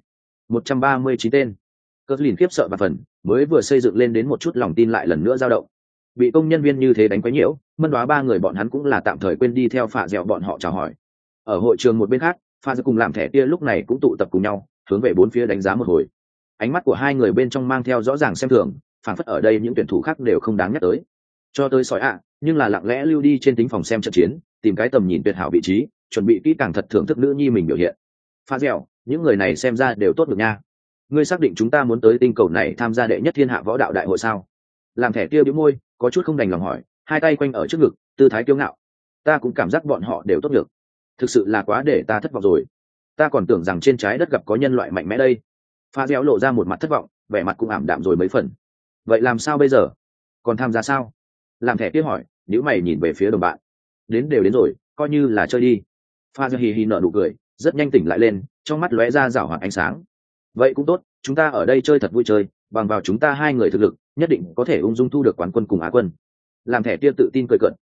139 tên. Cất Lìn khiếp sợ và phần, mới vừa xây dựng lên đến một chút lòng tin lại lần nữa dao động. Bị công nhân viên như thế đánh quấy nhiễu, Mân Đoá ba người bọn hắn cũng là tạm thời quên đi theo Phạ Dẻo bọn họ chào hỏi. Ở hội trường một bên khác, Phạ Dẻo cùng làm thẻ kia lúc này cũng tụ tập cùng nhau, hướng về bốn phía đánh giá một hồi. Ánh mắt của hai người bên trong mang theo rõ ràng xem thường, phảng phất ở đây những tuyển thủ khác đều không đáng nhắc tới. Cho tới sỏi nhưng là lặng lẽ lưu đi trên tính phòng xem trận chiến, tìm cái tầm nhìn tuyệt hảo vị trí, chuẩn bị kỹ càng thật thưởng thức nữ nhi mình biểu hiện. Phạ Dẻo, những người này xem ra đều tốt được nha. Ngươi xác định chúng ta muốn tới tinh cầu này tham gia đệ nhất thiên hạ võ đạo đại hội sao? Làm thẻ kia bĩu môi, có chút không đành lòng hỏi, hai tay quanh ở trước ngực, tư thái kiêu ngạo. Ta cũng cảm giác bọn họ đều tốt được. Thực sự là quá để ta thất vọng rồi. Ta còn tưởng rằng trên trái đất gặp có nhân loại mạnh mẽ đây. Pha Dẻo lộ ra một mặt thất vọng, vẻ mặt cũng ảm đạm rồi mấy phần. Vậy làm sao bây giờ? Còn tham gia sao? Làm thẻ kia hỏi, nếu mày nhìn về phía đồng bạn. Đến đều đến rồi, coi như là chơi đi. Pha Dẻo hì hì nở nụ cười, rất nhanh tỉnh lại lên, trong mắt lóe ra rảo hoạt ánh sáng. Vậy cũng tốt, chúng ta ở đây chơi thật vui chơi, bằng vào chúng ta hai người thực lực, nhất định có thể ung dung thu được quán quân cùng á quân. Làm thẻ kia tự tin cười cợt,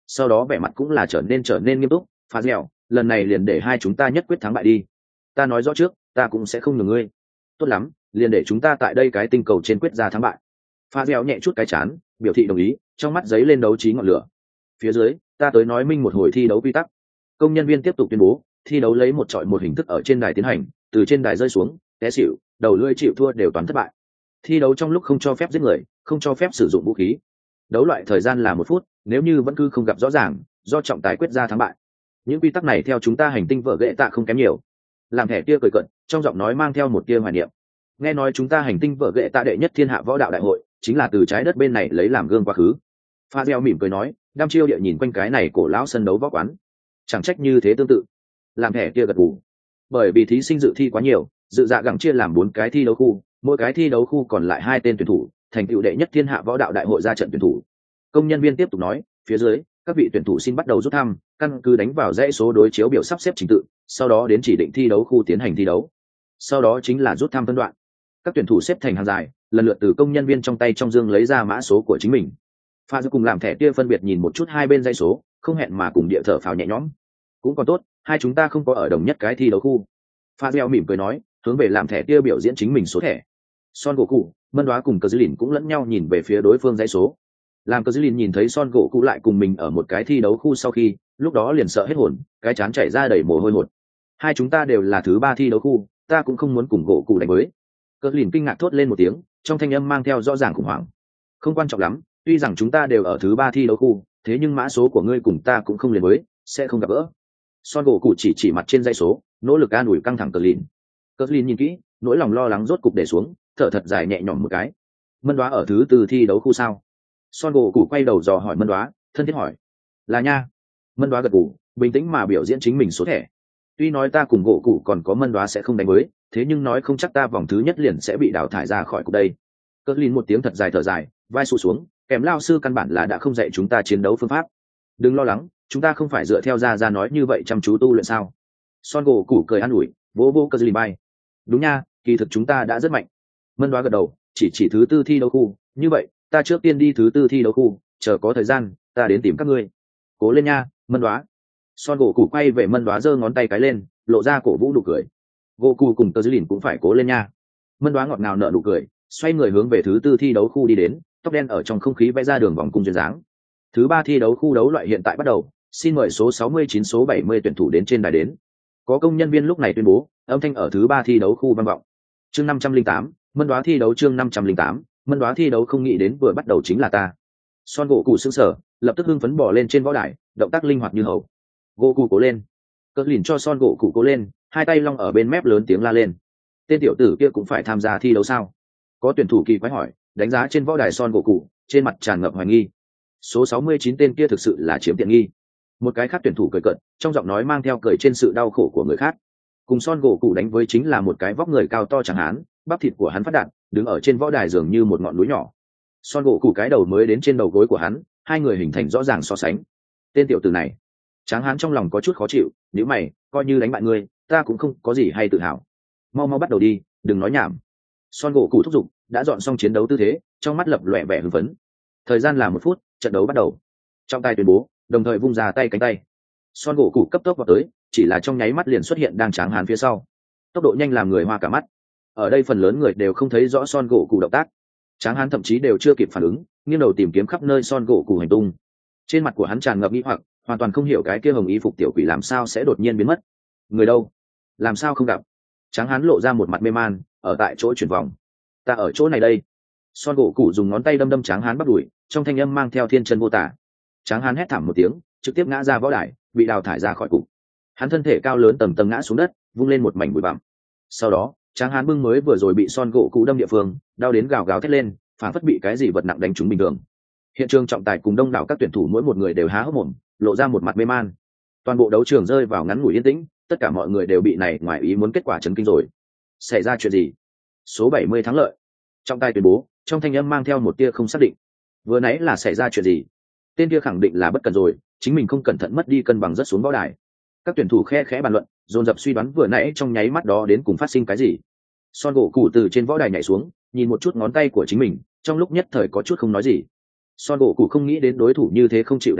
sau đó vẻ mặt cũng là trở nên nghiêm túc. Phá dẻo, lần này liền để hai chúng ta nhất quyết thắng bại đi. Ta nói rõ trước, ta cũng sẽ không nhường ngươi. Tốt lắm, liền để chúng ta tại đây cái tinh cầu trên quyết ra thắng bại. Phá dẻo nhẹ chút cái chán, biểu thị đồng ý, trong mắt giấy lên đấu trí ngọn lửa. Phía dưới, ta tới nói minh một hồi thi đấu quy tắc. Công nhân viên tiếp tục tuyên bố, thi đấu lấy một chọi một hình thức ở trên đài tiến hành, từ trên đài rơi xuống, té xỉu, đầu lưỡi chịu thua đều toàn thất bại. Thi đấu trong lúc không cho phép giết người, không cho phép sử dụng vũ khí. Đấu loại thời gian là 1 phút, nếu như vẫn cứ không gặp rõ ràng, do trọng tài quyết ra thắng bại. Những quy tắc này theo chúng ta hành tinh vợ ghệ tạ không kém nhiều. Làm thẻ kia cười cận, trong giọng nói mang theo một tia hoài niệm. Nghe nói chúng ta hành tinh vợ ghệ tạ đệ nhất thiên hạ võ đạo đại hội, chính là từ trái đất bên này lấy làm gương quá khứ. Pha Gieo mỉm cười nói, đăm chiêu địa nhìn quanh cái này cổ lão sân đấu võ quán. Chẳng trách như thế tương tự. Làm thẻ kia gật gù. Bởi vì thí sinh dự thi quá nhiều, dự dạ gẳng chia làm 4 cái thi đấu khu, mỗi cái thi đấu khu còn lại 2 tên tuyển thủ, thành tựu đệ nhất thiên hạ võ đạo đại hội ra trận tuyển thủ. Công nhân viên tiếp tục nói, phía dưới, các vị tuyển thủ xin bắt đầu rút thăm, căn cứ đánh vào dãy số đối chiếu biểu sắp xếp trình tự, sau đó đến chỉ định thi đấu khu tiến hành thi đấu. Sau đó chính là rút thăm phân đoạn. Các tuyển thủ xếp thành hàng dài, lần lượt từ công nhân viên trong tay trong dương lấy ra mã số của chính mình. Pha Dư cùng làm thẻ kia phân biệt nhìn một chút hai bên dãy số, không hẹn mà cùng địa thở phào nhẹ nhõm. Cũng còn tốt, hai chúng ta không có ở đồng nhất cái thi đấu khu. Pha Gieo mỉm cười nói, hướng về làm thẻ kia biểu diễn chính mình số thẻ. Son gỗ cụ, Mân Đoá cùng Cờ Dư Lìn cũng lẫn nhau nhìn về phía đối phương dãy số. Làm Cờ Dư Lìn nhìn thấy Son gỗ cụ lại cùng mình ở một cái thi đấu khu sau khi, lúc đó liền sợ hết hồn, cái trán chảy ra đầy mồ hôi hột. Hai chúng ta đều là thứ 3 thi đấu khu, ta cũng không muốn cùng gỗ cụ đánh với. Cờ Dư Lìn kinh ngạc thốt lên một tiếng, trong thanh âm mang theo rõ ràng khủng hoảng. Không quan trọng lắm, tuy rằng chúng ta đều ở thứ 3 thi đấu khu, thế nhưng mã số của ngươi cùng ta cũng không liền với, sẽ không gặp gỡ. Son gỗ cụ chỉ mặt trên dãy số, nỗ lực an ủi căng thẳng Cờ Lìn. Cờ Lìn nhìn kỹ, nỗi lòng lo lắng rốt cục để xuống, thở thật dài nhẹ nhõm một cái. Mân Đoá ở thứ 4 thi đấu khu sao? Son gỗ cụ quay đầu dò hỏi Mân Đoá, thân thiết hỏi. Là nha. Mân Đoá gật gù, bình tĩnh mà biểu diễn chính mình số thẻ. Tuy nói ta cùng gỗ cụ còn có Mân Đoá sẽ không đánh với, thế nhưng nói không chắc ta vòng thứ nhất liền sẽ bị đào thải ra khỏi cuộc đây. Cờ Lìn một tiếng thật dài thở dài, vai sụ xuống, kèm lao sư căn bản là đã không dạy chúng ta chiến đấu phương pháp. Đừng lo lắng, chúng ta không phải dựa theo ra nói như vậy chăm chú tu luyện sao? Son gỗ cụ cười an ủi, vỗ vỗ Cờ Lìn bay. Đúng nha, kỳ thực chúng ta đã rất mạnh. Mân Đoá gật đầu, chỉ thứ 4 thi đấu khu, như vậy ta trước tiên đi thứ 4 thi đấu khu, chờ có thời gian ta đến tìm các ngươi. Cố lên nha, Mân Đoá. Son gỗ cụ quay về Mân Đoá giơ ngón tay cái lên, lộ ra cổ vũ nụ cười. Gỗ cụ cùng Tơ Dư Lìn cũng phải cố lên nha. Mân Đoá ngọt ngào nở nụ cười, xoay người hướng về thứ 4 thi đấu khu đi đến, tóc đen ở trong không khí vẽ ra đường vòng cung duyên dáng. Thứ 3 thi đấu khu đấu loại hiện tại bắt đầu, xin mời số 69 số 70 tuyển thủ đến trên đài đến. Có công nhân viên lúc này tuyên bố, âm thanh ở thứ 3 thi đấu khu vang vọng. Chương 508, Mân Đoá thi đấu chương 508, Mân Đoá thi đấu không nghĩ đến vừa bắt đầu chính là ta. Son gỗ cụ sững sờ, lập tức hưng phấn bò lên trên võ đài, động tác linh hoạt như hầu. Gỗ cụ cố lên. Cất lìn cho Son gỗ cụ cố lên, hai tay long ở bên mép lớn tiếng la lên. Tên tiểu tử kia cũng phải tham gia thi đấu sao? Có tuyển thủ kỳ quái hỏi, đánh giá trên võ đài Son gỗ cụ, trên mặt tràn ngập hoài nghi. Số 69 tên kia thực sự là chiếm tiện nghi. Một cái khác tuyển thủ cười cợt, trong giọng nói mang theo cười trên sự đau khổ của người khác. Cùng Son gỗ cụ đánh với chính là một cái vóc người cao to chẳng hán, bắp thịt của hắn phát đạt, đứng ở trên võ đài dường như một ngọn núi nhỏ. Son gỗ cụ cái đầu mới đến trên đầu gối của hắn, hai người hình thành rõ ràng so sánh. Tên tiểu tử này, tráng hán trong lòng có chút khó chịu, nếu mày, coi như đánh bại ngươi, ta cũng không có gì hay tự hào. Mau mau bắt đầu đi, đừng nói nhảm. Son gỗ cụ thúc giục, đã dọn xong chiến đấu tư thế, trong mắt lập lòe vẻ hưng phấn. Thời gian là 1 phút, trận đấu bắt đầu. Trong tay tuyên bố, đồng thời vung ra tay cánh tay. Son gỗ cụ cấp tốc vào tới, chỉ là trong nháy mắt liền xuất hiện đang tráng hán phía sau. Tốc độ nhanh làm người hoa cả mắt. Ở đây phần lớn người đều không thấy rõ Son gỗ cụ động tác. Tráng hán thậm chí đều chưa kịp phản ứng, nghiêng đầu tìm kiếm khắp nơi Son gỗ cụ hành tung. Trên mặt của hắn tràn ngập nghi hoặc, hoàn toàn không hiểu cái kia hồng y phục tiểu quỷ làm sao sẽ đột nhiên biến mất. Người đâu? Làm sao không gặp? Tráng hán lộ ra một mặt mê man, ở tại chỗ chuyển vòng. Ta ở chỗ này đây. Son gỗ cụ dùng ngón tay đâm đâm tráng hán bắt đuổi, trong thanh âm mang theo thiên chân vô tả. Tráng hán hét thảm một tiếng, trực tiếp ngã ra võ đài, bị đào thải ra khỏi cục. Hắn thân thể cao lớn tầng tầng ngã xuống đất, vung lên một mảnh bụi bặm. Sau đó, tráng hán bưng mới vừa rồi bị Son gỗ cụ đâm địa phương, đau đến gào gào thét lên, phản phất bị cái gì vật nặng đánh trúng bình thường. Hiện trường trọng tài cùng đông đảo các tuyển thủ mỗi một người đều há hốc mồm, lộ ra một mặt mê man. Toàn bộ đấu trường rơi vào ngắn ngủi yên tĩnh, tất cả mọi người đều bị này ngoài ý muốn kết quả chấn kinh rồi. Xảy ra chuyện gì? Số 70 thắng lợi. Trọng tài tuyên bố, trong thanh âm mang theo một tia không xác định. Vừa nãy là xảy ra chuyện gì? Tên kia khẳng định là bất cẩn rồi, chính mình không cẩn thận mất đi cân bằng rất xuống võ đài. Các tuyển thủ khe khẽ bàn luận, dồn dập suy đoán vừa nãy trong nháy mắt đó đến cùng phát sinh cái gì. Son gỗ cụ từ trên võ đài nhảy xuống, nhìn một chút ngón tay của chính mình, trong lúc nhất thời có chút không nói gì. Son gỗ cụ không nghĩ đến đối thủ như thế không chịu đánh được,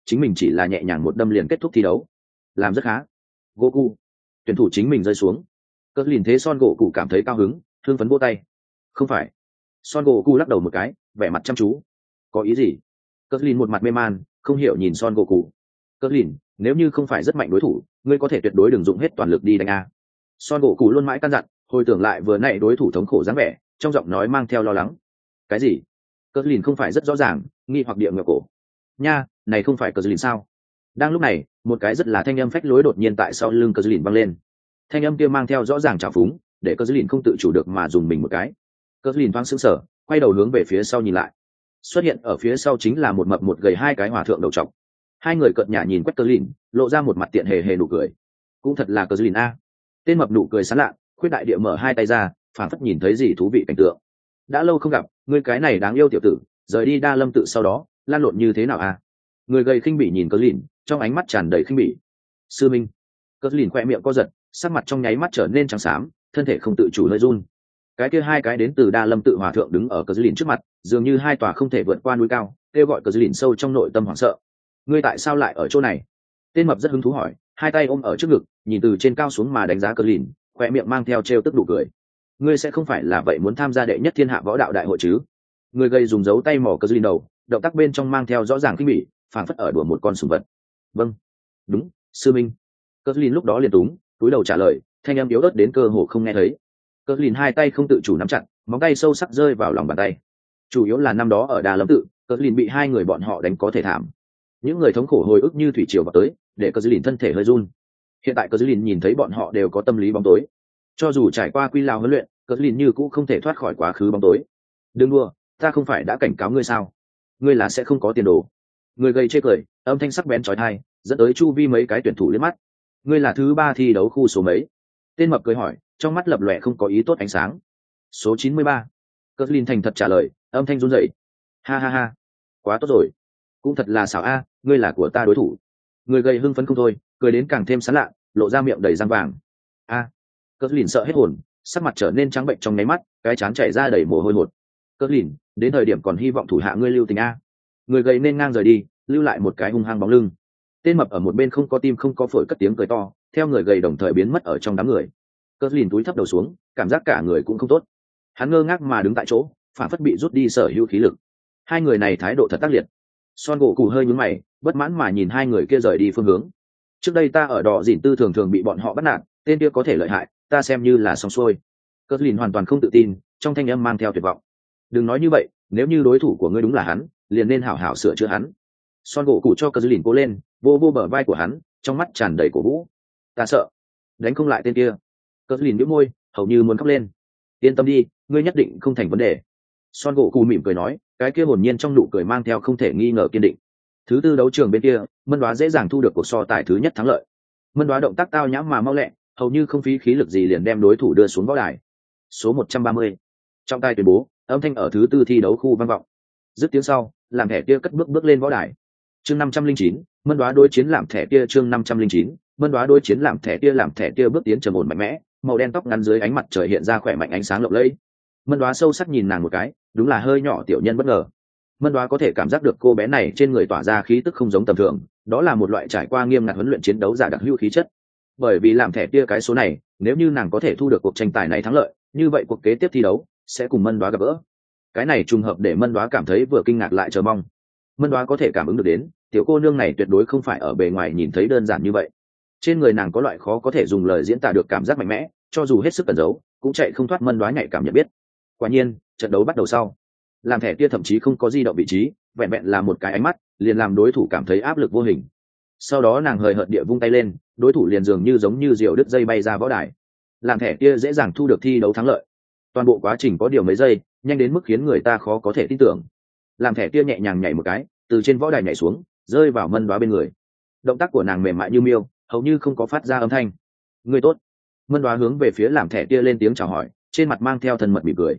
chính mình chỉ là nhẹ nhàng một đâm liền kết thúc thi đấu, làm rất khá. Goku, tuyển thủ chính mình rơi xuống. Cờ lìn thế Son Goku cảm thấy cao hứng, thương phấn vỗ tay. Không phải. Son Goku lắc đầu một cái, vẻ mặt chăm chú. Có ý gì? Cờ lìn một mặt mê man, không hiểu nhìn Son Goku. Cờ lìn, nếu như không phải rất mạnh đối thủ, ngươi có thể tuyệt đối đừng dụng hết toàn lực đi đánh a. Son Goku luôn mãi căn dặn, hồi tưởng lại vừa nãy đối thủ thống khổ dáng vẻ, trong giọng nói mang theo lo lắng. Cái gì? Cờ lìn không phải rất rõ ràng, nghi hoặc địa ngược cổ. Nha, này không phải Cờ lìn sao? Đang lúc này, một cái rất là thanh âm phách lối đột nhiên tại sau lưng Cờ lìn vang lên. Thanh âm kia mang theo rõ ràng trào phúng, để Cờ lìn không tự chủ được mà dùng mình một cái. Cờ lìn thoáng sững sờ, quay đầu hướng về phía sau nhìn lại. Xuất hiện ở phía sau chính là một mập một gầy hai cái hòa thượng đầu trọc. Hai người cợt nhả nhìn quét Cờ lìn, lộ ra một mặt tiện hề hề nụ cười. Cũng thật là Cờ lìn a. Tên mập nụ cười sán lạ, khuyết đại địa mở hai tay ra, phảng phất nhìn thấy gì thú vị cảnh tượng. Đã lâu không gặp, ngươi cái này đáng yêu tiểu tử, rời đi Đa Lâm tự sau đó, lan lộn như thế nào a? Người gầy khinh bỉ nhìn Cờ lìn, trong ánh mắt tràn đầy khinh bỉ. Sư minh. Cờ lìn khoe miệng co giật, sắc mặt trong nháy mắt trở nên trắng xám, thân thể không tự chủ hơi run. Cái kia hai cái đến từ Đa Lâm tự hòa thượng đứng ở Cờ lìn trước mặt, dường như hai tòa không thể vượt qua núi cao, kêu gọi Cờ lìn sâu trong nội tâm hoảng sợ. Ngươi tại sao lại ở chỗ này? Tên mập rất hứng thú hỏi, hai tay ôm ở trước ngực, nhìn từ trên cao xuống mà đánh giá Cờ lìn, khoe miệng mang theo trêu tức nụ cười. Ngươi sẽ không phải là vậy muốn tham gia đệ nhất thiên hạ võ đạo đại hội chứ? Người gầy dùng dấu tay mò Cờ lìn đầu, động tác bên trong mang theo rõ ràng khinh bỉ, phảng phất ở đùa một con sủng vật. Vâng, đúng, sư minh. Cờ lìn lúc đó liền túng, cúi đầu trả lời, thanh âm yếu ớt đến cơ hồ không nghe thấy. Cờ lìn hai tay không tự chủ nắm chặt, móng tay sâu sắc rơi vào lòng bàn tay. Chủ yếu là năm đó ở Đà Lâm tự, Cờ lìn bị hai người bọn họ đánh có thể thảm. Những người thống khổ hồi ức như thủy triều vào tới, để Cờ lìn thân thể hơi run. Hiện tại Cờ lìn nhìn thấy bọn họ đều có tâm lý bóng tối. Cho dù trải qua quy lao huấn luyện, Cờ lìn như cũng không thể thoát khỏi quá khứ bóng tối. Đừng đùa, ta không phải đã cảnh cáo ngươi sao? Ngươi là sẽ không có tiền đồ. Người gầy chê cười, âm thanh sắc bén chói tai, dẫn tới chu vi mấy cái tuyển thủ liếc mắt. Ngươi là thứ 3 thi đấu khu số mấy? Tên mập cười hỏi, trong mắt lập lòe không có ý tốt ánh sáng. Số 93. Cờ lìn thành thật trả lời, âm thanh run rẩy. Ha ha ha, quá tốt rồi. Cũng thật là xảo a, ngươi là của ta đối thủ. Người gầy hưng phấn không thôi, cười đến càng thêm sán lạ, lộ ra miệng đầy răng vàng. A. Cờ lìn sợ hết hồn, sắc mặt trở nên trắng bệnh trong nháy mắt, cái trán chảy ra đầy mồ hôi hột. Cờ lìn, đến thời điểm còn hy vọng thủ hạ ngươi lưu tình a. Người gầy nên ngang rời đi, lưu lại một cái hung hăng bóng lưng. Tên mập ở một bên không có tim không có phổi cất tiếng cười to, theo người gầy đồng thời biến mất ở trong đám người. Cờ lìn túi thấp đầu xuống, cảm giác cả người cũng không tốt. Hắn ngơ ngác mà đứng tại chỗ, phản phất bị rút đi sở hữu khí lực. Hai người này thái độ thật tác liệt. Son gỗ cụ hơi nhướng mày, bất mãn mà nhìn hai người kia rời đi phương hướng. Trước đây ta ở đỏ dỉn tư thường thường bị bọn họ bắt nạt, tên kia có thể lợi hại, ta xem như là xong xuôi. Cờ lìn hoàn toàn không tự tin, trong thanh âm mang theo tuyệt vọng. Đừng nói như vậy, nếu như đối thủ của ngươi đúng là hắn, liền nên hảo hảo sửa chữa hắn. Son gỗ cụ cho Cờ lìn cố lên, vô vô bờ vai của hắn, trong mắt tràn đầy cổ vũ. Ta sợ, đánh không lại tên kia. Cờ lìn nhếch môi, hầu như muốn khóc lên. Yên tâm đi, ngươi nhất định không thành vấn đề. Son gỗ cụ mỉm cười nói, cái kia hồn nhiên trong nụ cười mang theo không thể nghi ngờ kiên định. Thứ 4 đấu trường bên kia, Mân Đoá dễ dàng thu được cuộc so tài thứ nhất thắng lợi. Mân Đoá động tác tao nhãm mà mau lẹ, hầu như không phí khí lực gì liền đem đối thủ đưa xuống võ đài. Số 130. Trong tay tuyên bố, âm thanh ở thứ 4 thi đấu khu vang vọng. Dứt tiếng sau, làm thẻ kia cất bước lên võ đài. Chương 509, Mân Đoá đối chiến làm thẻ kia. Chương 509, Mân Đoá đối chiến làm thẻ kia bước tiến trầm ổn mạnh mẽ, màu đen tóc ngắn dưới ánh mặt trời hiện ra khỏe mạnh ánh sáng lộng lẫy. Mân Đoá sâu sắc nhìn nàng một cái, đúng là hơi nhỏ tiểu nhân bất ngờ. Mân Đoá có thể cảm giác được cô bé này trên người tỏa ra khí tức không giống tầm thường, đó là một loại trải qua nghiêm ngặt huấn luyện chiến đấu giả đặc hữu khí chất. Bởi vì làm thẻ kia cái số này, nếu như nàng có thể thu được cuộc tranh tài này thắng lợi, như vậy cuộc kế tiếp thi đấu sẽ cùng Mân Đoá gặp gỡ. Cái này trùng hợp để Mân Đoá cảm thấy vừa kinh ngạc lại chờ mong. Mân Đoá có thể cảm ứng được đến, tiểu cô nương này tuyệt đối không phải ở bề ngoài nhìn thấy đơn giản như vậy. Trên người nàng có loại khó có thể dùng lời diễn tả được cảm giác mạnh mẽ, cho dù hết sức cẩn giấu, cũng chạy không thoát Mân Đoá nhạy cảm nhận biết. Quả nhiên, trận đấu bắt đầu sau, làm thẻ kia thậm chí không có di động vị trí, vẹn vẹn là một cái ánh mắt liền làm đối thủ cảm thấy áp lực vô hình. Sau đó nàng hời hợt địa vung tay lên, đối thủ liền dường như giống như diều đứt dây bay ra võ đài. Làm thẻ kia dễ dàng thu được thi đấu thắng lợi. Toàn bộ quá trình có điều mấy giây, nhanh đến mức khiến người ta khó có thể tin tưởng. Làm thẻ kia nhẹ nhàng nhảy một cái, từ trên võ đài nhảy xuống, rơi vào Mân Đoá bên người. Động tác của nàng mềm mại như miêu, hầu như không có phát ra âm thanh. Người tốt. Mân Đoá hướng về phía làm thẻ kia lên tiếng chào hỏi, trên mặt mang theo thân mật mỉm cười.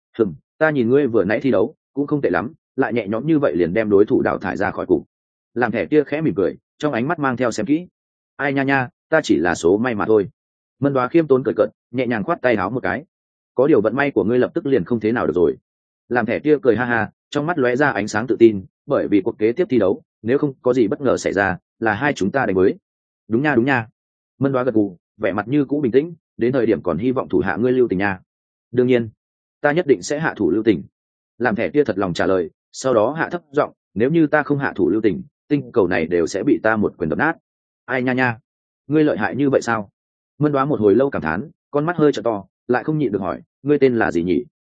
Ta nhìn ngươi vừa nãy thi đấu cũng không tệ lắm, lại nhẹ nhõm như vậy liền đem đối thủ đào thải ra khỏi cục. Làm thẻ kia khẽ mỉm cười, trong ánh mắt mang theo xem kỹ. Ai nha nha, ta chỉ là số may mà thôi. Mân Đoá khiêm tốn cười cợt, nhẹ nhàng khoát tay áo một cái. Có điều vận may của ngươi lập tức liền không thế nào được rồi. Làm thẻ kia cười ha ha, trong mắt lóe ra ánh sáng tự tin, bởi vì cuộc kế tiếp thi đấu nếu không có gì bất ngờ xảy ra là hai chúng ta đánh với. Đúng nha, đúng nha. Mân Đoá gật gù, vẻ mặt như cũ bình tĩnh, đến thời điểm còn hy vọng thủ hạ ngươi lưu tình nha. Đương nhiên, ta nhất định sẽ hạ thủ lưu tình. Làm thẻ kia thật lòng trả lời, sau đó hạ thấp giọng, nếu như ta không hạ thủ lưu tình, tinh cầu này đều sẽ bị ta một quyền đập nát. Ai nha nha, ngươi lợi hại như vậy sao? Mân Đoá một hồi lâu cảm thán, con mắt hơi trợ to, lại không nhịn được hỏi, ngươi tên là gì nhỉ?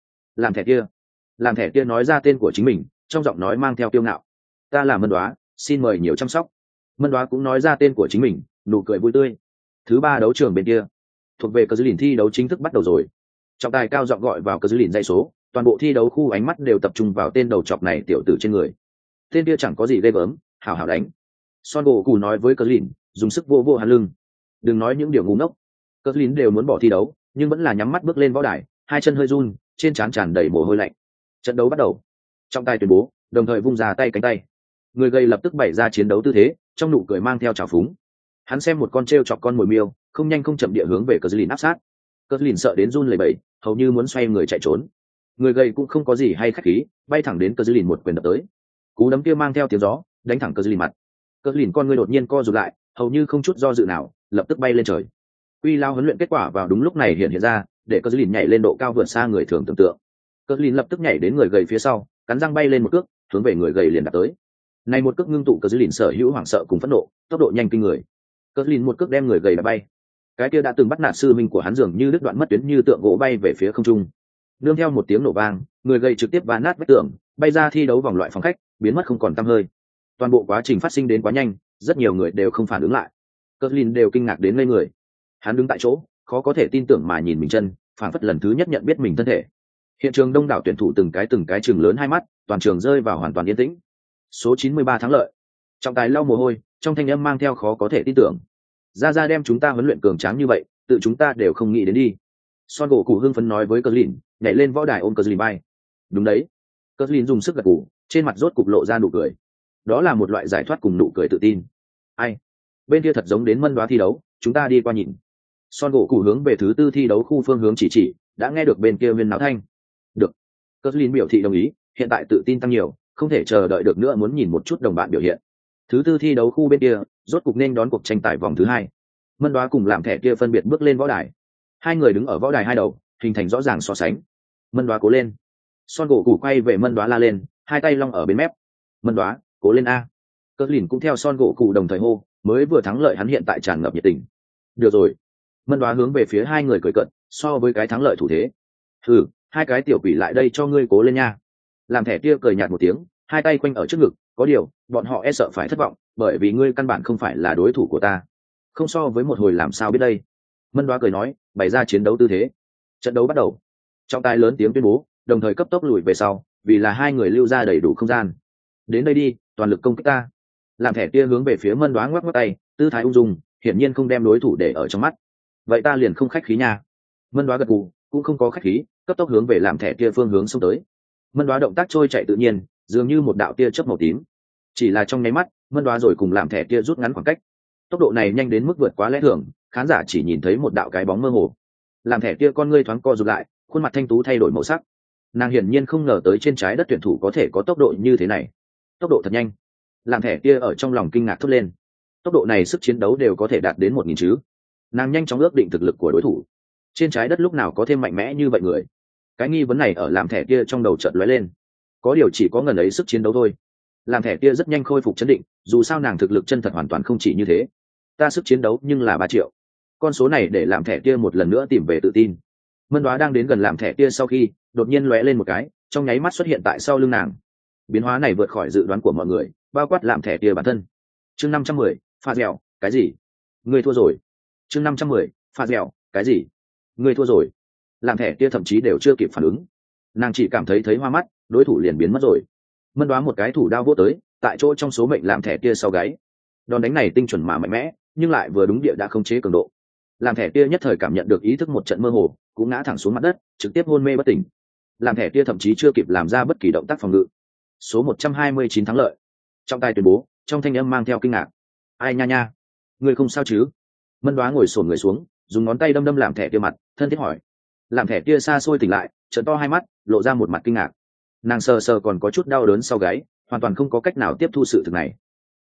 Làm thẻ kia nói ra tên của chính mình, trong giọng nói mang theo kiêu ngạo. Ta là Mân Đoá, xin mời nhiều chăm sóc. Mân Đoá cũng nói ra tên của chính mình, nụ cười vui tươi. Thứ ba đấu trường bên kia, thuộc về cờ dư lìn thi đấu chính thức bắt đầu rồi. Trọng tài cao giọng gọi vào cờ dư lìn dãy số, toàn bộ thi đấu khu ánh mắt đều tập trung vào tên đầu chọc này tiểu tử trên người. Tên kia chẳng có gì ghê gớm, hảo hảo đánh. Son gỗ cù nói với cờ dư lìn, dùng sức vô vô hắn lưng. Đừng nói những điều ngu ngốc. Cờ dư lìn đều muốn bỏ thi đấu, nhưng vẫn là nhắm mắt bước lên võ đài, hai chân hơi run, trên trán tràn đầy mồ hôi lạnh. Trận đấu bắt đầu. Trọng tài tuyên bố, đồng thời vung ra tay cánh tay. Người gầy lập tức bày ra chiến đấu tư thế, trong nụ cười mang theo trào phúng. Hắn xem một con treo chọc con mồi miêu, không nhanh không chậm địa hướng về cờ dư lìn áp sát. Cờ dư lìn sợ đến run lẩy bẩy, hầu như muốn xoay người chạy trốn. Người gầy cũng không có gì hay khách khí, bay thẳng đến cờ dư lìn một quyền đập tới. Cú đấm kia mang theo tiếng gió, đánh thẳng cờ dư lìn mặt. Cờ dư lìn con người đột nhiên co rụt lại, hầu như không chút do dự nào, lập tức bay lên trời. Quy lao huấn luyện kết quả vào đúng lúc này hiện ra, để cờ dư lìn nhảy lên độ cao vượt xa người thường tưởng tượng. Cờ dư lìn lập tức nhảy đến người gầy phía sau, cắn răng bay lên một cước, hướng về người gầy liền đạp tới. Này một cước ngưng tụ cờ dư lìn sở hữu hoảng sợ cùng phẫn nộ, tốc độ nhanh kinh người. Cờ dư lìn một cước đem người gầy đạp bay. Cái kia đã từng bắt nạt sư minh của hắn dường như đứt đoạn mất tuyến như tượng gỗ bay về phía không trung. Nương theo một tiếng nổ vang, người gầy trực tiếp vá nát vách tường, bay ra thi đấu vòng loại phòng khách, biến mất không còn tăm hơi. Toàn bộ quá trình phát sinh đến quá nhanh, rất nhiều người đều không phản ứng lại. Cờ dư lìn đều kinh ngạc đến ngây người. Hắn đứng tại chỗ, khó có thể tin tưởng mà nhìn mình chân, phảng phất lần thứ nhất nhận biết mình thân thể. Hiện trường đông đảo tuyển thủ từng cái chừng lớn hai mắt, toàn trường rơi vào hoàn toàn yên tĩnh. Số 93 thắng lợi. Trọng tài lau mồ hôi, trong thanh âm mang theo khó có thể tin tưởng. Ra đem chúng ta huấn luyện cường tráng như vậy, tự chúng ta đều không nghĩ đến đi. Son gỗ cụ hưng phấn nói với Cờ Lìn, nhảy lên võ đài ôm Cờ Lìn bay. Đúng đấy. Cờ Lìn dùng sức gật gù, trên mặt rốt cục lộ ra nụ cười. Đó là một loại giải thoát cùng nụ cười tự tin. Ai? Bên kia thật giống đến Mân Đoá thi đấu, chúng ta đi qua nhìn. Son gỗ cụ hướng về thứ tư thi đấu khu phương hướng chỉ, đã nghe được bên kia viên náo thanh. Được. Cờ Lìn biểu thị đồng ý, hiện tại tự tin tăng nhiều, không thể chờ đợi được nữa, muốn nhìn một chút đồng bạn biểu hiện. Thứ tư thi đấu khu bên kia, rốt cục nên đón cuộc tranh tài vòng thứ hai. Mân Đoá cùng làm thẻ kia phân biệt bước lên võ đài. Hai người đứng ở võ đài hai đầu, hình thành rõ ràng so sánh. Mân Đoá cố lên. Son gỗ củ quay về Mân Đoá la lên, hai tay long ở bên mép. Mân Đoá, cố lên a. Cờ lìn cũng theo Son gỗ củ đồng thời hô, mới vừa thắng lợi hắn hiện tại tràn ngập nhiệt tình. Được rồi. Mân Đoá hướng về phía hai người cười cợt, so với cái thắng lợi thủ thế. Ừ, hai cái tiểu quỷ lại đây cho ngươi cố lên nha. Làm thẻ kia cười nhạt một tiếng, hai tay quanh ở trước ngực, có điều bọn họ e sợ phải thất vọng, bởi vì ngươi căn bản không phải là đối thủ của ta. Không so với một hồi làm sao biết đây. Mân Đoá cười nói, bày ra chiến đấu tư thế. Trận đấu bắt đầu. Trọng tài lớn tiếng tuyên bố, đồng thời cấp tốc lùi về sau, vì là hai người lưu ra đầy đủ không gian. Đến đây đi, toàn lực công kích ta. Làm thẻ kia hướng về phía Mân Đoá ngoắc ngoắc tay, tư thái ung dung, hiển nhiên không đem đối thủ để ở trong mắt. Vậy ta liền không khách khí nha. Mân Đoá gật gù, cũng không có khách khí, cấp tốc hướng về làm thẻ kia phương hướng xông tới. Mân Đoá động tác trôi chạy tự nhiên, dường như một đạo tia chớp màu tím. Chỉ là trong nháy mắt, Mân Đoá rồi cùng làm thẻ kia rút ngắn khoảng cách. Tốc độ này nhanh đến mức vượt quá lẽ thường, khán giả chỉ nhìn thấy một đạo cái bóng mơ hồ. Làm thẻ kia con ngươi thoáng co rụt lại, khuôn mặt thanh tú thay đổi màu sắc. Nàng hiển nhiên không ngờ tới trên trái đất tuyển thủ có thể có tốc độ như thế này. Tốc độ thật nhanh. Làm thẻ kia ở trong lòng kinh ngạc thốt lên. Tốc độ này sức chiến đấu đều có thể đạt đến 1000 chứ. Nàng nhanh chóng ước định thực lực của đối thủ. Trên trái đất lúc nào có thêm mạnh mẽ như vậy người? Cái nghi vấn này ở làm thẻ kia trong đầu chợt lóe lên. Có điều chỉ có ngần ấy sức chiến đấu thôi. Làm thẻ kia rất nhanh khôi phục chấn định, dù sao nàng thực lực chân thật hoàn toàn không chỉ như thế. Ta sức chiến đấu nhưng là 3 triệu. Con số này để làm thẻ kia một lần nữa tìm về tự tin. Mân Đoá đang đến gần làm thẻ kia sau khi, đột nhiên lóe lên một cái, trong nháy mắt xuất hiện tại sau lưng nàng. Biến hóa này vượt khỏi dự đoán của mọi người, bao quát làm thẻ kia bản thân. Chương 510, pha dẻo, cái gì? Ngươi thua rồi. Chương 510, pha dẻo, cái gì? Ngươi thua rồi. Làm thẻ kia thậm chí đều chưa kịp phản ứng. Nàng chỉ cảm thấy hoa mắt, đối thủ liền biến mất rồi. Mân Đoá một cái thủ đao vô tới, tại chỗ trong số mệnh làm thẻ kia sau gáy. Đòn đánh này tinh chuẩn mà mạnh mẽ, nhưng lại vừa đúng địa đã khống chế cường độ. Làm thẻ kia nhất thời cảm nhận được ý thức một trận mơ hồ, cũng ngã thẳng xuống mặt đất, trực tiếp hôn mê bất tỉnh. Làm thẻ kia thậm chí chưa kịp làm ra bất kỳ động tác phòng ngự. Số 129 thắng lợi. Trọng tài tuyên bố, trong thanh âm mang theo kinh ngạc. Ai nha nha, ngươi không sao chứ? Mân Đoá ngồi xổm người xuống, dùng ngón tay đâm làm thẻ kia mặt, thân thiết hỏi. Làm thẻ kia xa xôi tỉnh lại, trợn to hai mắt, lộ ra một mặt kinh ngạc. Nàng sờ sờ còn có chút đau đớn sau gáy, hoàn toàn không có cách nào tiếp thu sự thực này.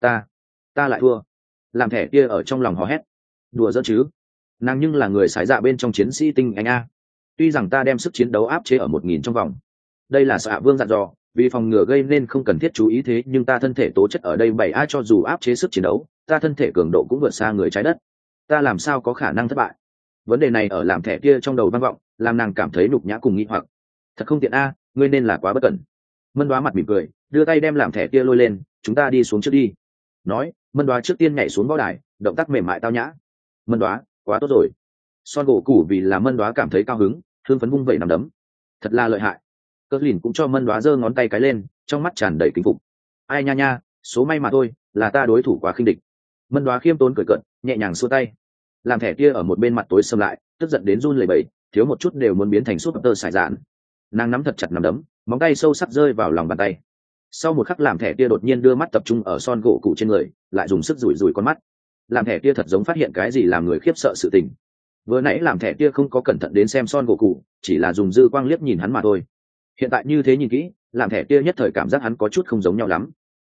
Ta lại thua. Làm thẻ kia ở trong lòng hò hét. Đùa giỡn chứ, nàng nhưng là người sải dạ bên trong chiến sĩ tinh anh a. Tuy rằng ta đem sức chiến đấu áp chế ở 1.000 trong vòng, đây là xạ vương dặn dò, vì phòng ngừa gây nên không cần thiết chú ý, thế nhưng ta thân thể tố chất ở đây 7A, cho dù áp chế sức chiến đấu, ta thân thể cường độ cũng vượt xa người trái đất, ta làm sao có khả năng thất bại? Vấn đề này ở làm thẻ kia trong đầu vang vọng, làm nàng cảm thấy nhục nhã cùng nghi hoặc. Thật không tiện a, ngươi nên là quá bất cẩn. Mân Đoá mặt mỉm cười, đưa tay đem làm thẻ kia lôi lên, chúng ta đi xuống trước đi. Nói, Mân Đoá trước tiên nhảy xuống võ đài, động tác mềm mại tao nhã. Mân Đoá, quá tốt rồi. Son gỗ củ vì là Mân Đoá cảm thấy cao hứng, hương phấn vung vẩy nằm đấm. Thật là lợi hại. Cỡ lìn cũng cho Mân Đoá giơ ngón tay cái lên, trong mắt tràn đầy kính phục. Ai nha nha, số may mà thôi, là ta đối thủ quá khinh địch. Mân Đoá khiêm tốn cười cợt, nhẹ nhàng xua tay. Làm thẻ kia ở một bên mặt tối sầm lại, tức giận đến run lẩy bẩy, thiếu một chút đều muốn biến thành súp tơ sải dạn. Nàng nắm thật chặt nắm đấm, móng tay sâu sắc rơi vào lòng bàn tay. Sau một khắc làm thẻ kia đột nhiên đưa mắt tập trung ở son gỗ cụ trên người, lại dùng sức rủi rủi con mắt. Làm thẻ kia thật giống phát hiện cái gì làm người khiếp sợ sự tình. Vừa nãy làm thẻ kia không có cẩn thận đến xem son gỗ cụ, chỉ là dùng dư quang liếc nhìn hắn mà thôi. Hiện tại như thế nhìn kỹ, làm thẻ kia nhất thời cảm giác hắn có chút không giống nhau lắm.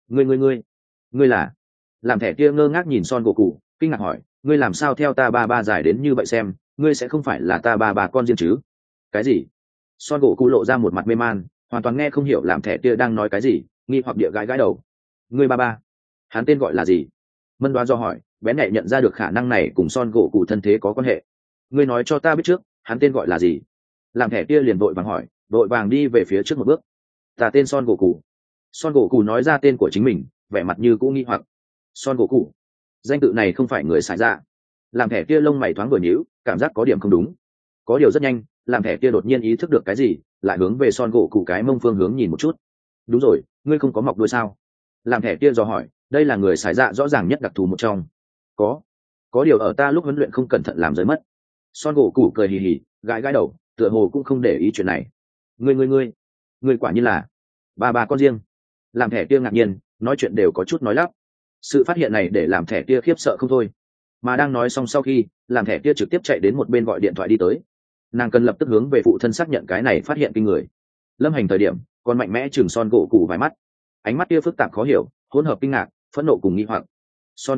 Ngươi là? Làm thẻ kia ngơ ngác nhìn son gỗ cụ, kinh ngạc hỏi, ngươi làm sao theo ta ba dài đến như vậy, xem ngươi sẽ không phải là ta ba con riêng chứ? Cái gì? Son gỗ cụ lộ ra một mặt mê man, hoàn toàn nghe không hiểu làm thẻ kia đang nói cái gì, nghi hoặc địa gãi gãi đầu. Ngươi ba, hắn tên gọi là gì? Mân Đoá do hỏi, bé nhạy nhận ra được khả năng này cùng son gỗ cụ thân thế có quan hệ. Ngươi nói cho ta biết trước, hắn tên gọi là gì? Làm thẻ kia liền vội vàng hỏi, vội vàng đi về phía trước một bước. Ta tên son gỗ cụ. Son gỗ cụ nói ra tên của chính mình, vẻ mặt như cũ nghi hoặc. Son gỗ cụ, danh tự này không phải người xài ra. Làm thẻ kia lông mày thoáng vừa nhíu, cảm giác có điểm không đúng. Có điều rất nhanh, làm thẻ kia đột nhiên ý thức được cái gì, lại hướng về son gỗ cụ cái mông phương hướng nhìn một chút. Đúng rồi, ngươi không có mọc đuôi sao? Làm thẻ kia dò hỏi, đây là người xài dạ rõ ràng nhất đặc thù một trong. Có điều ở ta lúc huấn luyện không cẩn thận làm rơi mất. Son gỗ cụ cười hì hì, gãi gãi đầu, tựa hồ cũng không để ý chuyện này. Ngươi quả nhiên là ba con riêng. Làm thẻ kia ngạc nhiên, nói chuyện đều có chút nói lắp. Sự phát hiện này để làm thẻ kia khiếp sợ không thôi. Mà đang nói xong sau khi, làm thẻ kia trực tiếp chạy đến một bên gọi điện thoại đi tới. Nàng cần lập tức hướng về phụ thân xác nhận cái này phát hiện kinh người. Lâm Hành thời điểm còn mạnh mẽ chừng son gỗ cụ vài mắt, ánh mắt kia phức tạp khó hiểu, hỗn hợp kinh ngạc, phẫn nộ cùng nghi hoặc. Son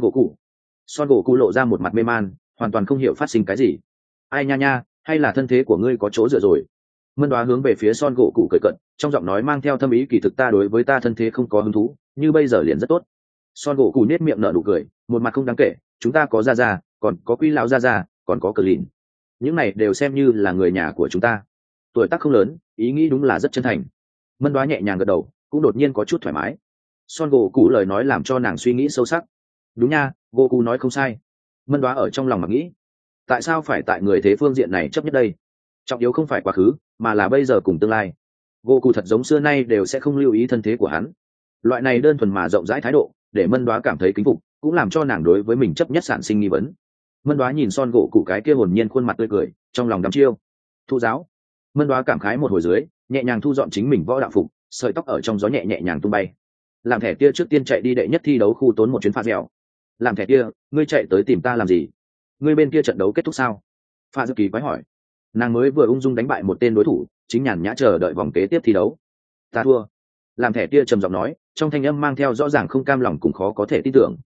gỗ cụ lộ ra một mặt mê man, hoàn toàn không hiểu phát sinh cái gì. Ai nha nha, hay là thân thế của ngươi có chỗ dựa rồi? Mân Đoá hướng về phía son gỗ cụ cười cận, trong giọng nói mang theo thâm ý, kỳ thực ta đối với ta thân thế không có hứng thú, như bây giờ liền rất tốt. Son gỗ cụ nết miệng nở nụ cười, một mặt không đáng kể, chúng ta có gia, còn có Quý lão gia, còn có Cờ Lìn, những này đều xem như là người nhà của chúng ta. Tuổi tác không lớn, ý nghĩ đúng là rất chân thành. Mân Đoá nhẹ nhàng gật đầu, cũng đột nhiên có chút thoải mái. Son gỗ cụ lời nói làm cho nàng suy nghĩ sâu sắc. Đúng nha, gỗ cụ nói không sai. Mân Đoá ở trong lòng mà nghĩ, tại sao phải tại người thế phương diện này chấp nhất đây? Trọng yếu không phải quá khứ, mà là bây giờ cùng tương lai. Gỗ cụ thật giống xưa nay đều sẽ không lưu ý thân thế của hắn. Loại này đơn thuần mà rộng rãi thái độ, để Mân Đoá cảm thấy kính phục, cũng làm cho nàng đối với mình chấp nhất sản sinh nghi vấn. Mân Đoá nhìn son gỗ cụ cái kia hồn nhiên khuôn mặt tươi cười, trong lòng đắm chiêu. Thụ giáo. Mân Đoá cảm khái một hồi dưới, nhẹ nhàng thu dọn chính mình võ đạo phục, sợi tóc ở trong gió nhẹ nhàng tung bay. Làm thẻ kia trước tiên chạy đi đệ nhất thi đấu khu tốn một chuyến pha dẻo. Làm thẻ kia, ngươi chạy tới tìm ta làm gì? Ngươi bên kia trận đấu kết thúc sao? Pha Dư Kỳ quái hỏi. Nàng mới vừa ung dung đánh bại một tên đối thủ, chính nhàn nhã chờ đợi vòng kế tiếp thi đấu. Ta thua. Làm thẻ kia trầm giọng nói, trong thanh âm mang theo rõ ràng không cam lòng cùng khó có thể tin tưởng.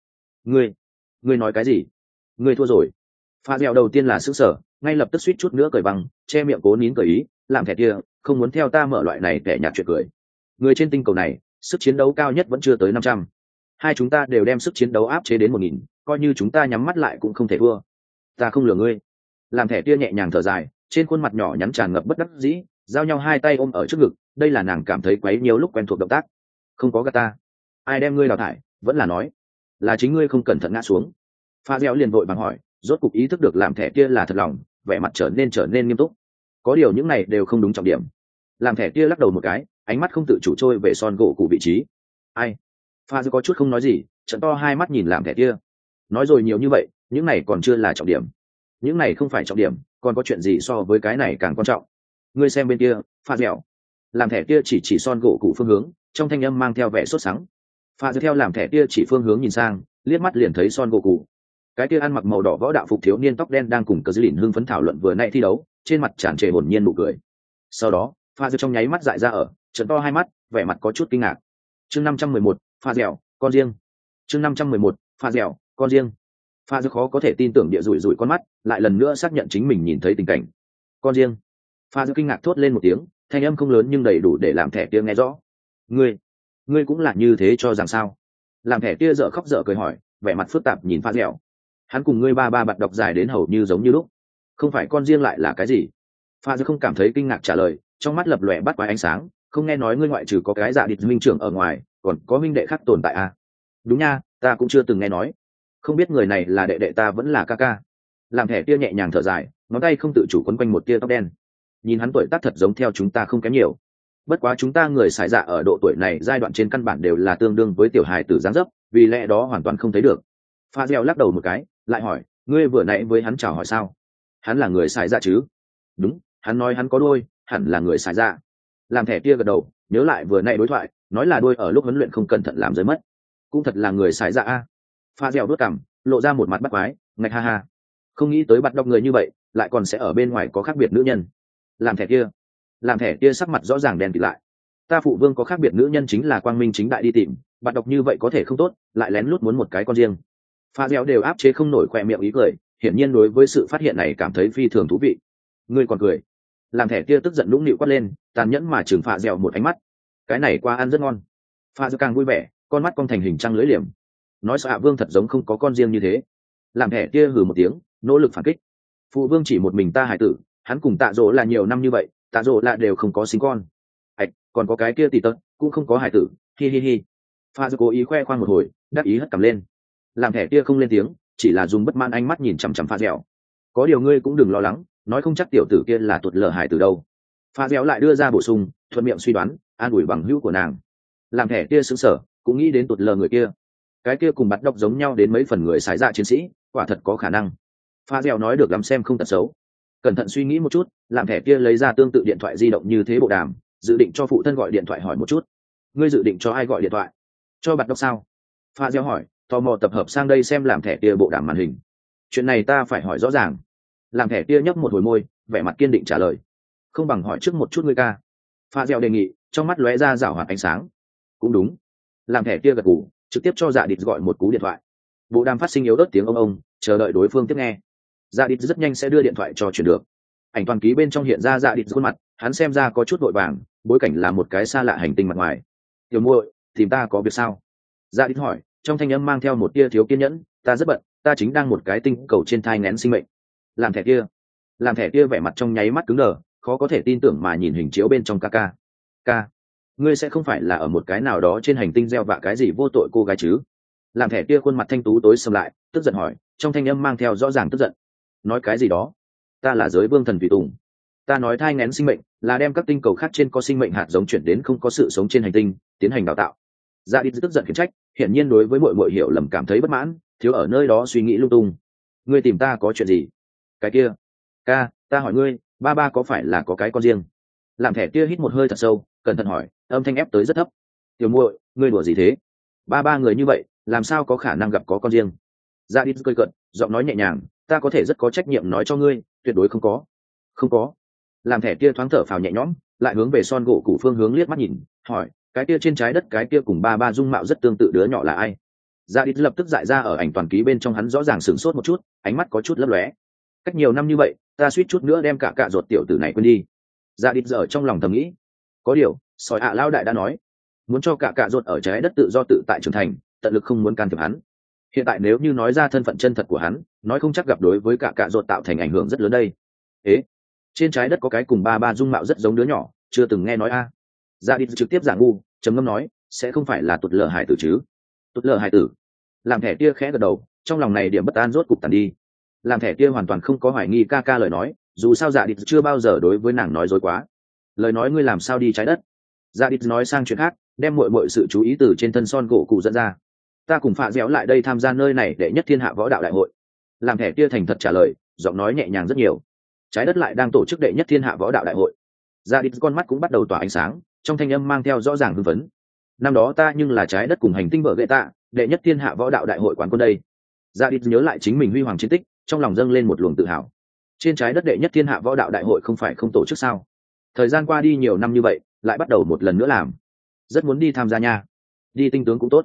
Ngươi nói cái gì? Ngươi thua rồi. Pha dẻo đầu tiên là sững sờ, ngay lập tức suýt chút nữa cười văng, che miệng cố nín cười ý. Làm thẻ kia, không muốn theo ta mở loại này kẻ nhạt chuyện cười. Người trên tinh cầu này, sức chiến đấu cao nhất vẫn chưa tới 500. Hai chúng ta đều đem sức chiến đấu áp chế đến 1000, coi như chúng ta nhắm mắt lại cũng không thể thua. Ta không lừa ngươi. Làm thẻ kia nhẹ nhàng thở dài, trên khuôn mặt nhỏ nhắn tràn ngập bất đắc dĩ, giao nhau hai tay ôm ở trước ngực, đây là nàng cảm thấy quấy nhiều lúc quen thuộc động tác. Không có gạt ta. Ai đem ngươi đào thải, vẫn là nói là chính ngươi không cẩn thận ngã xuống. Pha dẻo liền vội vàng hỏi, rốt cục ý thức được làm thẻ kia là thật lòng, vẻ mặt trở nên nghiêm túc. Có điều những này đều không đúng trọng điểm. Làm thẻ kia lắc đầu một cái, ánh mắt không tự chủ trôi về son gỗ cụ vị trí. Ai? Pha dẻo có chút không nói gì, trợn to hai mắt nhìn làm thẻ kia. Nói rồi nhiều như vậy, những này còn chưa là trọng điểm. Những này không phải trọng điểm, còn có chuyện gì so với cái này càng quan trọng? Ngươi xem bên kia, Pha dẻo. Làm thẻ kia chỉ son gỗ cụ phương hướng, trong thanh âm mang theo vẻ sốt sắng. Pha dẻo theo làm thẻ kia chỉ phương hướng nhìn sang, liếc mắt liền thấy son gỗ cụ. Cái kia ăn mặc màu đỏ võ đạo phục thiếu niên tóc đen đang cùng Cờ Dư Lìn hưng phấn thảo luận vừa nãy thi đấu, trên mặt tràn trề hồn nhiên nụ cười. Sau đó, Pha dẻo trong nháy mắt dại ra ở, trợn to hai mắt, vẻ mặt có chút kinh ngạc. Chương 511, Pha dẻo, con riêng. chương 511, pha dẻo con riêng. Pha dẻo khó có thể tin tưởng địa rủi rủi con mắt, lại lần nữa xác nhận chính mình nhìn thấy tình cảnh. Con riêng. Pha dẻo kinh ngạc thốt lên một tiếng, thanh âm không lớn nhưng đầy đủ để làm thẻ kia nghe rõ. Ngươi cũng là như thế cho rằng sao? Làm thẻ kia dở khóc dở cười hỏi, vẻ mặt phức tạp nhìn pha dẻo. Hắn cùng ngươi ba bạt đọc dài đến hầu như giống như lúc. Không phải con riêng lại là cái gì? Pha dẻo không cảm thấy kinh ngạc trả lời, trong mắt lập lòe bắt quái ánh sáng. Không nghe nói ngươi ngoại trừ có cái dạ địch minh trưởng ở ngoài, còn có minh đệ khác tồn tại à? Đúng nha, ta cũng chưa từng nghe nói. Không biết người này là đệ đệ ta vẫn là ca ca. Làm thẻ kia nhẹ nhàng thở dài, ngón tay không tự chủ quấn quanh một tia tóc đen. Nhìn hắn tuổi tác thật giống theo chúng ta không kém nhiều. Bất quá chúng ta người xài dạ ở độ tuổi này giai đoạn trên căn bản đều là tương đương với tiểu hài tử dáng dấp, vì lẽ đó hoàn toàn không thấy được. Pha Gieo lắc đầu một cái, lại hỏi, ngươi vừa nãy với hắn chào hỏi sao? Hắn là người xài dạ chứ? Đúng, hắn nói hắn có đôi, hẳn là người xài dạ. Làm thẻ kia gật đầu, nhớ lại vừa nãy đối thoại, nói là đôi ở lúc huấn luyện không cẩn thận làm rơi mất. Cũng thật là người xài dạ a. Pha Gieo đuốt cằm, lộ ra một mặt bắt quái, ngạch ha ha. Không nghĩ tới bắt đọc người như vậy, lại còn sẽ ở bên ngoài có khác biệt nữ nhân. Làm thẻ kia sắc mặt rõ ràng đen kịt lại. Ta phụ vương có khác biệt nữ nhân chính là quang minh chính đại đi tìm, bạn đọc như vậy có thể không tốt, lại lén lút muốn một cái con riêng. Pha Gieo đều áp chế không nổi khoe miệng ý cười, hiển nhiên đối với sự phát hiện này cảm thấy phi thường thú vị. Ngươi còn cười? Làm thẻ kia tức giận nũng nịu quát lên, tàn nhẫn mà chừng Pha Gieo một ánh mắt. Cái này qua ăn rất ngon. Pha Gieo càng vui vẻ, con mắt cong thành hình trăng lưỡi liềm. Nói sợ hạ vương thật giống không có con riêng như thế. Làm thẻ kia hừ một tiếng, nỗ lực phản kích. Phụ vương chỉ một mình ta hải tử, hắn cùng Tạ Dỗ là nhiều năm như vậy, Tạ Dỗ là đều không có sinh con. Còn có cái kia tỷ tật cũng không có hải tử, hi hi hi. Pha Gieo cố ý khoe khoang một hồi, đắc ý hất cằm lên. Làm thẻ kia không lên tiếng, chỉ là dùng bất mãn ánh mắt nhìn chằm chằm Pha Gieo. Có điều ngươi cũng đừng lo lắng, nói không chắc tiểu tử kia là tuột lở hải tử đâu. Pha Gieo lại đưa ra bổ sung, thuận miệng suy đoán, an ủi bằng hữu của nàng. Làm thẻ kia sững sờ, cũng nghĩ đến tuột lở người kia. Cái kia cùng bắt đọc giống nhau đến mấy phần người sái dạ chiến sĩ, quả thật có khả năng. Pha Gieo nói được lắm xem không tật xấu. Cẩn thận suy nghĩ một chút, làm thẻ kia lấy ra tương tự điện thoại di động như thế bộ đàm, dự định cho phụ thân gọi điện thoại hỏi một chút. Ngươi dự định cho ai gọi điện thoại? Cho bạn đọc sao? Pha Gieo hỏi, tò mò tập hợp sang đây xem làm thẻ kia bộ đàm màn hình. Chuyện này ta phải hỏi rõ ràng. Làm thẻ kia nhấp một hồi môi, vẻ mặt kiên định trả lời. Không bằng hỏi trước một chút ngươi ca. Pha Gieo đề nghị, trong mắt lóe ra rảo hoạt ánh sáng. Cũng đúng. Làm thẻ kia gật gù, trực tiếp cho Dạ Địch gọi một cú điện thoại. Bộ đàm phát sinh yếu ớt tiếng ông, chờ đợi đối phương tiếp nghe. Dạ Địch rất nhanh sẽ đưa điện thoại cho chuyển được. Ảnh toàn ký bên trong hiện ra Dạ Địch khuôn mặt, hắn xem ra có chút vội vàng, bối cảnh là một cái xa lạ hành tinh mặt ngoài. Tiểu muội, tìm ta có việc sao? Dạ Địch hỏi, trong thanh âm mang theo một tia thiếu kiên nhẫn, ta rất bận, ta chính đang một cái tinh cầu trên thai nghén sinh mệnh. Làm thẻ kia vẻ mặt trong nháy mắt cứng đờ, khó có thể tin tưởng mà nhìn hình chiếu bên trong ca, ngươi sẽ không phải là ở một cái nào đó trên hành tinh gieo vạ cái gì vô tội cô gái chứ? Làm thẻ kia khuôn mặt thanh tú tối sầm lại, tức giận hỏi, trong thanh âm mang theo rõ ràng tức giận. Nói cái gì đó? Ta là giới vương thần tùy tùng. Ta nói thai nghén sinh mệnh là đem các tinh cầu khác trên có sinh mệnh hạt giống chuyển đến không có sự sống trên hành tinh, tiến hành đào tạo. Dạ Địch tức giận khiển trách, hiển nhiên đối với muội hiểu lầm cảm thấy bất mãn, thiếu ở nơi đó suy nghĩ lung tung. Ngươi tìm ta có chuyện gì? Cái kia, ca, ta hỏi ngươi, ba có phải là có cái con riêng? Làm thẻ kia hít một hơi thật sâu, cẩn thận hỏi, âm thanh ép tới rất thấp. Tiểu muội, ngươi đùa gì thế? Ba người như vậy, làm sao có khả năng gặp có con riêng? Dạ Địch cười cợt, giọng nói nhẹ nhàng, ta có thể rất có trách nhiệm nói cho ngươi, tuyệt đối không có. Làm thẻ kia thoáng thở phào nhẹ nhõm, lại hướng về son gỗ củ phương hướng liếc mắt nhìn, hỏi, cái kia trên trái đất cái kia cùng ba dung mạo rất tương tự đứa nhỏ là ai? Dạ Địch lập tức dại ra ở ảnh toàn ký bên trong hắn rõ ràng sửng sốt một chút, ánh mắt có chút lấp lóe. Cách nhiều năm như vậy, ta suýt chút nữa đem cả ruột tiểu tử này quên đi. Dạ Địch giờ trong lòng thầm nghĩ, có điều, sói ạ lao đại đã nói, muốn cho cả ruột ở trái đất tự do tự tại trưởng thành, tận lực không muốn can thiệp hắn. Hiện tại nếu như nói ra thân phận chân thật của hắn, nói không chắc gặp đối với cả ruột tạo thành ảnh hưởng rất lớn đây. Ế, trên trái đất có cái cùng ba dung mạo rất giống đứa nhỏ, chưa từng nghe nói a. Dạ Địch trực tiếp giả ngu, trầm ngâm nói, sẽ không phải là tuột lở hải tử chứ? Tuột lở hải tử? Làm thẻ kia khẽ gật đầu, trong lòng này điểm bất an rốt cục tàn đi. Làm thẻ kia hoàn toàn không có hoài nghi ca lời nói, dù sao Dạ Địch chưa bao giờ đối với nàng nói dối quá. Lời nói ngươi làm sao đi trái đất? Dạ Địch nói sang chuyện khác, đem mọi sự chú ý từ trên thân son gỗ cụ dẫn ra. Ta cùng Phạ Dẻo lại đây tham gia nơi này để nhất thiên hạ võ đạo đại hội. Làm thẻ kia thành thật trả lời, giọng nói nhẹ nhàng rất nhiều. Trái đất lại đang tổ chức đệ nhất thiên hạ võ đạo đại hội. Dạ Địch con mắt cũng bắt đầu tỏa ánh sáng, trong thanh âm mang theo rõ ràng hưng phấn. Năm đó ta nhưng là trái đất cùng hành tinh vợ gậy tạ, đệ nhất thiên hạ võ đạo đại hội quán quân đây. Dạ Địch nhớ lại chính mình huy hoàng chiến tích, trong lòng dâng lên một luồng tự hào. Trên trái đất đệ nhất thiên hạ võ đạo đại hội không phải không tổ chức sao? Thời gian qua đi nhiều năm như vậy, lại bắt đầu một lần nữa làm. Rất muốn đi tham gia nha. Đi tinh tướng cũng tốt.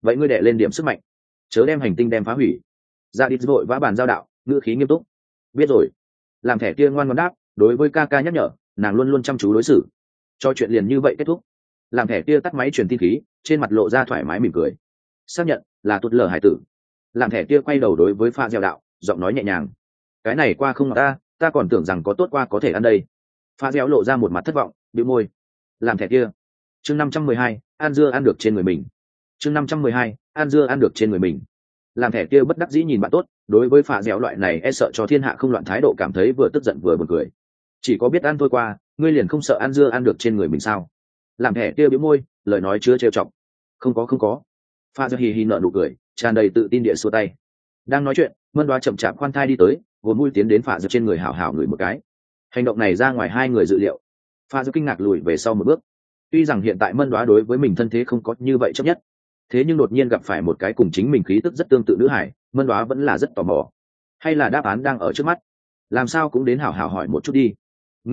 vậy ngươi đệ lên điểm sức mạnh, chớ đem hành tinh đem phá hủy. Ra đi vội vã bàn giao đạo, ngữ khí nghiêm túc. Biết rồi. Làm thẻ kia ngoan ngoãn đáp, đối với ca ca nhắc nhở, nàng luôn luôn chăm chú đối xử. Cho chuyện liền như vậy kết thúc. Làm thẻ kia tắt máy truyền tin khí, trên mặt lộ ra thoải mái mỉm cười. Xác nhận là tuột lờ hải tử. Làm thẻ kia quay đầu đối với pha gieo đạo, giọng nói nhẹ nhàng. Cái này qua không ngọt ta còn tưởng rằng có tốt qua có thể ăn đây. Pha gieo lộ ra một mặt thất vọng, bĩu môi. Làm thẻ kia. Chương 512, ăn dưa ăn được trên người mình. Chương 512, ăn dưa ăn được trên người mình. Làm thẻ kia bất đắc dĩ nhìn bạn tốt, đối với phạ dẻo loại này e sợ cho thiên hạ không loạn thái độ cảm thấy vừa tức giận vừa buồn cười. Chỉ có biết ăn thôi qua, ngươi liền không sợ ăn dưa ăn được trên người mình sao? Làm thẻ kia bĩu môi, lời nói chứa trêu chọc. Không có. Phạ dẻo hì hì nở nụ cười, tràn đầy tự tin địa xua tay. Đang nói chuyện, Mân Đoá chậm chạp khoan thai đi tới, vốn mũi tiến đến phạ dẻo trên người hảo hảo ngửi một cái. Hành động này ra ngoài hai người dự liệu. Phạ dẻo kinh ngạc lùi về sau một bước. Tuy rằng hiện tại Mân Đoá đối với mình thân thế không có như vậy chấp nhất, thế nhưng đột nhiên gặp phải một cái cùng chính mình khí tức rất tương tự nữ hải, Mân Đoá vẫn là rất tò mò. Hay là đáp án đang ở trước mắt? Làm sao cũng đến hảo hảo hỏi một chút đi.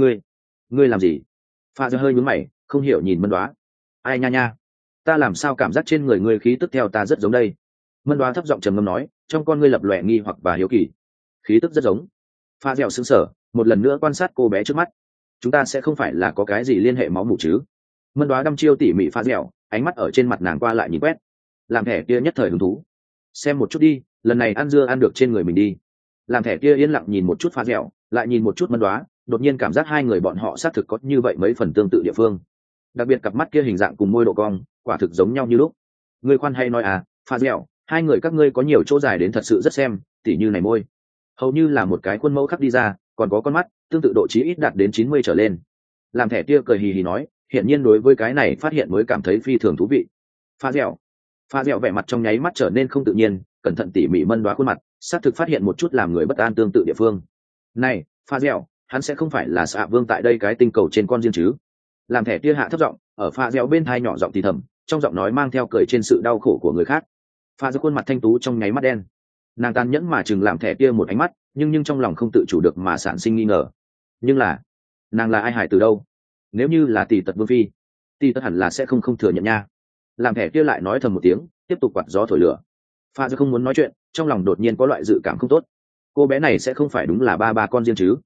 Ngươi làm gì? Pha Dơ hơi nhướng mày, không hiểu nhìn Mân Đoá. Ai nha, ta làm sao cảm giác trên người ngươi khí tức theo ta rất giống đây? Mân Đoá thấp giọng trầm ngâm nói, trong con ngươi lập lòe nghi hoặc và hiếu kỳ. Khí tức rất giống. Pha Dẻo sững sờ, một lần nữa quan sát cô bé trước mắt. Chúng ta sẽ không phải là có cái gì liên hệ máu mủ chứ? Mân Đoá đăm chiêu tỉ mỉ Pha Dẻo, ánh mắt ở trên mặt nàng qua lại nhìn quét. Làm thẻ kia nhất thời hứng thú. Xem một chút đi, lần này ăn dưa ăn được trên người mình đi. Làm thẻ kia yên lặng nhìn một chút Pha Dẻo, lại nhìn một chút Mân Đoá, đột nhiên cảm giác hai người bọn họ xác thực có như vậy mấy phần tương tự địa phương. Đặc biệt cặp mắt kia hình dạng cùng môi độ cong, quả thực giống nhau như lúc. Ngươi khoan hay nói Pha Dẻo, hai người các ngươi có nhiều chỗ dài đến thật sự rất xem, tỉ như này môi, hầu như là một cái khuôn mẫu khắc đi ra, còn có con mắt, tương tự độ chí ít đạt đến 90 trở lên. Làm thẻ kia cười hì hì nói, hiển nhiên đối với cái này phát hiện mới cảm thấy phi thường thú vị. Pha Dẻo vẻ mặt trong nháy mắt trở nên không tự nhiên, cẩn thận tỉ mỉ Mân Đoá khuôn mặt, xác thực phát hiện một chút làm người bất an tương tự địa phương. Này, Pha Dẻo, hắn sẽ không phải là xạ vương tại đây cái tinh cầu trên con riêng chứ? Làm thẻ tia hạ thấp giọng, ở Pha Dẻo bên thai nhỏ giọng thì thầm, trong giọng nói mang theo cười trên sự đau khổ của người khác. Pha Dẻo khuôn mặt thanh tú trong nháy mắt đen, nàng tàn nhẫn mà chừng làm thẻ tia một ánh mắt, nhưng trong lòng không tự chủ được mà sản sinh nghi ngờ. Nhưng là, nàng là ai hải từ đâu? Nếu như là tỷ tật vương phi, tỷ tật hẳn là sẽ không thừa nhận nha. Làm thẻ kia lại nói thầm một tiếng, tiếp tục quạt gió thổi lửa. Pha Dơ không muốn nói chuyện, trong lòng đột nhiên có loại dự cảm không tốt. Cô bé này sẽ không phải đúng là ba con riêng chứ?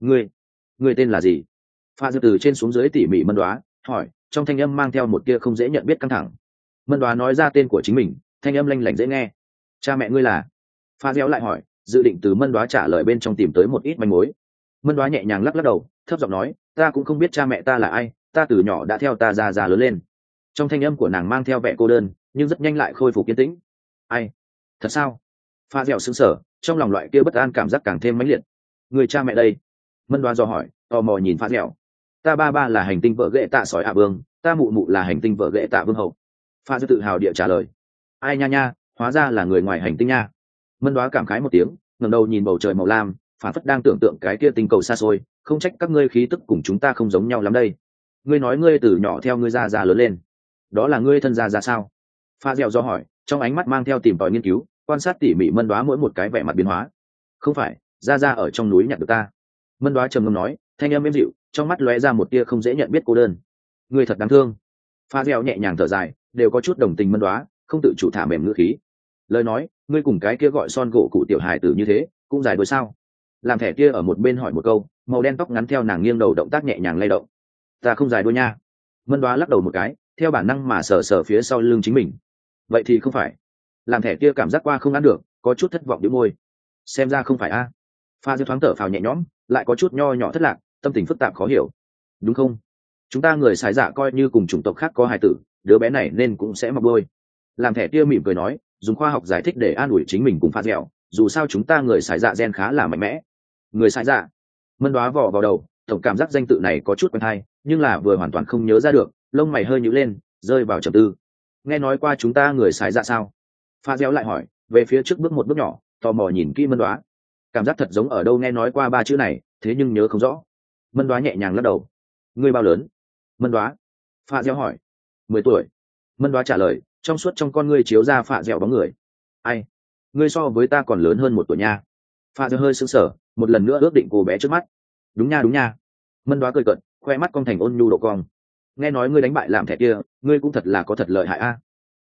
Ngươi tên là gì? Pha Dơ từ trên xuống dưới tỉ mỉ Mân Đoá hỏi, trong thanh âm mang theo một tia không dễ nhận biết căng thẳng. Mân Đoá nói ra tên của chính mình, thanh âm lanh lảnh dễ nghe. Cha mẹ ngươi là? Pha Dơ lại hỏi, dự định từ Mân Đoá trả lời bên trong tìm tới một ít manh mối. Mân Đoá nhẹ nhàng lắc đầu, thấp giọng nói, ta cũng không biết cha mẹ ta là ai, ta từ nhỏ đã theo ta già lớn lên. Trong thanh âm của nàng mang theo vẻ cô đơn, nhưng rất nhanh lại khôi phục yên tĩnh. Ai? Thật sao? Pha Dẻo sững sờ, trong lòng loại kia bất an cảm giác càng thêm mãnh liệt. Người cha mẹ đây? Mân Đoá dò hỏi, tò mò nhìn Pha Dẻo. Ta ba là hành tinh vợ ghệ tạ sỏi vương, ta mụ là hành tinh vợ ghệ tạ vương hậu. Pha Dẻo tự hào địa trả lời. Ai nha, hóa ra là người ngoài hành tinh nha. Mân Đoá cảm khái một tiếng, ngẩng đầu nhìn bầu trời màu lam, phản phất đang tưởng tượng cái kia tinh cầu xa xôi, không trách các ngươi khí tức cùng chúng ta không giống nhau lắm đây. Ngươi nói ngươi từ nhỏ theo ngươi già lớn lên, đó là ngươi thân già sao? Pha Dẻo do hỏi, trong ánh mắt mang theo tìm tòi nghiên cứu, quan sát tỉ mỉ Mân Đoá mỗi một cái vẻ mặt biến hóa. Không phải, ra ở trong núi nhặt được ta. Mân Đoá trầm ngâm nói, thanh âm êm dịu, trong mắt lóe ra một tia không dễ nhận biết cô đơn. Ngươi thật đáng thương. Pha Dẻo nhẹ nhàng thở dài, đều có chút đồng tình Mân Đoá, không tự chủ thả mềm ngữ khí. Lời nói, ngươi cùng cái kia gọi son gỗ cụ tiểu hài tử như thế, cũng dài đôi sao? Làm thẻ kia ở một bên hỏi một câu, màu đen tóc ngắn theo nàng nghiêng đầu động tác nhẹ nhàng lay động. Ta không dài đôi nha. Mân Đoá lắc đầu một cái, theo bản năng mà sờ phía sau lưng chính mình. Vậy thì không phải. Làm thẻ kia cảm giác qua không ăn được, có chút thất vọng đĩu môi. Xem ra không phải a. Pha Dư thoáng thở phào nhẹ nhõm, lại có chút nho nhỏ thất lạc, tâm tình phức tạp khó hiểu. Đúng không? Chúng ta người xài dạ coi như cùng chủng tộc khác có hài tử, đứa bé này nên cũng sẽ mọc đôi. Làm thẻ kia mỉm cười nói, dùng khoa học giải thích để an ủi chính mình cùng Pha Dẻo, dù sao chúng ta người xài dạ gen khá là mạnh mẽ. Người xài dạ? Mân Đoá vò vào đầu, tổng cảm giác danh tự này có chút quen tai, nhưng là vừa hoàn toàn không nhớ ra được, lông mày hơi nhíu lên, rơi vào trầm tư. Nghe nói qua chúng ta người xài dạ sao? Pha Dẻo lại hỏi, về phía trước bước một bước nhỏ, tò mò nhìn kỹ Mân Đoá. Cảm giác thật giống ở đâu nghe nói qua ba chữ này, thế nhưng nhớ không rõ. Mân Đoá nhẹ nhàng lắc đầu. Ngươi bao lớn? Mân Đoá. Pha Dẻo hỏi. 10 tuổi. Mân Đoá trả lời, trong suốt trong con ngươi chiếu ra Pha Dẻo bóng người. Ai? Ngươi so với ta còn lớn hơn 1 tuổi nha. Pha Dẻo hơi sững sờ, một lần nữa ước định cô bé trước mắt. Đúng nha. Mân Đoá cười cợt, khoe mắt cong thành ôn nhu độ cong. Nghe nói ngươi đánh bại làm thẻ kia, ngươi cũng thật là có thật lợi hại a.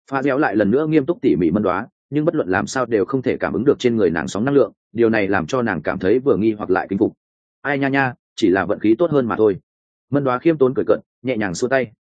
Pha Dẻo lại lần nữa nghiêm túc tỉ mỉ Mân Đoá, nhưng bất luận làm sao đều không thể cảm ứng được trên người nàng sóng năng lượng, điều này làm cho nàng cảm thấy vừa nghi hoặc lại kinh phục. Ai nha nha, chỉ là vận khí tốt hơn mà thôi. Mân Đoá khiêm tốn cười cợt, nhẹ nhàng xua tay.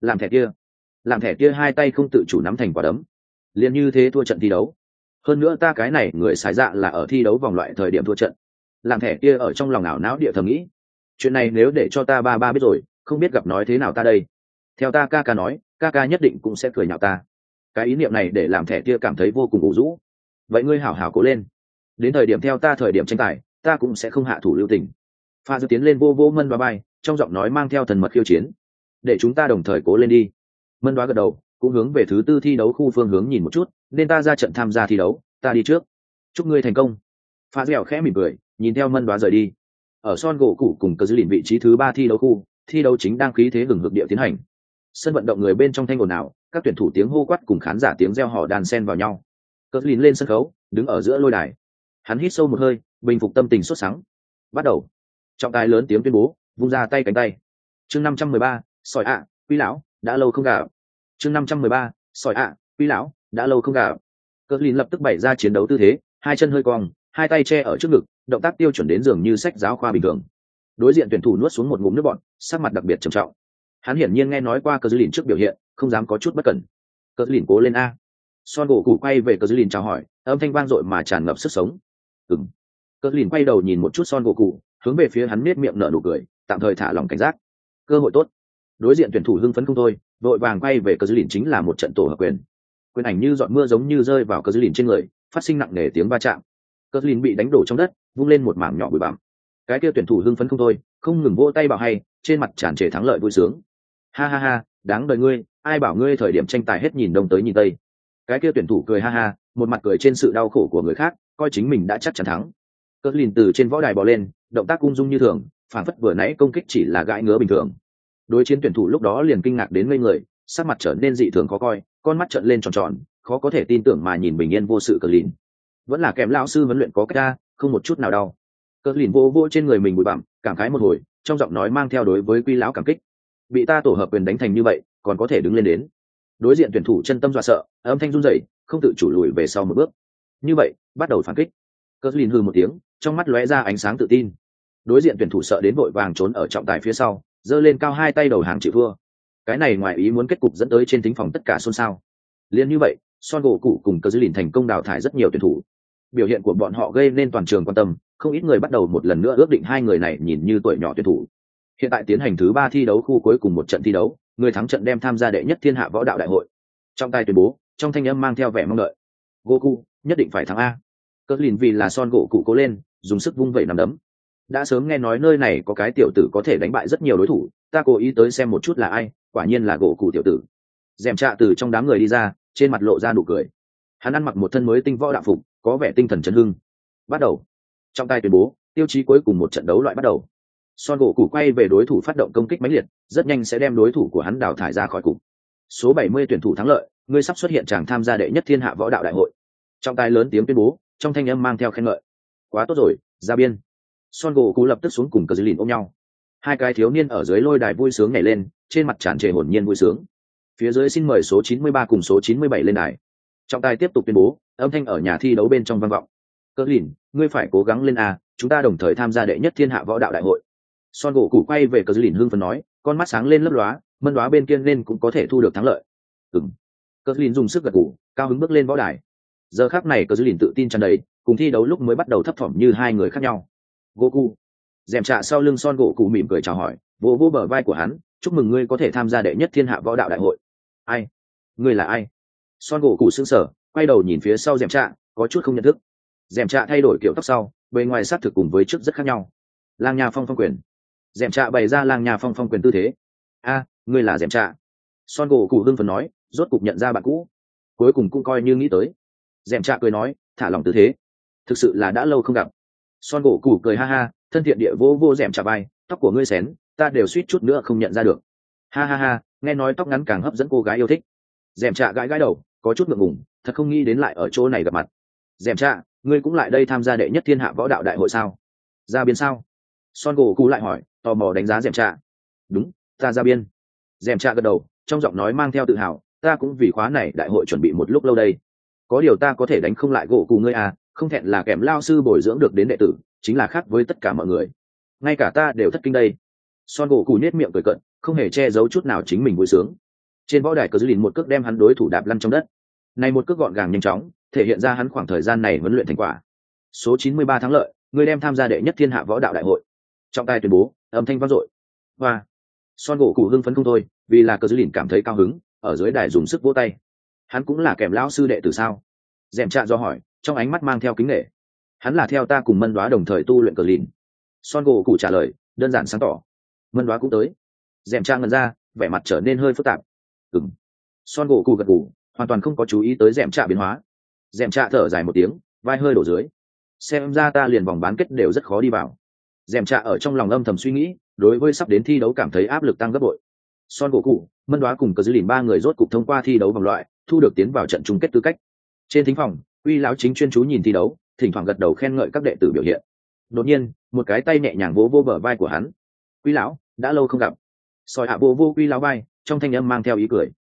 Làm thẻ kia hai tay không tự chủ nắm thành quả đấm. Liền như thế thua trận thi đấu. Hơn nữa ta cái này người xài dạ là ở thi đấu vòng loại thời điểm thua trận. Làm thẻ kia ở trong lòng ảo não địa thầm nghĩ, chuyện này nếu để cho ta ba biết rồi, không biết gặp nói thế nào ta đây. Theo ta ca ca nói, ca ca nhất định cũng sẽ cười nhạo ta. Cái ý niệm này để làm thẻ kia cảm thấy vô cùng ủ rũ. Vậy ngươi hảo hảo cố lên, đến thời điểm theo ta thời điểm tranh tài, ta cũng sẽ không hạ thủ lưu tình. Pha Dư tiến lên vô vô Mân Đoá bay, trong giọng nói mang theo thần mật khiêu chiến. Để chúng ta đồng thời cố lên đi. Mân Đoá gật đầu, cũng hướng về thứ tư thi đấu khu phương hướng nhìn một chút, nên ta ra trận tham gia thi đấu, ta đi trước. Chúc ngươi thành công. Pha Dẻo khẽ mỉm cười, nhìn theo Mân Đoá rời đi. Ở Son gỗ cụ cùng Cờ Dư Lìn vị trí thứ ba thi đấu khu, thi đấu chính đang khí thế hừng hực địa tiến hành. Sân vận động người bên trong thanh ồn ào, các tuyển thủ tiếng hô quát cùng khán giả tiếng reo hò đàn xen vào nhau. Cờ Dư Lìn lên sân khấu, đứng ở giữa lôi đài. Hắn hít sâu một hơi, bình phục tâm tình sốt sắng. Bắt đầu. Trọng tài lớn tiếng tuyên bố, vung ra tay cánh tay. Chương 513, sỏi ạ, quý lão, đã lâu không gặp. Chương 513, sỏi ạ, quý lão, đã lâu không gặp. Cờ Dư Lìn lập tức bày ra chiến đấu tư thế, hai chân hơi cong, hai tay che ở trước ngực, động tác tiêu chuẩn đến dường như sách giáo khoa bình thường. Đối diện tuyển thủ nuốt xuống một ngụm nước bọt, sắc mặt đặc biệt trầm trọng. Hắn hiển nhiên nghe nói qua Cờ Dư Lìn trước biểu hiện, không dám có chút bất cẩn. Cờ Dư Lìn cố lên a. Son gỗ cụ quay về Cờ Dư Lìn chào hỏi, âm thanh vang dội mà tràn ngập sức sống. Ừm. Cờ Dư Lìn quay đầu nhìn một chút Son gỗ cụ, hướng về phía hắn nết miệng nở nụ cười, tạm thời thả lòng cảnh giác. Cơ hội tốt. Đối diện tuyển thủ hưng phấn không thôi, vội vàng quay về Cờ Dư Lìn chính là một trận tổ hợp quyền. Quyền ảnh như giọt mưa giống như rơi vào Cờ Dư Lìn trên người, phát sinh nặng nề tiếng va chạm. Cờ Dư Lìn bị đánh đổ trong đất, vung lên một mảng nhỏ bụi bặm. Cái kia tuyển thủ hưng phấn không thôi, không ngừng vỗ tay bảo hay, trên mặt tràn trề thắng lợi vui sướng. Ha ha ha, đáng đời ngươi, ai bảo ngươi thời điểm tranh tài hết nhìn đông tới nhìn tây. Cái kia tuyển thủ cười ha ha, một mặt cười trên sự đau khổ của người khác, coi chính mình đã chắc chắn thắng. Cờ Dư Lìn từ trên võ đài bò lên, động tác ung dung như thường, phản phất vừa nãy công kích chỉ là gãi ngứa bình thường. Đối chiến tuyển thủ lúc đó liền kinh ngạc đến ngây người, sắc mặt trở nên dị thường khó coi, con mắt trợn lên tròn tròn, khó có thể tin tưởng mà nhìn bình yên vô sự Cờ Dư Lìn. Vẫn là kèm lão sư huấn luyện có cách ra, không một chút nào đau. Cờ Dư Lìn vô vô trên người mình bụi bặm, cảm khái một hồi, trong giọng nói mang theo đối với Quy lão cảm kích. Bị ta tổ hợp quyền đánh thành như vậy, còn có thể đứng lên đến. Đối diện tuyển thủ chân tâm dọa sợ, âm thanh run rẩy, không tự chủ lùi về sau một bước. Như vậy, bắt đầu phản kích. Cờ Dư Lìn hừ một tiếng, trong mắt lóe ra ánh sáng tự tin. Đối diện tuyển thủ sợ đến vội vàng trốn ở trọng tài phía sau, giơ lên cao hai tay đầu hàng chịu thua. Cái này ngoài ý muốn kết cục dẫn tới trên thính phòng tất cả xôn xao. Liên như vậy, Son gỗ cụ cùng Cờ Dư Lìn thành công đào thải rất nhiều tuyển thủ. Biểu hiện của bọn họ gây nên toàn trường quan tâm, không ít người bắt đầu một lần nữa ước định hai người này nhìn như tuổi nhỏ tuyển thủ. Hiện tại tiến hành thứ ba thi đấu khu cuối cùng một trận thi đấu, người thắng trận đem tham gia đệ nhất thiên hạ võ đạo đại hội. Trong tay tuyên bố, trong thanh âm mang theo vẻ mong đợi. Goku nhất định phải thắng a. Cờ Dư Lìn vì là Son gỗ cụ cố lên, dùng sức vung vẩy nắm đấm. Đã sớm nghe nói nơi này có cái tiểu tử có thể đánh bại rất nhiều đối thủ, ta cố ý tới xem một chút là ai, quả nhiên là gỗ cụ tiểu tử. Dèm Trạ từ trong đám người đi ra, trên mặt lộ ra nụ cười. Hắn ăn mặc một thân mới tinh võ đạo phục, có vẻ tinh thần chấn hưng. Bắt đầu. Trong tay tuyên bố, tiêu chí cuối cùng một trận đấu loại bắt đầu. Son gỗ cụ quay về đối thủ phát động công kích mãnh liệt, rất nhanh sẽ đem đối thủ của hắn đào thải ra khỏi cục. Số 70 tuyển thủ thắng lợi, ngươi sắp xuất hiện chàng tham gia đệ nhất thiên hạ võ đạo đại hội. Trong tay lớn tiếng tuyên bố, trong thanh âm mang theo khen ngợi. Quá tốt rồi, ra biên. Son gỗ cụ lập tức xuống cùng Cờ Dư Lìn ôm nhau. Hai cái thiếu niên ở dưới lôi đài vui sướng nhảy lên, trên mặt tràn trề hồn nhiên vui sướng. Phía dưới xin mời số 93 cùng số 97 lên đài. Trọng tài tiếp tục tuyên bố, âm thanh ở nhà thi đấu bên trong vang vọng. Cờ Dư Lìn, ngươi phải cố gắng lên a, chúng ta đồng thời tham gia đệ nhất thiên hạ võ đạo đại hội. Son gỗ cụ quay về Cờ Dư Lìn hưng phấn nói, con mắt sáng lên lấp lóa, Mân Đoá bên kia nên cũng có thể thu được thắng lợi. Ừm. Cờ Dư Lìn dùng sức gật gù, cao hứng bước lên võ đài. Giờ khắc này Cờ Dư Lìn tự tin tràn đầy, cùng thi đấu lúc mới bắt đầu thấp thỏm như hai người khác nhau. Goku. Dèm Trạ sau lưng Son gỗ cụ mỉm cười chào hỏi, vỗ vỗ bờ vai của hắn, chúc mừng ngươi có thể tham gia đệ nhất thiên hạ võ đạo đại hội. Ai? Ngươi là ai? Son gỗ cụ sững sờ, quay đầu nhìn phía sau Dèm Trạ, có chút không nhận thức. Dèm Trạ thay đổi kiểu tóc sau, bề ngoài sắc thực cùng với trước rất khác nhau. Lang Nha Phong Phong quyền. Dèm Trạ bày ra Lang Nha Phong Phong quyền tư thế. A, ngươi là Dèm Trạ. Son gỗ cụ hưng phấn nói, rốt cục nhận ra bạn cũ. Cuối cùng cũng coi như nghĩ tới. Dèm Trạ cười nói, thả lòng tư thế. Thực sự là đã lâu không gặp. Son gỗ cụ cười ha ha, thân thiện địa vô vô Dèm Trạ vai, tóc của ngươi xén, ta đều suýt chút nữa không nhận ra được. Ha ha ha, nghe nói tóc ngắn càng hấp dẫn cô gái yêu thích. Dèm Trạ gãi gãi đầu, có chút ngượng ngùng, thật không nghĩ đến lại ở chỗ này gặp mặt. Dèm Trạ, ngươi cũng lại đây tham gia đệ nhất thiên hạ võ đạo đại hội sao? Ra biên sao? Son gỗ cụ lại hỏi, tò mò đánh giá Dèm Trạ. Đúng, ta ra biên. Dèm Trạ gật đầu, trong giọng nói mang theo tự hào, ta cũng vì khóa này đại hội chuẩn bị một lúc lâu đây. Có điều ta có thể đánh không lại gỗ cụ ngươi à, không thẹn là kèm lao sư bồi dưỡng được đến đệ tử, chính là khác với tất cả mọi người. Ngay cả ta đều thất kinh đây. Son gỗ cụ nết miệng cười cận, không hề che giấu chút nào chính mình vui sướng. Trên võ đài cờ dư lìn một cước đem hắn đối thủ đạp lăn trong đất. Này một cước gọn gàng nhanh chóng, thể hiện ra hắn khoảng thời gian này huấn luyện thành quả. Số 93 thắng lợi, người đem tham gia đệ nhất thiên hạ võ đạo đại hội. Trọng tài tuyên bố, âm thanh vang dội. Hoa. Son gỗ cụ hưng phấn không thôi, vì là cờ dư lìn cảm thấy cao hứng, ở dưới đài dùng sức vỗ tay. Hắn cũng là kèm lão sư đệ tử sao? Dẻm Trạ do hỏi, trong ánh mắt mang theo kính nể. Hắn là theo ta cùng Mân Đoá đồng thời tu luyện cờ lìn. Son gỗ cụ trả lời, đơn giản sáng tỏ. Mân Đoá cũng tới. Dẻm Trạ ngẩn ra, vẻ mặt trở nên hơi phức tạp. Ừm. Son gỗ cụ gật gù, hoàn toàn không có chú ý tới Dẻm Trạ biến hóa. Dẻm Trạ thở dài một tiếng, vai hơi đổ dưới. Xem ra ta liền vòng bán kết đều rất khó đi vào. Dẻm Trạ ở trong lòng âm thầm suy nghĩ, đối với sắp đến thi đấu cảm thấy áp lực tăng gấp bội. Son gỗ cụ, Mân Đoá cùng cờ dư lìn ba người rốt cục thông qua thi đấu vòng loại, thu được tiến vào trận chung kết tư cách. Trên thính phòng, Uy lão chính chuyên chú nhìn thi đấu, thỉnh thoảng gật đầu khen ngợi các đệ tử biểu hiện. Đột nhiên, một cái tay nhẹ nhàng vỗ vô bờ vai của hắn. Uy lão, đã lâu không gặp. Sỏi hạ vô vô Uy lão vai, trong thanh âm mang theo ý cười.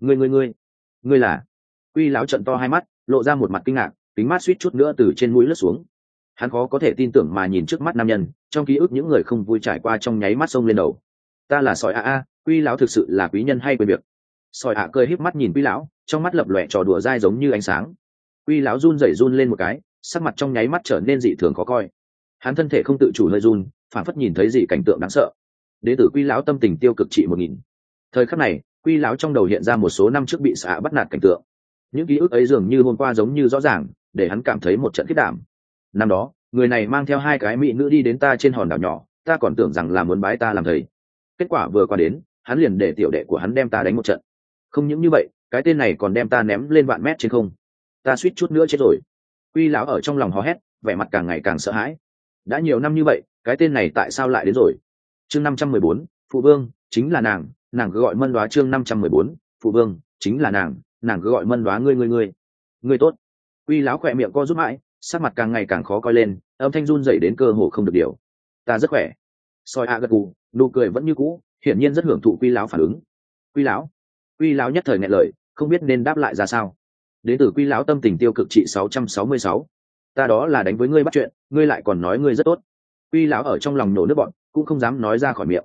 Ngươi là? Uy lão trợn to hai mắt, lộ ra một mặt kinh ngạc, kính mắt suýt chút nữa từ trên mũi lướt xuống. Hắn khó có thể tin tưởng mà nhìn trước mắt nam nhân, trong ký ức những người không vui trải qua trong nháy mắt xông lên đầu. Ta là Sỏi hạ, Uy lão thực sự là quý nhân hay quên việc? Sỏi hạ cười híp mắt nhìn Uy lão, trong mắt lập lòe trò đùa dai giống như ánh sáng. Uy lão run lên một cái, sắc mặt trong nháy mắt trở nên dị thường khó coi. Hắn thân thể không tự chủ hơi run, phản phất nhìn thấy gì cảnh tượng đáng sợ. Đệ tử Quy lão tâm tình tiêu cực trị 1000. Thời khắc này, Quy lão trong đầu hiện ra một số năm trước bị xã bắt nạt cảnh tượng. Những ký ức ấy dường như hôm qua giống như rõ ràng, để hắn cảm thấy một trận khiếp đảm. Năm đó, người này mang theo hai cái mỹ nữ đi đến ta trên hòn đảo nhỏ, ta còn tưởng rằng là muốn bái ta làm thầy. Kết quả vừa qua đến, hắn liền để tiểu đệ của hắn đem ta đánh một trận. Không những như vậy, cái tên này còn đem ta ném lên vạn mét trên không. Ta suýt chút nữa chết rồi. Quy lão ở trong lòng hò hét, vẻ mặt càng ngày càng sợ hãi. Đã nhiều năm như vậy, cái tên này tại sao lại đến rồi? Chương 514, phụ vương chính là nàng cứ gọi Mân Đoá. Chương 514, phụ vương chính là nàng cứ gọi Mân Đoá. Ngươi tốt. Quy lão khỏe miệng co rút mãi, sắc mặt càng ngày càng khó coi lên, âm thanh run rẩy đến cơ hồ không được điều. Ta rất khỏe. Soi a gật gù, nụ cười vẫn như cũ, hiển nhiên rất hưởng thụ Quy lão phản ứng. Quy lão nhất thời nghẹn lời, không biết nên đáp lại ra sao. Đến từ Quy lão tâm tình tiêu cực trị 666. Ta đó là đánh với ngươi bắt chuyện, ngươi lại còn nói ngươi rất tốt. Quy lão ở trong lòng nổ nước bọn, cũng không dám nói ra khỏi miệng.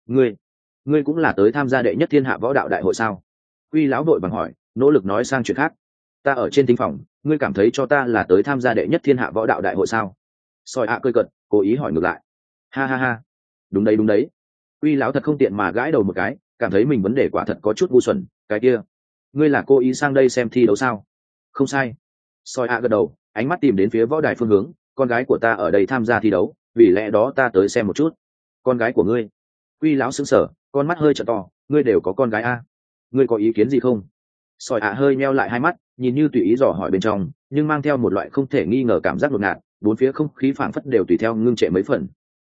Ngươi cũng là tới tham gia đệ nhất thiên hạ võ đạo đại hội sao? Quy lão vội vàng hỏi, nỗ lực nói sang chuyện khác. Ta ở trên thính phòng, ngươi cảm thấy cho ta là tới tham gia đệ nhất thiên hạ võ đạo đại hội sao? Soi ạ cười cợt, cố ý hỏi ngược lại. Ha ha ha, đúng đấy. Quy lão thật không tiện mà gãi đầu một cái, cảm thấy mình vấn đề quả thật có chút ngu xuẩn. Cái kia, ngươi là cố ý sang đây xem thi đấu sao? Không sai. Soi ạ gật đầu, ánh mắt tìm đến phía võ đài phương hướng. Con gái của ta ở đây tham gia thi đấu, vì lẽ đó ta tới xem một chút. Con gái của ngươi? Quy lão sững sờ, con mắt hơi trợn to. Ngươi đều có con gái a? Ngươi có ý kiến gì không? Sỏi ạ hơi meo lại hai mắt, nhìn như tùy ý dò hỏi bên trong, nhưng mang theo một loại không thể nghi ngờ cảm giác đột ngạt. Bốn phía không khí phảng phất đều tùy theo ngưng trệ mấy phần.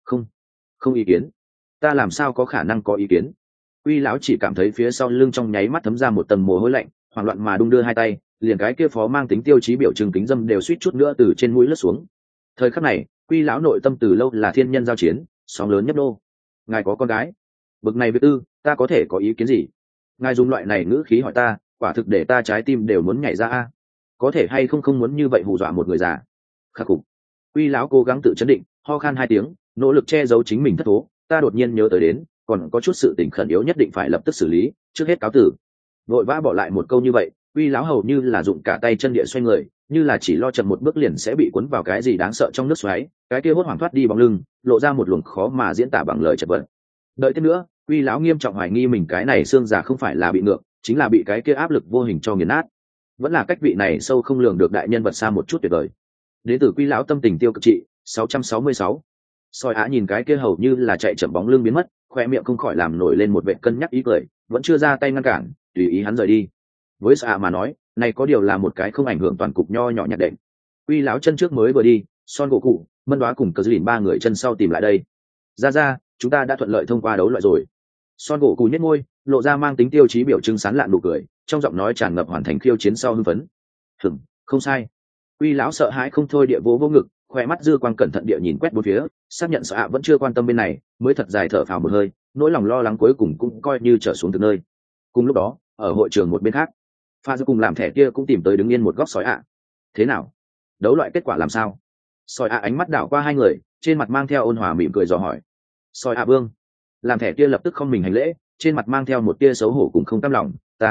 Không ý kiến. Ta làm sao có khả năng có ý kiến? Quy lão chỉ cảm thấy phía sau lưng trong nháy mắt thấm ra một tầng mồ hôi lạnh, hoảng loạn mà đung đưa hai tay, liền cái kia phó mang tính tiêu chí biểu trưng kính dâm đều suýt chút nữa từ trên mũi lướt xuống. Thời khắc này, Quy lão nội tâm từ lâu là thiên nhân giao chiến, sóng lớn nhấp nô. Ngài có con gái, bực này việc tư, ta có thể có ý kiến gì? Ngài dùng loại này ngữ khí hỏi ta, quả thực để ta trái tim đều muốn nhảy ra a. Có thể hay không muốn như vậy hù dọa một người già? Khắc phục. Quy lão cố gắng tự chấn định, ho khan hai tiếng, nỗ lực che giấu chính mình thất thố. Ta đột nhiên nhớ tới đến, còn có chút sự tình khẩn yếu nhất định phải lập tức xử lý, trước hết cáo tử. Vội vã bỏ lại một câu như vậy, Quy lão hầu như là dụng cả tay chân địa xoay người, như là chỉ lo chậm một bước liền sẽ bị cuốn vào cái gì đáng sợ trong nước xoáy, cái kia hốt hoảng thoát đi bóng lưng, lộ ra một luồng khó mà diễn tả bằng lời chật vật. Đợi tiếp nữa, Quy lão nghiêm trọng hoài nghi mình cái này xương già không phải là bị ngược, chính là bị cái kia áp lực vô hình cho nghiền nát. Vẫn là cách vị này sâu không lường được đại nhân vật xa một chút tuyệt vời. Đến từ Quy lão tâm tình tiêu cực trị 666. Soi á nhìn cái kia hầu như là chạy chậm bóng lưng biến mất, khoe miệng không khỏi làm nổi lên một vệ cân nhắc ý cười, vẫn chưa ra tay ngăn cản, tùy ý hắn rời đi. Với Sa mà nói, này có điều là một cái không ảnh hưởng toàn cục nho nhỏ nhặt đệm. Quy lão chân trước mới vừa đi, Son gỗ cụ, Mân Đoá cùng Cờ Dìn ba người chân sau tìm lại đây. Ra, chúng ta đã thuận lợi thông qua đấu loại rồi. Son gỗ cụ nhếch môi, lộ ra mang tính tiêu chí biểu trưng sán lạn nụ cười, trong giọng nói tràn ngập hoàn thành khiêu chiến sau hưng phấn. Không sai. Quy lão sợ hãi không thôi địa vỗ ngực, khoe mắt dư quang cẩn thận địa nhìn quét bốn phía, xác nhận Sa vẫn chưa quan tâm bên này, mới thật dài thở phào một hơi, nỗi lòng lo lắng cuối cùng cũng coi như trở xuống từ nơi. Cùng lúc đó, ở hội trường một bên khác, pha giữa cùng làm thẻ kia cũng tìm tới đứng yên một góc sói ạ. Thế nào, đấu loại kết quả làm sao? Sói ạ ánh mắt đảo qua hai người, trên mặt mang theo ôn hòa mỉm cười dò hỏi. Sói ạ vương. Làm thẻ kia lập tức không mình hành lễ, trên mặt mang theo một tia xấu hổ cùng không cam lòng.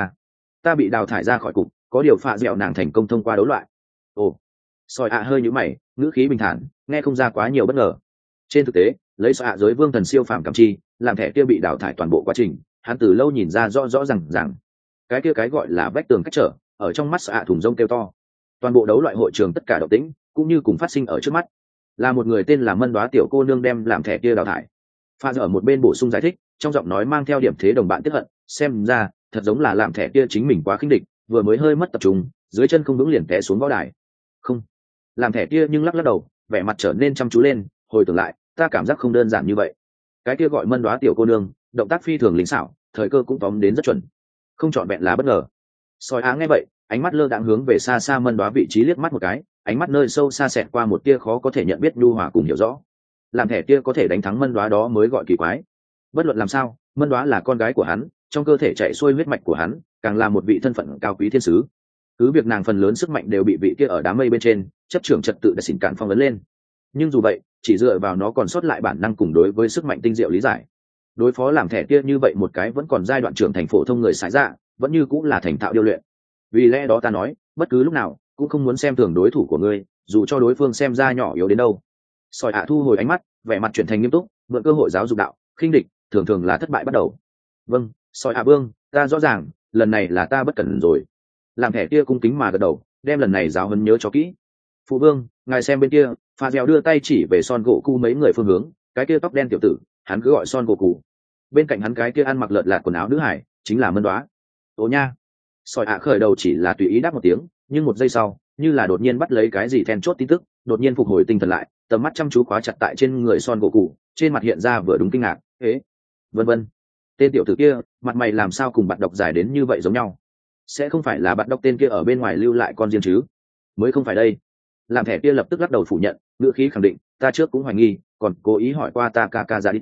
Ta bị đào thải ra khỏi cục, có điều phạ dẻo nàng thành công thông qua đấu loại. Ồ. Sói ạ hơi nhíu mày, ngữ khí bình thản, nghe không ra quá nhiều bất ngờ. Trên thực tế, lấy sói ạ giới vương thần siêu phàm cảm chi, làm thẻ kia bị đào thải toàn bộ quá trình, hắn từ lâu nhìn ra rõ rằng cái kia cái gọi là vách tường cách trở, ở trong mắt sói ạ thùng rông kêu to. Toàn bộ đấu loại hội trường tất cả động tĩnh cũng như cùng phát sinh ở trước mắt, là một người tên là Mân Đoá tiểu cô nương đem làm thẻ kia đào thải. Pha ở một bên bổ sung giải thích, trong giọng nói mang theo điểm thế đồng bạn tiếp hận, xem ra thật giống là làm thẻ kia chính mình quá khinh địch, vừa mới hơi mất tập trung, dưới chân không vững liền té xuống võ đài. Không, làm thẻ kia nhưng lắc lắc đầu, vẻ mặt trở nên chăm chú lên, hồi tưởng lại, ta cảm giác không đơn giản như vậy. Cái kia gọi Mân Đoá tiểu cô nương, động tác phi thường linh xảo, thời cơ cũng tóm đến rất chuẩn, không chọn vẹn là bất ngờ. Sói Á nghe vậy, ánh mắt lơ đãng hướng về xa xa Mân Đoá vị trí liếc mắt một cái, ánh mắt nơi sâu xa xẹt qua một tia khó có thể nhận biết nhu hòa cùng hiểu rõ. Làm thẻ kia có thể đánh thắng Mân Đoá đó mới gọi kỳ quái. Bất luận làm sao, Mân Đoá là con gái của hắn, trong cơ thể chạy xuôi huyết mạch của hắn, càng là một vị thân phận cao quý thiên sứ. Cứ việc nàng phần lớn sức mạnh đều bị vị kia ở đám mây bên trên chấp trưởng trật tự đã xỉn cản phong lớn lên, nhưng dù vậy, chỉ dựa vào nó còn sót lại bản năng cùng đối với sức mạnh tinh diệu lý giải, đối phó làm thẻ kia như vậy một cái vẫn còn giai đoạn trưởng thành phổ thông người sải dạ, vẫn như cũng là thành thạo điêu luyện. Vì lẽ đó ta nói, bất cứ lúc nào cũng không muốn xem thường đối thủ của ngươi, dù cho đối phương xem ra nhỏ yếu đến đâu. Sỏi ạ thu hồi ánh mắt, vẻ mặt chuyển thành nghiêm túc, mượn cơ hội giáo dục đạo, khinh địch thường thường là thất bại bắt đầu. Vâng, sỏi ạ vương, ta rõ ràng, lần này là ta bất cẩn rồi. Làm thẻ kia cung kính mà gật đầu, đem lần này giáo huấn nhớ cho kỹ. Phụ vương, ngài xem bên kia, pha dẻo đưa tay chỉ về Son gỗ cu mấy người phương hướng, cái kia tóc đen tiểu tử, hắn cứ gọi Son gỗ cụ. Bên cạnh hắn cái kia ăn mặc lợt lạt quần áo nữ hải, chính là Mân Đoá. Ồ nha. Sỏi ạ khởi đầu chỉ là tùy ý đáp một tiếng, nhưng một giây sau, như là đột nhiên bắt lấy cái gì then chốt tin tức, đột nhiên phục hồi tinh thần lại, tầm mắt chăm chú khóa chặt tại trên người Son gỗ cụ, trên mặt hiện ra vừa đúng kinh ngạc, ế, vân vân. Tên tiểu tử kia, mặt mày làm sao cùng bạn đọc giải đến như vậy giống nhau? Sẽ không phải là bạn đọc tên kia ở bên ngoài lưu lại con riêng chứ? Mới không phải đây. Làm thẻ kia lập tức lắc đầu phủ nhận, ngữ khí khẳng định, ta trước cũng hoài nghi, còn cố ý hỏi qua ta ca ra đi.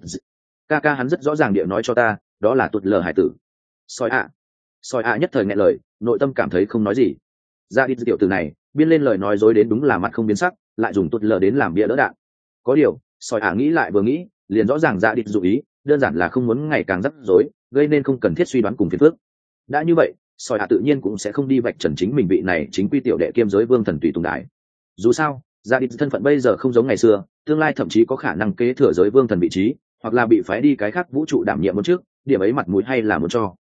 Ca hắn rất rõ ràng địa nói cho ta, đó là tụt lờ hải tử. Soi ạ nhất thời nghẹn lời, nội tâm cảm thấy không nói gì. Ra đi tiểu tử này, biên lên lời nói dối đến đúng là mặt không biến sắc, lại dùng tụt lờ đến làm bia đỡ đạn. Có điều, soi ạ nghĩ lại vừa nghĩ, liền rõ ràng ra đi dụ ý, đơn giản là không muốn ngày càng rắc rối, gây nên không cần thiết suy đoán cùng phiền phức. Đã như vậy, soi ạ tự nhiên cũng sẽ không đi vạch trần chính mình vị này chính quy tiểu đệ kiêm giới vương thần tùy tùng đại. Dù sao, gia đình thân phận bây giờ không giống ngày xưa, tương lai thậm chí có khả năng kế thừa giới vương thần vị trí, hoặc là bị phái đi cái khác vũ trụ đảm nhiệm một trước, điểm ấy mặt mũi hay là muốn cho.